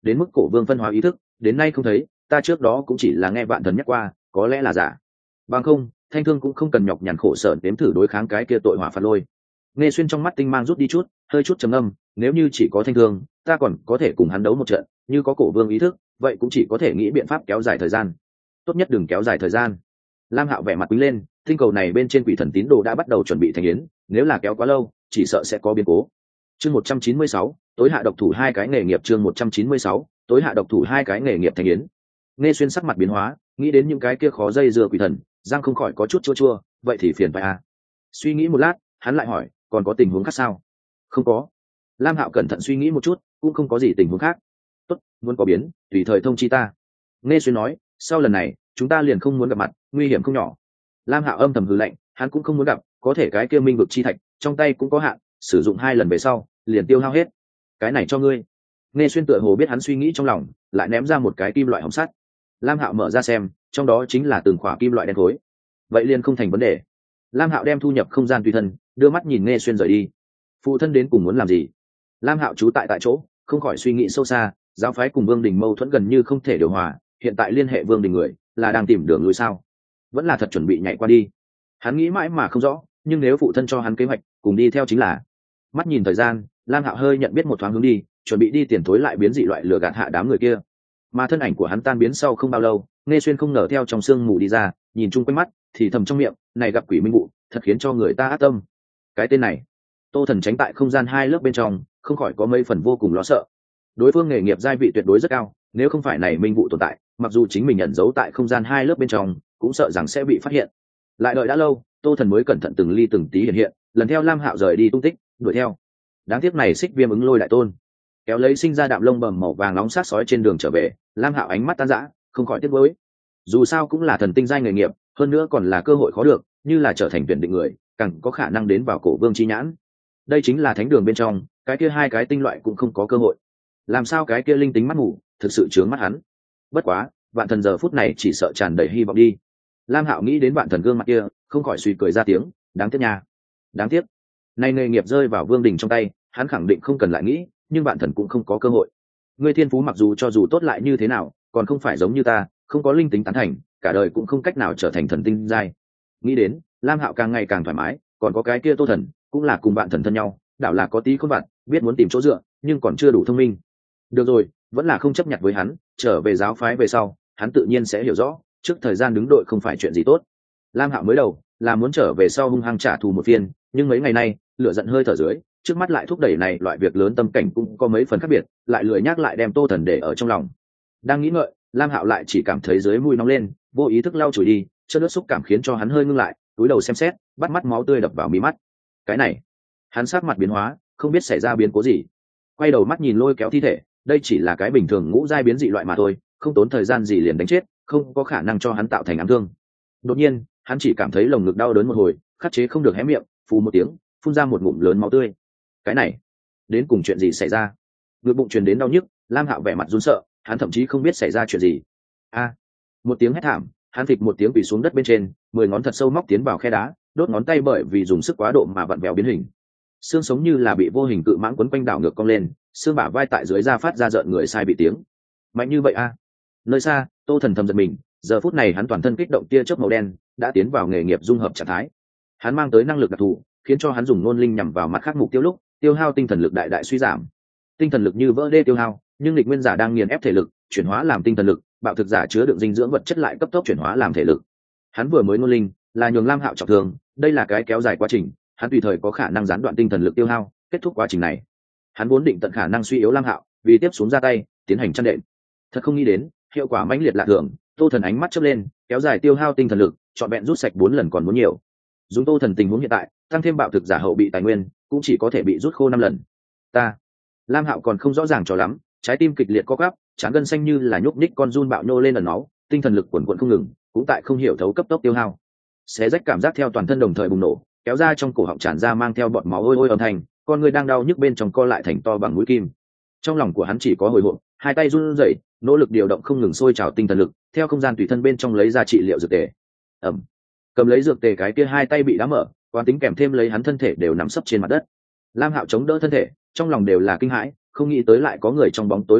đến mức cổ vương phân hóa ý thức đến nay không thấy, ta trước đó cũng chỉ là nghe vạn thần nhắc qua, có lẽ là giả. Bằng không thanh thương cũng không cần nhọc nhằn khổ sở đếm thử đối kháng cái kia tội hỏa phạt lôi. Nghe xuyên trong mắt tinh mang rút đi chút, hơi chút trầm âm, nếu như chỉ có thanh thương ta còn có thể cùng hắn đấu một trận, như có cổ vương ý thức vậy cũng chỉ có thể nghĩ biện pháp kéo dài thời gian. Tốt nhất đừng kéo dài thời gian. Lam Hạo vẻ mặt quý lên, tinh cầu này bên trên quỷ thần tín đồ đã bắt đầu chuẩn bị thành yến, nếu là kéo quá lâu chỉ sợ sẽ có biến cố. Chương một trăm chín mươi sáu, tối hạ độc thủ hai cái nghề nghiệp. Chương một trăm chín mươi sáu, tối hạ độc thủ hai cái nghề nghiệp thành yến. Nghe xuyên sắc mặt biến hóa, nghĩ đến những cái kia khó dây dưa quỷ thần, răng không khỏi có chút chua chua, vậy thì phiền phải à. Suy nghĩ một lát, hắn lại hỏi, còn có tình huống khác sao? Không có. Lam Hạo cẩn thận suy nghĩ một chút, cũng không có gì tình huống khác. Tốt, muốn có biến tùy thời thông chi ta. Nghe xuyên nói, sau lần này chúng ta liền không muốn gặp mặt, nguy hiểm không nhỏ. Lam Hạo âm thầm hừ lạnh, hắn cũng không muốn gặp, có thể cái kia minh vực chi thạch trong tay cũng có hạn, sử dụng hai lần về sau liền tiêu hao hết. Cái này cho ngươi. Nghe xuyên tựa hồ biết hắn suy nghĩ trong lòng, lại ném ra một cái kim loại hồng sắt. Lam Hạo mở ra xem, trong đó chính là từng khỏa kim loại đen khối. Vậy liền không thành vấn đề. Lam Hạo đem thu nhập không gian tùy thân, đưa mắt nhìn Nghe xuyên rời đi. Phụ thân đến cùng muốn làm gì? Lam Hạo trú tại tại chỗ, không khỏi suy nghĩ sâu xa, giáo phái cùng Vương Đình mâu thuẫn gần như không thể điều hòa, hiện tại liên hệ Vương Đình người, là đang tìm đường lui sao? Vẫn là thật chuẩn bị nhảy qua đi. Hắn nghĩ mãi mà không rõ, nhưng nếu phụ thân cho hắn kế hoạch, cùng đi theo chính là. Mắt nhìn thời gian, Lam Hạo hơi nhận biết một thoáng hướng đi, chuẩn bị đi tiền thối lại biến dị loại lừa gạt hạ đám người kia. Mà thân ảnh của hắn tan biến sau không bao lâu, Nghe xuyên không ngờ theo trong sương mù đi ra, nhìn chung quanh mắt, thì thầm trong miệng, này gặp quỷ minh vụ, thật khiến cho người ta ác tâm. Cái tên này, Tô Thần tránh tại không gian hai lớp bên trong, không khỏi có mấy phần vô cùng lo sợ. Đối phương nghề nghiệp giai vị tuyệt đối rất cao, nếu không phải này minh vụ tồn tại, mặc dù chính mình ẩn giấu tại không gian hai lớp bên trong, cũng sợ rằng sẽ bị phát hiện. Lại đợi đã lâu, Tô Thần mới cẩn thận từng ly từng tí hiện hiện, lần theo Lam Hạo rời đi tung tích, đuổi theo. Đáng tiếc này xích viêm ứng lôi đại tôn, kéo lấy sinh ra đạm lông bầm màu vàng nóng sát sói trên đường trở về, Lam Hạo ánh mắt tan rã, không khỏi tiếc nuối. Dù sao cũng là thần tinh giai nghề nghiệp, hơn nữa còn là cơ hội khó được, như là trở thành tuyển định người, càng có khả năng đến vào cổ vương chi nhãn. Đây chính là thánh đường bên trong, cái kia hai cái tinh loại cũng không có cơ hội. Làm sao cái kia linh tính mắt ngủ, thực sự chướng mắt hắn. Bất quá, vạn thần giờ phút này chỉ sợ tràn đầy hy vọng đi. Lam Hạo nghĩ đến vạn thần gương mặt kia, không khỏi suy cười ra tiếng, đáng tiếc nha. Đáng tiếc. Nay nghề nghiệp rơi vào Vương Đình trong tay, hắn khẳng định không cần lại nghĩ, nhưng vạn thần cũng không có cơ hội. Ngươi thiên phú mặc dù cho dù tốt lại như thế nào, còn không phải giống như ta, không có linh tính tán thành, cả đời cũng không cách nào trở thành thần tinh giai. Nghĩ đến, Lam Hạo càng ngày càng thoải mái, còn có cái kia Tô Thần, cũng là cùng bạn thần thân nhau, đảo là có tí khôn vặt, biết muốn tìm chỗ dựa, nhưng còn chưa đủ thông minh. Được rồi, vẫn là không chấp nhận với hắn, trở về giáo phái về sau, hắn tự nhiên sẽ hiểu rõ, trước thời gian đứng đội không phải chuyện gì tốt. Lam Hạo mới đầu là muốn trở về sau hung hăng trả thù một phiên, nhưng mấy ngày nay, lửa giận hơi thở dưới, trước mắt lại thúc đẩy này loại việc lớn tâm cảnh cũng có mấy phần khác biệt, lại lười nhắc lại đem Tô Thần để ở trong lòng. Đang nghĩ ngợi, Lam Hạo lại chỉ cảm thấy dưới mũi nóng lên, vô ý thức lau chùi đi, chất nước xúc cảm khiến cho hắn hơi ngưng lại, cúi đầu xem xét, bắt mắt máu tươi đập vào mí mắt. Cái này, hắn sắc mặt biến hóa, không biết xảy ra biến cố gì. Quay đầu mắt nhìn lôi kéo thi thể, đây chỉ là cái bình thường ngũ giai biến dị loại mà thôi, không tốn thời gian gì liền đánh chết, không có khả năng cho hắn tạo thành ám thương. Đột nhiên, hắn chỉ cảm thấy lồng ngực đau đớn một hồi, khắc chế không được hé miệng, phù một tiếng, phun ra một ngụm lớn máu tươi. Cái này, đến cùng chuyện gì xảy ra? Ngực bụng truyền đến đau nhức, Lam Hạo vẻ mặt run sợ, hắn thậm chí không biết xảy ra chuyện gì. A! Một tiếng hét thảm, hắn phịch một tiếng quỳ xuống đất bên trên, mười ngón thật sâu móc tiến vào khe đá, đốt ngón tay bởi vì dùng sức quá độ mà vặn vẹo biến hình. Xương sống như là bị vô hình cự mãng quấn quanh đảo ngược cong lên, xương bả vai tại dưới da phát ra rợn người sai bị tiếng. Mạnh như vậy a! Nơi xa, Tô Thần thầm giật mình, giờ phút này hắn toàn thân kích động tia chớp màu đen, đã tiến vào nghề nghiệp dung hợp trạng thái. Hắn mang tới năng lực đặc thù, khiến cho hắn dùng nôn linh nhằm vào mặt khác mục tiêu lúc, tiêu hao tinh thần lực đại đại suy giảm. Tinh thần lực như vỡ đê tiêu hao, nhưng nghịch nguyên giả đang nghiền ép thể lực, chuyển hóa làm tinh thần lực, bạo thực giả chứa đựng dinh dưỡng vật chất lại cấp tốc chuyển hóa làm thể lực. Hắn vừa mới nôn linh, là nhường Lam Hạo trọng thương, đây là cái kéo dài quá trình, hắn tùy thời có khả năng gián đoạn tinh thần lực tiêu hao, kết thúc quá trình này. Hắn vốn định tận khả năng suy yếu Lam Hạo, vì tiếp xuống ra tay, tiến hành chăn đệm. Thật không nghĩ đến, hiệu quả mãnh liệt lạ thường, Tô Thần ánh mắt chớp lên, kéo dài tiêu hao tinh thần lực, chọn vẹn rút sạch bốn lần còn muốn nhiều. Dùng Tô Thần tình huống hiện tại, tăng thêm bạo thực giả hậu bị tài nguyên, cũng chỉ có thể bị rút khô năm lần. Ta, Lam Hạo còn không rõ ràng cho lắm, trái tim kịch liệt co quắp, trán gân xanh như là nhúc nhích con giun bạo nô lên ẩn máu, tinh thần lực quần quần không ngừng, cũng tại không hiểu thấu cấp tốc tiêu hao. Xé rách cảm giác theo toàn thân đồng thời bùng nổ, kéo ra trong cổ họng tràn ra mang theo bọt máu ôi ôi âm thanh, con người đang đau nhức bên trong co lại thành to bằng mũi kim. Trong lòng của hắn chỉ có hồi hộp, hai tay run rẩy, nỗ lực điều động không ngừng sôi trào tinh thần lực, theo không gian tùy thân bên trong lấy ra trị liệu dược tề. Ẩm. Cầm lấy dược tề cái kia hai tay bị đá mở, quán tính kèm thêm lấy hắn thân thể đều nằm sấp trên mặt đất. Lam Hạo chống đỡ thân thể, trong lòng đều là kinh hãi, không nghĩ tới lại có người trong bóng tối phục kích,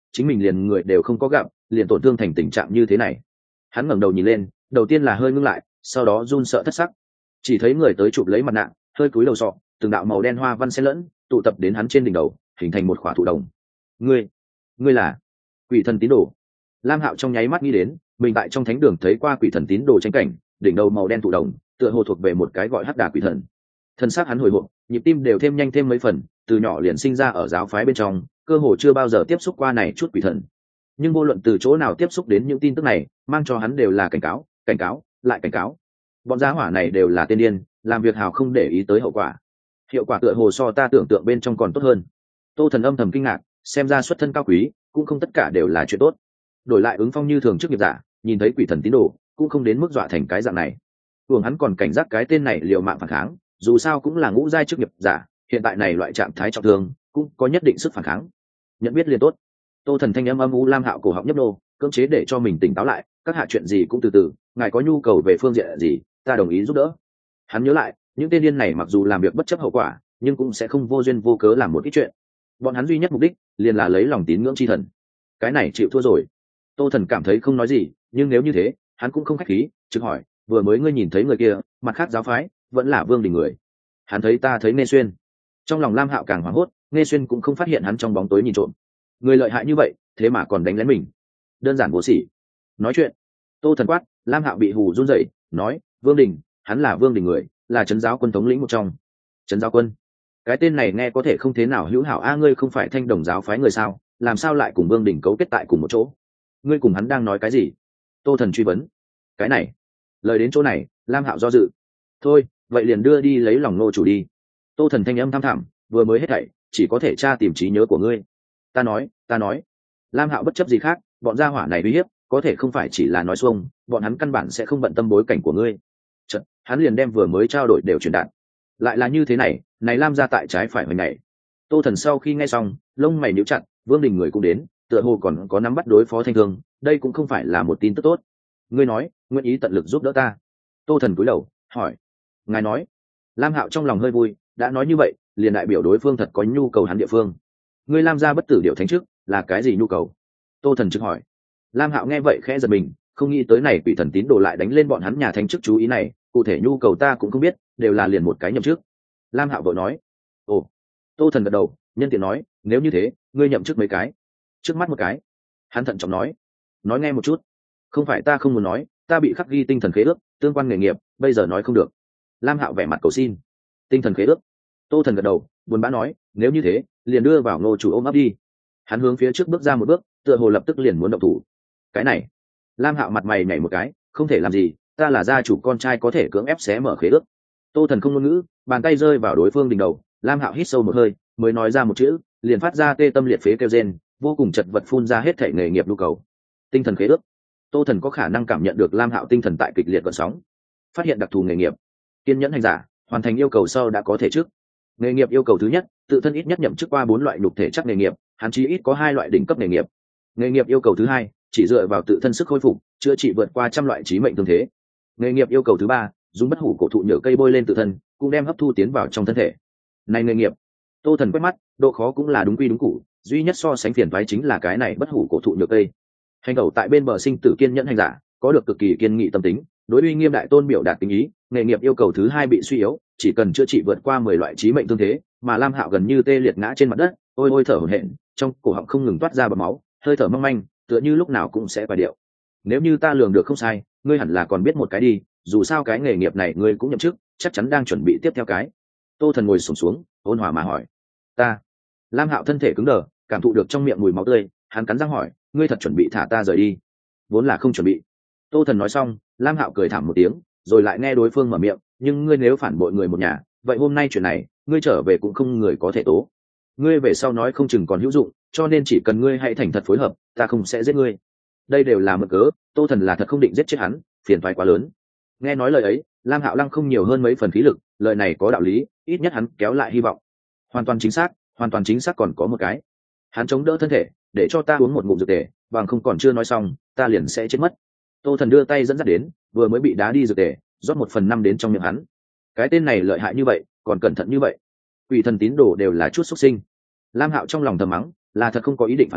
chính mình liền người đều không có gặp, liền tổn thương thành tình trạng như thế này. Hắn ngẩng đầu nhìn lên, đầu tiên là hơi ngưng lại, sau đó run sợ thất sắc. Chỉ thấy người tới chụp lấy mặt nạ, hơi cúi đầu sọ, từng đạo màu đen hoa văn xen lẫn, tụ tập đến hắn trên đỉnh đầu, hình thành một khỏa thụ đồng. Ngươi, ngươi là quỷ thần tín đồ. Lam Hạo trong nháy mắt nghĩ đến, mình tại trong thánh đường thấy qua quỷ thần tín đồ tranh cảnh, đỉnh đầu màu đen thụ đồng, tựa hồ thuộc về một cái gọi hắc đà quỷ thần. Thân xác hắn hồi hộp, nhịp tim đều thêm nhanh thêm mấy phần, từ nhỏ liền sinh ra ở giáo phái bên trong, cơ hồ chưa bao giờ tiếp xúc qua này chút quỷ thần. Nhưng vô luận từ chỗ nào tiếp xúc đến những tin tức này, mang cho hắn đều là cảnh cáo, cảnh cáo, lại cảnh cáo. Bọn gia hỏa này đều là tên điên, làm việc hào không để ý tới hậu quả. Hiệu quả tựa hồ so ta tưởng tượng bên trong còn tốt hơn. Tô Thần âm thầm kinh ngạc, xem ra xuất thân cao quý, cũng không tất cả đều là chuyện tốt. Đổi lại ứng phong như thường trước nghiệp giả, nhìn thấy quỷ thần tín đồ, cũng không đến mức dọa thành cái dạng này. Thường hắn còn cảnh giác cái tên này liều mạng phản kháng, dù sao cũng là ngũ giai chức nghiệp giả, hiện tại này loại trạng thái trọng thương, cũng có nhất định sức phản kháng. Nhận biết liền tốt. Tô Thần thanh âm âm u Lam Hạo cổ họng nhấp nô, cưỡng chế để cho mình tỉnh táo lại, các hạ chuyện gì cũng từ từ, ngài có nhu cầu về phương diện gì, ta đồng ý giúp đỡ. Hắn nhớ lại, những tên điên này mặc dù làm việc bất chấp hậu quả, nhưng cũng sẽ không vô duyên vô cớ làm một ít chuyện. Bọn hắn duy nhất mục đích liền là lấy lòng tín ngưỡng chi thần. Cái này chịu thua rồi. Tô Thần cảm thấy không nói gì, nhưng nếu như thế, hắn cũng không khách khí, trực hỏi, vừa mới ngươi nhìn thấy người kia, mặt khác giáo phái, vẫn là Vương Đình người. Hắn thấy ta thấy Nghe Xuyên. Trong lòng Lam Hạo càng hoảng hốt, Nghe Xuyên cũng không phát hiện hắn trong bóng tối nhìn trộm. Người lợi hại như vậy, thế mà còn đánh lén mình. Đơn giản vô sỉ. Nói chuyện. Tô Thần quát, Lam Hạo bị hù run rẩy, nói, Vương Đình, hắn là Vương Đình người, là trấn giáo quân thống lĩnh một trong. Trấn giáo quân? Cái tên này nghe có thể không thế nào hữu hảo a, ngươi không phải Thanh Đồng giáo phái người sao, làm sao lại cùng Vương Đình cấu kết tại cùng một chỗ? Ngươi cùng hắn đang nói cái gì? Tô Thần truy vấn. Cái này. Lời đến chỗ này, Lam Hạo do dự. Thôi, vậy liền đưa đi lấy lòng nô chủ đi. Tô Thần thanh âm thăm thẳm, vừa mới hết thảy, chỉ có thể tra tìm trí nhớ của ngươi. Ta nói, ta nói. Lam Hạo bất chấp gì khác, bọn gia hỏa này uy hiếp, có thể không phải chỉ là nói xuông, bọn hắn căn bản sẽ không bận tâm bối cảnh của ngươi. Chợt, hắn liền đem vừa mới trao đổi đều truyền đạt. Lại là như thế này, này Lam gia tại trái phải hồi này. Tô Thần sau khi nghe xong, lông mày nhíu chặt, Vương Đình người cũng đến, tựa hồ còn có nắm bắt đối phó Thanh Thương, đây cũng không phải là một tin tức tốt. Ngươi nói, nguyện ý tận lực giúp đỡ ta. Tô Thần cúi đầu, hỏi. Ngài nói. Lam Hạo trong lòng hơi vui, đã nói như vậy, liền đại biểu đối phương thật có nhu cầu hắn địa phương. Ngươi Lam gia bất tử điệu thánh chức, là cái gì nhu cầu? Tô Thần trực hỏi. Lam Hạo nghe vậy khẽ giật mình, không nghĩ tới này quỷ thần tín đồ lại đánh lên bọn hắn nhà thánh chức chú ý này, cụ thể nhu cầu ta cũng không biết, đều là liền một cái nhậm chức. Lam Hạo vội nói. Ồ. Tô Thần gật đầu, nhân tiện nói, nếu như thế, ngươi nhậm chức mấy cái? Trước mắt một cái. Hắn thận trọng nói. Nói nghe một chút. Không phải ta không muốn nói, ta bị khắc ghi tinh thần khế ước, tương quan nghề nghiệp, bây giờ nói không được. Lam Hạo vẻ mặt cầu xin. Tinh thần khế ước. Tô Thần gật đầu, buồn bã nói, nếu như thế, liền đưa vào Ngô chủ ôm ấp đi. Hắn hướng phía trước bước ra một bước, tựa hồ lập tức liền muốn động thủ. Cái này. Lam Hạo mặt mày nhảy một cái, không thể làm gì, ta là gia chủ con trai có thể cưỡng ép xé mở khế ước. Tô Thần không ngôn ngữ, bàn tay rơi vào đối phương đỉnh đầu, Lam Hạo hít sâu một hơi, mới nói ra một chữ, liền phát ra tê tâm liệt phế kêu rên, vô cùng chật vật phun ra hết thể nghề nghiệp nhu cầu. Tinh thần khế ước. Tô Thần có khả năng cảm nhận được Lam Hạo tinh thần tại kịch liệt gợn sóng. Phát hiện đặc thù nghề nghiệp. Kiên nhẫn hành giả, hoàn thành yêu cầu sau đã có thể chức. Nghề nghiệp yêu cầu thứ nhất, tự thân ít nhất nhậm chức qua bốn loại nhục thể chắc nghề nghiệp, hắn chí ít có hai loại đỉnh cấp nghề nghiệp. Nghề nghiệp yêu cầu thứ hai, chỉ dựa vào tự thân sức khôi phục, chữa trị vượt qua trăm loại chí mệnh thương thế. Nghề nghiệp yêu cầu thứ ba, dùng bất hủ cổ thụ nhựa cây bôi lên tự thân, cũng đem hấp thu tiến vào trong thân thể. Này nghề nghiệp. Tô Thần quét mắt, độ khó cũng là đúng quy đúng củ, duy nhất so sánh phiền toái chính là cái này bất hủ cổ thụ nhựa cây. Hành tẩu tại bên bờ sinh tử kiên nhẫn hành giả, có được cực kỳ kiên nghị tâm tính, đối uy nghiêm đại tôn biểu đạt tình ý. Nghề nghiệp yêu cầu thứ hai bị suy yếu, chỉ cần chữa trị vượt qua mười loại chí mệnh thương thế, mà Lam Hạo gần như tê liệt ngã trên mặt đất, ôi ôi thở hổn hển, trong cổ họng không ngừng toát ra bọt máu, hơi thở mong manh, tựa như lúc nào cũng sẽ quay điệu. Nếu như ta lường được không sai, ngươi hẳn là còn biết một cái đi, dù sao cái nghề nghiệp này ngươi cũng nhậm chức, chắc chắn đang chuẩn bị tiếp theo cái. Tô Thần ngồi xổm xuống, ôn hòa mà hỏi. Ta. Lam Hạo thân thể cứng đờ, cảm thụ được trong miệng mùi máu tươi, hắn cắn răng hỏi, ngươi thật chuẩn bị thả ta rời đi? Vốn là không chuẩn bị. Tô Thần nói xong, Lam Hạo cười thảm một tiếng, rồi lại nghe đối phương mở miệng, nhưng ngươi nếu phản bội người một nhà, vậy hôm nay chuyện này, ngươi trở về cũng không người có thể tố. Ngươi về sau nói không chừng còn hữu dụng, cho nên chỉ cần ngươi hãy thành thật phối hợp, ta không sẽ giết ngươi. Đây đều là mực cớ, Tô Thần là thật không định giết chết hắn, phiền toái quá lớn. Nghe nói lời ấy, Lam Hạo lăng không nhiều hơn mấy phần khí lực, lời này có đạo lý, ít nhất hắn kéo lại hy vọng. Hoàn toàn chính xác, hoàn toàn chính xác còn có một cái. Hắn chống đỡ thân thể, để cho ta uống một ngụm dược tề, bằng không còn chưa nói xong, ta liền sẽ chết mất. Tô Thần đưa tay dẫn dắt đến, vừa mới bị đá đi dược tề, rót một phần năm đến trong miệng hắn. Cái tên này lợi hại như vậy, còn cẩn thận như vậy. Quỷ thần tín đồ đều là chút xuất sinh. Lam Hạo trong lòng thầm mắng, là thật không có ý định phản kháng,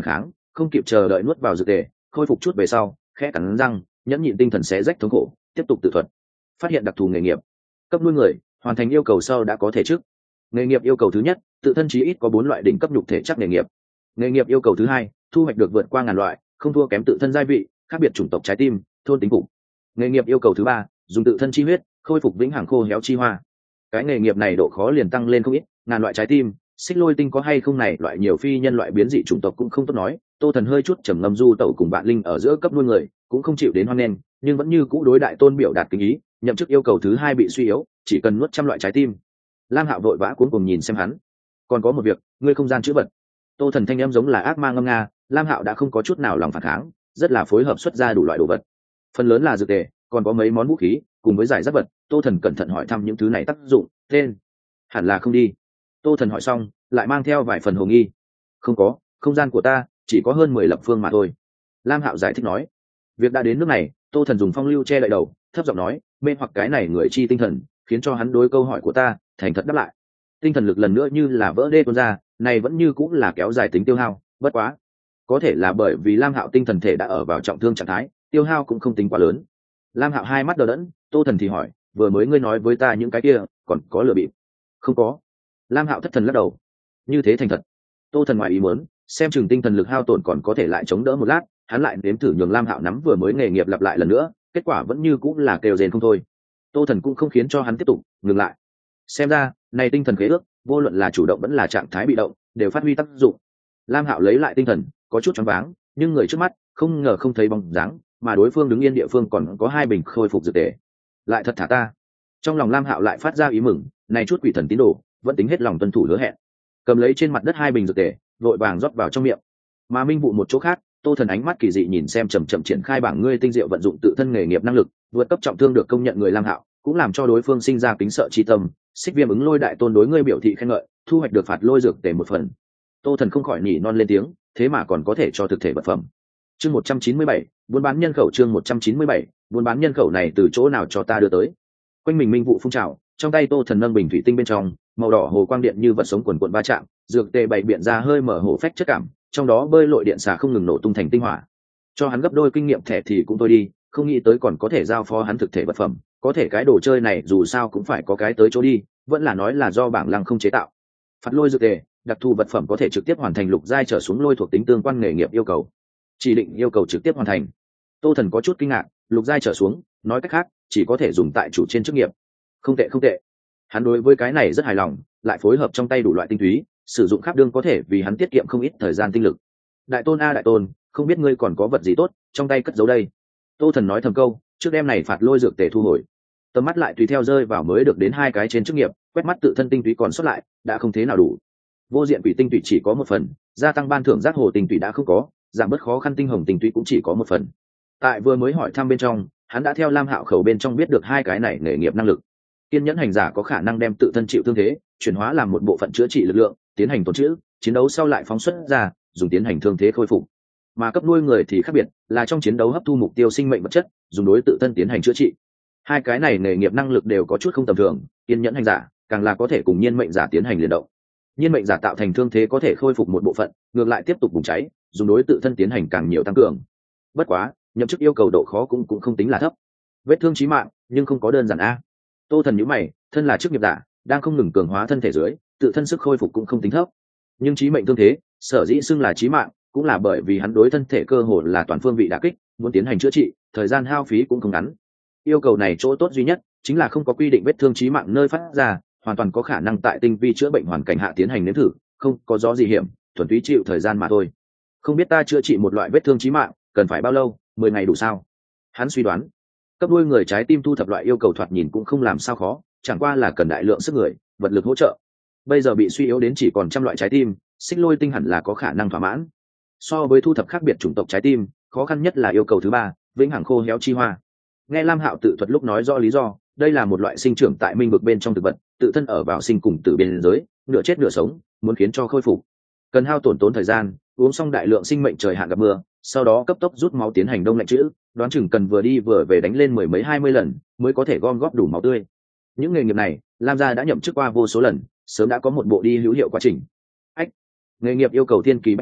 không kịp chờ đợi nuốt vào dược tề, khôi phục chút về sau khẽ cắn răng nhẫn nhịn tinh thần xé rách thống khổ, tiếp tục tự thuật. Phát hiện đặc thù nghề nghiệp, cấp nuôi người, hoàn thành yêu cầu sau đã có thể chức. Nghề nghiệp yêu cầu thứ nhất, tự thân chí ít có bốn loại đỉnh cấp nhục thể chắc nghề nghiệp. Nghề nghiệp yêu cầu thứ hai, thu hoạch được vượt qua ngàn loại, không thua kém tự thân giai vị, khác biệt chủng tộc trái tim, thôn tính phục. Nghề nghiệp yêu cầu thứ ba, dùng tự thân chi huyết khôi phục vĩnh hằng khô héo chi hoa. Cái nghề nghiệp này độ khó liền tăng lên không ít, ngàn loại trái tim, xích lôi tinh có hay không này loại nhiều phi nhân loại biến dị chủng tộc cũng không tốt nói. Tô Thần hơi chút trầm ngâm du tẩu cùng bạn linh ở giữa cấp nuôi người, cũng không chịu đến hoan nghênh, nhưng vẫn như cũ đối đại tôn biểu đạt kính ý. Nhậm chức yêu cầu thứ hai bị suy yếu, chỉ cần nuốt trăm loại trái tim. Lam Hạo vội vã cuống cuồng nhìn xem hắn. Còn có một việc, ngươi không gian chữ vật. Tô Thần thanh em giống là ác ma ngâm nga, Lam Hạo đã không có chút nào lòng phản kháng, rất là phối hợp xuất ra đủ loại đồ vật. Phần lớn là dược tề, còn có mấy món vũ khí, cùng với giải giáp vật. Tô Thần cẩn thận hỏi thăm những thứ này tác dụng, tên, hẳn là không đi. Tô Thần hỏi xong, lại mang theo vài phần hồ nghi. Không có, không gian của ta chỉ có hơn mười lập phương mà thôi. Lam Hạo giải thích nói. Việc đã đến nước này, Tô Thần dùng phong lưu che đậy đầu, thấp giọng nói, mê hoặc cái này người chi tinh thần, khiến cho hắn đối câu hỏi của ta thành thật đáp lại. Tinh thần lực lần nữa như là vỡ đê tuôn ra, này vẫn như cũng là kéo dài tính tiêu hao, bất quá có thể là bởi vì Lam Hạo tinh thần thể đã ở vào trọng thương trạng thái, tiêu hao cũng không tính quá lớn. Lam Hạo hai mắt đờ đẫn, Tô Thần thì hỏi, vừa mới ngươi nói với ta những cái kia còn có lừa bịp? Không có. Lam Hạo thất thần lắc đầu. Như thế thành thật. Tô Thần ngoài ý muốn, xem chừng tinh thần lực hao tổn còn có thể lại chống đỡ một lát, hắn lại nếm thử nhường Lam Hạo nắm vừa mới nghề nghiệp lặp lại lần nữa, kết quả vẫn như cũng là kêu rền không thôi. Tô Thần cũng không khiến cho hắn tiếp tục ngừng lại. Xem ra này tinh thần khế ước, vô luận là chủ động vẫn là trạng thái bị động, đều phát huy tác dụng. Lam Hạo lấy lại tinh thần, có chút choáng váng, nhưng người trước mắt không ngờ không thấy bóng dáng, mà đối phương đứng yên địa phương còn có hai bình khôi phục dược tề. Lại thật thả ta. Trong lòng Lam Hạo lại phát ra ý mừng, này chút quỷ thần tín đồ, vẫn tính hết lòng tuân thủ hứa hẹn. Cầm lấy trên mặt đất hai bình dược tề, vội vàng rót vào trong miệng. Mà Minh Vụ một chỗ khác, Tô Thần ánh mắt kỳ dị nhìn xem chậm chậm triển khai bảng ngươi tinh diệu vận dụng tự thân nghề nghiệp năng lực, vượt cấp trọng thương được công nhận người Lam Hạo, cũng làm cho đối phương sinh ra kính sợ chi tâm. Xích Viêm ứng lôi đại tôn đối ngươi biểu thị khen ngợi, thu hoạch được phạt lôi dược tề một phần. Tô Thần không khỏi nhỉ non lên tiếng, thế mà còn có thể cho thực thể vật phẩm. Chương một trăm chín mươi bảy, buôn bán nhân khẩu. Chương một trăm chín mươi bảy, buôn bán nhân khẩu này từ chỗ nào cho ta đưa tới? Quanh mình Minh Vụ phun trào, trong tay Tô Thần nâng bình thủy tinh bên trong, màu đỏ hồ quang điện như vật sống quần quần va chạm, dược tề bày biện ra hơi mở hồ phách chất cảm, trong đó bơi lội điện xà không ngừng nổ tung thành tinh hỏa. Cho hắn gấp đôi kinh nghiệm thẻ thì cũng thôi đi, không nghĩ tới còn có thể giao phó hắn thực thể vật phẩm, có thể cái đồ chơi này dù sao cũng phải có cái tới chỗ đi, vẫn là nói là do bảng lăng không chế tạo. Phạt lôi dược tề, đặc thù vật phẩm có thể trực tiếp hoàn thành lục giai trở xuống lôi thuộc tính tương quan nghề nghiệp yêu cầu. Chỉ định yêu cầu trực tiếp hoàn thành. Tô Thần có chút kinh ngạc, lục giai trở xuống, nói cách khác, chỉ có thể dùng tại chủ trên chức nghiệp. Không tệ không tệ. Hắn đối với cái này rất hài lòng, lại phối hợp trong tay đủ loại tinh túy, sử dụng khắp đương có thể vì hắn tiết kiệm không ít thời gian tinh lực. Đại tôn a đại tôn, không biết ngươi còn có vật gì tốt trong tay cất giấu đây? Tô Thần nói thầm câu, trước đêm này phạt lôi dược tề thu hồi. Tầm mắt lại tùy theo rơi vào mới được đến hai cái trên chức nghiệp, quét mắt tự thân tinh túy còn sót lại, đã không thế nào đủ. Vô diện quỷ tinh túy chỉ có một phần, gia tăng ban thưởng giác hồ tinh túy đã không có, giảm bớt khó khăn tinh hồng tinh túy cũng chỉ có một phần. Tại vừa mới hỏi thăm bên trong, hắn đã theo Lam Hạo khẩu bên trong biết được hai cái này nghề nghiệp năng lực. Kiên nhẫn hành giả có khả năng đem tự thân chịu thương thế chuyển hóa làm một bộ phận chữa trị lực lượng, tiến hành tổn trữ, chiến đấu sau lại phóng xuất ra, dùng tiến hành thương thế khôi phục. Mà cấp nuôi người thì khác biệt, là trong chiến đấu hấp thu mục tiêu sinh mệnh vật chất, dùng đối tự thân tiến hành chữa trị. Hai cái này nghề nghiệp năng lực đều có chút không tầm thường, kiên nhẫn hành giả càng là có thể cùng nhiên mệnh giả tiến hành liên động. Nhiên mệnh giả tạo thành thương thế có thể khôi phục một bộ phận, ngược lại tiếp tục bùng cháy, dùng đối tự thân tiến hành càng nhiều tăng cường. Bất quá, nhậm chức yêu cầu độ khó cũng cũng không tính là thấp. Vết thương chí mạng, nhưng không có đơn giản a. Tô Thần nhíu mày, thân là chức nghiệp giả, đang không ngừng cường hóa thân thể dưới, tự thân sức khôi phục cũng không tính thấp. Nhưng chí mệnh thương thế, sở dĩ xưng là chí mạng, cũng là bởi vì hắn đối thân thể cơ hồ là toàn phương vị đả kích, muốn tiến hành chữa trị, thời gian hao phí cũng không ngắn. Yêu cầu này chỗ tốt duy nhất chính là không có quy định vết thương chí mạng nơi phát ra, hoàn toàn có khả năng tại tinh vi chữa bệnh hoàn cảnh hạ tiến hành nếm thử, không có rõ gì hiểm, thuần túy chịu thời gian mà thôi. Không biết ta chữa trị một loại vết thương chí mạng, cần phải bao lâu, mười ngày đủ sao? Hắn suy đoán. Cấp nuôi người trái tim thu thập loại yêu cầu thoạt nhìn cũng không làm sao khó, chẳng qua là cần đại lượng sức người, vật lực hỗ trợ. Bây giờ bị suy yếu đến chỉ còn trăm loại trái tim, xích lôi tinh hẳn là có khả năng thỏa mãn. So với thu thập khác biệt chủng tộc trái tim, khó khăn nhất là yêu cầu thứ ba, vĩnh hằng khô héo chi hoa. Nghe Lam Hạo tự thuật lúc nói rõ lý do, đây là một loại sinh trưởng tại minh vực bên trong thực vật, tự thân ở vào sinh cùng tử biên giới, nửa chết nửa sống, muốn khiến cho khôi phục, cần hao tổn tốn thời gian, uống xong đại lượng sinh mệnh trời hạn gặp mưa, sau đó cấp tốc rút máu tiến hành đông lạnh chữ, đoán chừng cần vừa đi vừa về đánh lên mười mấy hai mươi lần mới có thể gom góp đủ máu tươi. Những nghề nghiệp này, Lam gia đã nhậm chức qua vô số lần, sớm đã có một bộ đi hữu hiệu quá trình. Ách, nghề nghiệp yêu cầu thiên kỳ bách quái,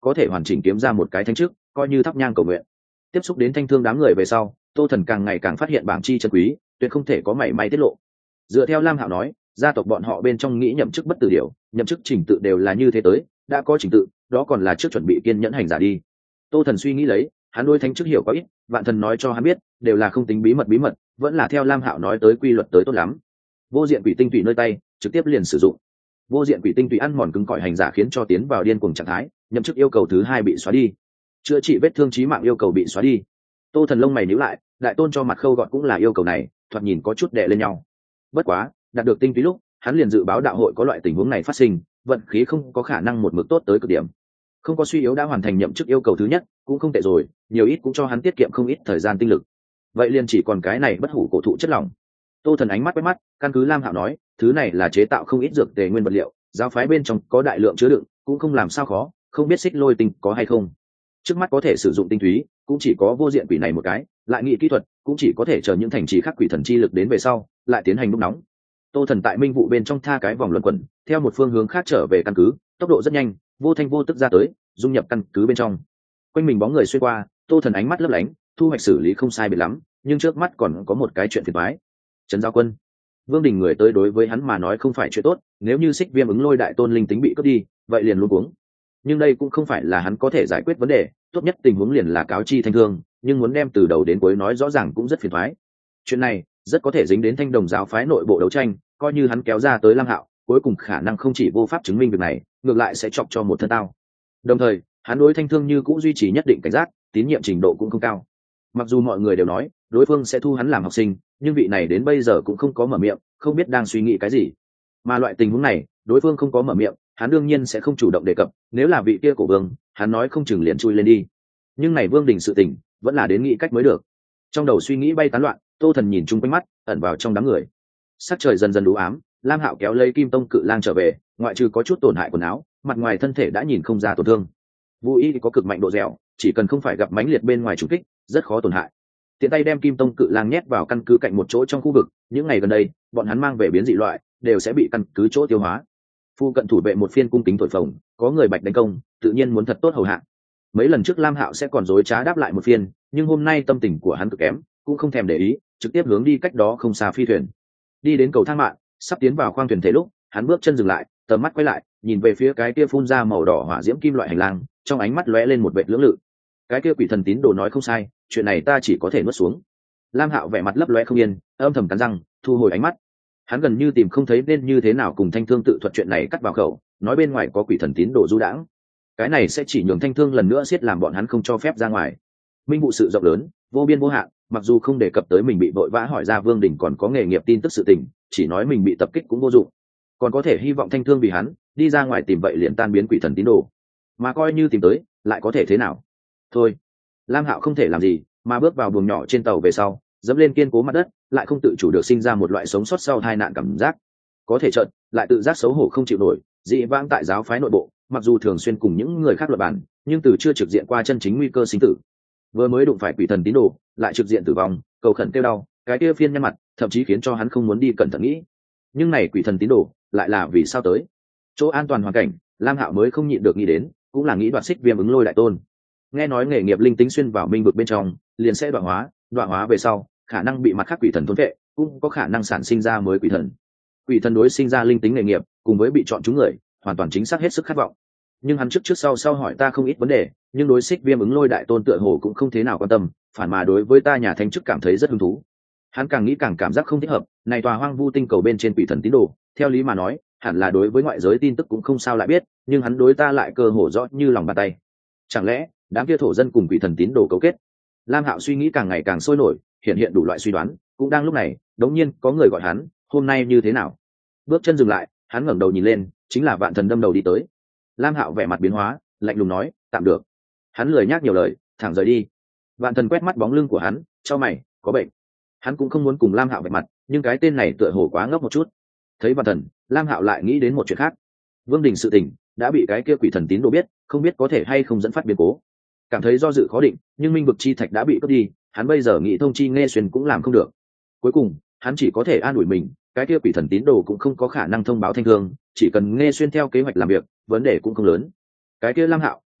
có thể hoàn chỉnh kiếm ra một cái thánh chức, coi như thắp nhang cầu nguyện. Tiếp xúc đến thanh thương đám người về sau, Tô Thần càng ngày càng phát hiện bảng chi chân quý, tuyệt không thể có mảy may tiết lộ. Dựa theo Lam Hạo nói, gia tộc bọn họ bên trong nghĩ nhậm chức bất tử điều, nhậm chức trình tự đều là như thế tới, đã có trình tự, đó còn là trước chuẩn bị kiên nhẫn hành giả đi. Tô Thần suy nghĩ lấy, hắn đôi thánh chức hiểu có ít, vạn thần nói cho hắn biết, đều là không tính bí mật bí mật, vẫn là theo Lam Hạo nói tới quy luật tới tốt lắm. Vô diện quỷ tinh tùy nơi tay, trực tiếp liền sử dụng. Vô diện quỷ tinh tùy ăn mòn cứng cỏi hành giả khiến cho tiến vào điên cuồng trạng thái, nhậm chức yêu cầu thứ hai bị xóa đi, chữa trị vết thương chí mạng yêu cầu bị xóa đi. Tô Thần lông mày nhíu lại, đại tôn cho mặt khâu gọn cũng là yêu cầu này, thoạt nhìn có chút đè lên nhau. Bất quá, đạt được tinh túy lúc, hắn liền dự báo đạo hội có loại tình huống này phát sinh, vận khí không có khả năng một mực tốt tới cực điểm. Không có suy yếu đã hoàn thành nhậm chức yêu cầu thứ nhất, cũng không tệ rồi, nhiều ít cũng cho hắn tiết kiệm không ít thời gian tinh lực. Vậy liền chỉ còn cái này bất hủ cổ thụ chất lỏng. Tô Thần ánh mắt quét mắt, căn cứ Lam Hạo nói, thứ này là chế tạo không ít dược tề nguyên vật liệu, giáo phái bên trong có đại lượng chứa đựng, cũng không làm sao khó, không biết xích lôi tinh có hay không. Trước mắt có thể sử dụng tinh túy, cũng chỉ có vô diện quỷ này một cái, lại nghị kỹ thuật, cũng chỉ có thể chờ những thành trì khác quỷ thần chi lực đến về sau, lại tiến hành đúc nóng. Tô Thần tại minh vụ bên trong tha cái vòng luẩn quẩn, theo một phương hướng khác trở về căn cứ, tốc độ rất nhanh, vô thanh vô tức ra tới, dung nhập căn cứ bên trong. Quanh mình bóng người xuyên qua, Tô Thần ánh mắt lấp lánh, thu hoạch xử lý không sai biệt lắm, nhưng trước mắt còn có một cái chuyện phiền toái. Trấn Giao Quân, Vương Đình người tới đối với hắn mà nói không phải chuyện tốt, nếu như Xích Viêm ứng lôi đại tôn linh tính bị cướp đi, vậy liền luống cuống. Nhưng đây cũng không phải là hắn có thể giải quyết vấn đề, tốt nhất tình huống liền là cáo chi thanh thương, nhưng muốn đem từ đầu đến cuối nói rõ ràng cũng rất phiền toái. Chuyện này rất có thể dính đến Thanh Đồng giáo phái nội bộ đấu tranh, coi như hắn kéo ra tới Lam Hạo, cuối cùng khả năng không chỉ vô pháp chứng minh việc này, ngược lại sẽ chọc cho một thân tao. Đồng thời, hắn đối thanh thương như cũng duy trì nhất định cảnh giác, tín nhiệm trình độ cũng không cao. Mặc dù mọi người đều nói đối phương sẽ thu hắn làm học sinh, nhưng vị này đến bây giờ cũng không có mở miệng, không biết đang suy nghĩ cái gì. Mà loại tình huống này, đối phương không có mở miệng, hắn đương nhiên sẽ không chủ động đề cập, nếu là vị kia cổ vương, hắn nói không chừng liền chui lên đi. Nhưng này Vương Đình sự tình, vẫn là đến nghĩ cách mới được. Trong đầu suy nghĩ bay tán loạn, Tô Thần nhìn chung quanh mắt, ẩn vào trong đám người. Sắc trời dần dần u ám, Lam Hạo kéo lấy Kim Tông Cự Lang trở về, ngoại trừ có chút tổn hại quần áo, mặt ngoài thân thể đã nhìn không ra tổn thương. Vũ y có cực mạnh độ dẻo, chỉ cần không phải gặp mãnh liệt bên ngoài trùng kích, rất khó tổn hại. Tiện tay đem Kim Tông Cự Lang nhét vào căn cứ cạnh một chỗ trong khu vực, những ngày gần đây, bọn hắn mang về biến dị loại, đều sẽ bị căn cứ chỗ tiêu hóa. Phu cận thủ vệ một phiên cung kính thổi phồng, có người bạch đánh công, tự nhiên muốn thật tốt hầu hạ. Mấy lần trước Lam Hạo sẽ còn dối trá đáp lại một phiên, nhưng hôm nay tâm tình của hắn cực kém, cũng không thèm để ý, trực tiếp hướng đi cách đó không xa phi thuyền. Đi đến cầu thang mạng, sắp tiến vào khoang thuyền thể lúc, hắn bước chân dừng lại, tầm mắt quay lại, nhìn về phía cái kia phun ra màu đỏ hỏa diễm kim loại hành lang, trong ánh mắt lóe lên một vệt lưỡng lự. Cái kia quỷ thần tín đồ nói không sai, chuyện này ta chỉ có thể nuốt xuống. Lam Hạo vẻ mặt lấp lóe không yên, âm thầm cắn răng, thu hồi ánh mắt. Hắn gần như tìm không thấy nên như thế nào cùng Thanh Thương tự thuật chuyện này cắt vào khẩu, nói bên ngoài có quỷ thần tín đồ du đãng. Cái này sẽ chỉ nhường Thanh Thương lần nữa siết làm bọn hắn không cho phép ra ngoài. Minh vụ sự rộng lớn, vô biên vô hạn, mặc dù không đề cập tới mình bị vội vã hỏi ra Vương Đình còn có nghề nghiệp tin tức sự tình, chỉ nói mình bị tập kích cũng vô dụng. Còn có thể hy vọng Thanh Thương vì hắn đi ra ngoài tìm vậy liền tan biến quỷ thần tín đồ, mà coi như tìm tới, lại có thể thế nào? Thôi, Lam Hạo không thể làm gì, mà bước vào buồng nhỏ trên tàu về sau, dẫm lên kiên cố mặt đất, lại không tự chủ được sinh ra một loại sống sót sau tai nạn cảm giác. Có thể chợt, lại tự giác xấu hổ không chịu nổi, dị vãng tại giáo phái nội bộ, mặc dù thường xuyên cùng những người khác luận bàn, nhưng từ chưa trực diện qua chân chính nguy cơ sinh tử. Vừa mới đụng phải quỷ thần tín đồ, lại trực diện tử vong, cầu khẩn kêu đau, cái kia phiên nhăn mặt, thậm chí khiến cho hắn không muốn đi cẩn thận nghĩ. Nhưng này quỷ thần tín đồ, lại là vì sao tới? Chỗ an toàn hoàn cảnh, Lam Hạo mới không nhịn được nghĩ đến, cũng là nghĩ đoạt Xích Viêm ứng lôi đại tôn. Nghe nói nghề nghiệp linh tính xuyên vào minh vực bên trong, liền sẽ đoạn hóa, đoạn hóa về sau, khả năng bị mặt khác quỷ thần thôn vệ, cũng có khả năng sản sinh ra mới quỷ thần. Quỷ thần đối sinh ra linh tính nghề nghiệp, cùng với bị chọn chúng người, hoàn toàn chính xác hết sức khát vọng. Nhưng hắn trước trước sau sau hỏi ta không ít vấn đề, nhưng đối Xích Viêm ứng lôi đại tôn tựa hồ cũng không thế nào quan tâm, phản mà đối với ta nhà thánh chức cảm thấy rất hứng thú. Hắn càng nghĩ càng cảm giác không thích hợp, này tòa hoang vu tinh cầu bên trên quỷ thần tín đồ, theo lý mà nói, hẳn là đối với ngoại giới tin tức cũng không sao lại biết, nhưng hắn đối ta lại cơ hồ rõ như lòng bàn tay. Chẳng lẽ đám kia thổ dân cùng quỷ thần tín đồ cấu kết? Lam Hạo suy nghĩ càng ngày càng sôi nổi, hiện hiện đủ loại suy đoán. Cũng đang lúc này, đống nhiên có người gọi hắn, hôm nay như thế nào? Bước chân dừng lại, hắn ngẩng đầu nhìn lên, chính là Vạn Thần đâm đầu đi tới. Lam Hạo vẻ mặt biến hóa, lạnh lùng nói, tạm được. Hắn lười nhác nhiều lời, thẳng rời đi. Vạn Thần quét mắt bóng lưng của hắn, chau mày, có bệnh. Hắn cũng không muốn cùng Lam Hạo vạch mặt, nhưng cái tên này tựa hồ quá ngốc một chút. Thấy Vạn Thần, Lam Hạo lại nghĩ đến một chuyện khác. Vương Đình sự tình đã bị cái kia quỷ thần tín đồ biết, không biết có thể hay không dẫn phát biến cố. Cảm thấy do dự khó định, nhưng minh vực chi thạch đã bị cướp đi, hắn bây giờ nghĩ thông chi Nghe Xuyên cũng làm không được. Cuối cùng, hắn chỉ có thể an ủi mình, cái kia quỷ thần tín đồ cũng không có khả năng thông báo Thanh Thương, chỉ cần Nghe Xuyên theo kế hoạch làm việc, vấn đề cũng không lớn. Cái kia Lam Hạo,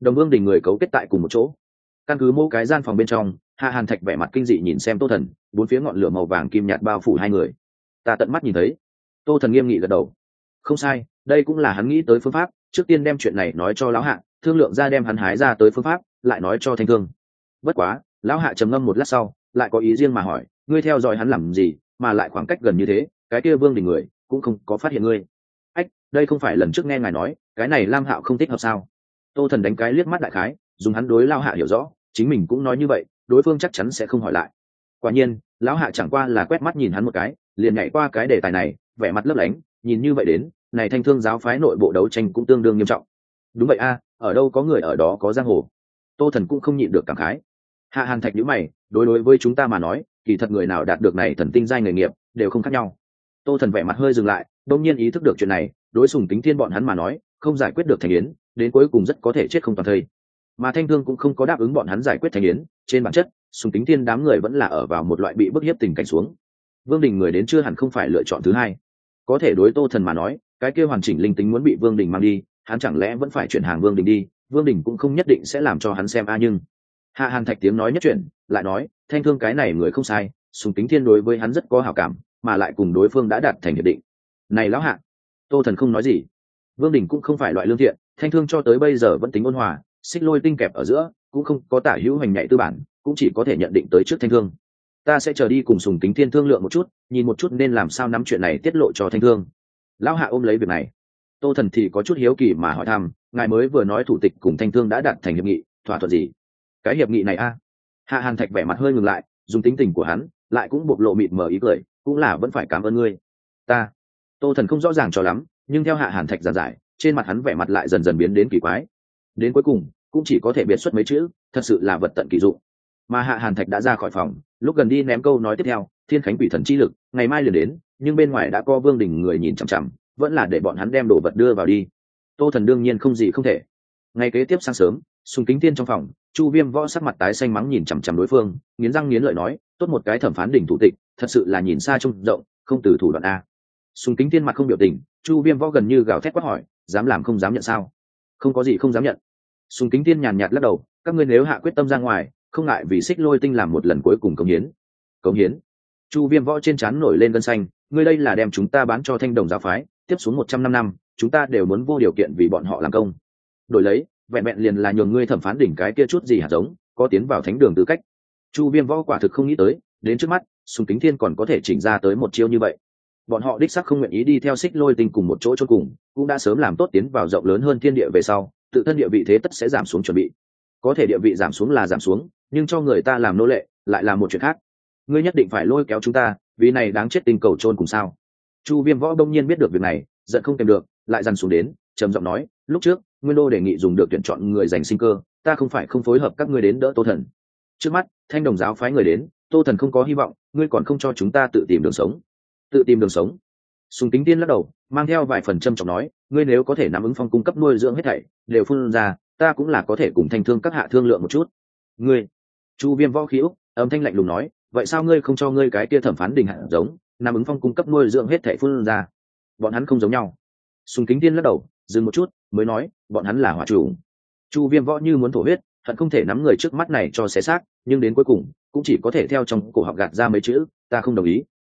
Đồng Vương Đình người cấu kết tại cùng một chỗ. Căn cứ mô cái gian phòng bên trong, Hạ Hàn Thạch vẻ mặt kinh dị nhìn xem Tô Thần, bốn phía ngọn lửa màu vàng kim nhạt bao phủ hai người. Ta tận mắt nhìn thấy. Tô Thần nghiêm nghị gật đầu. Không sai, đây cũng là hắn nghĩ tới phương pháp, trước tiên đem chuyện này nói cho lão Hạ, thương lượng ra đem hắn hái ra tới phương pháp, lại nói cho Thanh Thương. Bất quá, lão Hạ trầm ngâm một lát sau, lại có ý riêng mà hỏi, ngươi theo dõi hắn làm gì, mà lại khoảng cách gần như thế, cái kia Vương Đình người cũng không có phát hiện ngươi. Ách, đây không phải lần trước nghe ngài nói, cái này Lam Hạo không thích hợp sao? Tô Thần đánh cái liếc mắt đại khái, dùng hắn đối lão Hạ hiểu rõ, chính mình cũng nói như vậy, đối phương chắc chắn sẽ không hỏi lại. Quả nhiên, lão Hạ chẳng qua là quét mắt nhìn hắn một cái, liền nhảy qua cái đề tài này, vẻ mặt lấp lánh, nhìn như vậy đến, này Thanh Thương giáo phái nội bộ đấu tranh cũng tương đương nghiêm trọng. Đúng vậy a, ở đâu có người ở đó có giang hồ. Tô Thần cũng không nhịn được cảm khái. Hạ Hàn Thạch nhíu mày, đối đối với chúng ta mà nói, kỳ thật người nào đạt được này thần tinh giai nghề nghiệp đều không khác nhau. Tô Thần vẻ mặt hơi dừng lại, đột nhiên ý thức được chuyện này, đối Sùng Kính Thiên bọn hắn mà nói, không giải quyết được Thành Yến, đến cuối cùng rất có thể chết không toàn thây. Mà Thanh Thương cũng không có đáp ứng bọn hắn giải quyết Thành Yến, trên bản chất, Sùng Kính Thiên đám người vẫn là ở vào một loại bị bức hiếp tình cảnh xuống. Vương Đình người đến chưa hẳn không phải lựa chọn thứ hai. Có thể đối Tô Thần mà nói, cái kia hoàn chỉnh linh tính muốn bị Vương Đình mang đi, hắn chẳng lẽ vẫn phải chuyển hàng Vương Đình đi, Vương Đình cũng không nhất định sẽ làm cho hắn xem a nhưng. Hạ Hàn Thạch tiếng nói nhất chuyện, lại nói, Thanh Thương cái này người không sai, Sùng Kính Thiên đối với hắn rất có hảo cảm, mà lại cùng đối phương đã đạt thành hiệp định. Này lão Hạ, Tô Thần không nói gì. Vương Đình cũng không phải loại lương thiện, Thanh Thương cho tới bây giờ vẫn tính ôn hòa, xích lôi tinh kẹp ở giữa, cũng không có tả hữu hành nhạy tư bản, cũng chỉ có thể nhận định tới trước Thanh Thương. Ta sẽ chờ đi cùng Sùng Kính Thiên thương lượng một chút, nhìn một chút nên làm sao nắm chuyện này tiết lộ cho Thanh Thương. Lão Hạ ôm lấy việc này. Tô Thần thì có chút hiếu kỳ mà hỏi thăm, ngài mới vừa nói thủ tịch cùng Thanh Thương đã đạt thành hiệp nghị, thỏa thuận gì? Cái hiệp nghị này a? Hạ Hàn Thạch vẻ mặt hơi ngừng lại, dùng tính tình của hắn, lại cũng bộc lộ mịt mờ ý cười, cũng là vẫn phải cảm ơn ngươi. Ta. Tô Thần không rõ ràng cho lắm, nhưng theo Hạ Hàn Thạch giảng giải, trên mặt hắn vẻ mặt lại dần dần biến đến kỳ quái. Đến cuối cùng, cũng chỉ có thể biệt xuất mấy chữ, thật sự là vật tận kỳ dụng. Mà Hạ Hàn Thạch đã ra khỏi phòng, lúc gần đi ném câu nói tiếp theo, Thiên Khánh quỷ thần chi lực, ngày mai liền đến, nhưng bên ngoài đã có Vương Đình người nhìn chằm chằm, vẫn là để bọn hắn đem đồ vật đưa vào đi. Tô Thần đương nhiên không gì không thể. Ngày kế tiếp sáng sớm, Sùng Kính Thiên trong phòng, Chu Viêm Võ sắc mặt tái xanh mắng nhìn chằm chằm đối phương, nghiến răng nghiến lợi nói, tốt một cái thẩm phán đỉnh thủ tịch, thật sự là nhìn xa trông rộng, không từ thủ đoạn a. Sùng Kính Thiên mặt không biểu tình, Chu Viêm Võ gần như gào thét quát hỏi, dám làm không dám nhận sao? Không có gì không dám nhận. Sùng Kính Thiên nhàn nhạt lắc đầu, các ngươi nếu hạ quyết tâm ra ngoài, không ngại vì xích lôi tinh làm một lần cuối cùng cống hiến. Cống hiến? Chu Viêm Võ trên trán nổi lên gân xanh, ngươi đây là đem chúng ta bán cho Thanh Đồng giáo phái, tiếp xuống một trăm năm năm, chúng ta đều muốn vô điều kiện vì bọn họ làm công. Đổi lấy, vẹn vẹn liền là nhường ngươi thẩm phán đỉnh cái kia chút gì hạt giống, có tiến vào thánh đường tư cách. Chu Viêm Võ quả thực không nghĩ tới, đến trước mắt, Sùng Kính Thiên còn có thể chỉnh ra tới một chiêu như vậy. Bọn họ đích xác không nguyện ý đi theo xích lôi tinh cùng một chỗ chôn cùng, cũng đã sớm làm tốt tiến vào rộng lớn hơn thiên địa về sau, tự thân địa vị thế tất sẽ giảm xuống chuẩn bị. Có thể địa vị giảm xuống là giảm xuống, nhưng cho người ta làm nô lệ lại là một chuyện khác. Ngươi nhất định phải lôi kéo chúng ta, vì này đáng chết tinh cầu chôn cùng sao? Chu Viêm Võ đông nhiên biết được việc này, giận không kèm được, lại dằn xuống đến, trầm giọng nói, lúc trước Nguyên Đô đề nghị dùng được tuyển chọn người giành sinh cơ, ta không phải không phối hợp các ngươi đến đỡ Tô Thần. Trước mắt Thanh Đồng giáo phái người đến, Tô Thần không có hy vọng, ngươi còn không cho chúng ta tự tìm đường sống. Tự tìm đường sống? Sùng Kính Tiên lắc đầu, mang theo vài phần trầm trọng nói, ngươi nếu có thể nắm ứng phong cung cấp nuôi dưỡng hết thảy đều phun ra, ta cũng là có thể cùng Thanh Thương các hạ thương lượng một chút. Ngươi? Chu Viêm Võ khí úc, âm thanh lạnh lùng nói, vậy sao ngươi không cho ngươi cái kia thẩm phán đình hạ giống, nắm ứng phong cung cấp nuôi dưỡng hết thảy phun ra? Bọn hắn không giống nhau. Sùng Kính Tiên lắc đầu, dừng một chút, mới nói, bọn hắn là hỏa chủ. Chu Viêm Võ như muốn thổ huyết, hận không thể nắm người trước mắt này cho xé xác, nhưng đến cuối cùng cũng chỉ có thể theo trong cổ họng gạt ra mấy chữ, ta không đồng ý.